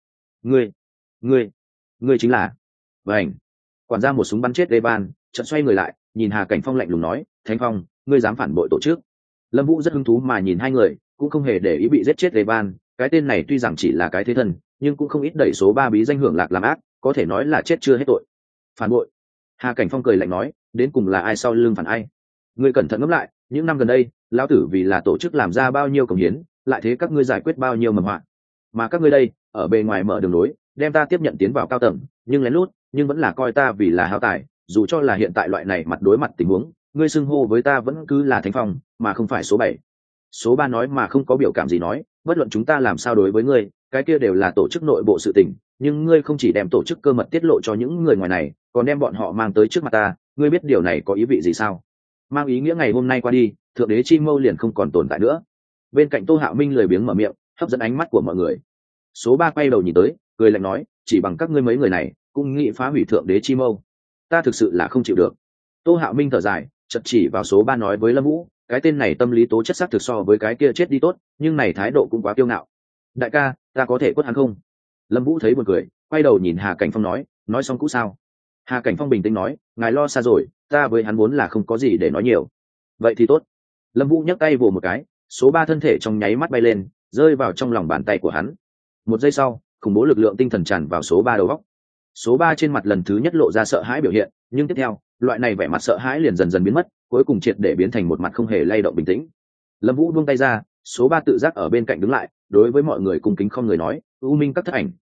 [SPEAKER 1] Ngươi chính là? Vâng. Quản gia một súng bắn chết Evan, chợt xoay người lại, nhìn Hà Cảnh Phong lạnh lùng nói, Thánh Phong, ngươi dám phản bội tổ chức? Lâm Vũ rất hứng thú mà nhìn hai người, cũng không hề để ý bị giết chết Evan, cái tên này tuy rằng chỉ là cái thế thân, nhưng cũng không ít đẩy số 3 bí danh hưởng lạc làm ác, có thể nói là chết chưa hết tội. Phản bội? Hà Cảnh Phong cười lạnh nói, đến cùng là ai sau lưng phản ai? Ngươi cẩn thận ngẫm lại, những năm gần đây, lão tử vì là tổ chức làm ra bao nhiêu công hiến, lại thế các ngươi giải quyết bao nhiêu mầm họa. Mà các ngươi đây, ở bề ngoài mở đường lối, đem ta tiếp nhận tiến vào cao tầng, nhưng lén lút, nhưng vẫn là coi ta vì là hao tài, dù cho là hiện tại loại này mặt đối mặt tình huống, ngươi xưng hô với ta vẫn cứ là Thánh Phong, mà không phải số 7. Số 3 nói mà không có biểu cảm gì nói, bất luận chúng ta làm sao đối với ngươi, cái kia đều là tổ chức nội bộ sự tình, nhưng ngươi không chỉ đem tổ chức cơ mật tiết lộ cho những người ngoài này, còn đem bọn họ mang tới trước mặt ta, ngươi biết điều này có ý vị gì sao? Mang ý nghĩa ngày hôm nay qua đi, thượng đế chi mâu liền không còn tồn tại nữa. Bên cạnh Tô Hạo Minh lười biếng mở miệng, hấp dẫn ánh mắt của mọi người. Số 3 quay đầu nhìn tới, cười lạnh nói, chỉ bằng các ngươi mấy người này cũng nghĩ phá hủy thượng đế chi mâu, ta thực sự là không chịu được. Tô Hạo Minh thở dài, chật chỉ vào số 3 nói với Lâm Vũ, cái tên này tâm lý tố chất xác thực so với cái kia chết đi tốt, nhưng này thái độ cũng quá kiêu ngạo. Đại ca, ta có thể quất hắn không? Lâm Vũ thấy buồn cười, quay đầu nhìn Hà Cảnh Phong nói xong cũ sao? Hà Cảnh Phong bình tĩnh nói, ngài lo xa rồi, ta với hắn vốn là không có gì để nói nhiều. Vậy thì tốt. Lâm Vũ nhấc tay vồ một cái, số 3 thân thể trong nháy mắt bay lên, rơi vào trong lòng bàn tay của hắn. Một giây sau, khủng bố lực lượng tinh thần tràn vào số 3 đầu góc. Số 3 trên mặt lần thứ nhất lộ ra sợ hãi biểu hiện, nhưng tiếp theo, loại này vẻ mặt sợ hãi liền dần dần biến mất, cuối cùng triệt để biến thành một mặt không hề lay động bình tĩnh. Lâm Vũ buông tay ra, số 3 tự giác ở bên cạnh đứng lại, đối với mọi người cung kính không người nói, U Minh các thất ảnh,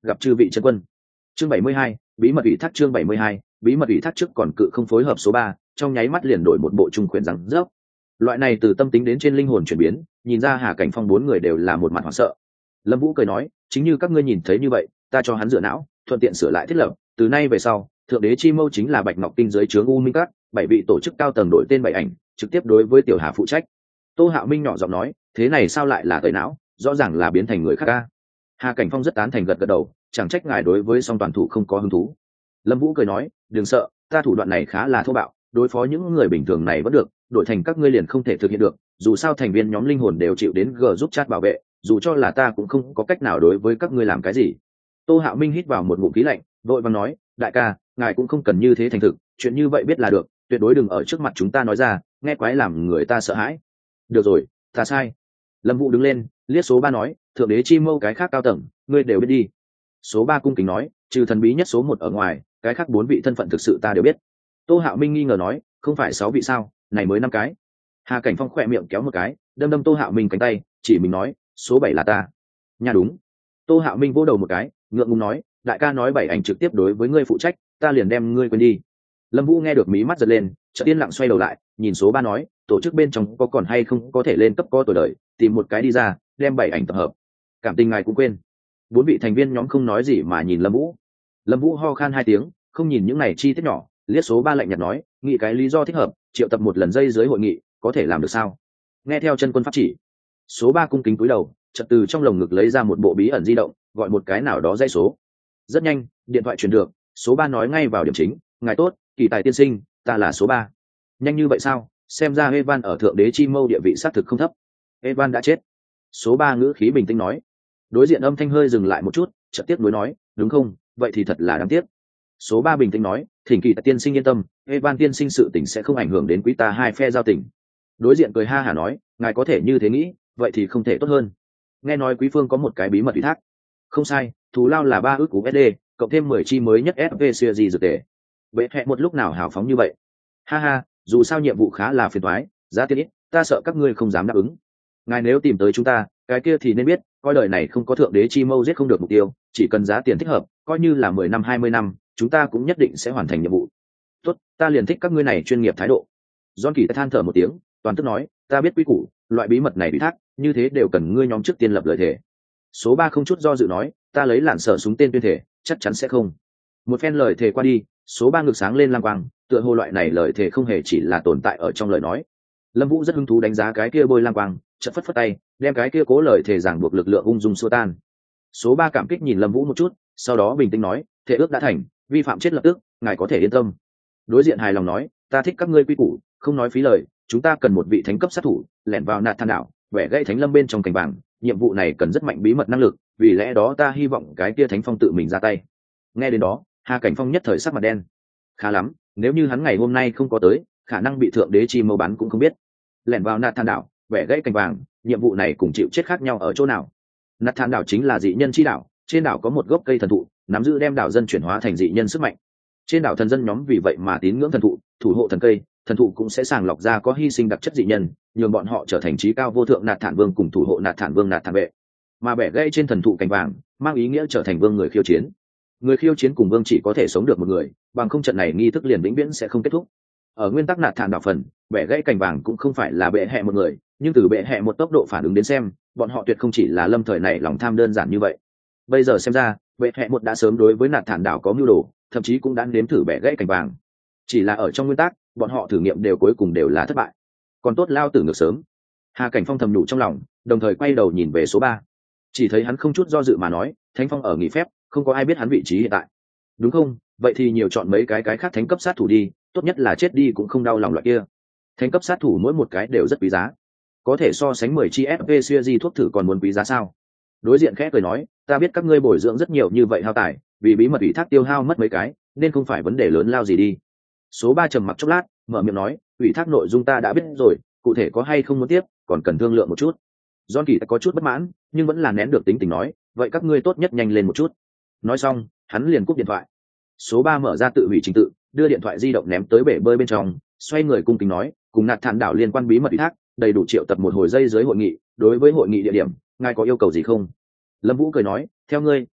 [SPEAKER 1] gặp chư vị chân quân. Chương 72, bí mật ủy thác. Chương 72, bí mật ủy thác. Trước còn cự không phối hợp số 3, trong nháy mắt liền đổi một bộ trung quyền rằng rớp. Loại này từ tâm tính đến trên linh hồn chuyển biến, nhìn ra Hà Cảnh Phong bốn người đều là một mặt hoảng sợ. Lâm Vũ cười nói, chính như các ngươi nhìn thấy như vậy, ta cho hắn rửa não, thuận tiện sửa lại thiết lập, từ nay về sau, thượng đế chi mâu chính là Bạch Ngọc Kinh dưới trướng U Minh Các, 7 vị tổ chức cao tầng đổi tên 7 ảnh, trực tiếp đối với Tiểu Hà phụ trách. Tô Hạo Minh nhỏ giọng nói, thế này sao lại là tẩy não, rõ ràng là biến thành người khác a. Hà Cảnh Phong rất tán thành gật gật đầu, chẳng trách ngài đối với song toàn thủ không có hứng thú. Lâm Vũ cười nói, đừng sợ, ta thủ đoạn này khá là thô bạo, đối phó những người bình thường này vẫn được, đổi thành các ngươi liền không thể thực hiện được, dù sao thành viên nhóm linh hồn đều chịu đến G giúp chat bảo vệ, dù cho là ta cũng không có cách nào đối với các ngươi làm cái gì. Tô Hạo Minh hít vào một ngụm khí lạnh, vội vàng nói, đại ca, ngài cũng không cần như thế thành thực, chuyện như vậy biết là được, tuyệt đối đừng ở trước mặt chúng ta nói ra, nghe quái làm người ta sợ hãi. Được rồi, ta sai. Lâm Vũ đứng lên, liếc số 3 nói, thượng đế chi mâu cái khác cao tầng, ngươi đều biết đi. Số 3 cung kính nói, trừ thần bí nhất số 1 ở ngoài, cái khác 4 vị thân phận thực sự ta đều biết. Tô Hạo Minh nghi ngờ nói, không phải 6 vị sao, này mới 5 cái. Hà Cảnh Phong khỏe miệng kéo một cái, đâm Tô Hạo Minh cánh tay, chỉ mình nói, số 7 là ta. Nhà đúng. Tô Hạo Minh vỗ đầu một cái, ngượng ngùng nói, đại ca nói 7 ảnh trực tiếp đối với ngươi phụ trách, ta liền đem ngươi quên đi. Lâm Vũ nghe được mí mắt giật lên, chợt yên lặng xoay đầu lại, nhìn số 3 nói, tổ chức bên trong có còn hay không có thể lên cấp có tuổi đời, tìm một cái đi ra, đem 7 ảnh tập hợp. Cảm tình ngài cũng quên. 4 vị thành viên nhóm không nói gì mà nhìn Lâm Vũ. Lâm Vũ ho khan 2 tiếng, không nhìn những này chi tiết nhỏ, liếc số 3 lạnh nhạt nói, nghĩ cái lý do thích hợp, triệu tập một lần dây dưới hội nghị, có thể làm được sao? Nghe theo chân quân pháp chỉ. Số 3 cung kính cúi đầu, chợt từ trong lồng ngực lấy ra một bộ bí ẩn di động, gọi một cái nào đó dãy số. Rất nhanh, điện thoại truyền được, số 3 nói ngay vào điểm chính, ngài tốt, Kỳ Tài tiên sinh, ta là số 3. Nhanh như vậy sao? Xem ra Evan ở thượng đế chi mâu địa vị xác thực không thấp. Evan đã chết. Số 3 ngữ khí bình tĩnh nói. Đối diện âm thanh hơi dừng lại một chút, chợt tiếp nối nói, đúng không? Vậy thì thật là đáng tiếc. Số 3 bình tĩnh nói, thỉnh Kỳ Tài tiên sinh yên tâm, Evan tiên sinh sự tình sẽ không ảnh hưởng đến quý ta hai phe giao tình. Đối diện cười ha hả nói, ngài có thể như thế nghĩ, vậy thì không thể tốt hơn. Nghe nói quý phương có một cái bí mật ủy thác. Không sai, thù lao là 3 ức USD, cộng thêm 10 chi mới nhất SV series dược tệ. Bệ hẹ một lúc nào hào phóng như vậy. Ha ha, dù sao nhiệm vụ khá là phiền toái, giá tiền ít, ta sợ các ngươi không dám đáp ứng. Ngài nếu tìm tới chúng ta, cái kia thì nên biết, coi đời này không có thượng đế chi mâu giết không được mục tiêu, chỉ cần giá tiền thích hợp, coi như là 10 năm 20 năm, chúng ta cũng nhất định sẽ hoàn thành nhiệm vụ. Tốt, ta liền thích các ngươi này chuyên nghiệp thái độ. John Kỳ than thở một tiếng, toàn tức nói, ta biết quy củ, loại bí mật này ủy thác, như thế đều cần ngươi nhóm trước tiên lập lời thề. Số 3 không chút do dự nói, ta lấy lạn sở súng tên tuyên thể, chắc chắn sẽ không. Một phen lời thề qua đi, số 3 ngực sáng lên lang quang, tựa hồ loại này lời thề không hề chỉ là tồn tại ở trong lời nói. Lâm Vũ rất hứng thú đánh giá cái kia bôi lang quang, chợt phất phất tay, đem cái kia cố lời thề giảng buộc lực lượng ung dung xua tan. Số 3 cảm kích nhìn Lâm Vũ một chút, sau đó bình tĩnh nói, thể ước đã thành, vi phạm chết lập tức, ngài có thể yên tâm. Đối diện hài lòng nói, ta thích các ngươi quy củ, không nói phí lời, chúng ta cần một vị thánh cấp sát thủ, lẻn vào nạt than đảo, bẻ gãy thánh lâm bên trong cành vàng, nhiệm vụ này cần rất mạnh bí mật năng lực, vì lẽ đó ta hy vọng cái kia thánh phong tự mình ra tay. Nghe đến đó, Hà Cảnh Phong nhất thời sắc mặt đen. Khá lắm, nếu như hắn ngày hôm nay không có tới, khả năng bị thượng đế chi mâu bắn cũng không biết. Lẻn vào nạt than đảo, bẻ gãy cành vàng, nhiệm vụ này cùng chịu chết khác nhau ở chỗ nào? Nạt than đảo chính là dị nhân chi đảo, trên đảo có một gốc cây thần thụ, nắm giữ đem đảo dân chuyển hóa thành dị nhân sức mạnh. Trên đảo thần dân nhóm vì vậy mà tín ngưỡng thần thụ, thủ hộ thần cây, thần thụ cũng sẽ sàng lọc ra có hy sinh đặc chất dị nhân, nhường bọn họ trở thành trí cao vô thượng nạt thản vương cùng thủ hộ nạt thản vương nạt thản vệ. Mà bẻ gãy trên thần thụ cành vàng, mang ý nghĩa trở thành vương người khiêu chiến. Người khiêu chiến cùng vương chỉ có thể sống được một người, bằng không trận này nghi thức liền vĩnh viễn sẽ không kết thúc. Ở nguyên tắc nạt thản đảo phần, bẻ gãy cành vàng cũng không phải là bệ hẹ một người, nhưng từ bệ hẹ một tốc độ phản ứng đến xem, bọn họ tuyệt không chỉ là lâm thời này lòng tham đơn giản như vậy. Bây giờ xem ra, bệ hẹ một đã sớm đối với nạt thản đảo có mưu đồ, thậm chí cũng đã nếm thử bẻ gãy cành vàng. Chỉ là ở trong nguyên tắc, bọn họ thử nghiệm đều cuối cùng đều là thất bại. Còn tốt lao tử ngược sớm. Hà Cảnh Phong thầm nhủ trong lòng, đồng thời quay đầu nhìn về số 3. Chỉ thấy hắn không chút do dự mà nói, Thánh Phong ở nghỉ phép, không có ai biết hắn vị trí hiện tại. Đúng không? Vậy thì nhiều chọn mấy cái khác thánh cấp sát thủ đi, tốt nhất là chết đi cũng không đau lòng loại kia. Thánh cấp sát thủ mỗi một cái đều rất quý giá. Có thể so sánh 10 chi FV series thuốc thử còn muốn quý giá sao? Đối diện khẽ cười nói, ta biết các ngươi bồi dưỡng rất nhiều như vậy hao tài, vì bí mật ủy thác tiêu hao mất mấy cái, nên không phải vấn đề lớn lao gì đi. Số 3 trầm mặc chốc lát, mở miệng nói, ủy thác nội dung ta đã biết rồi, cụ thể có hay không muốn tiếp, còn cần thương lượng một chút. John Kỳ có chút bất mãn, nhưng vẫn là nén được tính tình nói, vậy các ngươi tốt nhất nhanh lên một chút. Nói xong, hắn liền cúp điện thoại. Số 3 mở ra tự hủy trình tự, đưa điện thoại di động ném tới bể bơi bên trong, xoay người cung kính nói, cùng nạt thản đảo liên quan bí mật ủy thác, đầy đủ triệu tập một hồi dây dưới hội nghị, đối với hội nghị địa điểm, ngài có yêu cầu gì không? Lâm Vũ cười nói, theo ngươi,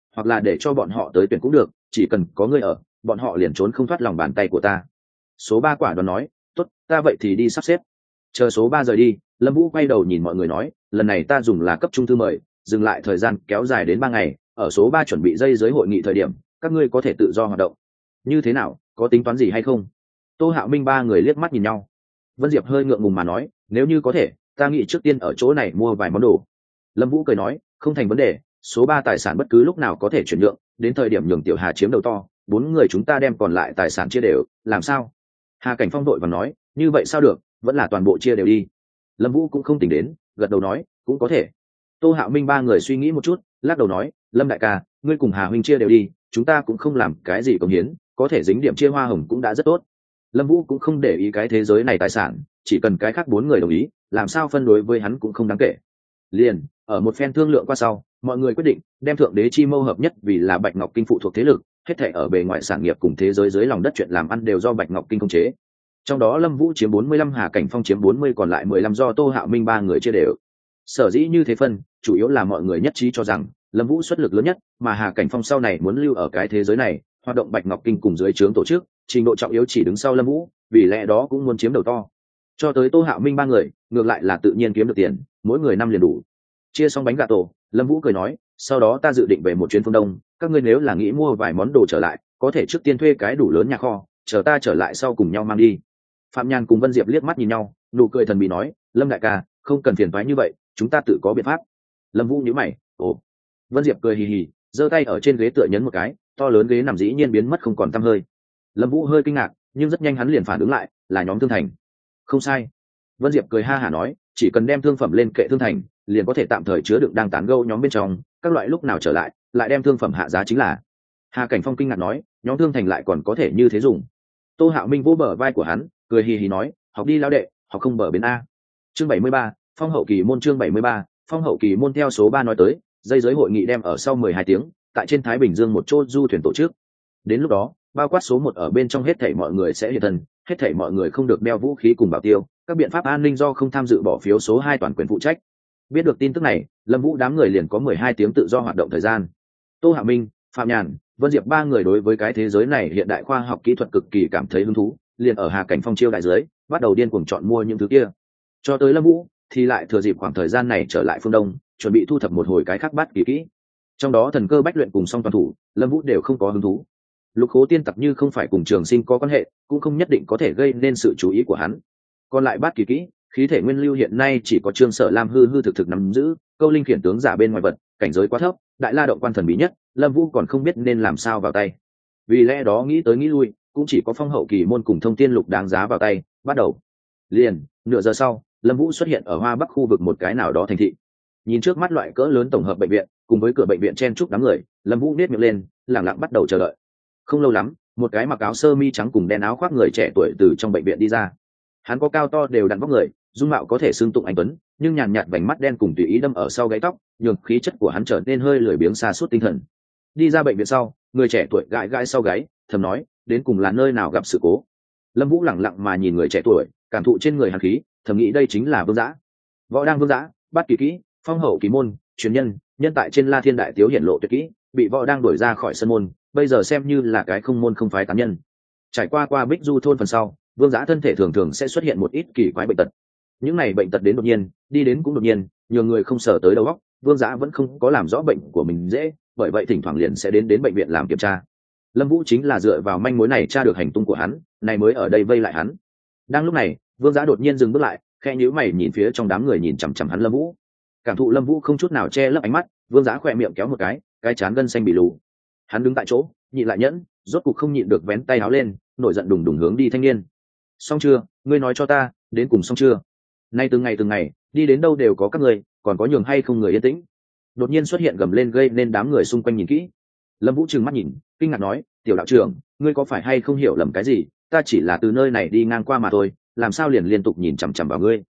[SPEAKER 1] hoặc là để cho bọn họ tới tuyển cũng được, chỉ cần có ngươi ở, bọn họ liền trốn không thoát lòng bàn tay của ta. Số 3 quả đoán nói, tốt, ta vậy thì đi sắp xếp. Chờ số 3 rời đi, Lâm Vũ quay đầu nhìn mọi người nói, lần này ta dùng là cấp trung thư mời, dừng lại thời gian kéo dài đến 3 ngày, ở số 3 chuẩn bị dây giới hội nghị thời điểm, các ngươi có thể tự do hoạt động. Như thế nào, có tính toán gì hay không? Tô Hạo Minh ba người liếc mắt nhìn nhau. Vân Diệp hơi ngượng ngùng mà nói, nếu như có thể, ta nghĩ trước tiên ở chỗ này mua vài món đồ. Lâm Vũ cười nói, không thành vấn đề, số 3 tài sản bất cứ lúc nào có thể chuyển nhượng, đến thời điểm nhường Tiểu Hà chiếm đầu to, 4 người chúng ta đem còn lại tài sản chia đều, làm sao? Hà Cảnh Phong đội và nói, như vậy sao được, vẫn là toàn bộ chia đều đi. Lâm Vũ cũng không tỉnh đến, gật đầu nói, cũng có thể. Tô Hạo Minh ba người suy nghĩ một chút, lắc đầu nói, Lâm đại ca, ngươi cùng Hà huynh chia đều đi, chúng ta cũng không làm cái gì công hiến, có thể dính điểm chia hoa hồng cũng đã rất tốt. Lâm Vũ cũng không để ý cái thế giới này tài sản, chỉ cần cái khác 4 người đồng ý, làm sao phân đối với hắn cũng không đáng kể. Liền, ở một phen thương lượng qua sau, mọi người quyết định đem Thượng Đế Chi Mâu hợp nhất vì là Bạch Ngọc Kinh phụ thuộc thế lực, hết thảy ở bề ngoài sản nghiệp cùng thế giới dưới lòng đất chuyện làm ăn đều do Bạch Ngọc Kinh khống chế. Trong đó Lâm Vũ chiếm 45, Hà Cảnh Phong chiếm 40, còn lại 15 do Tô Hạo Minh ba người chia đều. Sở dĩ như thế phân, chủ yếu là mọi người nhất trí cho rằng Lâm Vũ xuất lực lớn nhất, mà Hà Cảnh Phong sau này muốn lưu ở cái thế giới này, hoạt động Bạch Ngọc Kinh cùng dưới trướng tổ chức, trình độ trọng yếu chỉ đứng sau Lâm Vũ, vì lẽ đó cũng muốn chiếm đầu to. Cho tới Tô Hạo Minh ba người, ngược lại là tự nhiên kiếm được tiền, mỗi người 5 liền đủ. Chia xong bánh gà tổ, Lâm Vũ cười nói, sau đó ta dự định về một chuyến phương Đông, các ngươi nếu là nghĩ mua vài món đồ trở lại, có thể trước tiên thuê cái đủ lớn nhà kho, chờ ta trở lại sau cùng nhau mang đi. Phạm Nhan cùng Vân Diệp liếc mắt nhìn nhau, nụ cười thần bí nói, Lâm đại ca, không cần phiền toái như vậy, chúng ta tự có biện pháp. Lâm Vũ nhíu mày, ồ. Vân Diệp cười hì hì, giơ tay ở trên ghế tựa nhấn một cái, to lớn ghế nằm dĩ nhiên biến mất không còn tăm hơi. Lâm Vũ hơi kinh ngạc, nhưng rất nhanh hắn liền phản ứng lại, là nhóm Thương Thành. Không sai. Vân Diệp cười ha hả nói, chỉ cần đem thương phẩm lên kệ Thương Thành, liền có thể tạm thời chứa đựng đang tán gẫu nhóm bên trong, các loại lúc nào trở lại, lại đem thương phẩm hạ giá chính là. Hà Cảnh Phong kinh ngạc nói, nhóm Thương Thành lại còn có thể như thế dùng. Tô Hạo Minh vỗ bờ vai của hắn, cười hì hì nói, học đi lão đệ, học không bờ bến a. Chương 73, Phong hậu kỳ môn. Chương 73, Phong hậu kỳ môn. Theo số 3 nói tới, dây giới hội nghị đem ở sau 12 tiếng, tại trên Thái Bình Dương một chỗ du thuyền tổ chức. Đến lúc đó, bao quát số 1 ở bên trong hết thảy mọi người sẽ hiện thân, hết thảy mọi người không được đeo vũ khí cùng bảo tiêu, các biện pháp an ninh do không tham dự bỏ phiếu số 2 toàn quyền phụ trách. Biết được tin tức này, Lâm Vũ đám người liền có 12 tiếng tự do hoạt động thời gian. Tô Hạo Minh, Phạm Nhàn, Vân Diệp ba người đối với cái thế giới này hiện đại khoa học kỹ thuật cực kỳ cảm thấy hứng thú, liền ở Hà Cảnh Phong chiêu đại dưới, bắt đầu điên cuồng chọn mua những thứ kia. Cho tới Lâm Vũ thì lại thừa dịp khoảng thời gian này trở lại phương Đông, chuẩn bị thu thập một hồi cái khác bát kỳ kỹ. Trong đó thần cơ bách luyện cùng song toàn thủ, Lâm Vũ đều không có hứng thú. Lục Khố Tiên Tặc như không phải cùng Trường Sinh có quan hệ, cũng không nhất định có thể gây nên sự chú ý của hắn. Còn lại bát kỳ kỹ, khí thể nguyên lưu hiện nay chỉ có Trương Sở Lam hư hư thực thực nắm giữ, câu linh khiển tướng giả bên ngoài vật, cảnh giới quá thấp, đại la động quan thần bí nhất, Lâm Vũ còn không biết nên làm sao vào tay. Vì lẽ đó nghĩ tới nghĩ lui, cũng chỉ có phong hậu kỳ môn cùng thông tiên lục đáng giá vào tay, bắt đầu. Liền, nửa giờ sau, Lâm Vũ xuất hiện ở Hoa Bắc khu vực một cái nào đó thành thị. Nhìn trước mắt loại cỡ lớn tổng hợp bệnh viện, cùng với cửa bệnh viện chen chúc đám người, Lâm Vũ nhếch miệng lên, lặng lặng bắt đầu chờ đợi. Không lâu lắm, một cái mặc áo sơ mi trắng cùng đen áo khoác người trẻ tuổi từ trong bệnh viện đi ra. Hắn có cao to đều đặn vóc người, dung mạo có thể xưng tụng anh tuấn, nhưng nhàn nhạt vành mắt đen cùng tùy ý đâm ở sau gáy tóc, nhường khí chất của hắn trở nên hơi lười biếng sa sút tinh thần. Đi ra bệnh viện sau, người trẻ tuổi gãi gãi sau gáy, thầm nói, đến cùng là nơi nào gặp sự cố. Lâm Vũ lẳng lặng mà nhìn người trẻ tuổi, cảm thụ trên người hắn khí, thầm nghĩ đây chính là Vương Dã. Võ đang Vương Dã, bát kỳ kỹ, phong hậu kỳ môn, truyền nhân, nhân tại trên La Thiên đại tiếu hiển lộ tuyệt kỹ, bị Võ đang đuổi ra khỏi sân môn, bây giờ xem như là cái không môn không phái tán nhân. Trải qua Bích Du thôn phần sau, Vương Dã thân thể thường thường sẽ xuất hiện một ít kỳ quái bệnh tật. Những này bệnh tật đến đột nhiên, đi đến cũng đột nhiên, nhiều người không sở tới đầu óc, Vương Dã vẫn không có làm rõ bệnh của mình dễ, bởi vậy thỉnh thoảng liền sẽ đến bệnh viện làm kiểm tra. Lâm Vũ chính là dựa vào manh mối này tra được hành tung của hắn, này mới ở đây vây lại hắn. Đang lúc này, Vương Dã đột nhiên dừng bước lại, khẽ nhíu mày nhìn phía trong đám người nhìn chằm chằm hắn Lâm Vũ. Cảm thụ Lâm Vũ không chút nào che lấp ánh mắt, Vương Dã khỏe miệng kéo một cái trán gân xanh bị lù. Hắn đứng tại chỗ, nhịn lại nhẫn, rốt cục không nhịn được vén tay áo lên, nổi giận đùng đùng hướng đi thanh niên. Xong chưa, ngươi nói cho ta, đến cùng xong chưa? Nay từng ngày, đi đến đâu đều có các người, còn có nhường hay không người yên tĩnh. Đột nhiên xuất hiện gầm lên gây nên đám người xung quanh nhìn kỹ. Lâm Vũ trừng mắt nhìn, kinh ngạc nói, tiểu đạo trưởng, ngươi có phải hay không hiểu lầm cái gì, ta chỉ là từ nơi này đi ngang qua mà thôi, làm sao liền liên tục nhìn chằm chằm vào ngươi.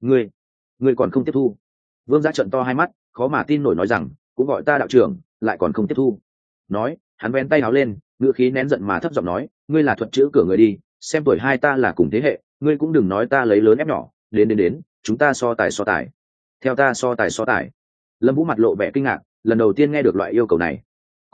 [SPEAKER 1] Ngươi còn không tiếp thu? Vương Dã trợn to hai mắt, khó mà tin nổi nói rằng, cũng gọi ta đạo trưởng, lại còn không tiếp thu. Nói, hắn vén tay áo lên, ngữ khí nén giận mà thấp giọng nói, ngươi là thuật chữ cửa người đi, xem tuổi hai ta là cùng thế hệ, ngươi cũng đừng nói ta lấy lớn ép nhỏ, đến, chúng ta so tài. Theo ta so tài. Lâm Vũ mặt lộ vẻ kinh ngạc, lần đầu tiên nghe được loại yêu cầu này.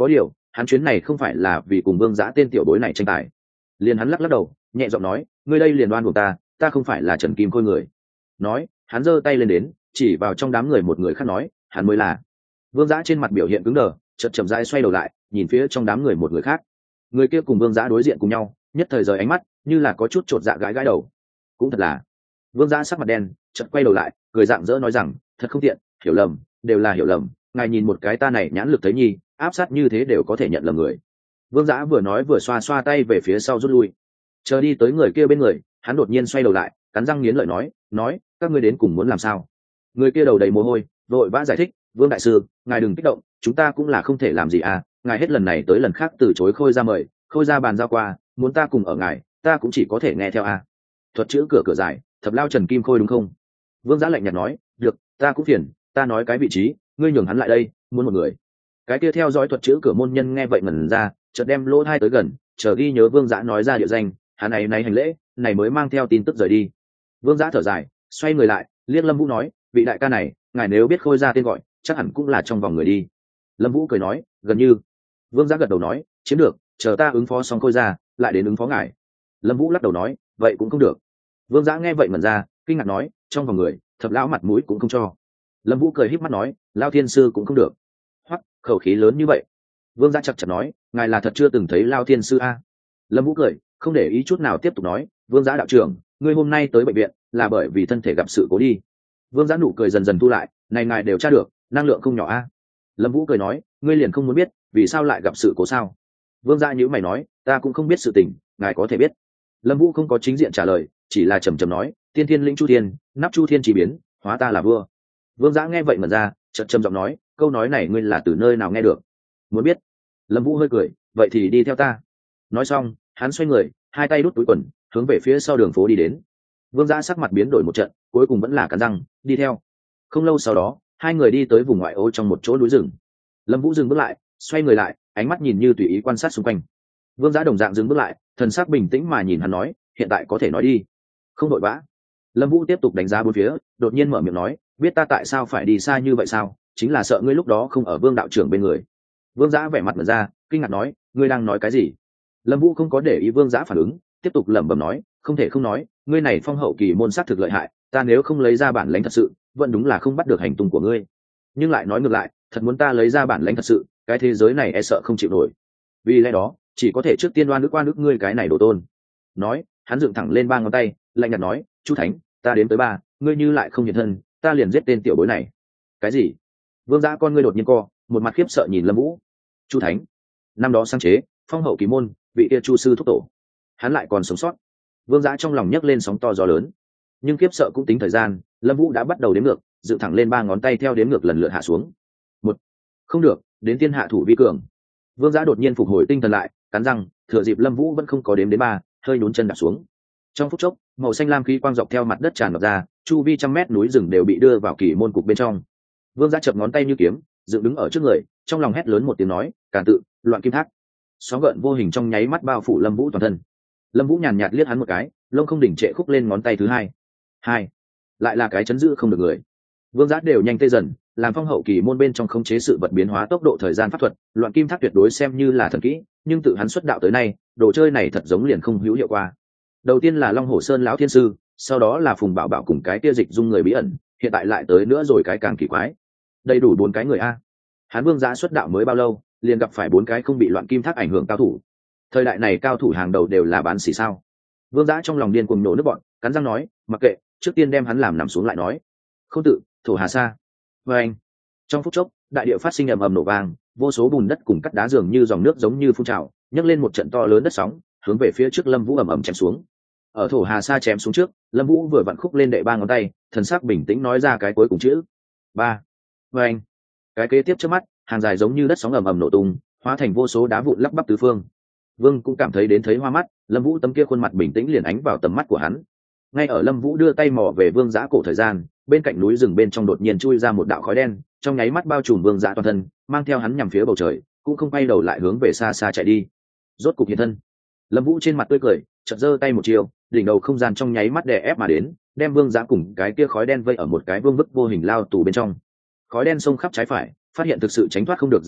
[SPEAKER 1] có điều hắn chuyến này không phải là vì cùng vương giã tên tiểu bối này tranh tài. Liền hắn lắc lắc đầu nhẹ giọng nói, ngươi đây liền đoan của ta không phải là Trần Kim Khôi người. Nói hắn giơ tay lên đến chỉ vào trong đám người một người khác nói, hắn mới là. Vương giã trên mặt biểu hiện cứng đờ, chợt chậm rãi xoay đầu lại nhìn phía trong đám người một người khác. Người kia cùng vương giã đối diện cùng nhau, nhất thời rời ánh mắt như là có chút chột dạ gãi gãi đầu. Cũng thật là. Vương giã sắc mặt đen chợt quay đầu lại cười rạng rỡ nói rằng, thật không tiện, hiểu lầm, đều là hiểu lầm, ngài nhìn một cái ta này nhãn lực thấy nhi, áp sát như thế đều có thể nhận lầm người. Vương giã vừa nói vừa xoa xoa tay về phía sau rút lui. Chờ đi tới người kia bên người, hắn đột nhiên xoay đầu lại cắn răng nghiến lợi nói các ngươi đến cùng muốn làm sao? Người kia đầu đầy mồ hôi vội vã giải thích, Vương đại sư, ngài đừng kích động, chúng ta cũng là không thể làm gì à, ngài hết lần này tới lần khác từ chối Khôi ra mời, Khôi ra bàn giao qua muốn ta cùng ở ngài, ta cũng chỉ có thể nghe theo à. Thuật chữ cửa dài, thập lao Trần Kim Khôi đúng không? Vương giã lạnh nhạt nói, được, ta cũng phiền, ta nói cái vị trí, ngươi nhường hắn lại đây, muốn một người. Cái kia theo dõi thuật chữ cửa môn nhân nghe vậy ngẩn ra, chợt đem lỗ tai tới gần, chờ ghi nhớ Vương giã nói ra địa danh, hắn này hành lễ, này mới mang theo tin tức rời đi. Vương giã thở dài xoay người lại liếc Lâm Vũ nói, vị đại ca này, ngài nếu biết Khôi ra tên gọi chắc hẳn cũng là trong vòng người đi. Lâm Vũ cười nói, gần như. Vương giã gật đầu nói, chiếm được, chờ ta ứng phó xong Khôi ra lại đến ứng phó ngài. Lâm Vũ lắc đầu nói, vậy cũng không được. Vương giã nghe vậy ngẩn ra kinh ngạc nói, trong vòng người thập lão mặt mũi cũng không cho. Lâm Vũ cười híp mắt nói, Lao thiên sư cũng không được. Hoắc, khẩu khí lớn như vậy. Vương giã chặt chặt nói, ngài là thật chưa từng thấy Lao thiên sư a? Lâm Vũ cười không để ý chút nào tiếp tục nói, Vương giã đạo trưởng, ngươi hôm nay tới bệnh viện là bởi vì thân thể gặp sự cố đi. Vương giã nụ cười dần dần thu lại, này ngài điều tra được, năng lượng không nhỏ a. Lâm Vũ cười nói, ngươi liền không muốn biết vì sao lại gặp sự cố sao? Vương giã nhíu mày nói, ta cũng không biết sự tình, ngài có thể biết. Lâm Vũ không có chính diện trả lời, chỉ là trầm trầm nói, tiên thiên lĩnh chu thiên, nắp chu thiên chỉ biến, hóa ta là vua. Vương giã nghe vậy mà ra chợt trầm giọng nói, câu nói này ngươi là từ nơi nào nghe được? Muốn biết? Lâm Vũ hơi cười, vậy thì đi theo ta. Nói xong hắn xoay người, hai tay đút túi quần hướng về phía sau đường phố đi đến. Vương giã sắc mặt biến đổi một trận, cuối cùng vẫn là cắn răng đi theo. Không lâu sau đó hai người đi tới vùng ngoại ô trong một chỗ núi rừng. Lâm Vũ dừng bước lại xoay người lại, ánh mắt nhìn như tùy ý quan sát xung quanh. Vương giã đồng dạng dừng bước lại, thần sắc bình tĩnh mà nhìn hắn nói, hiện tại có thể nói đi, không vội vã. Lâm Vũ tiếp tục đánh giá bốn phía, đột nhiên mở miệng nói, biết ta tại sao phải đi xa như vậy sao? Chính là sợ ngươi lúc đó không ở Vương đạo trưởng bên người. Vương giã vẻ mặt mở ra kinh ngạc nói, ngươi đang nói cái gì? Lâm Vũ không có để ý Vương giã phản ứng, tiếp tục lẩm bẩm nói, không thể không nói, ngươi này phong hậu kỳ môn sát thực lợi hại, ta nếu không lấy ra bản lãnh thật sự vẫn đúng là không bắt được hành tung của ngươi. Nhưng lại nói ngược lại, thật muốn ta lấy ra bản lãnh thật sự, cái thế giới này e sợ không chịu nổi. Vì lẽ đó chỉ có thể trước tiên oan ức ngươi cái này đồ tôn. Nói hắn dựng thẳng lên ba ngón tay lạnh nhạt nói, Chu Thánh, ta đến tới ba, ngươi như lại không hiện thân ta liền giết tên tiểu bối này. Cái gì? Vương giã con ngươi đột nhiên co, một mặt khiếp sợ nhìn Lâm Vũ. Chu Thánh, năm đó sáng chế phong hậu kỳ môn vị kia Chu sư thúc tổ, hắn lại còn sống sót. Vương giã trong lòng nhấc lên sóng to gió lớn, nhưng khiếp sợ cũng tính thời gian. Lâm Vũ đã bắt đầu đếm ngược, dựng thẳng lên ba ngón tay theo đếm ngược lần lượt hạ xuống. Một, không được, đến tiên hạ thủ vi cường. Vương giã đột nhiên phục hồi tinh thần lại, cắn răng thừa dịp Lâm Vũ vẫn không có đếm đến ba, hơi nhún chân đạp xuống. Trong phút chốc màu xanh lam khí quang dọc theo mặt đất tràn ngập ra, chu vi trăm mét núi rừng đều bị đưa vào kỳ môn cục bên trong. Vương giã chập ngón tay như kiếm dựng đứng ở trước người, trong lòng hét lớn một tiếng nói, càn tự, loạn kim thác. Sóng gợn vô hình trong nháy mắt bao phủ Lâm Vũ toàn thân. Lâm Vũ nhàn nhạt liếc hắn một cái, lông không đỉnh trệ khúc lên ngón tay thứ hai, lại là cái chấn giữ không được người. Vương giã đều nhanh tê dần, làm phong hậu kỳ môn bên trong khống chế sự vật biến hóa tốc độ thời gian pháp thuật, loạn kim thác tuyệt đối xem như là thần kỹ, nhưng tự hắn xuất đạo tới nay đồ chơi này thật giống liền không hữu hiệu qua. Đầu tiên là Long Hổ Sơn lão thiên sư, sau đó là Phùng Bảo Bảo cùng cái kia dịch dung người bí ẩn, hiện tại lại tới nữa rồi cái càng kỳ quái. Đầy đủ 4 cái người a. Hắn Vương giã xuất đạo mới bao lâu liền gặp phải 4 cái không bị loạn kim thác ảnh hưởng cao thủ. Thời đại này cao thủ hàng đầu đều là bán xỉ sao? Vương giã trong lòng điên cuồng nổ nước bọn, cắn răng nói, mặc kệ, trước tiên đem hắn làm nằm xuống lại nói. Không tự, thổ hà sa. Và anh. Trong phút chốc đại địa phát sinh ầm ầm nổ vang, vô số bùn đất cùng cắt đá dường như dòng nước giống như phun trào, nhấc lên một trận to lớn đất sóng, hướng về phía trước Lâm Vũ ầm ầm chém xuống. Ở thổ hà sa chém xuống trước, Lâm Vũ vừa vặn khúc lên đệ ba ngón tay, thần sắc bình tĩnh nói ra cái cuối cùng chữ ba. Và anh. Cái kế tiếp trước mắt, hàng dài giống như đất sóng ầm ầm nổ tung, hóa thành vô số đá vụn lắc bắp tứ phương. Vương cũng cảm thấy đến thấy hoa mắt, Lâm Vũ tấm kia khuôn mặt bình tĩnh liền ánh vào tầm mắt của hắn. Ngay ở Lâm Vũ đưa tay mò về Vương giã cổ thời gian, bên cạnh núi rừng bên trong đột nhiên chui ra một đạo khói đen, trong nháy mắt bao trùm Vương giã toàn thân, mang theo hắn nhằm phía bầu trời, cũng không quay đầu lại hướng về xa xa chạy đi. Rốt cục hiện thân. Lâm Vũ trên mặt tươi cười, chợt giơ tay một chiều, đỉnh đầu không gian trong nháy mắt đè ép mà đến, đem Vương giã cùng cái kia khói đen vây ở một cái vương vức vô hình lao tù bên trong. Khói đen xông khắp trái phải, phát hiện thực sự tránh thoát không được ràng buộc,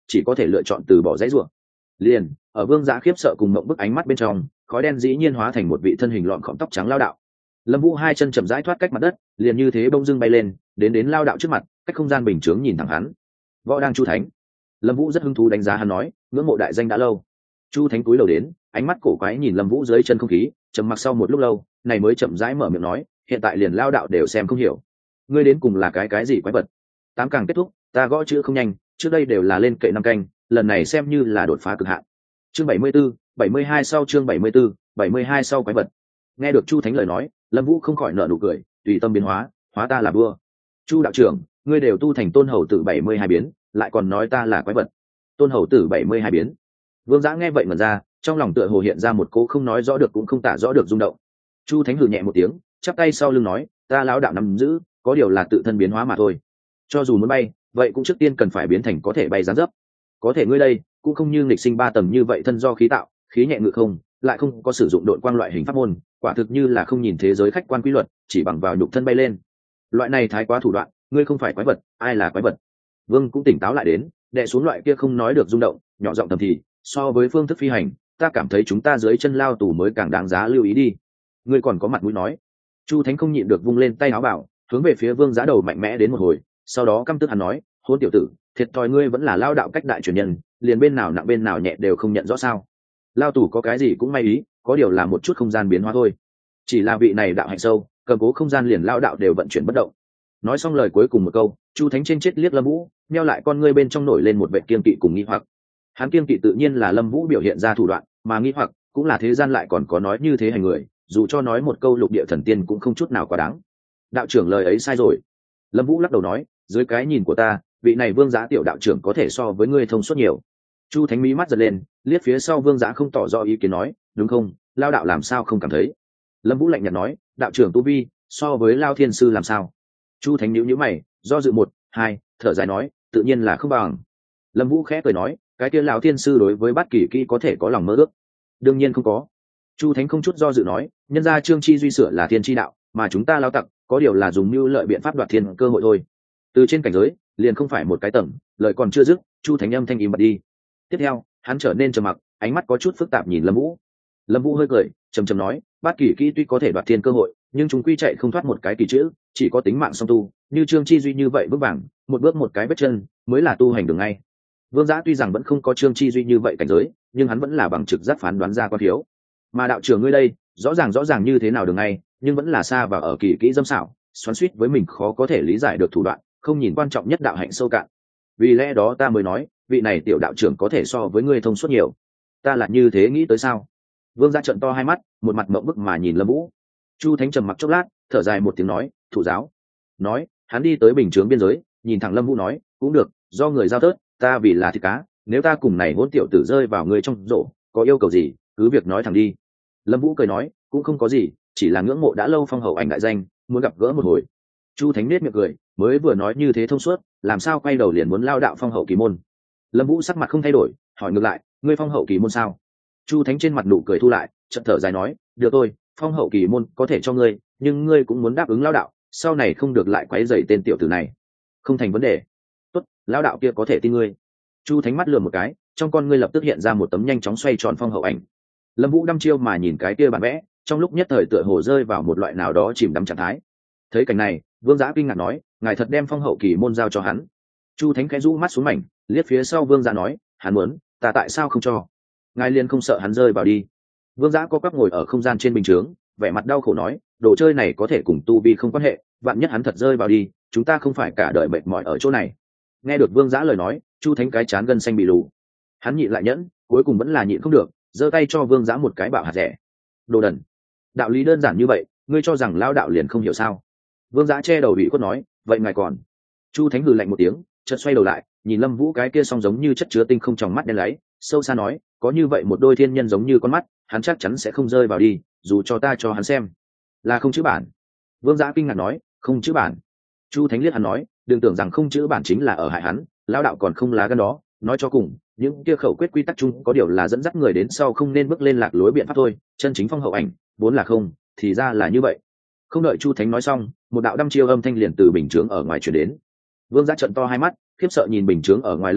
[SPEAKER 1] chỉ có thể lựa chọn từ bỏ dãy ruộng. Liền ở Vương Giã khiếp sợ cùng mộng bức ánh mắt bên trong, khói đen dĩ nhiên hóa thành một vị thân hình lọn khỏm tóc trắng lao đạo. Lâm Vũ hai chân chậm rãi thoát cách mặt đất, liền như thế bông dưng bay lên, đến lao đạo trước mặt, cách không gian bình chướng nhìn thẳng hắn. Võ đang Chu Thánh. Lâm Vũ rất hứng thú đánh giá hắn nói, ngưỡng mộ đại danh đã lâu. Chu Thánh cúi đầu đến, ánh mắt cổ quái nhìn Lâm Vũ dưới chân không khí, trầm mặc sau một lúc lâu, này mới chậm rãi mở miệng nói, hiện tại liền lao đạo đều xem không hiểu. Ngươi đến cùng là cái gì quái vật? Tám càng kết thúc, ta gõ chữ không nhanh, trước đây đều là lên kệ 5 canh, lần này xem như là đột phá cực hạn. Chương 74, 72 sau chương 74, 72 sau quái vật. Nghe được Chu Thánh lời nói, Lâm Vũ không khỏi nở nụ cười, tùy tâm biến hóa, hóa ta là vua. Chu đạo trưởng, ngươi đều tu thành tôn hầu tử 72 biến, lại còn nói ta là quái vật. Tôn hầu tử 72 biến. Vương Giã nghe vậy mà ra, trong lòng tựa hồ hiện ra một cô không nói rõ được cũng không tả rõ được rung động. Chu Thánh hừ nhẹ một tiếng, chắp tay sau lưng nói, ta lão đạo nắm giữ, có điều là tự thân biến hóa mà thôi. Cho dù muốn bay, vậy cũng trước tiên cần phải biến thành có thể bay dáng dấp. Có thể ngươi đây cũng không như nghịch sinh 3 tầng như vậy, thân do khí tạo, khí nhẹ ngự không, lại không có sử dụng độn quang loại hình pháp môn, quả thực như là không nhìn thế giới khách quan quy luật, chỉ bằng vào nhục thân bay lên. Loại này thái quá thủ đoạn, ngươi không phải quái vật, ai là quái vật? Vương cũng tỉnh táo lại đến, đè xuống loại kia không nói được rung động, nhỏ giọng thầm thì, so với phương thức phi hành, ta cảm thấy chúng ta dưới chân lao tù mới càng đáng giá lưu ý đi. Ngươi còn có mặt mũi nói? Chu Thánh không nhịn được vung lên tay áo bảo, hướng về phía Vương Giá đầu mạnh mẽ đến một hồi, sau đó căm tức hắn nói, hôn tiểu tử, thiệt thòi ngươi vẫn là lao đạo cách đại truyền nhân, liền bên nào nặng bên nào nhẹ đều không nhận rõ sao? Lao tù có cái gì cũng may ý, có điều là một chút không gian biến hóa thôi. Chỉ là vị này đạo hạnh sâu, cầm cố không gian liền lao đạo đều vận chuyển bất động. Nói xong lời cuối cùng một câu, Chu Thánh trên chết liếc Lâm Vũ, neo lại con ngươi bên trong nổi lên một vẻ kiên kỵ cùng nghi hoặc. Hắn kiên kỵ tự nhiên là Lâm Vũ biểu hiện ra thủ đoạn, mà nghi hoặc cũng là thế gian lại còn có nói như thế hành người, dù cho nói một câu lục địa thần tiên cũng không chút nào quá đáng. Đạo trưởng lời ấy sai rồi. Lâm Vũ lắc đầu nói, dưới cái nhìn của ta, vị này Vương Giá tiểu đạo trưởng có thể so với ngươi thông suốt nhiều. Chu Thánh mí mắt giật lên, liếc phía sau Vương Giá không tỏ rõ ý kiến nói, đúng không, lao đạo làm sao không cảm thấy? Lâm Vũ lạnh nhạt nói, đạo trưởng tu vi so với Lao Thiên sư làm sao? Chu Thánh nhíu nhíu mày, do dự 1, 2, thở dài nói, tự nhiên là không bằng. Lâm Vũ khẽ cười nói, cái kia Lão Thiên sư đối với Bát Kỳ Kỹ có thể có lòng mơ ước? Đương nhiên không có. Chu Thánh không chút do dự nói, nhân ra Trương Chi duy sửa là thiên chi đạo, mà chúng ta lao tặc có điều là dùng mưu lợi biện pháp đoạt thiên cơ hội thôi. Từ trên cảnh giới liền không phải một cái tầng. Lời còn chưa dứt, Chu Thánh âm thanh im bặt đi. Tiếp theo hắn trở nên trầm mặc, ánh mắt có chút phức tạp nhìn Lâm Vũ. Lâm Vũ hơi cười, trầm trầm nói, Bát Kỳ Kỹ tuy có thể đoạt thiên cơ hội, nhưng chúng quy chạy không thoát một cái kỳ chữ, chỉ có tính mạng song tu, như Trương Chi duy như vậy vững vàng, một bước một cái vết chân, mới là tu hành đường ngay. Vương Giã tuy rằng vẫn không có Trương Chi duy như vậy cảnh giới, nhưng hắn vẫn là bằng trực giác phán đoán ra quan thiếu. Mà đạo trưởng ngươi đây, rõ ràng như thế nào đường ngay, nhưng vẫn là xa vào ở kỳ kỹ dâm xảo, xoắn xuýt với mình khó có thể lý giải được thủ đoạn, không nhìn quan trọng nhất đạo hạnh sâu cạn. Vì lẽ đó ta mới nói, vị này tiểu đạo trưởng có thể so với ngươi thông suốt nhiều. Ta là như thế nghĩ tới sao? Vương Giã trợn to hai mắt, một mặt mộng bức mà nhìn Lâm Vũ. Chu Thánh trầm mặc chốc lát, thở dài một tiếng nói, thủ giáo. Nói, hắn đi tới bình chướng biên giới, nhìn thẳng Lâm Vũ nói, cũng được, do người giao tớt, ta vì là thịt cá, nếu ta cùng này hỗn tiểu tử rơi vào người trong rổ, có yêu cầu gì, cứ việc nói thẳng đi. Lâm Vũ cười nói, cũng không có gì, chỉ là ngưỡng mộ đã lâu phong hậu ảnh đại danh, muốn gặp gỡ một hồi. Chu Thánh nết miệng cười, mới vừa nói như thế thông suốt, làm sao quay đầu liền muốn lao đạo phong hậu kỳ môn? Lâm Vũ sắc mặt không thay đổi, hỏi ngược lại, ngươi phong hậu kỳ môn sao? Chu Thánh trên mặt nụ cười thu lại, chợt thở dài nói, được thôi, phong hậu kỳ môn có thể cho ngươi, nhưng ngươi cũng muốn đáp ứng lao đạo, sau này không được lại quấy rầy tên tiểu tử này. Không thành vấn đề. Tốt, lao đạo kia có thể tin ngươi. Chu Thánh mắt lườm một cái, trong con ngươi lập tức hiện ra một tấm nhanh chóng xoay tròn phong hậu ảnh. Lâm Vũ đăm chiêu mà nhìn cái kia bản vẽ, trong lúc nhất thời tựa hồ rơi vào một loại nào đó chìm đắm trạng thái. Thấy cảnh này, Vương Giã kinh ngạc nói, ngài thật đem phong hậu kỳ môn giao cho hắn? Chu Thánh khẽ rũ mắt xuống mảnh, liếc phía sau Vương Giã nói, hắn muốn, ta tại sao không cho? Ngài liền không sợ hắn rơi vào đi? Vương Giã co quắp ngồi ở không gian trên bình chướng, vẻ mặt đau khổ nói, đồ chơi này có thể cùng tu vi không quan hệ, vạn nhất hắn thật rơi vào đi, chúng ta không phải cả đời mệt mỏi ở chỗ này. Nghe được Vương Giã lời nói, Chu Thánh cái chán gân xanh bị lù. Hắn nhịn lại nhẫn, cuối cùng vẫn là nhịn không được, giơ tay cho Vương Giã một cái bạo hạt rẻ. Đồ đần. Đạo lý đơn giản như vậy, ngươi cho rằng lao đạo liền không hiểu sao? Vương Giã che đầu bị khuất nói, vậy ngài còn? Chu Thánh hừ lạnh một tiếng, chợt xoay đầu lại, nhìn Lâm Vũ cái kia song giống như chất chứa tinh không trong mắt đen láy, sâu xa nói, có như vậy một đôi thiên nhân giống như con mắt, hắn chắc chắn sẽ không rơi vào đi, dù cho ta cho hắn xem. Là không chữ bản? Vương Giã kinh ngạc nói, không chữ bản? Chu Thánh liếc hắn nói, đừng tưởng rằng không chữ bản chính là ở hại hắn, lao đạo còn không lá gan đó, nói cho cùng, những kia khẩu quyết quy tắc chung có điều là dẫn dắt người đến sau không nên bước lên lạc lối biện pháp thôi, chân chính phong hậu ảnh vốn là không, thì ra là như vậy. Không đợi Chu Thánh nói xong, một đạo đăm chiêu âm thanh liền từ bình chướng ở ngoài truyền đến. Vương Giã trợn to hai mắt, khiếp sợ nhìn bình chướng ở ngoài Lâm Vũ,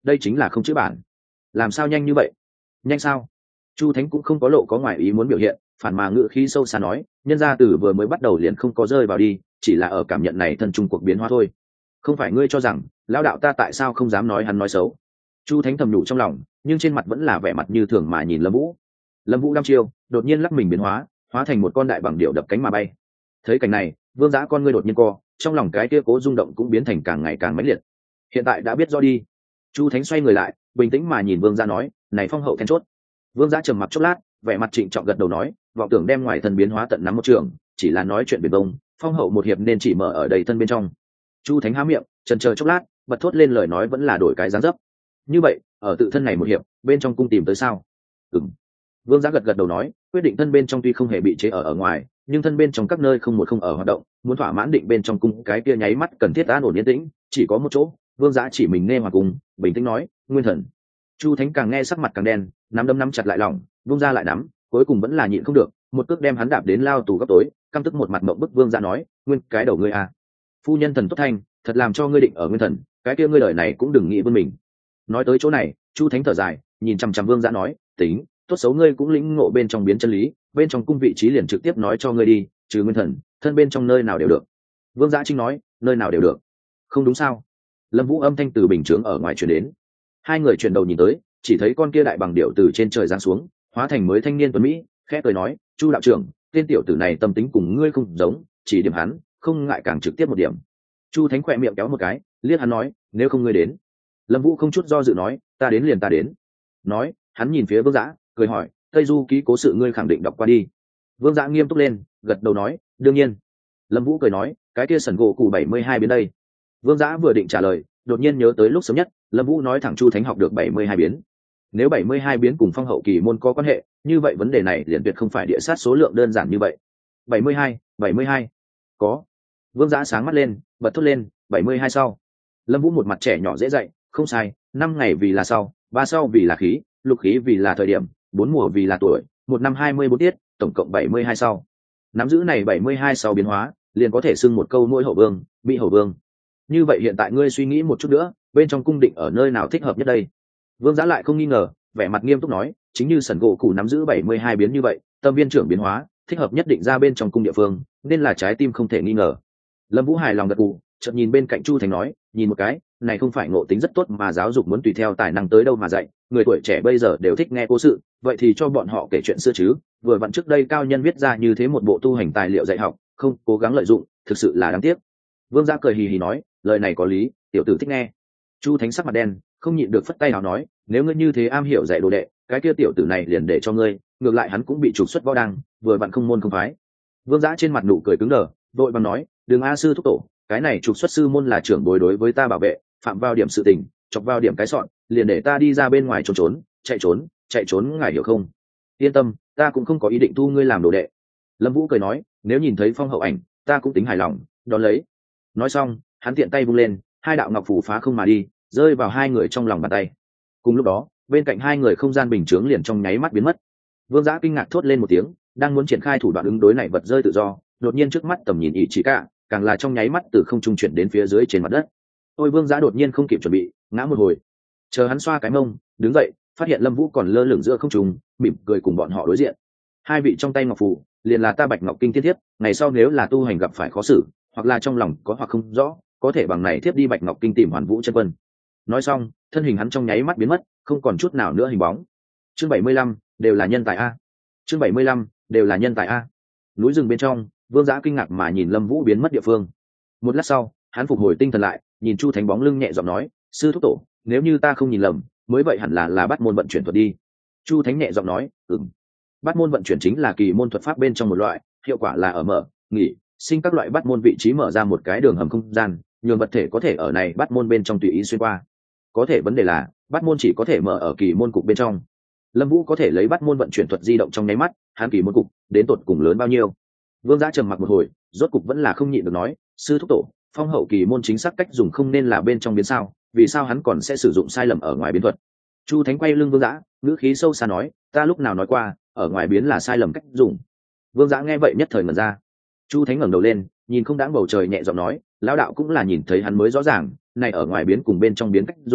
[SPEAKER 1] đây chính là không chữ bản. Làm sao nhanh như vậy? Nhanh sao? Chu Thánh cũng không có lộ có ngoài ý muốn biểu hiện, phản mà ngữ khí sâu xa nói, nhân gia từ vừa mới bắt đầu liền không có rơi vào đi, chỉ là ở cảm nhận này thân trung cuộc biến hóa thôi. Không phải ngươi cho rằng lão đạo ta tại sao không dám nói hắn nói xấu? Chu Thánh thầm nhủ trong lòng, nhưng trên mặt vẫn là vẻ mặt như thường mà nhìn Lâm Vũ. Lâm Vũ đăm chiêu, đột nhiên lắc mình biến hóa, hóa thành một con đại bằng điểu đập cánh mà bay. Thấy cảnh này, Vương Dã con ngươi đột nhiên co, trong lòng cái kia cố rung động cũng biến thành càng ngày càng mãnh liệt. Hiện tại đã biết rõ đi. Chu Thánh xoay người lại, bình tĩnh mà nhìn Vương Dã nói, này phong hậu then chốt. Vương Dã trầm mặc chốc lát, vẻ mặt trịnh trọng gật đầu nói, vọng tưởng đem ngoài thân biến hóa tận nắm một trường, chỉ là nói chuyện biển bông, phong hậu một hiệp nên chỉ mở ở đầy thân bên trong. Chu Thánh há miệng, chần chờ chốc lát, bật thốt lên lời nói vẫn là đổi cái dáng dấp. Như vậy, ở tự thân này một hiệp, bên trong cung tìm tới sao? Ừm. Vương Dã gật gật đầu nói, quyết định thân bên trong tuy không hề bị chế ở ngoài, nhưng thân bên trong các nơi không một không ở hoạt động, muốn thỏa mãn định bên trong cung cái kia nháy mắt cần thiết an ổn yên tĩnh, chỉ có một chỗ. Vương Dã chỉ mình nghe hòa cùng, bình tĩnh nói, Nguyên Thần. Chu Thánh càng nghe sắc mặt càng đen, nắm đấm nắm chặt lại lòng, vung ra lại nắm, cuối cùng vẫn là nhịn không được, một cước đem hắn đạp đến lao tù góc tối, căm tức một mặt mộng bức Vương Dã nói, nguyên cái đầu ngươi à? Phu nhân thần tốt thanh, thật làm cho ngươi định ở Nguyên Thần, cái kia ngươi đời này cũng đừng nghĩ vươn mình. Nói tới chỗ này, Chu Thánh thở dài, nhìn chằm chằm Vương Dã nói, tính, tốt xấu ngươi cũng lĩnh ngộ bên trong biến chân lý, bên trong cung vị trí liền trực tiếp nói cho ngươi đi, trừ Nguyên Thần, thân bên trong nơi nào đều được. Vương Dã Trinh nói, nơi nào đều được. Không đúng sao? Lâm Vũ âm thanh từ bình chướng ở ngoài truyền đến. Hai người chuyển đầu nhìn tới, chỉ thấy con kia đại bằng điểu từ trên trời giáng xuống, hóa thành mới thanh niên tuấn mỹ, khẽ cười nói, Chu đạo trưởng, tên tiểu tử này tâm tính cùng ngươi không giống, chỉ điểm hắn, không ngại càng trực tiếp một điểm. Chu Thánh khỏe miệng kéo một cái, liếc hắn nói, nếu không ngươi đến. Lâm Vũ không chút do dự nói, ta đến liền ta đến. Nói, hắn nhìn phía Vương Dã, cười hỏi, Tây Du ký cố sự ngươi khẳng định đọc qua đi. Vương Dã nghiêm túc lên, gật đầu nói, đương nhiên. Lâm Vũ cười nói, cái kia sần gỗ cụ 72 biến đây. Vương Dã vừa định trả lời, đột nhiên nhớ tới lúc sớm nhất, Lâm Vũ nói thẳng Chu Thánh học được 72 biến. Nếu 72 biến cùng phong hậu kỳ môn có quan hệ, như vậy vấn đề này liền tuyệt không phải địa sát số lượng đơn giản như vậy. 72. Có. Vương Dã sáng mắt lên, bật thốt lên, 72 sau. Lâm Vũ một mặt trẻ nhỏ dễ dạy, không sai, 5 ngày vì là sau, 3 sau vì là khí, lục khí vì là thời điểm, 4 mùa vì là tuổi, 1 năm 24 tiết, tổng cộng 72 sau. Nắm giữ này 72 sau biến hóa, liền có thể xưng một câu mỗi hậu vương, bị hậu vương. Như vậy hiện tại ngươi suy nghĩ một chút nữa, bên trong cung định ở nơi nào thích hợp nhất đây? Vương Dã lại không nghi ngờ, vẻ mặt nghiêm túc nói, chính như sần gỗ cụ nắm giữ 72 biến như vậy, tâm viên trưởng biến hóa, thích hợp nhất định ra bên trong cung địa phương, nên là trái tim không thể nghi ngờ. Lâm Vũ hài lòng gật gù, chợt nhìn bên cạnh Chu Thành nói, nhìn một cái, này không phải ngộ tính rất tốt mà giáo dục muốn tùy theo tài năng tới đâu mà dạy, người tuổi trẻ bây giờ đều thích nghe cố sự, vậy thì cho bọn họ kể chuyện xưa chứ, vừa vặn trước đây cao nhân viết ra như thế một bộ tu hành tài liệu dạy học, không cố gắng lợi dụng, thực sự là đáng tiếc. Vương Dã cười hì hì nói, lời này có lý, tiểu tử thích nghe. Chu Thánh sắc mặt đen, không nhịn được phất tay nào nói, nếu ngươi như thế am hiểu dạy đồ đệ, cái kia tiểu tử này liền để cho ngươi, ngược lại hắn cũng bị trục xuất võ đăng, vừa vặn không môn không phái. Vương Dã trên mặt nụ cười cứng đờ, vội vàng nói, đừng a sư thúc tổ, cái này trục xuất sư môn là trưởng bối đối với ta bảo vệ, phạm vào điểm sự tình, chọc vào điểm cái sọn, liền để ta đi ra bên ngoài trốn, chạy trốn ngài hiểu không? Yên tâm, ta cũng không có ý định thu ngươi làm đồ đệ. Lâm Vũ cười nói, nếu nhìn thấy phong hậu ảnh, ta cũng tính hài lòng, đón lấy. Nói xong, hắn tiện tay vung lên, hai đạo ngọc phù phá không mà đi, rơi vào hai người trong lòng bàn tay. Cùng lúc đó, bên cạnh hai người không gian bình chướng liền trong nháy mắt biến mất. Vương Dã kinh ngạc thốt lên một tiếng, đang muốn triển khai thủ đoạn ứng đối này vật rơi tự do, đột nhiên trước mắt tầm nhìn ý chỉ cả, càng là trong nháy mắt từ không trung chuyển đến phía dưới trên mặt đất. Ôi Vương Dã đột nhiên không kịp chuẩn bị, ngã một hồi. Chờ hắn xoa cái mông, đứng dậy, phát hiện Lâm Vũ còn lơ lửng giữa không trung, mỉm cười cùng bọn họ đối diện. Hai vị trong tay ngọc phù, liền là ta Bạch Ngọc Kinh Thiên Thiếp, ngày sau nếu là tu hành gặp phải khó xử, hoặc là trong lòng có hoặc không rõ, có thể bằng này thiếp đi Bạch Ngọc Kinh tìm Hoàn Vũ chân quân. Nói xong, thân hình hắn trong nháy mắt biến mất, không còn chút nào nữa hình bóng. Chương 75, đều là nhân tài a. Chương 75, đều là nhân tài a. Núi rừng bên trong, Vương Dã kinh ngạc mà nhìn Lâm Vũ biến mất địa phương. Một lát sau, hắn phục hồi tinh thần lại, nhìn Chu Thánh bóng lưng nhẹ giọng nói, sư thúc tổ, nếu như ta không nhìn lầm, mới vậy hẳn là bắt môn vận chuyển thuật đi. Chu Thánh nhẹ giọng nói, bắt môn vận chuyển chính là kỳ môn thuật pháp bên trong một loại, hiệu quả là ở mở, nghỉ, sinh các loại bắt môn vị trí mở ra một cái đường hầm không gian, nhường vật thể có thể ở này bắt môn bên trong tùy ý xuyên qua. Có thể vấn đề là, bắt môn chỉ có thể mở ở kỳ môn cục bên trong. Lâm Vũ có thể lấy bắt môn vận chuyển thuật di động trong nháy mắt, hắn kỳ môn cục đến tột cùng lớn bao nhiêu? Vương Dã trầm mặc một hồi, rốt cục vẫn là không nhịn được nói, sư thúc tổ, phong hậu kỳ môn chính xác cách dùng không nên là bên trong biến sao, vì sao hắn còn sẽ sử dụng sai lầm ở ngoài biến thuật? Chu Thánh quay lưng Vương Dã, ngữ khí sâu xa nói, ta lúc nào nói qua, ở ngoài biến là sai lầm cách dùng? Vương Dã nghe vậy nhất thời ngẩn ra. Chu Thánh ngẩng đầu lên, nhìn không đáng bầu trời nhẹ giọng nói, lão đạo cũng là nhìn thấy hắn mới rõ ràng, này ở ngoài biến cùng bên trong biến cách dùng,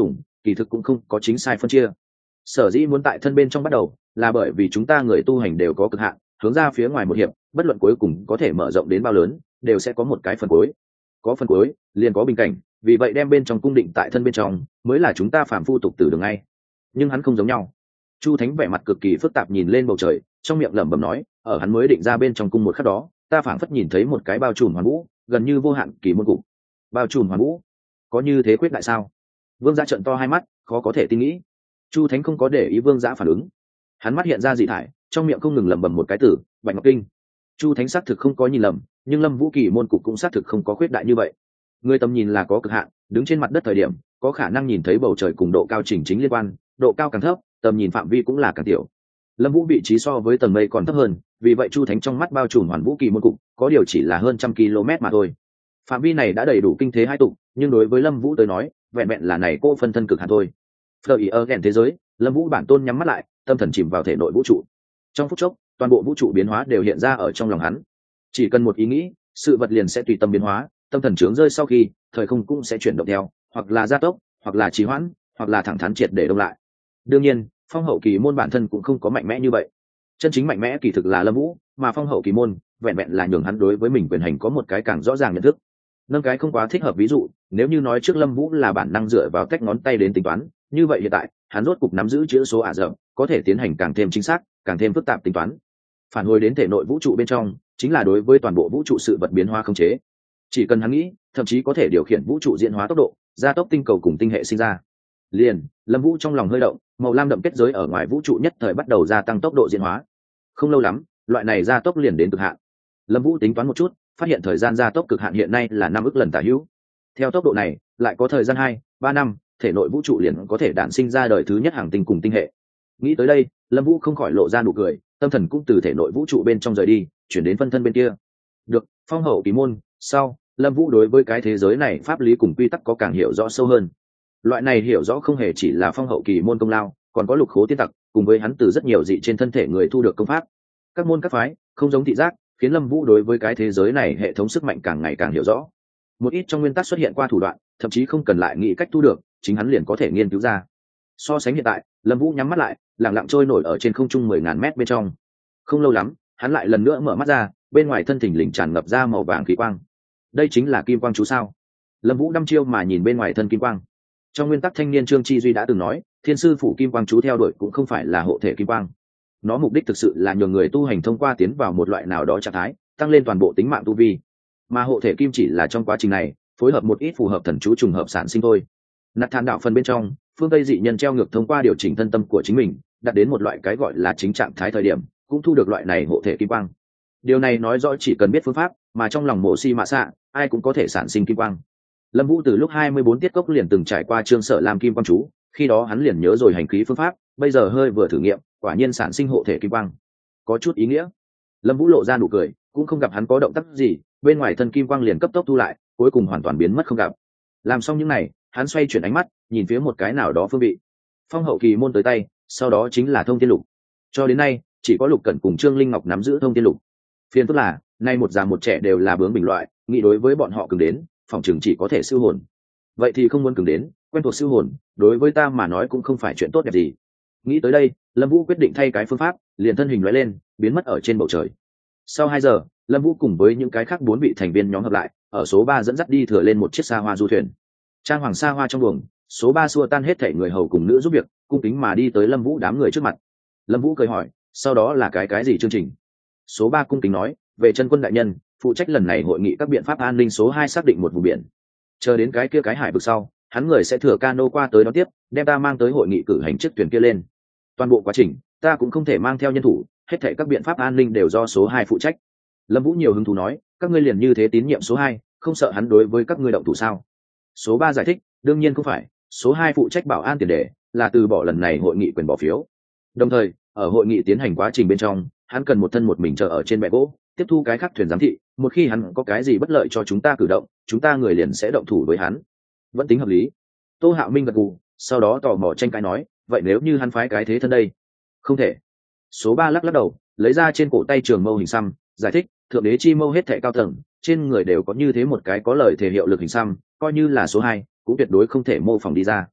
[SPEAKER 1] kỳ thực cũng không có chính sai phân chia. Sở dĩ muốn tại thân bên trong bắt đầu là bởi vì chúng ta người tu hành đều có cực hạn, hướng ra phía ngoài một hiệp, bất luận cuối cùng có thể mở rộng đến bao lớn, đều sẽ có một cái phần cuối. Có phần cuối liền có bình cảnh, vì vậy đem bên trong cung định tại thân bên trong mới là chúng ta phàm phu tục tử đường ngay. Nhưng hắn không giống nhau. Chu Thánh vẻ mặt cực kỳ phức tạp nhìn lên bầu trời, trong miệng lẩm bẩm nói, ở hắn mới định ra bên trong cung một khắc đó, ta phảng phất nhìn thấy một cái bao trùm hoàn vũ, gần như vô hạn kỳ môn cục. Bao trùm hoàn vũ, có như thế quyết đại sao? Vương Giã trợn to hai mắt, khó có thể tin nghĩ. Chu Thánh không có để ý Vương Giã phản ứng, hắn mắt hiện ra dị thải, trong miệng không ngừng lẩm bẩm một cái từ, Bạch Ngọc Kinh. Chu Thánh xác thực không có nhìn lầm, nhưng Lâm Vũ kỳ môn cục cũng xác thực không có khuyết đại như vậy. Người tầm nhìn là có cực hạn, đứng trên mặt đất thời điểm, có khả năng nhìn thấy bầu trời cùng độ cao chỉnh chính liên quan, độ cao càng thấp, tầm nhìn phạm vi cũng là càng tiểu. Lâm Vũ vị trí so với tầng mây còn thấp hơn, vì vậy Chu Thánh trong mắt bao trùm hoàn vũ kỳ môn cục, có điều chỉ là hơn trăm km mà thôi. Phạm vi này đã đầy đủ kinh thế hai tục, nhưng đối với Lâm Vũ tới nói, vẹn vẹn là này cô phân thân cực hạn thôi. Fleur ở gần thế giới, Lâm Vũ bản tôn nhắm mắt lại, tâm thần chìm vào thể nội vũ trụ. Trong phút chốc, toàn bộ vũ trụ biến hóa đều hiện ra ở trong lòng hắn. Chỉ cần một ý nghĩ, sự vật liền sẽ tùy tâm biến hóa, tâm thần chướng rơi sau khi, thời không cũng sẽ chuyển động theo, hoặc là gia tốc, hoặc là trì hoãn, hoặc là thẳng thắn triệt để đông lại. Đương nhiên, phong hậu kỳ môn bản thân cũng không có mạnh mẽ như vậy. Chân chính mạnh mẽ kỳ thực là Lâm Vũ, mà phong hậu kỳ môn vẹn vẹn là nhường hắn đối với mình quyền hành có một cái càng rõ ràng nhận thức. Nâng cái không quá thích hợp ví dụ, nếu như nói trước Lâm Vũ là bản năng dựa vào cách ngón tay đến tính toán, như vậy hiện tại, hắn rốt cục nắm giữ chữ số ả rập, có thể tiến hành càng thêm chính xác, càng thêm phức tạp tính toán. Phản hồi đến thể nội vũ trụ bên trong, chính là đối với toàn bộ vũ trụ sự vật biến hóa khống chế. Chỉ cần hắn nghĩ, thậm chí có thể điều khiển vũ trụ diễn hóa tốc độ, gia tốc tinh cầu cùng tinh hệ sinh ra. Liền, Lâm Vũ trong lòng hơi động, màu lam đậm kết giới ở ngoài vũ trụ nhất thời bắt đầu gia tăng tốc độ diễn hóa. Không lâu lắm, loại này gia tốc liền đến cực hạn. Lâm Vũ tính toán một chút, phát hiện thời gian gia tốc cực hạn hiện nay là 5 ức lần tả hữu. Theo tốc độ này, lại có thời gian 2-3 năm, thể nội vũ trụ liền có thể đản sinh ra đời thứ nhất hàng tinh cùng tinh hệ. Nghĩ tới đây, Lâm Vũ không khỏi lộ ra nụ cười, tâm thần cũng từ thể nội vũ trụ bên trong rời đi, chuyển đến phân thân bên kia. Được, phong hậu kỳ môn, sau, Lâm Vũ đối với cái thế giới này pháp lý cùng quy tắc có càng hiểu rõ sâu hơn. Loại này hiểu rõ không hề chỉ là phong hậu kỳ môn công lao, còn có lục khố tiên tặc, cùng với hắn từ rất nhiều dị trên thân thể người thu được công pháp. Các môn các phái, không giống thị giác, khiến Lâm Vũ đối với cái thế giới này hệ thống sức mạnh càng ngày càng hiểu rõ. Một ít trong nguyên tắc xuất hiện qua thủ đoạn, thậm chí không cần lại nghĩ cách thu được, chính hắn liền có thể nghiên cứu ra. So sánh hiện tại, Lâm Vũ nhắm mắt lại, lặng lặng trôi nổi ở trên không trung 10.000 mét bên trong. Không lâu lắm, hắn lại lần nữa mở mắt ra, bên ngoài thân thình lình tràn ngập ra màu vàng khí quang. Đây chính là kim quang chú sao? Lâm Vũ đăm chiêu mà nhìn bên ngoài thân kim quang. Trong nguyên tắc thanh niên Trương Chi Duy đã từng nói, thiên sư phủ kim quang chú theo đuổi cũng không phải là hộ thể kim quang. Nó mục đích thực sự là nhường người tu hành thông qua tiến vào một loại nào đó trạng thái, tăng lên toàn bộ tính mạng tu vi. Mà hộ thể kim chỉ là trong quá trình này, phối hợp một ít phù hợp thần chú trùng hợp sản sinh thôi. Nạt Than đạo phần bên trong, phương Tây dị nhân treo ngược thông qua điều chỉnh thân tâm của chính mình, đạt đến một loại cái gọi là chính trạng thái thời điểm, cũng thu được loại này hộ thể kim quang. Điều này nói rõ chỉ cần biết phương pháp, mà trong lòng Mộ Si Mạ Xạ, ai cũng có thể sản sinh kim quang. Lâm Vũ từ lúc 24 tiết cốc liền từng trải qua Trương Sở làm kim quang chú, khi đó hắn liền nhớ rồi hành khí phương pháp, bây giờ hơi vừa thử nghiệm, quả nhiên sản sinh hộ thể kim quang. Có chút ý nghĩa. Lâm Vũ lộ ra nụ cười, cũng không gặp hắn có động tác gì, bên ngoài thân kim quang liền cấp tốc thu lại, cuối cùng hoàn toàn biến mất không gặp. Làm xong những này, hắn xoay chuyển ánh mắt, nhìn phía một cái nào đó phương vị. Phong hậu kỳ môn tới tay, sau đó chính là thông thiên lục. Cho đến nay, chỉ có Lục Cẩn cùng Trương Linh Ngọc nắm giữ thông thiên lục. Phiền phức là, nay một già một trẻ đều là bướng bình loại, nghĩ đối với bọn họ cường đến, phòng trường chỉ có thể siêu hồn. Vậy thì không muốn cường đến, quen thuộc siêu hồn, đối với ta mà nói cũng không phải chuyện tốt đẹp gì. Nghĩ tới đây, Lâm Vũ quyết định thay cái phương pháp, liền thân hình lóe lên, biến mất ở trên bầu trời. Sau 2 giờ, Lâm Vũ cùng với những cái khác 4 vị thành viên nhóm hợp lại, ở số 3 dẫn dắt đi thừa lên một chiếc xa hoa du thuyền. Trang hoàng xa hoa trong buồng, số 3 xua tan hết thảy người hầu cùng nữ giúp việc, cung kính mà đi tới Lâm Vũ đám người trước mặt. Lâm Vũ cười hỏi, sau đó là cái gì chương trình? Số 3 cung kính nói, về chân quân đại nhân, phụ trách lần này hội nghị các biện pháp an ninh số 2 xác định một vùng biển. Chờ đến cái kia cái hải vực sau, hắn người sẽ thừa cano qua tới đón tiếp, đem ta mang tới hội nghị cử hành chiếc thuyền kia lên. Toàn bộ quá trình, ta cũng không thể mang theo nhân thủ, hết thảy các biện pháp an ninh đều do số 2 phụ trách. Lâm Vũ nhiều hứng thú nói, các ngươi liền như thế tín nhiệm số 2, không sợ hắn đối với các ngươi động thủ sao? Số 3 giải thích, đương nhiên không phải, số 2 phụ trách bảo an tiền đề, là từ bỏ lần này hội nghị quyền bỏ phiếu. Đồng thời, ở hội nghị tiến hành quá trình bên trong, hắn cần một thân một mình chờ ở trên bệ gỗ, tiếp thu cái khác thuyền giám thị, một khi hắn có cái gì bất lợi cho chúng ta cử động, chúng ta người liền sẽ động thủ với hắn. Vẫn tính hợp lý. Tô Hạo Minh gật gù, sau đó tò mò tranh cãi nói, vậy nếu như hắn phái cái thế thân đây? Không thể. Số 3 lắc đầu, lấy ra trên cổ tay trường mâu hình xăm, giải thích, thượng đế chi mâu hết thảy cao tầng, trên người đều có như thế một cái có lời thể hiệu lực hình xăm, coi như là số 2, cũng tuyệt đối không thể mô phỏng đi ra.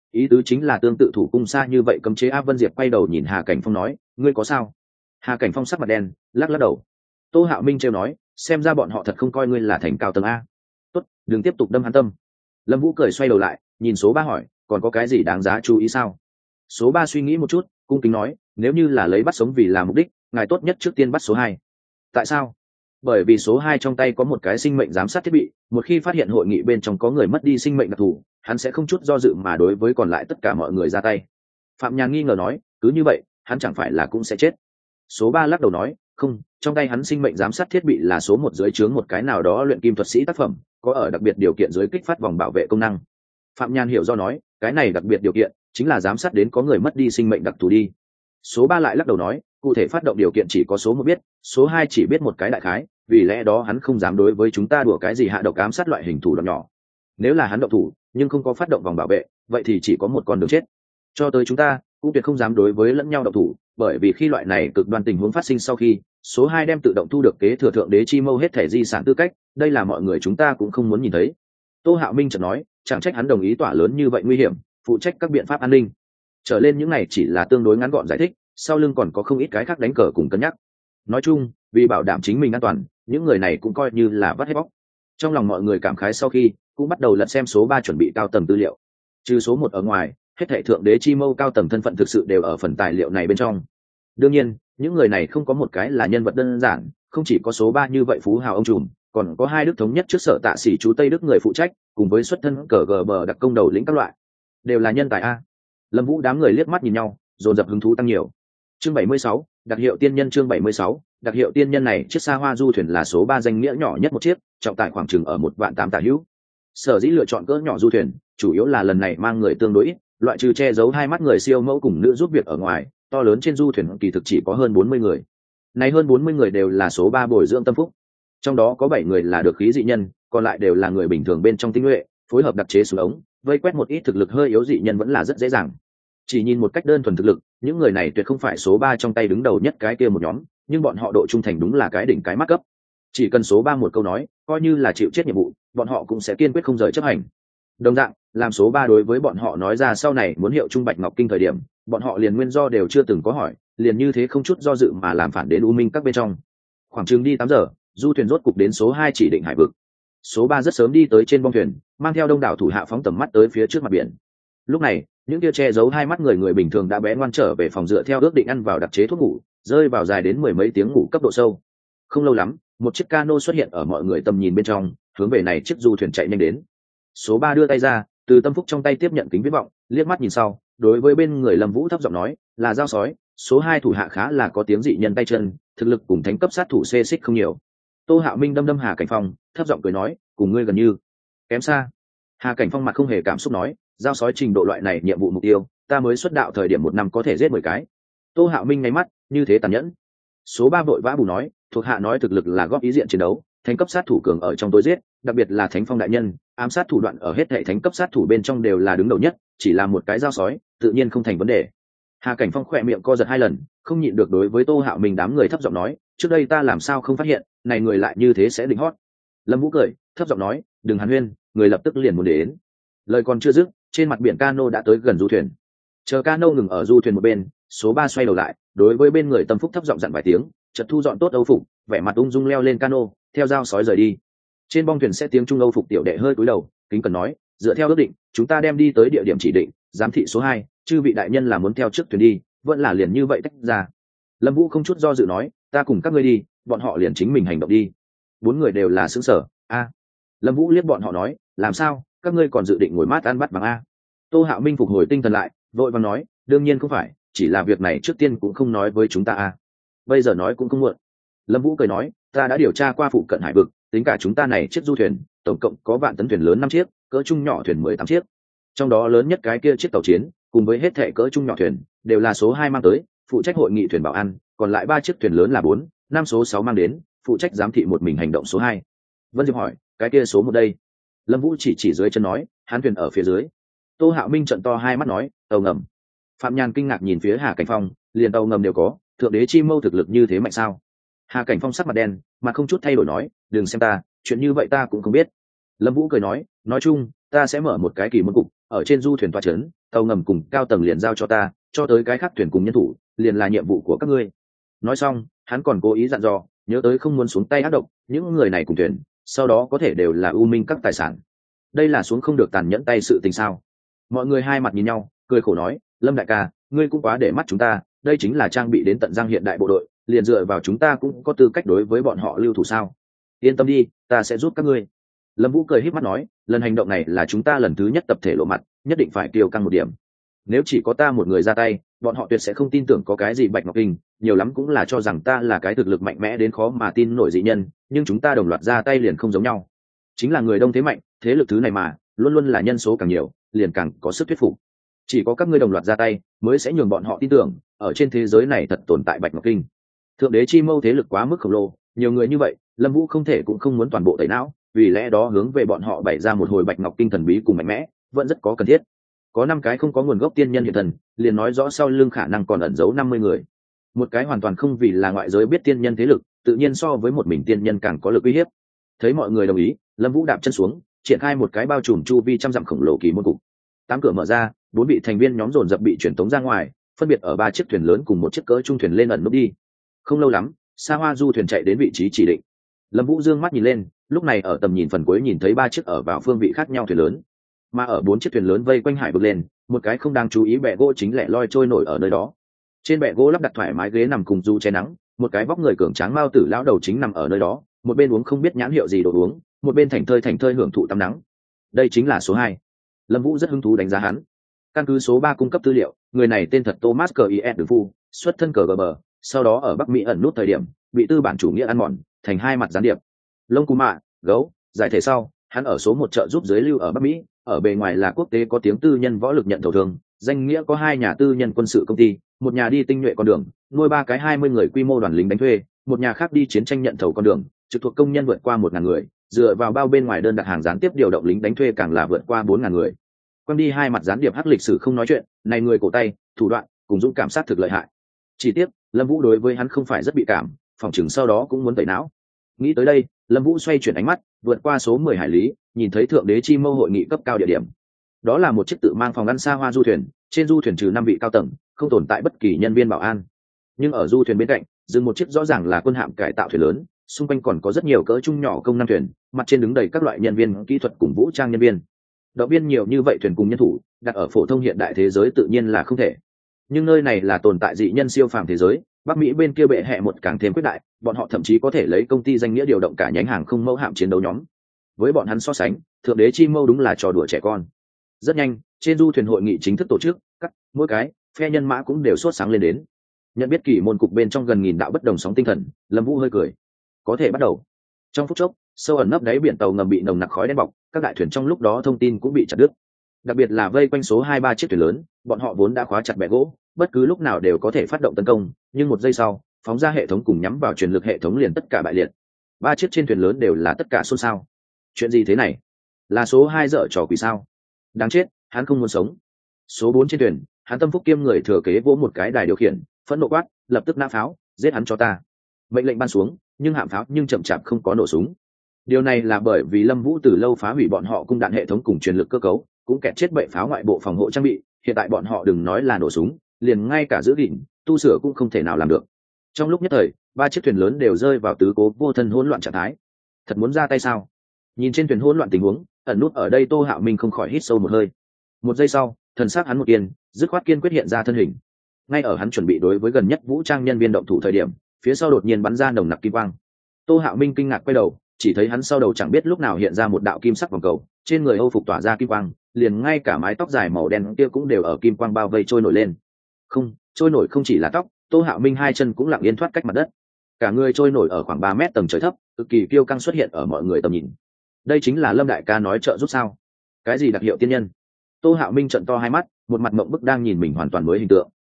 [SPEAKER 1] Ý tứ chính là tương tự thủ cung xa như vậy cấm chế a. Vân Diệp quay đầu nhìn Hà Cảnh Phong nói, ngươi có sao? Hà Cảnh Phong sắc mặt đen, lắc đầu. Tô Hạo Minh trêu nói, xem ra bọn họ thật không coi ngươi là thành cao tầng a. Tốt, đừng tiếp tục đâm hắn tâm. Lâm Vũ cười xoay đầu lại, nhìn số 3 hỏi, còn có cái gì đáng giá chú ý sao? Số 3 suy nghĩ một chút, cung kính nói, nếu như là lấy bắt sống vì là mục đích, ngài tốt nhất trước tiên bắt số 2. Tại sao? Bởi vì số 2 trong tay có một cái sinh mệnh giám sát thiết bị, một khi phát hiện hội nghị bên trong có người mất đi sinh mệnh đặc thù, hắn sẽ không chút do dự mà đối với còn lại tất cả mọi người ra tay. Phạm Nhàn nghi ngờ nói, cứ như vậy, hắn chẳng phải là cũng sẽ chết? Số 3 lắc đầu nói, không, trong tay hắn sinh mệnh giám sát thiết bị là số 1 dưới trướng một cái nào đó luyện kim thuật sĩ tác phẩm, có ở đặc biệt điều kiện dưới kích phát vòng bảo vệ công năng. Phạm Nhàn hiểu do nói, cái này đặc biệt điều kiện chính là giám sát đến có người mất đi sinh mệnh đặc thù đi. Số 3 lại lắc đầu nói, cụ thể phát động điều kiện chỉ có số 1 biết, số 2 chỉ biết một cái đại khái, vì lẽ đó hắn không dám đối với chúng ta đùa cái gì hạ độc ám sát loại hình thủ đoạn nhỏ. Nếu là hắn động thủ nhưng không có phát động vòng bảo vệ, vậy thì chỉ có một con đường chết. Cho tới chúng ta cũng tuyệt không dám đối với lẫn nhau động thủ, bởi vì khi loại này cực đoan tình huống phát sinh sau khi số 2 đem tự động thu được kế thừa thượng đế chi mâu hết thể di sản tư cách, đây là mọi người chúng ta cũng không muốn nhìn thấy. Tô Hạo Minh chợt nói, chẳng trách hắn đồng ý tỏa lớn như vậy nguy hiểm, phụ trách các biện pháp an ninh. Trở lên những này chỉ là tương đối ngắn gọn giải thích, sau lưng còn có không ít cái khác đánh cờ cùng cân nhắc. Nói chung, vì bảo đảm chính mình an toàn, những người này cũng coi như là vắt hết bóc. Trong lòng mọi người cảm khái sau khi, cũng bắt đầu lật xem số 3 chuẩn bị cao tầng tư liệu. Trừ số 1 ở ngoài, hết thảy thượng đế chi mâu cao tầng thân phận thực sự đều ở phần tài liệu này bên trong. Đương nhiên, những người này không có một cái là nhân vật đơn giản, không chỉ có số 3 như vậy phú hào ông trùm, còn có hai đức thống nhất trước sở tạ sĩ chú Tây Đức người phụ trách, cùng với xuất thân cờ gờ bờ đặc công đầu lĩnh các loại, đều là nhân tài a. Lâm Vũ đám người liếc mắt nhìn nhau, dồn dập hứng thú tăng nhiều. Chương 76, đặc hiệu tiên nhân. Chương 76, đặc hiệu tiên nhân này chiếc xa hoa du thuyền là số 3 danh nghĩa nhỏ nhất một chiếc, trọng tải khoảng chừng ở 1.800 tả hữu. Sở dĩ lựa chọn cỡ nhỏ du thuyền, chủ yếu là lần này mang người tương đối ít, loại trừ che giấu hai mắt người siêu mẫu cùng nữ giúp việc ở ngoài, to lớn trên du thuyền kỳ thực chỉ có hơn 40 người. Này hơn 40 người đều là số 3 bồi dưỡng tâm phúc. Trong đó có 7 người là được khí dị nhân, còn lại đều là người bình thường bên trong tinh nhuệ, phối hợp đặc chế súng ống, vây quét một ít thực lực hơi yếu dị nhân vẫn là rất dễ dàng. Chỉ nhìn một cách đơn thuần thực lực, những người này tuyệt không phải số 3 trong tay đứng đầu nhất cái kia một nhóm, nhưng bọn họ độ trung thành đúng là cái đỉnh cái mắt cấp. Chỉ cần số 3 một câu nói, coi như là chịu chết nhiệm vụ, bọn họ cũng sẽ kiên quyết không rời chấp hành. Đồng dạng, làm số 3 đối với bọn họ nói ra sau này muốn hiệu trung Bạch Ngọc Kinh thời điểm, bọn họ liền nguyên do đều chưa từng có hỏi, liền như thế không chút do dự mà làm phản đến U Minh các bên trong. Khoảng chừng đi 8 giờ, du thuyền rốt cục đến số 2 chỉ định hải vực. Số 3 rất sớm đi tới trên bong thuyền, mang theo đông đảo thủ hạ phóng tầm mắt tới phía trước mặt biển. Lúc này, những kia che giấu hai mắt người bình thường đã bé ngoan trở về phòng dựa theo ước định ăn vào đặc chế thuốc ngủ, rơi vào dài đến mười mấy tiếng ngủ cấp độ sâu. Không lâu lắm, một chiếc cano xuất hiện ở mọi người tầm nhìn bên trong, hướng về này chiếc du thuyền chạy nhanh đến. Số 3 đưa tay ra, từ Tâm Phúc trong tay tiếp nhận kính viễn vọng, liếc mắt nhìn sau, đối với bên người Lâm Vũ thấp giọng nói, là dao sói, số 2 thủ hạ khá là có tiếng dị nhân tay chân, thực lực cùng thánh cấp sát thủ xê xích không nhiều. Tô Hạo Minh đâm Hà Cảnh Phong, thấp giọng cười nói, cùng ngươi gần như kém xa. Hà Cảnh Phong mặt không hề cảm xúc nói, dao sói trình độ loại này nhiệm vụ mục tiêu, ta mới xuất đạo thời điểm 1 năm có thể giết 10 cái. Tô Hạo Minh ngáy mắt, như thế tàn nhẫn. Số 3 vội vã bù nói, thuộc hạ nói thực lực là góp ý diện chiến đấu, thánh cấp sát thủ cường ở trong tối giết, đặc biệt là Thánh Phong đại nhân, ám sát thủ đoạn ở hết hệ thánh cấp sát thủ bên trong đều là đứng đầu nhất, chỉ là một cái dao sói, tự nhiên không thành vấn đề. Hà Cảnh Phong khỏe miệng co giật 2 lần, không nhịn được đối với Tô Hạo Minh đám người thấp giọng nói, trước đây ta làm sao không phát hiện, này người lại như thế sẽ định hót. Lâm Vũ cười, thấp giọng nói, đừng hàn huyên, người lập tức liền muốn đến. Lời còn chưa dứt, trên mặt biển cano đã tới gần du thuyền. Chờ cano ngừng ở du thuyền một bên, số 3 xoay đầu lại, đối với bên người Tâm Phúc thấp giọng dặn vài tiếng, chợt thu dọn tốt âu phục, vẻ mặt ung dung leo lên cano, theo dao sói rời đi. Trên bong thuyền sẽ tiếng trung âu phục tiểu đệ hơi cúi đầu, kính cần nói, dựa theo ước định, chúng ta đem đi tới địa điểm chỉ định, giám thị số 2, chư vị đại nhân là muốn theo trước thuyền đi, vẫn là liền như vậy tách ra. Lâm Vũ không chút do dự nói, ta cùng các ngươi đi, bọn họ liền chính mình hành động đi. 4 người đều là sững sờ. A. Lâm Vũ liếc bọn họ nói, làm sao, các ngươi còn dự định ngồi mát ăn bát bằng a? Tô Hạo Minh phục hồi tinh thần lại, vội vàng nói, đương nhiên không phải, chỉ là việc này trước tiên cũng không nói với chúng ta a. Bây giờ nói cũng không muộn. Lâm Vũ cười nói, ta đã điều tra qua phụ cận hải vực, tính cả chúng ta này chiếc du thuyền, tổng cộng có vạn tấn thuyền lớn 5 chiếc, cỡ trung nhỏ thuyền 18 chiếc. Trong đó lớn nhất cái kia chiếc tàu chiến, cùng với hết thảy cỡ trung nhỏ thuyền, đều là số 2 mang tới, phụ trách hội nghị thuyền bảo an, còn lại 3 chiếc thuyền lớn là 4, 5 số 6 mang đến, phụ trách giám thị một mình hành động số 2. Vân Diệp hỏi, cái kia số 1 đây? Lâm Vũ chỉ dưới chân nói, hắn thuyền ở phía dưới. Tô Hạo Minh trợn to hai mắt nói, tàu ngầm. Phạm Nhàn kinh ngạc nhìn phía Hà Cảnh Phong, liền tàu ngầm đều có, thượng đế chi mâu thực lực như thế mạnh sao? Hà Cảnh Phong sắc mặt đen, mà không chút thay đổi nói, đừng xem ta, chuyện như vậy ta cũng không biết. Lâm Vũ cười nói, nói chung ta sẽ mở một cái kỳ môn cục ở trên du thuyền toa trấn, tàu ngầm cùng cao tầng liền giao cho ta, cho tới cái khác thuyền cùng nhân thủ liền là nhiệm vụ của các ngươi. Nói xong hắn còn cố ý dặn dò nhớ tới không muốn xuống tay ác độc, những người này cùng thuyền sau đó có thể đều là u minh các tài sản. Đây là xuống không được tàn nhẫn tay sự tình sao? Mọi người hai mặt nhìn nhau cười khổ nói, Lâm đại ca ngươi cũng quá để mắt chúng ta, đây chính là trang bị đến tận răng hiện đại bộ đội, liền dựa vào chúng ta cũng có tư cách đối với bọn họ lưu thủ sao? Yên tâm đi, ta sẽ giúp các ngươi. Lâm Vũ cười híp mắt nói, lần hành động này là chúng ta lần thứ nhất tập thể lộ mặt, nhất định phải kiêu căng một điểm. Nếu chỉ có ta một người ra tay, bọn họ tuyệt sẽ không tin tưởng có cái gì Bạch Ngọc Kinh, nhiều lắm cũng là cho rằng ta là cái thực lực mạnh mẽ đến khó mà tin nổi dị nhân, nhưng chúng ta đồng loạt ra tay liền không giống nhau. Chính là người đông thế mạnh, thế lực thứ này mà, luôn luôn là nhân số càng nhiều, liền càng có sức thuyết phục. Chỉ có các ngươi đồng loạt ra tay, mới sẽ nhường bọn họ tin tưởng, ở trên thế giới này thật tồn tại Bạch Ngọc Kinh. Thượng đế chi mâu thế lực quá mức khổng lồ, nhiều người như vậy, Lâm Vũ không thể cũng không muốn toàn bộ tẩy não, vì lẽ đó hướng về bọn họ bày ra một hồi Bạch Ngọc Kinh thần bí cùng mạnh mẽ, vẫn rất có cần thiết. Có 5 cái không có nguồn gốc tiên nhân hiện thần, liền nói rõ sau lưng khả năng còn ẩn giấu 50 người. Một cái hoàn toàn không vì là ngoại giới biết tiên nhân thế lực, tự nhiên so với một mình tiên nhân càng có lực uy hiếp. Thấy mọi người đồng ý, Lâm Vũ đạp chân xuống, triển khai một cái bao trùm chu vi trăm dặm khổng lồ kỳ môn cục. 8 cửa mở ra, 4 vị thành viên nhóm dồn dập bị chuyển tống ra ngoài, phân biệt ở 3 chiếc thuyền lớn cùng một chiếc cỡ trung thuyền lên ẩn núp đi. Không lâu lắm, Sa Hoa du thuyền chạy đến vị trí chỉ định. Lâm Vũ dương mắt nhìn lên, lúc này ở tầm nhìn phần cuối nhìn thấy 3 chiếc ở vào phương vị khác nhau thuyền lớn, mà ở 4 chiếc thuyền lớn vây quanh hải vực lên, một cái không đáng chú ý bè gỗ chính lẻ loi trôi nổi ở nơi đó. Trên bè gỗ lắp đặt thoải mái ghế nằm cùng du che nắng, một cái vóc người cường tráng mao tử lão đầu chính nằm ở nơi đó, một bên uống không biết nhãn hiệu gì đồ uống, một bên thành thơi hưởng thụ tắm nắng. Đây chính là số 2. Lâm Vũ rất hứng thú đánh giá hắn. Căn cứ số 3 cung cấp tư liệu, người này tên thật Thomas K.I.S. Đường Phu, xuất thân KGB, sau đó ở Bắc Mỹ ẩn nút thời điểm, bị tư bản chủ nghĩa ăn mòn, thành 2 mặt gián điệp. Lông cù mạ, gấu, giải thể sau, hắn ở số 1 trợ giúp giới lưu ở Bắc Mỹ, ở bề ngoài là quốc tế có tiếng tư nhân võ lực nhận thầu thường, danh nghĩa có 2 nhà tư nhân quân sự công ty, một nhà đi tinh nhuệ con đường, nuôi 3 cái 20 người quy mô đoàn lính đánh thuê, một nhà khác đi chiến tranh nhận thầu con đường, trực thuộc công nhân vượt qua 1000 người, dựa vào bao bên ngoài đơn đặt hàng gián tiếp điều động lính đánh thuê càng là vượt qua 4000 người. Quang đi 2 mặt gián điệp hắc lịch sử không nói chuyện, này người cổ tay, thủ đoạn, cùng dũng cảm sát thực lợi hại. Chỉ tiếc, Lâm Vũ đối với hắn không phải rất bị cảm, phòng chừng sau đó cũng muốn tẩy não. Nghĩ tới đây, Lâm Vũ xoay chuyển ánh mắt, vượt qua số 10 hải lý, nhìn thấy thượng đế chi mâu hội nghị cấp cao địa điểm. Đó là một chiếc tự mang phòng ăn xa hoa du thuyền, trên du thuyền trừ 5 vị cao tầng, không tồn tại bất kỳ nhân viên bảo an. Nhưng ở du thuyền bên cạnh, dừng một chiếc rõ ràng là quân hạm cải tạo thuyền lớn, xung quanh còn có rất nhiều cỡ trung nhỏ công năng thuyền, mặt trên đứng đầy các loại nhân viên kỹ thuật cùng vũ trang nhân viên. Động viên nhiều như vậy thuyền cùng nhân thủ, đặt ở phổ thông hiện đại thế giới tự nhiên là không thể. Nhưng nơi này là tồn tại dị nhân siêu phàm thế giới, Bắc Mỹ bên kia bệ hệ một càng thêm quyết đại, bọn họ thậm chí có thể lấy công ty danh nghĩa điều động cả nhánh hàng không mẫu hạm chiến đấu nhóm. Với bọn hắn so sánh, thượng đế chi mâu đúng là trò đùa trẻ con. Rất nhanh, trên du thuyền hội nghị chính thức tổ chức, mỗi cái phe nhân mã cũng đều sốt sáng lên đến. Nhận biết kỷ môn cục bên trong gần nghìn đạo bất đồng sóng tinh thần, Lâm Vũ hơi cười. Có thể bắt đầu. Trong phút chốc, sâu ẩn nấp đáy biển tàu ngầm bị nồng nặc khói đen bọc, các đại thuyền trong lúc đó thông tin cũng bị chặt đứt. Đặc biệt là vây quanh số 2-3 chiếc thuyền lớn, bọn họ vốn đã khóa chặt bè gỗ, bất cứ lúc nào đều có thể phát động tấn công, nhưng một giây sau, phóng ra hệ thống cùng nhắm vào truyền lực hệ thống liền tất cả bại liệt. 3 chiếc trên thuyền lớn đều là tất cả xôn xao. Chuyện gì thế này? Là số 2 dở trò quỷ sao? Đáng chết, hắn không muốn sống. Số 4 trên thuyền, hắn tâm phúc kiêm người thừa kế vỗ một cái đài điều khiển, phẫn nộ quát, lập tức nã pháo, giết hắn cho ta. Mệnh lệnh ban xuống, nhưng hạm pháo nhưng chậm chạp không có nổ súng. Điều này là bởi vì Lâm Vũ từ lâu phá hủy bọn họ cung đạn hệ thống cùng truyền lực cơ cấu, cũng kẹt chết bệ pháo ngoại bộ phòng hộ trang bị, hiện tại bọn họ đừng nói là nổ súng, liền ngay cả giữ gìn, tu sửa cũng không thể nào làm được. Trong lúc nhất thời, 3 chiếc thuyền lớn đều rơi vào tứ cố vô thân hỗn loạn trạng thái. Thật muốn ra tay sao? Nhìn trên thuyền hỗn loạn tình huống, ẩn nút ở đây Tô Hạo Minh không khỏi hít sâu một hơi. Một giây sau, thần sắc hắn một kiên, dứt khoát kiên quyết hiện ra thân hình. Ngay ở hắn chuẩn bị đối với gần nhất vũ trang nhân viên động thủ thời điểm, phía sau đột nhiên bắn ra nồng nặc kim quang. Tô Hạo Minh kinh ngạc quay đầu, chỉ thấy hắn sau đầu chẳng biết lúc nào hiện ra một đạo kim sắc vòng cầu, trên người Âu phục tỏa ra kim quang, liền ngay cả mái tóc dài màu đen kia cũng đều ở kim quang bao vây trôi nổi lên. Không, trôi nổi không chỉ là tóc, Tô Hạo Minh 2 chân cũng lặng yên thoát cách mặt đất. Cả người trôi nổi ở khoảng 3 mét tầng trời thấp, cực kỳ kiêu căng xuất hiện ở mọi người tầm nhìn. Đây chính là Lâm đại ca nói trợ giúp sao? Cái gì đặc hiệu tiên nhân? Tô Hạo Minh trợn to hai mắt, một mặt mộng bức đang nhìn mình hoàn toàn mới hình tượng.